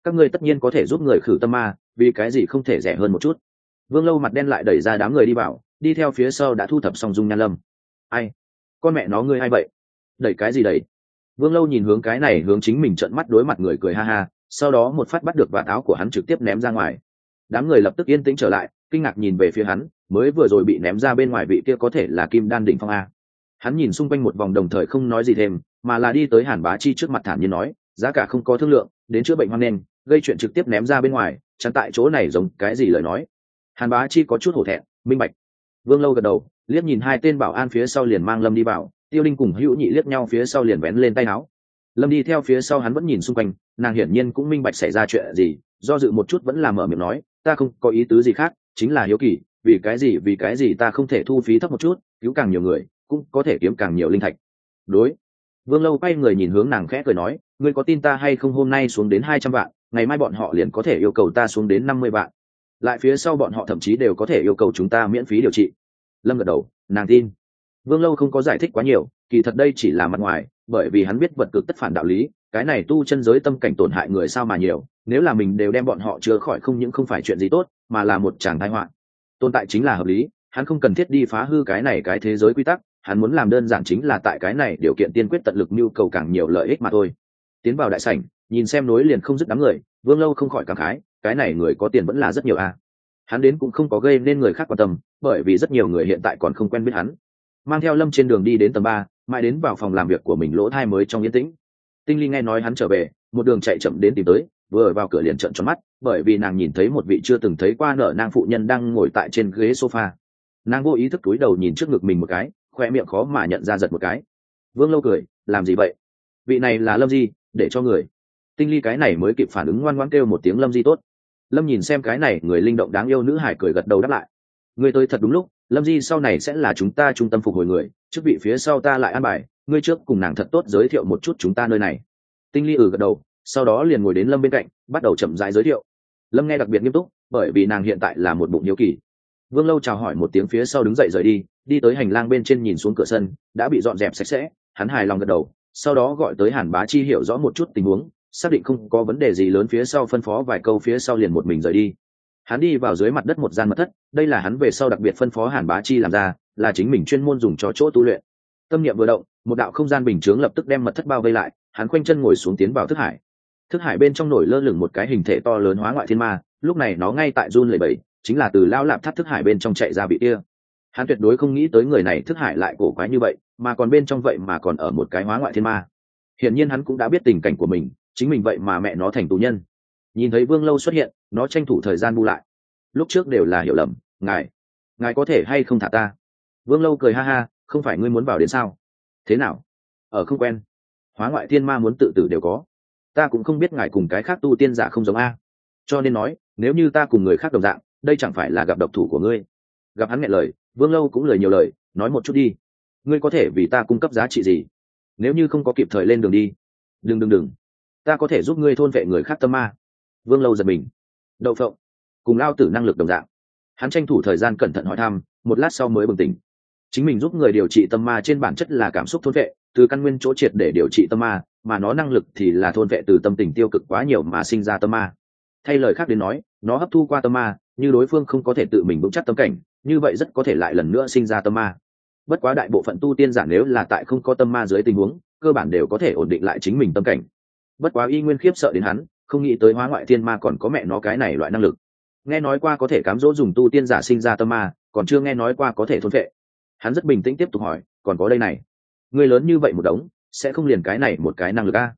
các ngươi tất nhiên có thể giúp người khử tâm ma, vì cái gì không thể rẻ hơn một chút? Vương Lâu mặt đen lại đẩy ra đám người đi vào, đi theo phía sau đã thu thập xong Dung Nhan Lâm. Ai? Con mẹ nó ngươi hay vậy? Đẩy cái gì đẩy? Vương Lâu nhìn hướng cái này hướng chính mình trợn mắt đối mặt người cười ha ha, sau đó một phát bắt được vạt áo của hắn trực tiếp ném ra ngoài. Đám người lập tức yên tĩnh trở lại, kinh ngạc nhìn về phía hắn, mới vừa rồi bị ném ra bên ngoài vị kia có thể là Kim Đan đỉnh phong a. Hắn nhìn xung quanh một vòng đồng thời không nói gì thêm, mà là đi tới Hàn Bá Chi trước mặt thản nhiên nói, giá cả không có thương lượng, đến chữa bệnh hoang nên, gây chuyện trực tiếp ném ra bên ngoài, chẳng tại chỗ này giống cái gì lời nói. Hàn Bá Chi có chút hổ thẹn, minh bạch. Vương Lâu gật đầu, liếc nhìn hai tên bảo an phía sau liền mang Lâm đi vào, Tiêu Linh cùng Hữu Nhị liếc nhau phía sau liền vén lên tay áo. Lâm đi theo phía sau hắn vẫn nhìn xung quanh, nàng hiển nhiên cũng minh bạch xảy ra chuyện gì, do dự một chút vẫn là mở miệng nói, ta không có ý tứ gì khác, chính là hiếu kỳ, vì cái gì ta không thể thu phí thấp một chút, cứu càng nhiều người, cũng có thể kiếm càng nhiều linh thạch. Đối. Vương Lâu quay người nhìn hướng nàng khẽ cười nói, ngươi có tin ta hay không, hôm nay xuống đến 200 vạn, ngày mai bọn họ liền có thể yêu cầu ta xuống đến 50 vạn. Lại phía sau bọn họ thậm chí đều có thể yêu cầu chúng ta miễn phí điều trị. Lâm gật đầu, nàng tin. Vương Lâu không có giải thích quá nhiều, kỳ thật đây chỉ là mặt ngoài, bởi vì hắn biết vật cực tất phản đạo lý, cái này tu chân giới tâm cảnh tổn hại người sao mà nhiều, nếu là mình đều đem bọn họ chữa khỏi không những không phải chuyện gì tốt, mà là một tràng tai họa. Tồn tại chính là hợp lý, hắn không cần thiết đi phá hư cái này cái thế giới quy tắc, hắn muốn làm đơn giản chính là tại cái này điều kiện tiên quyết tận lực nhu cầu càng nhiều lợi ích mà thôi. Tiến vào đại sảnh, nhìn xem nối liền không dứt đám người, Vương Lâu không khỏi cảm khái, cái này người có tiền vẫn là rất nhiều a. Hắn đến cũng không có gây nên người khác quan tâm, bởi vì rất nhiều người hiện tại còn không quen biết hắn. Mang theo Lâm trên đường đi đến tầng 3, mãi đến vào phòng làm việc của mình lỗ thai mới trong yên tĩnh. Tinh Ly nghe nói hắn trở về, một đường chạy chậm đến tìm tới, vừa vào cửa liền trợn tròn mắt, bởi vì nàng nhìn thấy một vị chưa từng thấy qua nở nang phụ nhân đang ngồi tại trên ghế sofa. Nàng vô ý thức cúi đầu nhìn trước ngực mình một cái, khoe miệng khó mà nhận ra giật một cái. Vương Lâu cười, làm gì vậy? Vị này là Lâm Di, để cho người. Tinh Ly cái này mới kịp phản ứng ngoan ngoãn kêu một tiếng Lâm Di tốt. Lâm nhìn xem cái này người linh động đáng yêu nữ hải cười gật đầu đáp lại. Ngươi tới thật đúng lúc, Lâm Di sau này sẽ là chúng ta trung tâm phục hồi người, chức vị phía sau ta lại an bài, ngươi trước cùng nàng thật tốt giới thiệu một chút chúng ta nơi này. Tinh Ly gật đầu, sau đó liền ngồi đến Lâm bên cạnh, bắt đầu chậm rãi giới thiệu. Lâm nghe đặc biệt nghiêm túc, bởi vì nàng hiện tại là một bụng hiếu kỳ. Vương Lâu chào hỏi một tiếng phía sau đứng dậy rời đi, đi tới hành lang bên trên nhìn xuống cửa sân, đã bị dọn dẹp sạch sẽ, hắn hài lòng gật đầu, sau đó gọi tới Hàn Bá Chi hiểu rõ một chút tình huống, xác định không có vấn đề gì lớn phía sau phân phó vài câu phía sau liền một mình rời đi. Hắn đi vào dưới mặt đất một gian mật thất, đây là hắn về sau đặc biệt phân phó Hàn Bá Chi làm ra, là chính mình chuyên môn dùng cho chỗ tu luyện. Tâm niệm vừa động, một đạo không gian bình chướng lập tức đem mật thất bao vây lại, hắn khoanh chân ngồi xuống tiến vào thức hải. Thức hải bên trong nổi lơ lửng một cái hình thể to lớn hóa ngoại thiên ma, lúc này nó ngay tại run lẩy bẩy, chính là từ lao lạp thắt thức hải bên trong chạy ra bị kia. Hắn tuyệt đối không nghĩ tới người này thức hải lại cổ quái như vậy, mà còn bên trong vậy mà còn ở một cái hóa ngoại thiên ma. Hiển nhiên hắn cũng đã biết tình cảnh của mình, chính mình vậy mà mẹ nó thành tù nhân. Nhìn thấy Vương Lâu xuất hiện, nó tranh thủ thời gian bu lại. Lúc trước đều là hiểu lầm, ngài có thể hay không thả ta? Vương Lâu cười ha ha, không phải ngươi muốn vào đến sao? Thế nào? Ở không quen. Hóa ngoại thiên ma muốn tự tử đều có. Ta cũng không biết ngài cùng cái khác tu tiên giả không giống a. Cho nên nói, nếu như ta cùng người khác đồng dạng, đây chẳng phải là gặp độc thủ của ngươi. Gặp hắn nghẹn lời, Vương Lâu cũng lời nhiều lời, nói một chút đi. Ngươi có thể vì ta cung cấp giá trị gì? Nếu như không có kịp thời lên đường đi, đừng, ta có thể giúp ngươi thôn vệ người khác tâm ma. Vương Lâu giật mình. Đậu phộng, cùng lao tử năng lực đồng dạng. Hắn tranh thủ thời gian cẩn thận hỏi thăm, một lát sau mới bừng tỉnh. Chính mình giúp người điều trị tâm ma trên bản chất là cảm xúc thôn vệ, từ căn nguyên chỗ triệt để điều trị tâm ma, mà nó năng lực thì là thôn vệ từ tâm tình tiêu cực quá nhiều mà sinh ra tâm ma. Thay lời khác đến nói, nó hấp thu qua tâm ma, như đối phương không có thể tự mình vững chắc tâm cảnh, như vậy rất có thể lại lần nữa sinh ra tâm ma. Bất quá đại bộ phận tu tiên giả nếu là tại không có tâm ma dưới tình huống, cơ bản đều có thể ổn định lại chính mình tâm cảnh. Bất quá y nguyên khiếp sợ đến hắn, không nghĩ tới hóa ngoại thiên ma còn có mẹ nó cái này loại năng lực. Nghe nói qua có thể cám dỗ dùng tu tiên giả sinh ra tâm ma, còn chưa nghe nói qua có thể thôn vệ. Hắn rất bình tĩnh tiếp tục hỏi, còn có đây này, người lớn như vậy một đống, sẽ không liền cái này một cái năng lực a?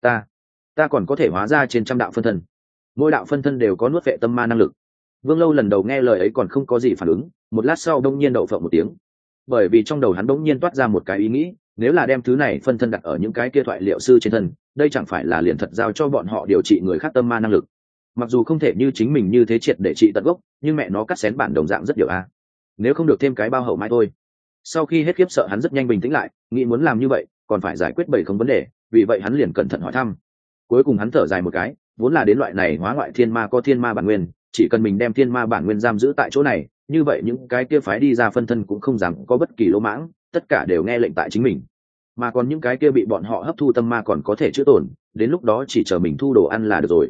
Ta còn có thể hóa ra trên trăm đạo phân thân, mỗi đạo phân thân đều có nuốt vệ tâm ma năng lực. Vương Lâu lần đầu nghe lời ấy còn không có gì phản ứng, một lát sau đông nhiên đậu phộng một tiếng, bởi vì trong đầu hắn đống nhiên toát ra một cái ý nghĩ, nếu là đem thứ này phân thân đặt ở những cái kia thoại liệu sư trên thân, đây chẳng phải là liền thật giao cho bọn họ điều trị người khác tâm ma năng lực. Mặc dù không thể như chính mình như thế triệt để trị tận gốc, nhưng mẹ nó cắt xén bản đồng dạng rất điều a. Nếu không được thêm cái bao hậu mai thôi. Sau khi hết khiếp sợ hắn rất nhanh bình tĩnh lại, nghĩ muốn làm như vậy còn phải giải quyết bảy không vấn đề, vì vậy hắn liền cẩn thận hỏi thăm. Cuối cùng hắn thở dài một cái, vốn là đến loại này hóa ngoại thiên ma có thiên ma bản nguyên, chỉ cần mình đem thiên ma bản nguyên giam giữ tại chỗ này, như vậy những cái kia phái đi ra phân thân cũng không dám có bất kỳ lỗ mãng, tất cả đều nghe lệnh tại chính mình. Mà còn những cái kia bị bọn họ hấp thu tâm ma còn có thể chữa tổn, đến lúc đó chỉ chờ mình thu đồ ăn là được rồi.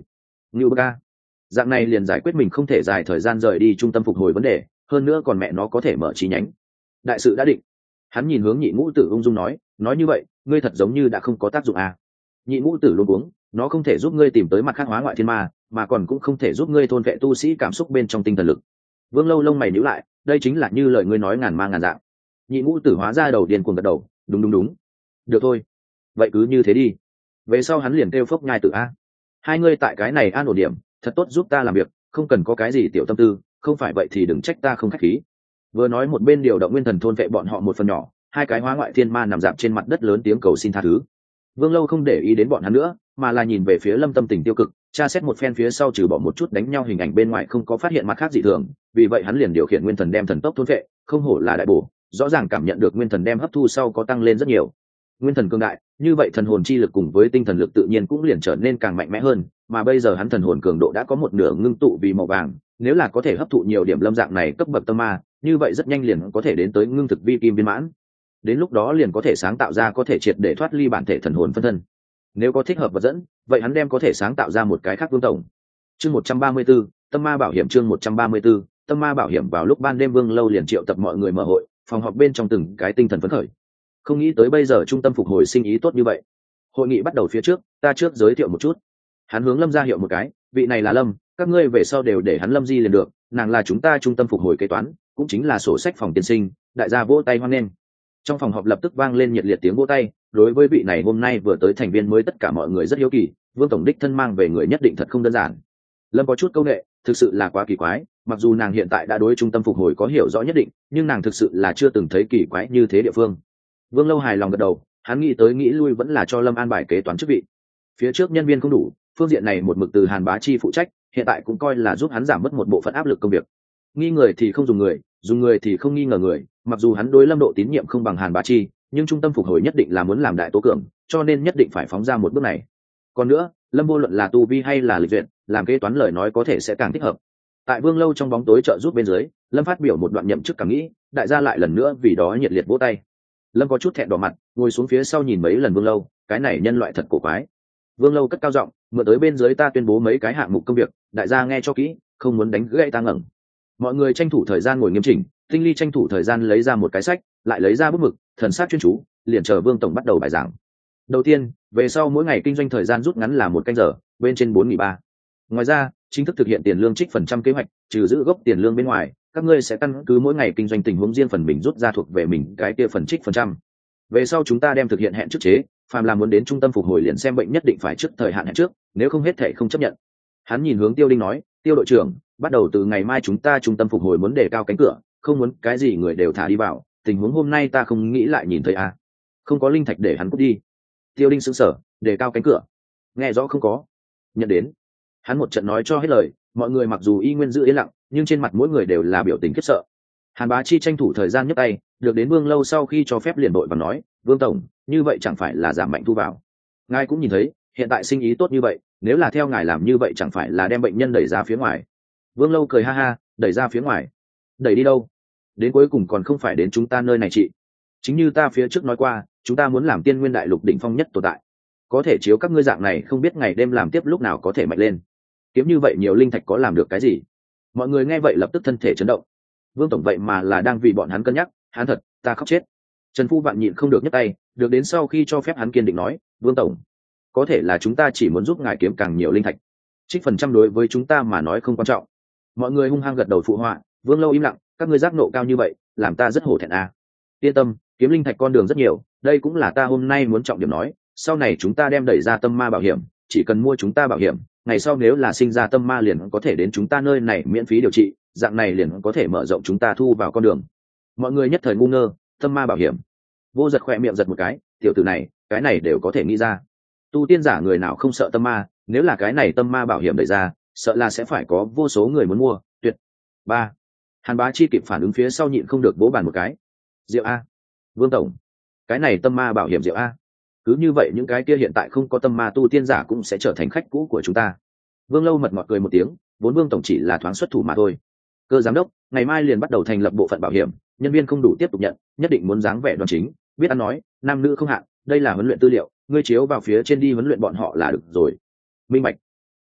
ngưu bơ ca, dạng này liền giải quyết mình không thể dài thời gian rời đi trung tâm phục hồi vấn đề, hơn nữa còn mẹ nó có thể mở chi nhánh. Đại sự đã định. Hắn nhìn hướng Nhị Ngũ Tử ung dung nói như vậy ngươi thật giống như đã không có tác dụng à. Nhị Ngũ Tử luôn uống, nó không thể giúp ngươi tìm tới mặt khác hóa ngoại thiên ma, mà còn cũng không thể giúp ngươi thôn vệ tu sĩ cảm xúc bên trong tinh thần lực. Vương Lâu lông mày nhíu lại, đây chính là như lời ngươi nói ngàn ma ngàn dạng. Nhị Ngũ Tử hóa ra đầu điên cuồng gật đầu, đúng. Được thôi, vậy cứ như thế đi. Về sau hắn liền kêu phốc nhai tử a. Hai ngươi tại cái này an ổn điểm, thật tốt giúp ta làm việc, không cần có cái gì tiểu tâm tư, không phải vậy thì đừng trách ta không khách khí. Vừa nói một bên điều động nguyên thần thôn vệ bọn họ một phần nhỏ, hai cái hóa ngoại thiên ma nằm dạp trên mặt đất lớn tiếng cầu xin tha thứ. Vương Lâu không để ý đến bọn hắn nữa, mà là nhìn về phía Lâm tâm tình tiêu cực, tra xét một phen phía sau trừ bỏ một chút đánh nhau hình ảnh bên ngoài không có phát hiện mặt khác dị thường, vì vậy hắn liền điều khiển nguyên thần đem thần tốc thôn vệ, không hổ là đại bổ, rõ ràng cảm nhận được nguyên thần đem hấp thu sau có tăng lên rất nhiều. Nguyên thần cường đại, như vậy thần hồn chi lực cùng với tinh thần lực tự nhiên cũng liền trở nên càng mạnh mẽ hơn, mà bây giờ hắn thần hồn cường độ đã có một nửa ngưng tụ vì màu vàng, nếu là có thể hấp thụ nhiều điểm lâm dạng này cấp bậc tâm ma, như vậy rất nhanh liền có thể đến tới ngưng thực vi kim viên mãn. Đến lúc đó liền có thể sáng tạo ra có thể triệt để thoát ly bản thể thần hồn phân thân. Nếu có thích hợp vật dẫn, vậy hắn đem có thể sáng tạo ra một cái khác vương tổng. Chương 134, tâm ma bảo hiểm. Chương 134, tâm ma bảo hiểm. Vào lúc ban đêm Vương Lâu liền triệu tập mọi người mở hội, phòng họp bên trong từng cái tinh thần phấn khởi. Không nghĩ tới bây giờ trung tâm phục hồi sinh ý tốt như vậy. Hội nghị bắt đầu phía trước, ta trước giới thiệu một chút. Hắn hướng Lâm ra hiệu một cái, vị này là Lâm, các ngươi về sau đều để hắn Lâm Di liền được, nàng là chúng ta trung tâm phục hồi kế toán, cũng chính là sổ sách phòng tiên sinh, đại gia vỗ tay hoan nghênh. Trong phòng họp lập tức vang lên nhiệt liệt tiếng vỗ tay, đối với vị này hôm nay vừa tới thành viên mới tất cả mọi người rất hiếu kỳ, Vương tổng đích thân mang về người nhất định thật không đơn giản. Lâm có chút câu nệ, thực sự là quá kỳ quái, mặc dù nàng hiện tại đã đối trung tâm phục hồi có hiểu rõ nhất định, nhưng nàng thực sự là chưa từng thấy kỳ quái như thế địa phương. Vương Lâu hài lòng gật đầu, hắn nghĩ tới nghĩ lui vẫn là cho Lâm an bài kế toán chức vị. Phía trước nhân viên không đủ, phương diện này một mực từ Hàn Bá Chi phụ trách, hiện tại cũng coi là giúp hắn giảm bớt một bộ phận áp lực công việc. Nghi người thì không dùng người thì không nghi ngờ người, mặc dù hắn đối Lâm độ tín nhiệm không bằng Hàn Bá Chi, nhưng trung tâm phục hồi nhất định là muốn làm đại tố cường, cho nên nhất định phải phóng ra một bước này. Còn nữa, Lâm vô luận là tu vi hay là lịch duyệt, làm kế toán lời nói có thể sẽ càng thích hợp. Tại Vương Lâu trong bóng tối trợ giúp bên dưới, Lâm phát biểu một đoạn nhậm chức cảm nghĩ, đại gia lại lần nữa vì đó nhiệt liệt vỗ tay. Lâm có chút thẹn đỏ mặt, ngồi xuống phía sau nhìn mấy lần Vương Lâu, cái này nhân loại thật cổ quái. Vương Lâu cất cao giọng, mượn tới bên dưới ta tuyên bố mấy cái hạng mục công việc, đại gia nghe cho kỹ, không muốn đánh gãy ta ngẩng. Mọi người tranh thủ thời gian ngồi nghiêm chỉnh, Tinh Ly tranh thủ thời gian lấy ra một cái sách, lại lấy ra bút mực, thần sắc chuyên chú, liền chờ Vương tổng bắt đầu bài giảng. Đầu tiên, về sau mỗi ngày kinh doanh thời gian rút ngắn là 1 canh giờ, bên trên 4.3. Ngoài ra, chính thức thực hiện tiền lương trích phần trăm kế hoạch, trừ giữ gốc tiền lương bên ngoài, các ngươi sẽ căn cứ mỗi ngày kinh doanh tình huống riêng phần mình rút ra thuộc về mình cái kia phần trích phần trăm. Về sau chúng ta đem thực hiện hẹn trước chế, phàm là muốn đến trung tâm phục hồi liền xem bệnh nhất định phải trước thời hạn hẹn trước, nếu không hết thể không chấp nhận. Hắn nhìn hướng Tiêu Đinh nói, Tiêu đội trưởng, bắt đầu từ ngày mai chúng ta trung tâm phục hồi muốn đề cao cánh cửa, không muốn cái gì người đều thả đi vào, tình huống hôm nay ta không nghĩ lại nhìn thấy à. Không có linh thạch để hắn cút đi. Tiêu Đinh sững sờ, đề cao cánh cửa, nghe rõ không có. Nhận đến. Hắn một trận nói cho hết lời, mọi người mặc dù y nguyên giữ yên lặng, nhưng trên mặt mỗi người đều là biểu tình khiếp sợ. Hàn Bá Chi tranh thủ thời gian nhấc tay, được đến Vương Lâu sau khi cho phép liền đội và nói, Vương tổng, như vậy chẳng phải là giảm mạnh thu vào. Ngài cũng nhìn thấy, hiện tại sinh ý tốt như vậy, nếu là theo ngài làm như vậy chẳng phải là đem bệnh nhân đẩy ra phía ngoài. Vương Lâu cười ha ha, đẩy ra phía ngoài. Đẩy đi đâu? Đến cuối cùng còn không phải đến chúng ta nơi này chị. Chính như ta phía trước nói qua, chúng ta muốn làm Tiên Nguyên đại lục đỉnh phong nhất tồn tại. Có thể chiếu các ngươi dạng này không biết ngày đêm làm tiếp lúc nào có thể mạnh lên. Kiếm như vậy nhiều linh thạch có làm được cái gì? Mọi người nghe vậy lập tức thân thể chấn động. Vương tổng vậy mà là đang vì bọn hắn cân nhắc, hắn thật, ta khóc chết. Trần Phu Vạn nhịn không được nhấc tay, được đến sau khi cho phép hắn kiên định nói, Vương tổng, có thể là chúng ta chỉ muốn giúp ngài kiếm càng nhiều linh thạch. Trích phần trăm đối với chúng ta mà nói không quan trọng. Mọi người hung hăng gật đầu phụ họa. Vương Lâu im lặng, các ngươi giác nộ cao như vậy, làm ta rất hổ thẹn à. Yên tâm, kiếm linh thạch con đường rất nhiều, đây cũng là ta hôm nay muốn trọng điểm nói, sau này chúng ta đem đẩy ra tâm ma bảo hiểm, chỉ cần mua chúng ta bảo hiểm, ngày sau nếu là sinh ra tâm ma liền có thể đến chúng ta nơi này miễn phí điều trị, dạng này liền có thể mở rộng chúng ta thu vào con đường. Mọi người nhất thời ngu ngơ, tâm ma bảo hiểm. Vô Giật khỏe miệng giật một cái, tiểu tử này, cái này đều có thể nghĩ ra. Tu tiên giả người nào không sợ tâm ma, nếu là cái này tâm ma bảo hiểm đẩy ra, sợ là sẽ phải có vô số người muốn mua, tuyệt. 3. Hàn Bá Chi kịp phản ứng phía sau nhịn không được vỗ bàn một cái. Diệu a, Vương tổng, cái này tâm ma bảo hiểm diệu a. Cứ như vậy những cái kia hiện tại không có tâm ma tu tiên giả cũng sẽ trở thành khách cũ của chúng ta. Vương Lâu mật ngọt cười một tiếng, vốn Vương tổng chỉ là thoáng xuất thủ mà thôi. Cơ giám đốc, ngày mai liền bắt đầu thành lập bộ phận bảo hiểm, nhân viên không đủ tiếp tục nhận, nhất định muốn dáng vẻ đoan chính, biết ăn nói, nam nữ không hạn, đây là huấn luyện tư liệu, ngươi chiếu vào phía trên đi huấn luyện bọn họ là được rồi. Minh bạch.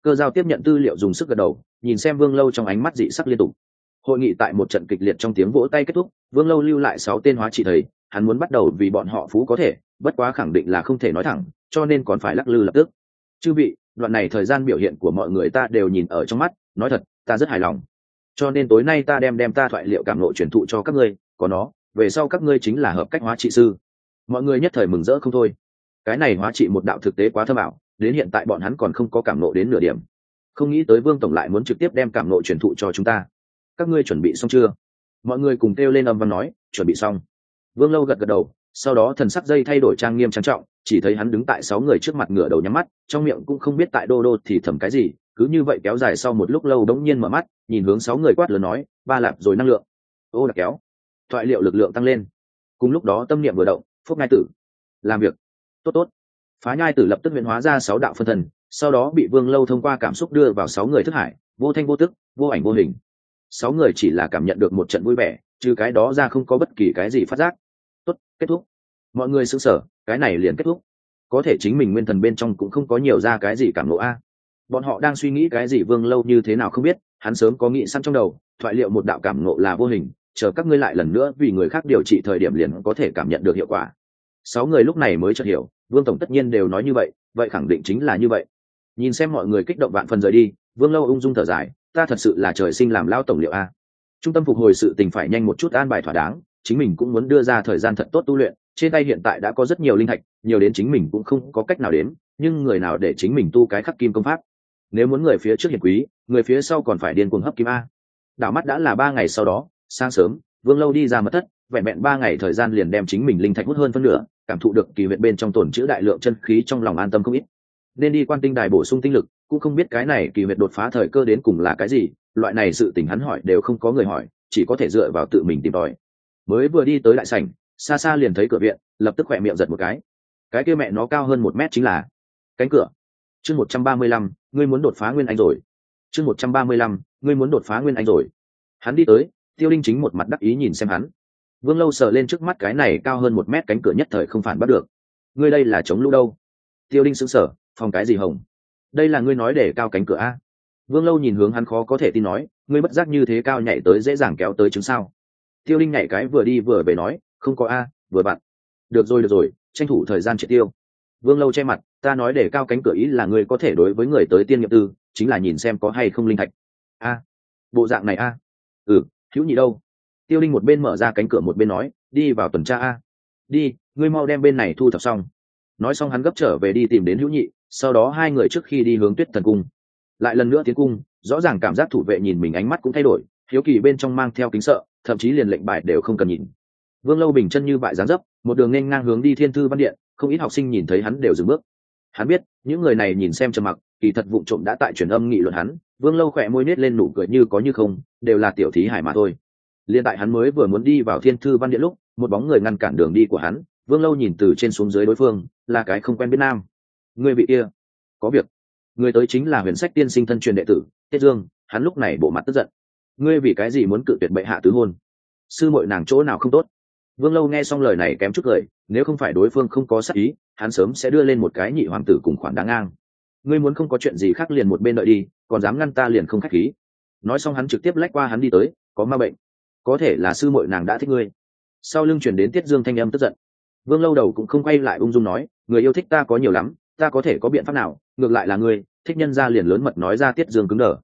Cơ Giao tiếp nhận tư liệu dùng sức gật đầu, nhìn xem Vương Lâu trong ánh mắt dị sắc liên tục. Hội nghị tại một trận kịch liệt trong tiếng vỗ tay kết thúc, Vương Lâu lưu lại 6 tên hóa trị thầy, hắn muốn bắt đầu vì bọn họ phú có thể, bất quá khẳng định là không thể nói thẳng, cho nên còn phải lắc lư lập tức. Chư vị, đoạn này thời gian biểu hiện của mọi người ta đều nhìn ở trong mắt, nói thật, ta rất hài lòng. Cho nên tối nay ta đem ta thoại liệu cảm ngộ truyền thụ cho các ngươi, có nó, về sau các ngươi chính là hợp cách hóa trị sư. Mọi người nhất thời mừng rỡ không thôi. Cái này hóa trị một đạo thực tế quá thâm ảo, đến hiện tại bọn hắn còn không có cảm ngộ đến nửa điểm. Không nghĩ tới Vương tổng lại muốn trực tiếp đem cảm ngộ truyền thụ cho chúng ta. Các ngươi chuẩn bị xong chưa? Mọi người cùng kêu lên âm vang nói, chuẩn bị xong. Vương Lâu gật gật đầu, sau đó thần sắc dây thay đổi trang nghiêm trang trọng, chỉ thấy hắn đứng tại 6 người trước mặt, ngửa đầu nhắm mắt, trong miệng cũng không biết tại đô đô thì thầm cái gì, cứ như vậy kéo dài sau một lúc lâu đống nhiên mở mắt, nhìn hướng 6 người quát lớn nói, ba lạp rồi năng lượng. Ô đặc kéo. Thoại liệu lực lượng tăng lên. Cùng lúc đó tâm niệm vừa động, Phúc Nhai Tử. Làm việc. Tốt tốt. Phá Nhai Tử lập tức huyễn hóa ra 6 đạo phân thần, sau đó bị Vương Lâu thông qua cảm xúc đưa vào 6 người thức hải, vô thanh vô tức, vô ảnh vô hình. 6 người chỉ là cảm nhận được một trận vui vẻ, trừ cái đó ra không có bất kỳ cái gì phát giác. Tốt, kết thúc. Mọi người sững sờ, cái này liền kết thúc. Có thể chính mình nguyên thần bên trong cũng không có nhiều ra cái gì cảm ngộ a. Bọn họ đang suy nghĩ cái gì Vương Lâu như thế nào không biết, hắn sớm có nghĩ sẵn trong đầu, thoại liệu một đạo cảm ngộ là vô hình, chờ các ngươi lại lần nữa vì người khác điều trị thời điểm liền có thể cảm nhận được hiệu quả. 6 người lúc này mới chợt hiểu, Vương tổng tất nhiên đều nói như vậy, vậy khẳng định chính là như vậy. Nhìn xem mọi người kích động vạn phần rời đi, Vương Lâu ung dung thở dài, ta thật sự là trời sinh làm lao tổng liệu a. Trung tâm phục hồi sự tình phải nhanh một chút an bài thỏa đáng, chính mình cũng muốn đưa ra thời gian thật tốt tu luyện, trên tay hiện tại đã có rất nhiều linh thạch, nhiều đến chính mình cũng không có cách nào đến, nhưng người nào để chính mình tu cái khắc kim công pháp. Nếu muốn người phía trước hiển quý, người phía sau còn phải điên cuồng hấp kim a. Đảo mắt đã là 3 ngày sau đó, sáng sớm, Vương Lâu đi ra mật thất, vẹn vẹn 3 ngày thời gian liền đem chính mình linh thạch hút hơn phân nửa, cảm thụ được kỳ huyện bên trong tổn trữ đại lượng chân khí, trong lòng an tâm không ít. Nên đi quan tinh đài bổ sung tinh lực, cũng không biết cái này kỳ huyện đột phá thời cơ đến cùng là cái gì, loại này sự tình hắn hỏi đều không có người hỏi, chỉ có thể dựa vào tự mình tìm tòi. Mới vừa đi tới đại sảnh, xa xa liền thấy cửa viện, lập tức khỏe miệng giật một cái kia mẹ nó cao hơn 1 mét chính là cánh cửa. Chương 135, ngươi muốn đột phá nguyên anh rồi. Chương 135, ngươi muốn đột phá nguyên anh rồi. Hắn đi tới, Tiêu Đinh chính một mặt đắc ý nhìn xem hắn. Vương Lâu sờ lên trước mắt cái này cao hơn 1 mét cánh cửa nhất thời không phản bắt được. Ngươi đây là chống lũ đâu? Tiêu Đinh sững sờ, phòng cái gì hồng? Đây là ngươi nói để cao cánh cửa a? Vương Lâu nhìn hướng hắn khó có thể tin nói, ngươi bất giác như thế cao nhảy tới dễ dàng kéo tới chứng sao? Tiêu Đinh nhảy cái vừa đi vừa về nói, không có a, vừa bạn. Được rồi, tranh thủ thời gian triệt tiêu. Vương Lâu che mặt, ta nói để cao cánh cửa ý là ngươi có thể đối với người tới tiên nghiệp tư, chính là nhìn xem có hay không linh thạch. A, bộ dạng này a. Hữu Nhị đâu? Tiêu Đinh một bên mở ra cánh cửa một bên nói, đi vào tuần tra a. Đi, ngươi mau đem bên này thu thập xong. Nói xong hắn gấp trở về đi tìm đến Hữu Nhị, sau đó hai người trước khi đi hướng Tuyết Thần cung. Lại lần nữa tiến cung, rõ ràng cảm giác thủ vệ nhìn mình ánh mắt cũng thay đổi, hiếu kỳ bên trong mang theo kính sợ, thậm chí liền lệnh bài đều không cần nhìn. Vương Lâu bình chân như bại dáng dấp, một đường nên ngang hướng đi Thiên Thư Văn Điện, không ít học sinh nhìn thấy hắn đều dừng bước. Hắn biết, những người này nhìn xem trầm mặc, kỳ thật vụng trộm đã tại truyền âm nghị luận hắn. Vương Lâu khỏe môi nết lên nụ cười như có như không, đều là tiểu thí hải mà thôi. Liên tại hắn mới vừa muốn đi vào Thiên Thư Văn Điện lúc, một bóng người ngăn cản đường đi của hắn. Vương Lâu nhìn từ trên xuống dưới đối phương, là cái không quen biết nam. Người vị kia, có việc. Người tới chính là Huyền Sách tiên sinh thân truyền đệ tử Tiết Dương. Hắn lúc này bộ mặt tức giận. Ngươi vì cái gì muốn cự tuyệt bệ hạ tứ hôn? Sư muội nàng chỗ nào không tốt? Vương Lâu nghe xong lời này kém chút cười, nếu không phải đối phương không có sát ý, hắn sớm sẽ đưa lên một cái nhị hoàng tử cùng khoản đáng ngang. Ngươi muốn không có chuyện gì khác liền một bên đợi đi, còn dám ngăn ta liền không khách khí. Nói xong hắn trực tiếp lách qua hắn đi tới, có ma bệnh, có thể là sư muội nàng đã thích ngươi. Sau lưng truyền đến Tiết Dương thanh âm tức giận. Vương Lâu đầu cũng không quay lại ung dung nói, người yêu thích ta có nhiều lắm, ta có thể có biện pháp nào, ngược lại là ngươi, thích nhân ra liền lớn mật nói ra. Tiết Dương cứng đờ.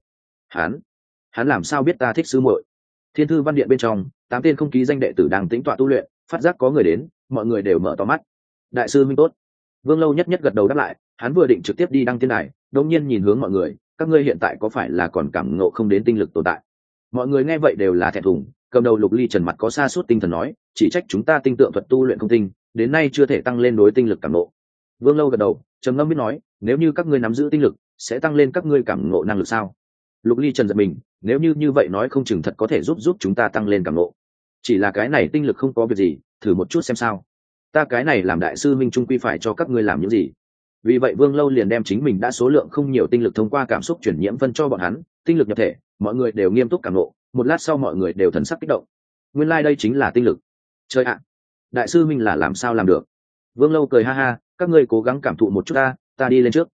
Hắn làm sao biết ta thích sư muội? Thiên Thư Văn Điện bên trong, 8 tên không ký danh đệ tử đang tĩnh tọa tu luyện, phát giác có người đến, mọi người đều mở to mắt. Đại sư minh tốt. Vương Lâu nhất nhất gật đầu đáp lại, hắn vừa định trực tiếp đi đăng tiên đài, đột nhiên nhìn hướng mọi người, các ngươi hiện tại có phải là còn cảm ngộ không đến tinh lực tồn tại? Mọi người nghe vậy đều là thẹn thùng, cầm đầu Lục Ly trần mặt có sa sút tinh thần nói, chỉ trách chúng ta tinh tượng thuật tu luyện không tinh, đến nay chưa thể tăng lên đối tinh lực cảm ngộ. Vương Lâu gật đầu, trầm ngâm biết nói, nếu như các ngươi nắm giữ tinh lực, sẽ tăng lên các ngươi cảm ngộ năng lực sao? Lục Ly trần giật mình, nếu như vậy nói không chừng thật có thể giúp chúng ta tăng lên cảm ngộ. Chỉ là cái này tinh lực không có việc gì, thử một chút xem sao. Ta cái này làm đại sư minh trung quy phải cho các ngươi làm những gì? Vì vậy Vương Lâu liền đem chính mình đã số lượng không nhiều tinh lực thông qua cảm xúc chuyển nhiễm phân cho bọn hắn, tinh lực nhập thể, mọi người đều nghiêm túc cảm ngộ. Một lát sau mọi người đều thần sắc kích động. Nguyên lai đây chính là tinh lực. Chơi ạ, đại sư minh là làm sao làm được? Vương Lâu cười ha ha, các ngươi cố gắng cảm thụ một chút ta đi lên trước.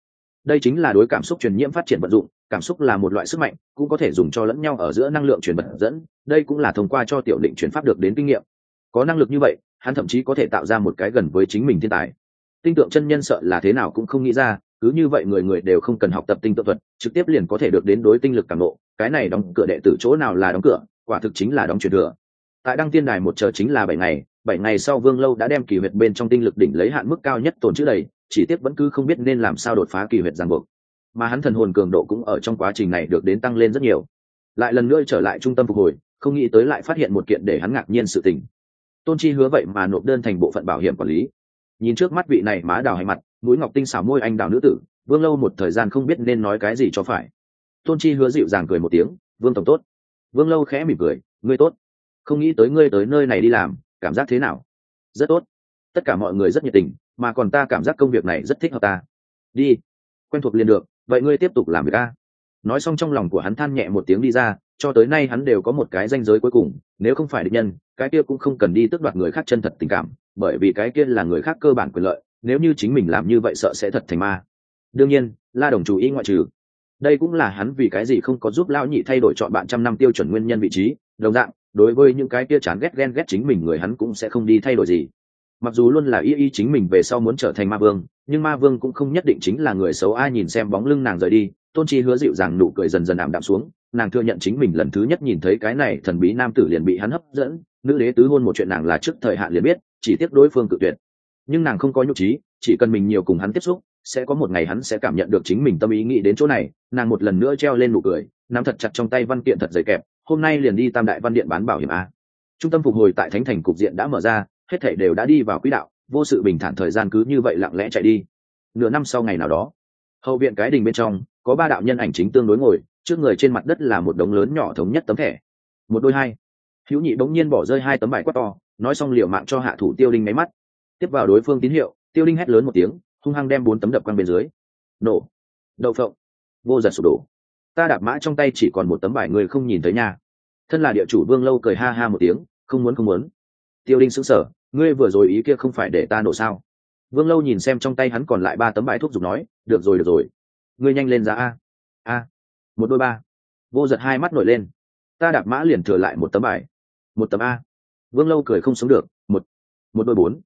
đây chính là đối cảm xúc truyền nhiễm phát triển vận dụng. Cảm xúc là một loại sức mạnh, cũng có thể dùng cho lẫn nhau ở giữa năng lượng truyền vật dẫn, đây cũng là thông qua cho Tiểu Định truyền pháp được đến kinh nghiệm. Có năng lực như vậy, hắn thậm chí có thể tạo ra một cái gần với chính mình thiên tài. Tinh tượng chân nhân sợ là thế nào cũng không nghĩ ra, cứ như vậy người người đều không cần học tập tinh tượng thuật, trực tiếp liền có thể được đến đối tinh lực cảm ngộ, cái này đóng cửa đệ tử chỗ nào là đóng cửa, quả thực chính là đóng truyền thừa. Tại Đăng Tiên Đài một chờ chính là 7 ngày sau Vương Lâu đã đem kỳ huyệt bên trong tinh lực đỉnh lấy hạn mức cao nhất tồn trữ đầy, chỉ tiếc vẫn cứ không biết nên làm sao đột phá kỳ huyệt ràng buộc. Mà hắn thần hồn cường độ cũng ở trong quá trình này được đến tăng lên rất nhiều. Lại lần nữa trở lại trung tâm phục hồi, không nghĩ tới lại phát hiện một kiện để hắn ngạc nhiên sự tình. Tôn Chi Hứa vậy mà nộp đơn thành bộ phận bảo hiểm quản lý. Nhìn trước mắt vị này má đào hay mặt, mũi ngọc tinh xảo môi anh đào nữ tử, Vương Lâu một thời gian không biết nên nói cái gì cho phải. Tôn Chi Hứa dịu dàng cười một tiếng, Vương tổng tốt. Vương Lâu khẽ mỉm cười, ngươi tốt. Không nghĩ tới ngươi tới nơi này đi làm, cảm giác thế nào? Rất tốt. Tất cả mọi người rất nhiệt tình, mà còn ta cảm giác công việc này rất thích hợp ta. Đi, quen thuộc liền được, vậy ngươi tiếp tục làm việc a. Nói xong trong lòng của hắn than nhẹ một tiếng đi ra, cho tới nay hắn đều có một cái ranh giới cuối cùng, nếu không phải địch nhân, cái kia cũng không cần đi tước đoạt người khác chân thật tình cảm, bởi vì cái kia là người khác cơ bản quyền lợi, nếu như chính mình làm như vậy sợ sẽ thật thành ma. Đương nhiên, La Đồng chú ý ngoại trừ. Đây cũng là hắn vì cái gì không có giúp lão nhị thay đổi chọn bạn trăm năm tiêu chuẩn nguyên nhân vị trí, đồng dạng, đối với những cái kia chán ghét ghen ghét chính mình người hắn cũng sẽ không đi thay đổi gì. Mặc dù luôn là y chính mình về sau muốn trở thành ma vương, nhưng ma vương cũng không nhất định chính là người xấu. Ai nhìn xem bóng lưng nàng rời đi, Tôn Chi Hứa dịu dàng nụ cười dần dần ảm đạm xuống, nàng thừa nhận chính mình lần thứ nhất nhìn thấy cái này thần bí nam tử liền bị hắn hấp dẫn, nữ đế tứ hôn một chuyện nàng là trước thời hạn liền biết, chỉ tiếc đối phương cự tuyệt. Nhưng nàng không có nhục trí, chỉ cần mình nhiều cùng hắn tiếp xúc, sẽ có một ngày hắn sẽ cảm nhận được chính mình tâm ý nghĩ đến chỗ này. Nàng một lần nữa treo lên nụ cười, nắm thật chặt trong tay văn kiện thật dày kẹp, hôm nay liền đi Tam Đại Văn Điện bán bảo hiểm a. Trung tâm phục hồi tại Thánh Thành cục diện đã mở ra, hết thảy đều đã đi vào quỹ đạo, vô sự bình thản thời gian cứ như vậy lặng lẽ chạy đi. Nửa năm sau ngày nào đó, hậu viện cái đình bên trong có 3 đạo nhân ảnh chính tương đối ngồi, trước người trên mặt đất là một đống lớn nhỏ thống nhất tấm thẻ. Một đôi hai, Hữu Nhị bỗng nhiên bỏ rơi 2 tấm bài quát to, nói xong liều mạng cho hạ thủ Tiêu Đinh máy mắt. Tiếp vào đối phương tín hiệu, Tiêu Đinh hét lớn một tiếng, hung hăng đem 4 tấm đập quăng bên dưới. Nổ. Đậu phộng. Vô giật sụp đổ. Ta đạp mã trong tay chỉ còn 1 tấm bài, người không nhìn thấy nha. Thân là địa chủ Vương Lâu cười ha ha một tiếng, không muốn. Tiêu Đinh sững sờ, ngươi vừa rồi ý kia không phải để ta nổ sao? Vương Lâu nhìn xem trong tay hắn còn lại 3 tấm bài thuốc giục nói, được rồi, ngươi nhanh lên ra a. Một đôi 3. Vô giật 2 mắt nổi lên. Ta đạp mã liền thừa lại 1 tấm bài. 1 tấm a. Vương Lâu cười không sống được, một đôi 4.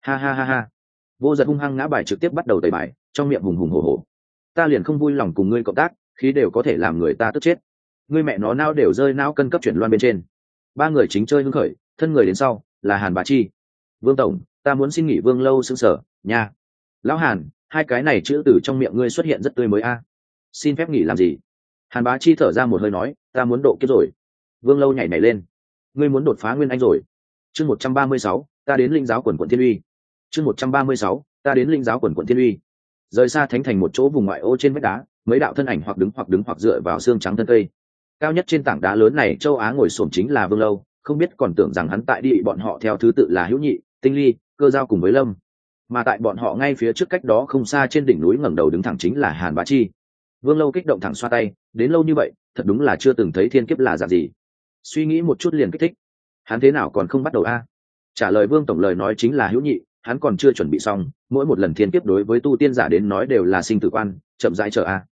Ha. Vô giật hung hăng ngã bài trực tiếp bắt đầu tẩy bài, trong miệng hùng hùng hổ hổ. Ta liền không vui lòng cùng ngươi cộng tác, khí đều có thể làm người ta tức chết. Ngươi mẹ nó não đều rơi não cân cấp chuyển loan bên trên. 3 người chính chơi hứng khởi, thân người đến sau là Hàn Bá Chi. Vương tổng, ta muốn xin nghỉ. Vương Lâu sững sờ, nha. Lão Hàn, 2 cái này chữ từ trong miệng ngươi xuất hiện rất tươi mới a. Xin phép nghỉ làm gì? Hàn Bá Chi thở ra một hơi nói, ta muốn độ kiếp rồi. Vương Lâu nhảy lên, ngươi muốn đột phá nguyên anh rồi. Chương 136, ta đến linh giáo quần quận Thiên Uy. Chương 136, ta đến linh giáo quần quận Thiên Uy. Rời xa Thánh Thành một chỗ vùng ngoại ô trên vách đá, mấy đạo thân ảnh hoặc đứng hoặc dựa vào xương trắng thân cây. Cao nhất trên tảng đá lớn này châu Á ngồi xổm chính là Vương Lâu, không biết còn tưởng rằng hắn tại đi bọn họ theo thứ tự là Hữu Nhị, Tinh Ly, Cơ Giao cùng với Lâm. Mà tại bọn họ ngay phía trước cách đó không xa trên đỉnh núi ngẩng đầu đứng thẳng chính là Hàn Bá Chi. Vương Lâu kích động thẳng xoa tay, đến lâu như vậy, thật đúng là chưa từng thấy thiên kiếp là dạng gì. Suy nghĩ một chút liền kích thích. Hắn thế nào còn không bắt đầu a? Trả lời Vương tổng lời nói chính là Hữu Nhị, hắn còn chưa chuẩn bị xong, mỗi một lần thiên kiếp đối với tu tiên giả đến nói đều là sinh tử quan, chậm rãi chờ a.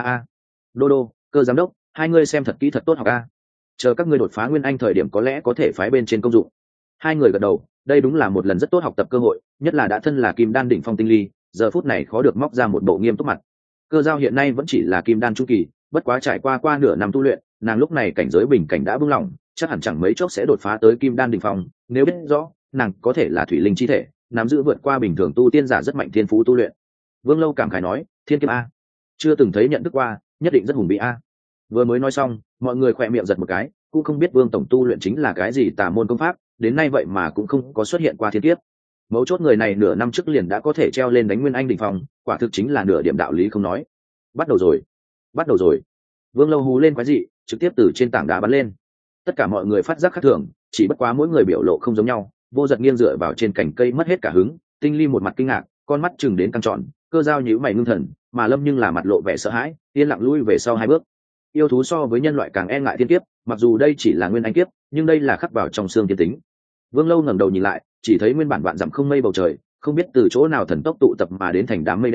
Đô đô, Cơ giám đốc, 2 người xem thật kỹ thật tốt học a. Chờ các ngươi đột phá nguyên anh thời điểm có lẽ có thể phái bên trên công dụng. 2 người gật đầu, đây đúng là một lần rất tốt học tập cơ hội, nhất là đã thân là kim đan đỉnh phong Tinh Ly, giờ phút này khó được móc ra một bộ nghiêm túc mặt. Cơ Giao hiện nay vẫn chỉ là kim đan trung kỳ, bất quá trải qua nửa năm tu luyện, nàng lúc này cảnh giới bình cảnh đã buông lỏng, chắc hẳn chẳng mấy chốc sẽ đột phá tới kim đan đỉnh phong. Nếu biết rõ, nàng có thể là thủy linh chi thể, nắm giữ vượt qua bình thường tu tiên giả rất mạnh thiên phú tu luyện. Vương Lâu cảm khái nói, thiên kiếp a, chưa từng thấy nhận thức qua, nhất định rất hùng vĩ a. Vừa mới nói xong, mọi người khỏe miệng giật một cái, cũng không biết Vương tổng tu luyện chính là cái gì tà môn công pháp, đến nay vậy mà cũng không có xuất hiện qua thiên kiếp. Mấu chốt người này nửa năm trước liền đã có thể treo lên đánh nguyên anh đỉnh phong, quả thực chính là nửa điểm đạo lý không nói. Bắt đầu rồi. Vương Lâu hú lên quái dị, trực tiếp từ trên tảng đá bắn lên. Tất cả mọi người phát giác khác thường, chỉ bất quá mỗi người biểu lộ không giống nhau. Vô Giật nghiêng dựa vào trên cành cây mất hết cả hứng, Tinh Ly một mặt kinh ngạc, con mắt chừng đến căng tròn, Cơ Giao nhíu mày ngưng thần, mà Lâm nhưng là mặt lộ vẻ sợ hãi, yên lặng lui về sau 2 bước. Yêu thú so với nhân loại càng e ngại thiên kiếp, mặc dù đây chỉ là nguyên anh kiếp, nhưng đây là khắc vào trong xương thiên tính. Vương Lâu ngẩng đầu nhìn lại, chỉ thấy nguyên bản vạn dặm không mây bầu trời, không biết từ chỗ nào thần tốc tụ tập mà đến thành đám mây đen,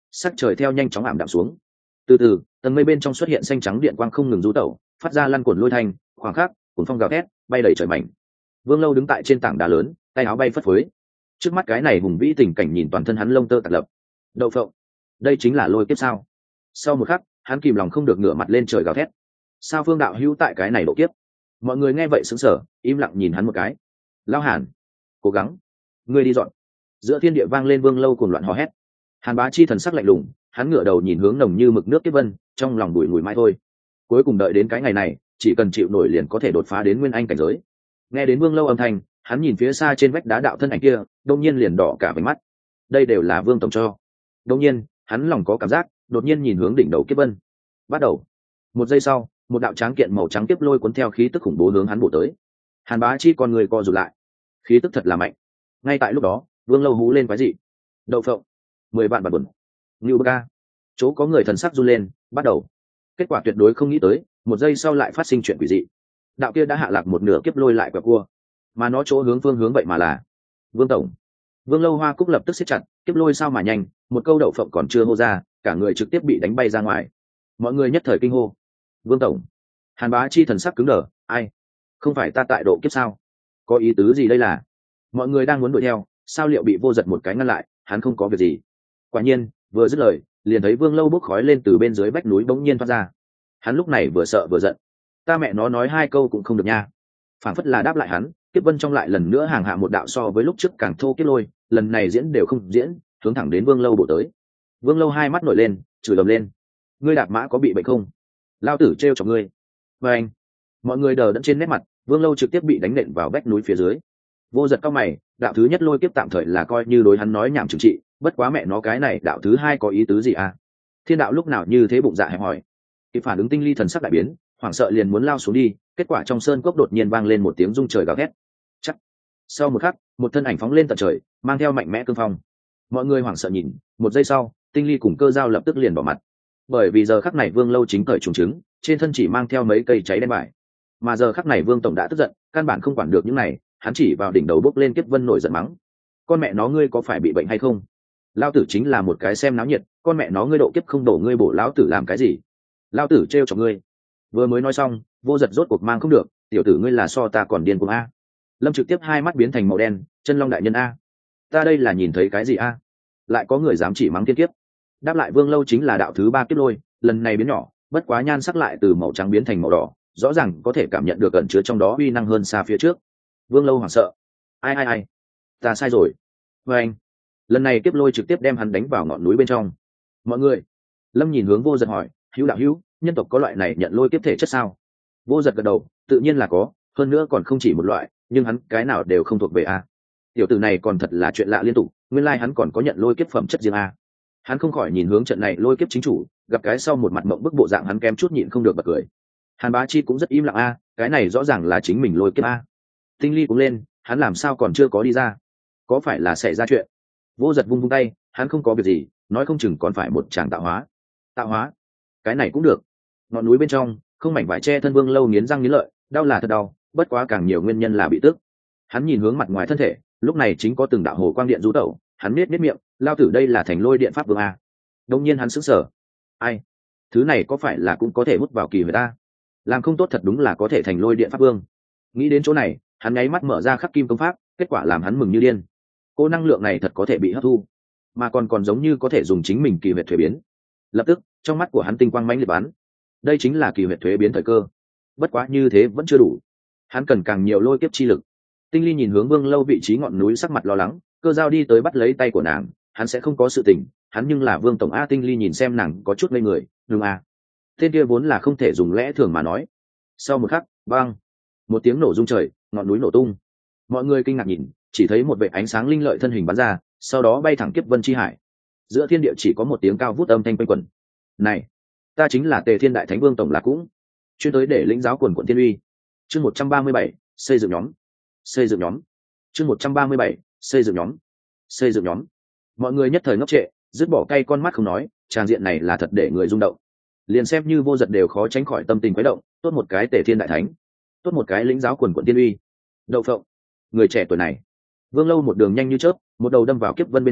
sắc trời theo nhanh chóng ảm đạm xuống. Từ từ tầng mây bên trong xuất hiện xanh trắng điện quang không ngừng du tẩu, phát ra lăn cuộn lôi thanh, khoảng khắc cuốn phong gào thét bay đầy trời mảnh. Vương Lâu đứng tại trên tảng đá lớn, tay áo bay phất phới. Trước mắt cái này hùng vĩ tình cảnh nhìn toàn thân hắn lông tơ tạc lập. Đậu phộng, đây chính là lôi kiếp sao? Sau một khắc hắn kìm lòng không được ngửa mặt lên trời gào thét. Sao Phương đạo hữu tại cái này độ kiếp? Mọi người nghe vậy sững sờ, im lặng nhìn hắn một cái. Lao Hàn, cố gắng, ngươi đi dọn. Giữa thiên địa vang lên Vương Lâu cuồng loạn hò hét. Hàn Bá Chi thần sắc lạnh lùng, hắn ngửa đầu nhìn hướng nồng như mực nước kiếp vân, trong lòng bùi ngùi mãi thôi. Cuối cùng đợi đến cái ngày này, chỉ cần chịu nổi liền có thể đột phá đến nguyên anh cảnh giới. Nghe đến Vương Lâu âm thanh, hắn nhìn phía xa trên vách đá đạo thân ảnh kia, đông nhiên liền đỏ cả váy mắt. Đây đều là Vương tổng cho. Đông nhiên hắn lòng có cảm giác, đột nhiên nhìn hướng đỉnh đầu kiếp vân. Bắt đầu. Một giây sau, một đạo tráng kiện màu trắng kiếp lôi cuốn theo khí tức khủng bố hướng hắn bổ tới. Hàn Bá Chi con người co rụt lại, khí tức thật là mạnh. Ngay tại lúc đó, Vương Lâu hú lên quái dị. Đậu phộng, 10 vạn bản buồn. Ngưu Ca, chỗ có người thần sắc run lên. Bắt đầu. Kết quả tuyệt đối không nghĩ tới, một giây sau lại phát sinh chuyện quỷ dị. Đạo kia đã hạ lạc một nửa kiếp lôi lại quẹo cua, mà nó chỗ hướng phương hướng vậy mà là Vương tổng. Vương Lâu Hoa Cúc lập tức siết chặt, kiếp lôi sao mà nhanh, một câu đậu phộng còn chưa hô ra, cả người trực tiếp bị đánh bay ra ngoài. Mọi người nhất thời kinh hô. Vương tổng. Hàn Bá Chi thần sắc cứng đờ. Ai? Không phải ta tại độ kiếp sao? Có ý tứ gì đây là? Mọi người đang muốn đuổi theo, sao liệu bị Vô Giật một cái ngăn lại, hắn không có việc gì. Quả nhiên, vừa dứt lời, liền thấy Vương Lâu bốc khói lên từ bên dưới vách núi bỗng nhiên thoát ra. Hắn lúc này vừa sợ vừa giận. Ta mẹ nó nói hai câu cũng không được nha. Phảng phất là đáp lại hắn, kiếp vân trong lại lần nữa hàng hạ một đạo so với lúc trước càng thô kiếp lôi, lần này diễn đều không diễn, hướng thẳng đến Vương Lâu bổ tới. Vương Lâu hai mắt nổi lên, chửi ầm lên. Ngươi đạp mã có bị bệnh không? Lao tử trêu chọc ngươi. Và anh. Mọi người đờ đẫn trên nét mặt, Vương Lâu trực tiếp bị đánh nện vào vách núi phía dưới. Vô Giật cao mày, đạo thứ nhất lôi kiếp tạm thời là coi như đối hắn nói nhảm trừng trị, bất quá mẹ nó cái này đạo thứ hai có ý tứ gì à? Thiên đạo lúc nào như thế bụng dạ hẹp hỏi. Kịp phản ứng Tinh Ly thần sắc đại biến, hoảng sợ liền muốn lao xuống đi, kết quả trong sơn cốc đột nhiên vang lên một tiếng rung trời gào thét. Chắc. Sau một khắc, một thân ảnh phóng lên tận trời, mang theo mạnh mẽ cương phong. Mọi người hoảng sợ nhìn, một giây sau, Tinh Ly cùng Cơ Dao lập tức liền bỏ mặt. Bởi vì giờ khắc này Vương Lâu chính cởi trùng trứng, trên thân chỉ mang theo mấy cây cháy đen vải. Mà giờ khắc này Vương tổng đã tức giận, căn bản không quản được những này, hắn chỉ vào đỉnh đầu bốc lên kiếp vân nổi giận mắng. Con mẹ nó ngươi có phải bị bệnh hay không? Lao tử chính là một cái xem náo nhiệt, con mẹ nó ngươi độ kiếp không đổ ngươi bổ lão tử làm cái gì? Lao tử trêu chọc ngươi. Vừa mới nói xong, Vô Giật rốt cuộc mang không được, tiểu tử ngươi là so ta còn điên cuồng a. Lâm trực tiếp hai mắt biến thành màu đen, chân long đại nhân a. Ta đây là nhìn thấy cái gì a? Lại có người dám chỉ mắng thiên kiếp. Đáp lại Vương Lâu chính là đạo thứ ba kiếp lôi, lần này biến nhỏ, bất quá nhan sắc lại từ màu trắng biến thành màu đỏ, rõ ràng có thể cảm nhận được ẩn chứa trong đó uy năng hơn xa phía trước. Vương Lâu hoảng sợ. Ai, ta sai rồi. Và anh. Lần này kiếp lôi trực tiếp đem hắn đánh vào ngọn núi bên trong. Mọi người. Lâm nhìn hướng Vô Giật hỏi, hữu đạo hữu, nhân tộc có loại này nhận lôi kiếp thể chất sao? Vô Giật gật đầu, tự nhiên là có, hơn nữa còn không chỉ một loại, nhưng hắn cái nào đều không thuộc về a. Tiểu tử này còn thật là chuyện lạ liên tục, nguyên lai hắn còn có nhận lôi kiếp phẩm chất riêng a. Hắn không khỏi nhìn hướng trận này lôi kiếp chính chủ, gặp cái sau một mặt mộng bức bộ dạng hắn kém chút nhịn không được bật cười. Hàn Bá Chi cũng rất im lặng a, cái này rõ ràng là chính mình lôi kiếp a. Tinh Ly cũng lên, hắn làm sao còn chưa có đi ra? Có phải là xảy ra chuyện? Vô Giật vung vung tay, hắn không có việc gì, nói không chừng còn phải một tràng tạo hóa. Tạo hóa? Cái này cũng được. Ngọn núi bên trong, không mảnh vải che thân Vương Lâu nghiến răng nghiến lợi, đau là thật đau, bất quá càng nhiều nguyên nhân là bị tức. Hắn nhìn hướng mặt ngoài thân thể, lúc này chính có từng đạo hồ quang điện du tẩu, hắn nết miệng, lao tử đây là thành lôi điện pháp vương a. Đông nhiên hắn sững sờ. Ai? Thứ này có phải là cũng có thể hút vào kỳ người ta? Làm không tốt thật đúng là có thể thành lôi điện pháp vương. Nghĩ đến chỗ này, hắn nháy mắt mở ra khắc kim công pháp, kết quả làm hắn mừng như điên. Cô năng lượng này thật có thể bị hấp thu, mà còn giống như có thể dùng chính mình kỳ huyệt thuế biến. Lập tức, trong mắt của hắn tinh quang mãnh liệt bắn. Đây chính là kỳ huyệt thuế biến thời cơ. Bất quá như thế vẫn chưa đủ, hắn cần càng nhiều lôi kiếp chi lực. Tinh Ly nhìn hướng Vương Lâu vị trí ngọn núi sắc mặt lo lắng, Cơ Dao đi tới bắt lấy tay của nàng, hắn sẽ không có sự tình, hắn nhưng là Vương tổng a. Tinh Ly nhìn xem nàng có chút ngây người, đúng a. Tên kia vốn là không thể dùng lẽ thường mà nói. Sau một khắc, bang, một tiếng nổ rung trời, ngọn núi nổ tung. Mọi người kinh ngạc nhìn, chỉ thấy một vệt ánh sáng linh lợi thân hình bắn ra, sau đó bay thẳng kiếp vân chi hải. Giữa thiên địa chỉ có một tiếng cao vút âm thanh quanh quẩn. Này, ta chính là Tề Thiên Đại Thánh Vương tổng là cũng chuyên tới để lĩnh giáo quần quận thiên uy. Chương 137, xây dựng nhóm. Xây dựng nhóm. Chương 137, xây dựng nhóm. Xây dựng nhóm. Mọi người nhất thời ngốc trệ, dứt bỏ cay con mắt không nói, tràng diện này là thật để người rung động. Liền xem như Vô Giật đều khó tránh khỏi tâm tình quấy động, tốt một cái Tề Thiên Đại Thánh, tốt một cái lĩnh giáo quần quận thiên uy. Đậu phộng, người trẻ tuổi này. Vương Lâu một đường nhanh như chớp, một đầu đâm vào kiếp vân bên trong,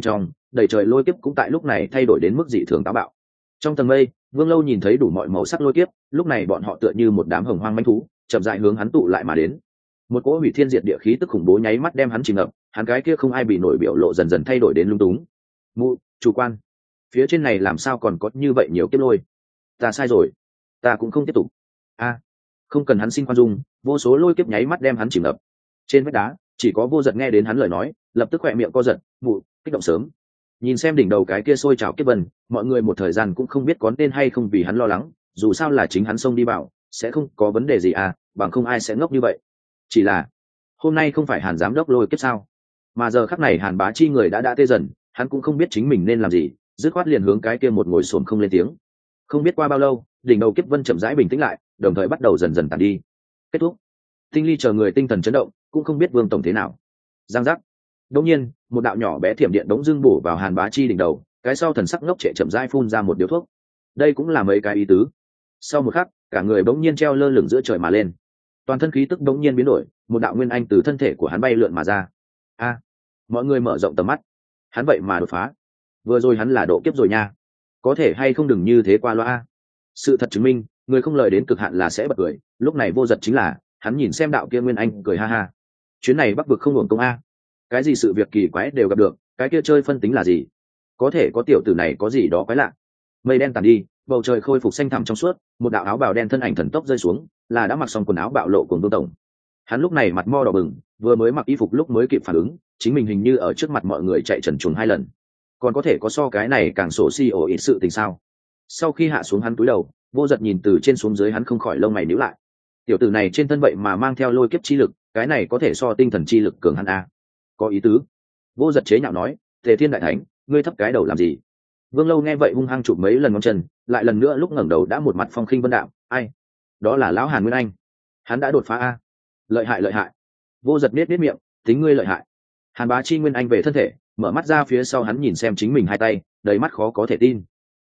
đầy trời lôi kiếp cũng tại lúc này thay đổi đến mức dị thường táo bạo. Trong tầng mây, Vương Lâu nhìn thấy đủ mọi màu sắc lôi kiếp, lúc này bọn họ tựa như một đám hồng hoang manh thú, chậm rãi hướng hắn tụ lại mà đến. Một cỗ hủy thiên diệt địa khí tức khủng bố nháy mắt đem hắn chìm ngập, hắn cái kia không ai bị nổi biểu lộ dần dần thay đổi đến lung túng. Mụ, chủ quan, phía trên này làm sao còn có như vậy nhiều kiếp lôi? Ta sai rồi, ta cũng không tiếp tục. A, không cần hắn xin khoan dung, vô số lôi kiếp nháy mắt đem hắn chìm ngập. Trên vách đá, chỉ có Vô Giật nghe đến hắn lời nói, lập tức khỏe miệng co giật, mụ, kích động sớm. Nhìn xem đỉnh đầu cái kia sôi trào kiếp vân, mọi người một thời gian cũng không biết có nên hay không vì hắn lo lắng, dù sao là chính hắn xông đi vào, sẽ không có vấn đề gì à, bằng không ai sẽ ngốc như vậy. Chỉ là hôm nay không phải Hàn giám đốc lôi kiếp sao? Mà giờ khắc này Hàn Bá Chi người đã tê dần, hắn cũng không biết chính mình nên làm gì, dứt khoát liền hướng cái kia một ngồi xổm không lên tiếng. Không biết qua bao lâu, đỉnh đầu kiếp vân chậm rãi bình tĩnh lại, đồng thời bắt đầu dần dần tàn đi. Kết thúc. Tinh Ly chờ người tinh thần chấn động, cũng không biết Vương tổng thế nào. Giang giác. Đột nhiên, một đạo nhỏ bé thiểm điện đống dưng bổ vào Hàn Bá Chi đỉnh đầu, cái sau thần sắc ngốc trệ chậm rãi phun ra một điếu thuốc. Đây cũng là mấy cái ý tứ. Sau một khắc, cả người bỗng nhiên treo lơ lửng giữa trời mà lên. Toàn thân khí tức bỗng nhiên biến đổi, một đạo nguyên anh từ thân thể của hắn bay lượn mà ra. A, mọi người mở rộng tầm mắt. Hắn vậy mà đột phá. Vừa rồi hắn là độ kiếp rồi nha. Có thể hay không đừng như thế qua loa. Sự thật chứng minh, người không lời đến cực hạn là sẽ bật cười. Lúc này Vô Giật chính là, hắn nhìn xem đạo kia nguyên anh cười ha ha. Chuyến này Bắc vực không hưởng công a. Cái gì sự việc kỳ quái đều gặp được, cái kia chơi phân tính là gì? Có thể có tiểu tử này có gì đó quái lạ. Mây đen tàn đi, bầu trời khôi phục xanh thẳm trong suốt, một đạo áo bào đen thân ảnh thần tốc rơi xuống, là đã mặc xong quần áo bạo lộ của Vương tổng. Hắn lúc này mặt mo đỏ bừng, vừa mới mặc y phục lúc mới kịp phản ứng, chính mình hình như ở trước mặt mọi người chạy trần truồng 2 lần. Còn có thể có so cái này càng sổ si ổ ít sự tình sao? Sau khi hạ xuống hắn cúi đầu, Vô Giật nhìn từ trên xuống dưới hắn không khỏi lông mày nhíu lại. Tiểu tử này trên thân vậy mà mang theo lôi kiếp chi lực, cái này có thể so tinh thần chi lực cường hắn a. Có ý tứ. Vô Giật chế nhạo nói, Tề Thiên đại thánh, ngươi thấp cái đầu làm gì? Vương Lâu nghe vậy hung hăng chụp mấy lần ngón chân, lại lần nữa lúc ngẩng đầu đã một mặt phong khinh vân đạm, ai? Đó là lão Hàn Nguyên Anh. Hắn đã đột phá a. Lợi hại lợi hại. Vô Giật biết miệng, tính ngươi lợi hại. Hàn Bá Chi Nguyên Anh về thân thể, mở mắt ra phía sau hắn nhìn xem chính mình hai tay, đầy mắt khó có thể tin.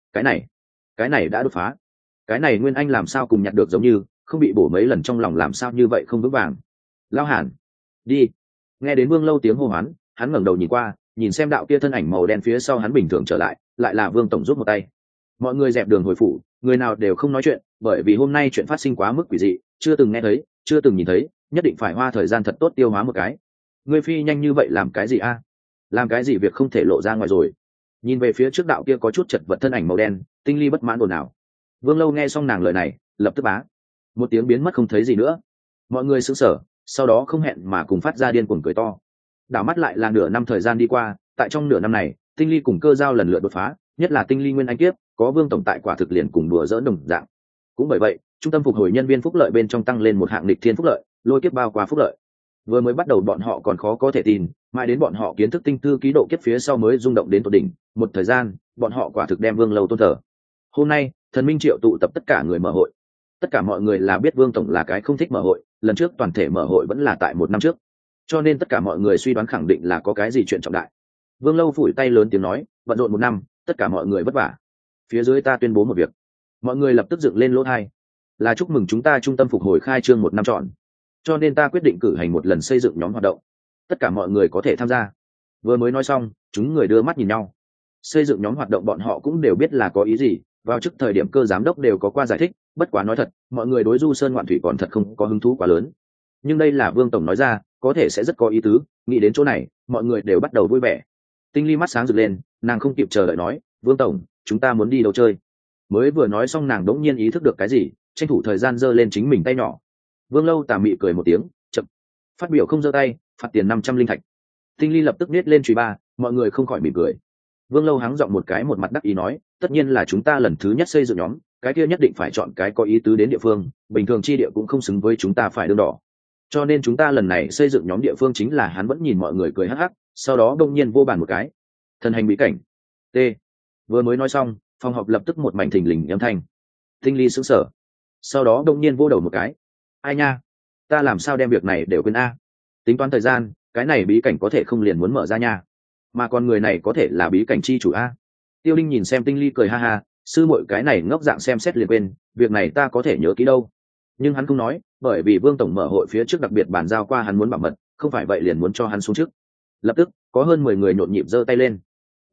Cái này đã đột phá. Cái này Nguyên Anh làm sao cùng nhặt được giống như, không bị bổ mấy lần trong lòng làm sao như vậy không vững vàng. Lão Hàn, đi. Nghe đến Vương Lâu tiếng hô hoán, hắn ngẩng đầu nhìn qua, nhìn xem đạo kia thân ảnh màu đen phía sau hắn bình thường trở lại, lại là Vương tổng giúp một tay. Mọi người dẹp đường hồi phủ, người nào đều không nói chuyện, bởi vì hôm nay chuyện phát sinh quá mức quỷ dị, chưa từng nghe thấy, chưa từng nhìn thấy, nhất định phải hoa thời gian thật tốt tiêu hóa một cái. Ngươi phi nhanh như vậy làm cái gì a? Làm cái gì việc không thể lộ ra ngoài rồi? Nhìn về phía trước đạo kia có chút chật vật thân ảnh màu đen, Tinh Ly bất mãn ồn ào. Vương Lâu nghe xong nàng lời này, lập tức bá một tiếng biến mất không thấy gì nữa. Mọi người sững sờ, sau đó không hẹn mà cùng phát ra điên cuồng cười to. Đảo mắt lại là nửa năm thời gian đi qua, tại trong nửa năm này, Tinh Ly cùng Cơ Giao lần lượt đột phá, nhất là Tinh Ly Nguyên Anh kiếp, có Vương tổng tại quả thực liền cùng đùa dỡ đồng dạng. Cũng bởi vậy, trung tâm phục hồi nhân viên phúc lợi bên trong tăng lên một hạng nghịch thiên phúc lợi, lôi kiếp bao qua phúc lợi. Vừa mới bắt đầu bọn họ còn khó có thể tin, mãi đến bọn họ kiến thức tinh tư ký độ kiếp phía sau mới rung động đến tột đỉnh, một thời gian, bọn họ quả thực đem Vương Lâu tôn thờ. Hôm nay, Thần Minh Triệu tụ tập tất cả người mở hội. Tất cả mọi người là biết Vương tổng là cái không thích mở hội, lần trước toàn thể mở hội vẫn là tại 1 năm trước. Cho nên tất cả mọi người suy đoán khẳng định là có cái gì chuyện trọng đại. Vương Lâu phủi tay lớn tiếng nói, bận rộn 1 năm, tất cả mọi người vất vả. Phía dưới ta tuyên bố một việc. Mọi người lập tức dựng lên lỗ tai. Là chúc mừng chúng ta trung tâm phục hồi khai trương 1 năm trọn. Cho nên ta quyết định cử hành một lần xây dựng nhóm hoạt động. Tất cả mọi người có thể tham gia. Vừa mới nói xong, chúng người đưa mắt nhìn nhau. Xây dựng nhóm hoạt động bọn họ cũng đều biết là có ý gì, vào trước thời điểm Cơ giám đốc đều có qua giải thích, bất quá nói thật, mọi người đối Du Sơn Ngoạn Thủy còn thật không có hứng thú quá lớn. Nhưng đây là Vương tổng nói ra, có thể sẽ rất có ý tứ, nghĩ đến chỗ này, mọi người đều bắt đầu vui vẻ. Tinh Ly mắt sáng rực lên, nàng không kịp chờ đợi nói, Vương tổng, chúng ta muốn đi đâu chơi? Mới vừa nói xong nàng đống nhiên ý thức được cái gì, tranh thủ thời gian giơ lên chính mình tay nhỏ. Vương Lâu tà mị cười một tiếng, chậm, phát biểu không giơ tay, phạt tiền 500 linh thạch. Tinh Ly lập tức nết lên chùy ba, mọi người không khỏi mỉm cười. Vương Lâu hắng giọng một cái, một mặt đắc ý nói, tất nhiên là chúng ta lần thứ nhất xây dựng nhóm, cái kia nhất định phải chọn cái có ý tứ đến địa phương, bình thường chi địa cũng không xứng với chúng ta phải đương đỏ. Cho nên chúng ta lần này xây dựng nhóm địa phương chính là hắn vẫn nhìn mọi người cười hắc hắc, sau đó đông nhiên vô bàn một cái. Thần hành bí cảnh. T. Vừa mới nói xong, phòng họp lập tức một mảnh thình lình âm thanh. Tinh Ly sững sờ. Sau đó đông nhiên vô đầu một cái. Ai nha, ta làm sao đem việc này đều quên a? Tính toán thời gian, cái này bí cảnh có thể không liền muốn mở ra nha. Mà con người này có thể là bí cảnh chi chủ a. Tiêu Linh nhìn xem Tinh Ly cười ha ha, sư muội cái này ngốc dạng xem xét liền quên, việc này ta có thể nhớ kỹ đâu. Nhưng hắn không nói, bởi vì Vương tổng mở hội phía trước đặc biệt bàn giao qua hắn muốn bảo mật, không phải vậy liền muốn cho hắn xuống trước. Lập tức, có hơn 10 người nhộn nhịp giơ tay lên.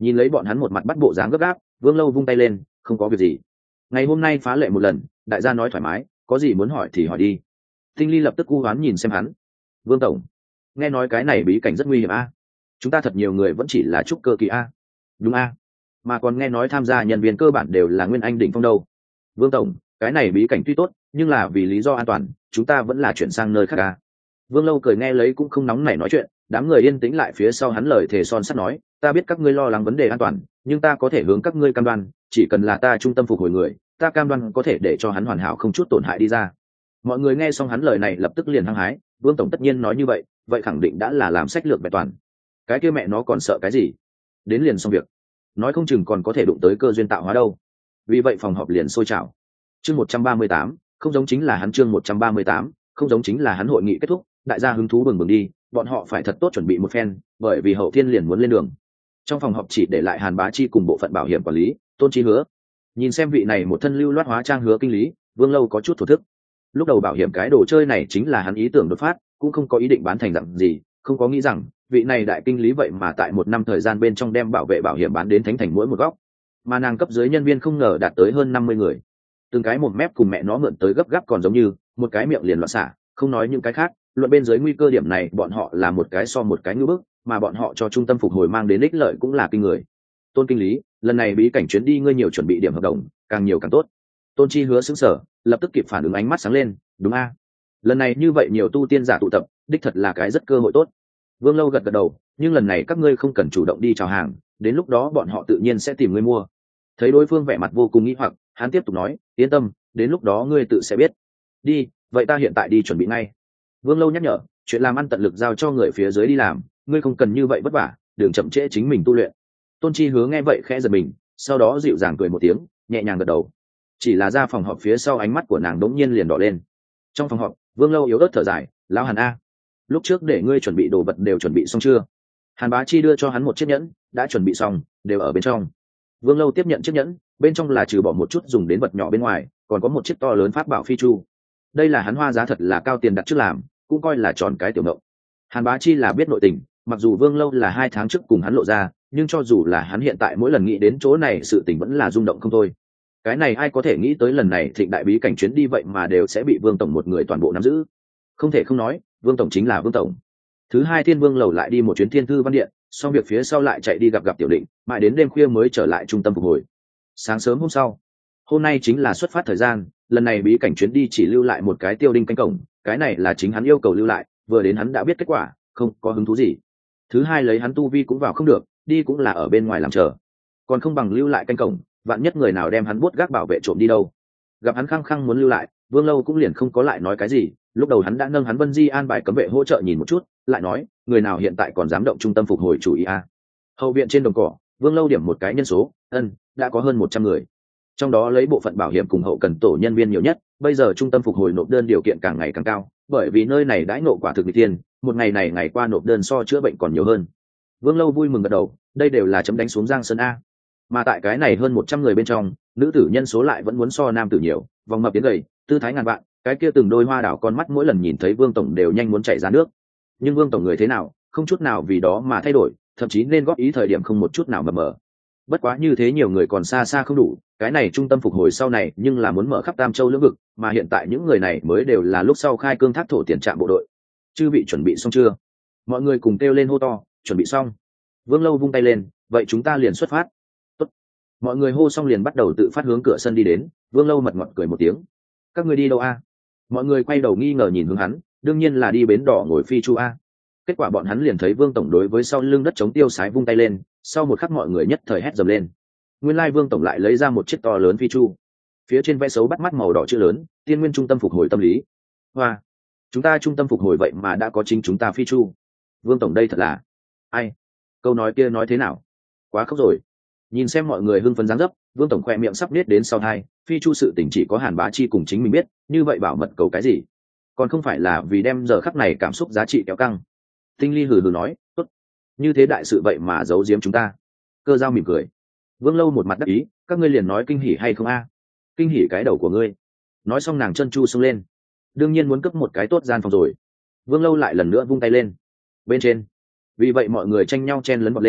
Nhìn lấy bọn hắn một mặt bắt bộ dáng gấp gáp, Vương Lâu vung tay lên, không có việc gì. Ngày hôm nay phá lệ một lần, đại gia nói thoải mái, có gì muốn hỏi thì hỏi đi. Tinh Ly lập tức u hoán nhìn xem hắn. Vương tổng, nghe nói cái này bí cảnh rất nguy hiểm a. Chúng ta thật nhiều người vẫn chỉ là trúc cơ kỳ a. Đúng a. Mà còn nghe nói tham gia nhân viên cơ bản đều là nguyên anh đỉnh phong đâu. Vương tổng, cái này bí cảnh tuy tốt, nhưng là vì lý do an toàn, chúng ta vẫn là chuyển sang nơi khác a. Vương Lâu cười nghe lấy cũng không nóng nảy nói chuyện, đám người yên tĩnh lại phía sau hắn lời thề son sắt nói, ta biết các ngươi lo lắng vấn đề an toàn, nhưng ta có thể hướng các ngươi cam đoan, chỉ cần là ta trung tâm phục hồi người, ta cam đoan có thể để cho hắn hoàn hảo không chút tổn hại đi ra. Mọi người nghe xong hắn lời này lập tức liền hăng hái, Vương tổng tất nhiên nói như vậy, vậy khẳng định đã là làm sách lược vẹn toàn. Cái kia mẹ nó còn sợ cái gì? Đến liền xong việc. Nói không chừng còn có thể đụng tới cơ duyên tạo hóa đâu. Vì vậy phòng họp liền sôi trào. Chương 138, không giống chính là hắn chương 138, không giống chính là hắn hội nghị kết thúc, đại gia hứng thú bừng bừng đi, bọn họ phải thật tốt chuẩn bị một phen, bởi vì hậu thiên liền muốn lên đường. Trong phòng họp chỉ để lại Hàn Bá Chi cùng bộ phận bảo hiểm quản lý, Tôn Chí Hứa. Nhìn xem vị này một thân lưu loát hóa trang Hứa kinh lý, Vương Lâu có chút thổ thức. Lúc đầu bảo hiểm cái đồ chơi này chính là hắn ý tưởng đột phát, cũng không có ý định bán thành dạng gì, không có nghĩ rằng vị này đại kinh lý vậy mà tại một năm thời gian bên trong đem bảo vệ bảo hiểm bán đến thánh thành mỗi một góc, mà nàng cấp dưới nhân viên không ngờ đạt tới hơn 50 người, từng cái một mép cùng mẹ nó mượn tới gấp gáp còn giống như một cái miệng liền loạn xả, không nói những cái khác, luận bên dưới nguy cơ điểm này bọn họ là một cái so một cái ngưỡng bức, mà bọn họ cho trung tâm phục hồi mang đến ích lợi cũng là kinh người. Tôn kinh lý, lần này bí cảnh chuyến đi ngươi nhiều chuẩn bị điểm hợp đồng, càng nhiều càng tốt. Tôn Chi Hứa sững sờ, lập tức kịp phản ứng ánh mắt sáng lên, đúng a, lần này như vậy nhiều tu tiên giả tụ tập, đích thật là cái rất cơ hội tốt. Vương Lâu gật gật đầu, nhưng lần này các ngươi không cần chủ động đi chào hàng, đến lúc đó bọn họ tự nhiên sẽ tìm ngươi mua. Thấy đối phương vẻ mặt vô cùng nghi hoặc, hắn tiếp tục nói, yên tâm, đến lúc đó ngươi tự sẽ biết. Đi, vậy ta hiện tại đi chuẩn bị ngay. Vương Lâu nhắc nhở, chuyện làm ăn tận lực giao cho người phía dưới đi làm, ngươi không cần như vậy vất vả, đừng chậm trễ chính mình tu luyện. Tôn Chi Hứa nghe vậy khẽ giật mình, sau đó dịu dàng cười một tiếng, nhẹ nhàng gật đầu. Chỉ là ra phòng họp phía sau ánh mắt của nàng đống nhiên liền đỏ lên. Trong phòng họp, Vương Lâu yếu ớt thở dài, lão Hàn a, lúc trước để ngươi chuẩn bị đồ vật đều chuẩn bị xong chưa? Hàn Bá Chi đưa cho hắn một chiếc nhẫn, đã chuẩn bị xong, đều ở bên trong. Vương Lâu tiếp nhận chiếc nhẫn, bên trong là trừ bỏ một chút dùng đến vật nhỏ bên ngoài, còn có một chiếc to lớn pháp bảo phi chu. Đây là hắn hoa giá thật là cao tiền đặt trước làm, cũng coi là tròn cái tiểu mộng. Hàn Bá Chi là biết nội tình, mặc dù Vương Lâu là 2 tháng trước cùng hắn lộ ra, nhưng cho dù là hắn hiện tại mỗi lần nghĩ đến chỗ này sự tình vẫn là rung động không thôi. Cái này ai có thể nghĩ tới lần này thịnh đại bí cảnh chuyến đi vậy mà đều sẽ bị Vương tổng một người toàn bộ nắm giữ. Không thể không nói, Vương tổng chính là Vương tổng. Thứ hai Thiên Vương lầu lại đi một chuyến Thiên Thư Văn Điện, xong việc phía sau lại chạy đi gặp Tiểu Định, mãi đến đêm khuya mới trở lại trung tâm phục hồi. Sáng sớm hôm sau, hôm nay chính là xuất phát thời gian, lần này bí cảnh chuyến đi chỉ lưu lại một cái Tiêu Đinh canh cổng, cái này là chính hắn yêu cầu lưu lại, vừa đến hắn đã biết kết quả, không có hứng thú gì. Thứ hai lấy hắn tu vi cũng vào không được, đi cũng là ở bên ngoài làm chờ, còn không bằng lưu lại canh cổng, vạn nhất người nào đem hắn buốt gác bảo vệ trộm đi đâu. Gặp hắn khăng khăng muốn lưu lại, Vương Lâu cũng liền không có lại nói cái gì, lúc đầu hắn đã nâng hắn Vân Di an bài cấm vệ hỗ trợ nhìn một chút, lại nói, người nào hiện tại còn dám động trung tâm phục hồi chủ ý a. Hậu viện trên đồng cỏ, Vương Lâu điểm một cái nhân số, đã có hơn 100 người. Trong đó lấy bộ phận bảo hiểm cùng hậu cần tổ nhân viên nhiều nhất, bây giờ trung tâm phục hồi nộp đơn điều kiện càng ngày càng cao, bởi vì nơi này đãi ngộ quả thực nghịch tiên, một ngày này ngày qua nộp đơn so chữa bệnh còn nhiều hơn. Vương Lâu vui mừng gật đầu, đây đều là chấm đánh xuống Giang Sơn a. Mà tại cái này hơn 100 người bên trong, nữ tử nhân số lại vẫn muốn so nam tử nhiều, vòng mập tiến gầy, tư thái ngàn vạn, cái kia từng đôi hoa đảo con mắt mỗi lần nhìn thấy Vương tổng đều nhanh muốn chảy ra nước. Nhưng Vương tổng người thế nào, không chút nào vì đó mà thay đổi, thậm chí nên góp ý thời điểm không một chút nào mờ mờ. Bất quá như thế nhiều người còn xa xa không đủ, cái này trung tâm phục hồi sau này nhưng là muốn mở khắp Tam Châu lưỡng vực, mà hiện tại những người này mới đều là lúc sau khai cương thác thổ tiền trạm bộ đội. Chư vị chuẩn bị xong chưa? Mọi người cùng kêu lên hô to, chuẩn bị xong. Vương Lâu vung tay lên, vậy chúng ta liền xuất phát. Tốt. Mọi người hô xong liền bắt đầu tự phát hướng cửa sân đi đến. Vương Lâu mật ngọt cười một tiếng. Các người đi đâu a? Mọi người quay đầu nghi ngờ nhìn hướng hắn, đương nhiên là đi bến đỏ ngồi phi chu a. Kết quả bọn hắn liền thấy Vương tổng đối với sau lưng đất chống tiêu sái vung tay lên, sau một khắc mọi người nhất thời hét dầm lên. Nguyên lai Vương tổng lại lấy ra một chiếc to lớn phi chu, phía trên vẽ xấu bắt mắt màu đỏ chữ lớn, Tiên Nguyên trung tâm phục hồi tâm lý. Hoa, chúng ta trung tâm phục hồi vậy mà đã có chính chúng ta phi chu. Vương tổng đây thật là ai? Câu nói kia nói thế nào? Quá khóc rồi. Nhìn xem mọi người hưng phấn dáng dấp, Vương tổng khoe miệng sắp nết đến sau hai, phi chu sự tình chỉ có Hàn Bá Chi cùng chính mình biết, như vậy bảo mật cầu cái gì? Còn không phải là vì đem giờ khắc này cảm xúc giá trị kéo căng. Tinh Ly hừ hừ nói, tốt, như thế đại sự vậy mà giấu giếm chúng ta. Cơ Dao mỉm cười. Vương Lâu một mặt đắc ý, các ngươi liền nói kinh hỉ hay không a? Kinh hỉ cái đầu của ngươi. Nói xong nàng chân chu xông lên, đương nhiên muốn cấp một cái tốt gian phòng rồi. Vương Lâu lại lần nữa vung tay lên. Bên trên, vì vậy mọi người tranh nhau chen lấn bật lên,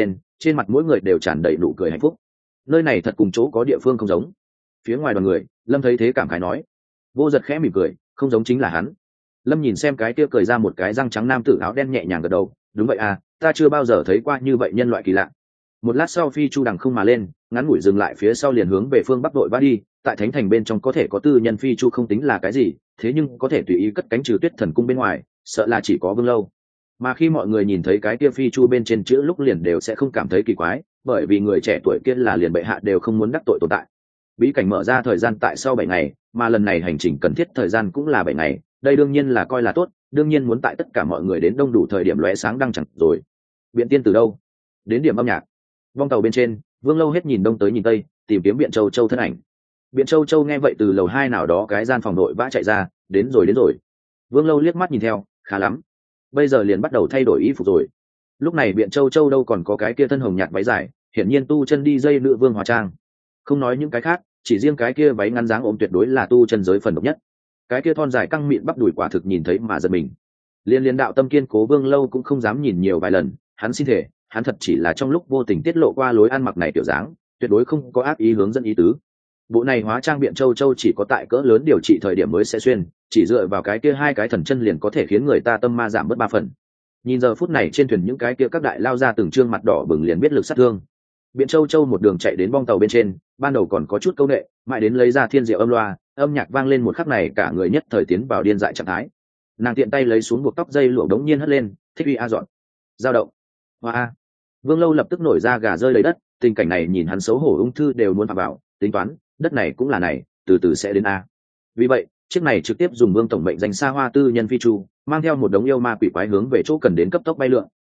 trên mặt mỗi người đều tràn đầy nụ cười hạnh phúc. Nơi này thật cùng chỗ có địa phương không giống. Phía ngoài đoàn người, Lâm thấy thế cảm khái nói. Vô Giật khẽ mỉm cười, không giống chính là hắn. Lâm nhìn xem cái kia cười ra một cái răng trắng nam tử áo đen nhẹ nhàng gật đầu, đúng vậy à, ta chưa bao giờ thấy qua như vậy nhân loại kỳ lạ. Một lát sau phi chu đằng không mà lên, ngắn ngủi dừng lại phía sau liền hướng về phương bắc đội ba đi. Tại thánh thành bên trong có thể có tư nhân phi chu không tính là cái gì, thế nhưng có thể tùy ý cất cánh trừ tuyết thần cung bên ngoài, sợ là chỉ có Vương Lâu. Mà khi mọi người nhìn thấy cái kia phi chu bên trên chữ lúc liền đều sẽ không cảm thấy kỳ quái, bởi vì người trẻ tuổi kia là liền bệ hạ đều không muốn đắc tội tồn tại. Bí cảnh mở ra thời gian tại sau 7 ngày, mà lần này hành trình cần thiết thời gian cũng là 7 ngày, đây đương nhiên là coi là tốt, đương nhiên muốn tại tất cả mọi người đến đông đủ thời điểm lóe sáng đăng chẳng rồi. Biện tiên từ đâu? Đến điểm âm nhạc. Vong tàu bên trên, Vương Lâu hết nhìn đông tới nhìn tây, tìm kiếm Biện Châu Châu thân ảnh. Biện Châu Châu nghe vậy từ lầu 2 nào đó cái gian phòng nội vã chạy ra, đến rồi. Vương Lâu liếc mắt nhìn theo, khá lắm. Bây giờ liền bắt đầu thay đổi y phục rồi. Lúc này Biện Châu Châu đâu còn có cái kia thân hồng nhạt váy dài, hiển nhiên tu chân đi dây nữ vương hóa trang. Không nói những cái khác, chỉ riêng cái kia váy ngắn dáng ôm tuyệt đối là tu chân giới phần độc nhất. Cái kia thon dài căng mịn bắp đùi quả thực nhìn thấy mà giật mình. Liên đạo tâm kiên cố Vương Lâu cũng không dám nhìn nhiều vài lần, hắn xin thể, hắn thật chỉ là trong lúc vô tình tiết lộ qua lối ăn mặc này tiểu dáng, tuyệt đối không có ác ý hướng dẫn ý tứ. Bộ này hóa trang Biện Châu Châu chỉ có tại cỡ lớn điều trị thời điểm mới sẽ xuyên, chỉ dựa vào cái kia hai cái thần chân liền có thể khiến người ta tâm ma giảm bớt 3 phần. Nhìn giờ phút này trên thuyền những cái kia các đại lao ra từng trương mặt đỏ bừng liền biết lực sát thương. Biện Châu Châu một đường chạy đến bong tàu bên trên, ban đầu còn có chút câu nệ, mãi đến lấy ra thiên diệu âm loa, âm nhạc vang lên một khắc này cả người nhất thời tiến vào điên dại trạng thái. Nàng tiện tay lấy xuống buộc tóc dây lụa đống nhiên hất lên, thích uy a dọn, dao động, hoa a. Vương Lâu lập tức nổi ra gà rơi lấy đất, tình cảnh này nhìn hắn xấu hổ ung thư đều muốn phạm vào, tính toán, đất này cũng là này, từ từ sẽ đến a. Vì vậy, chiếc này trực tiếp dùng Vương tổng mệnh danh xa hoa tư nhân phi chu, mang theo một đống yêu ma quỷ quái hướng về chỗ cần đến cấp tốc bay lượn,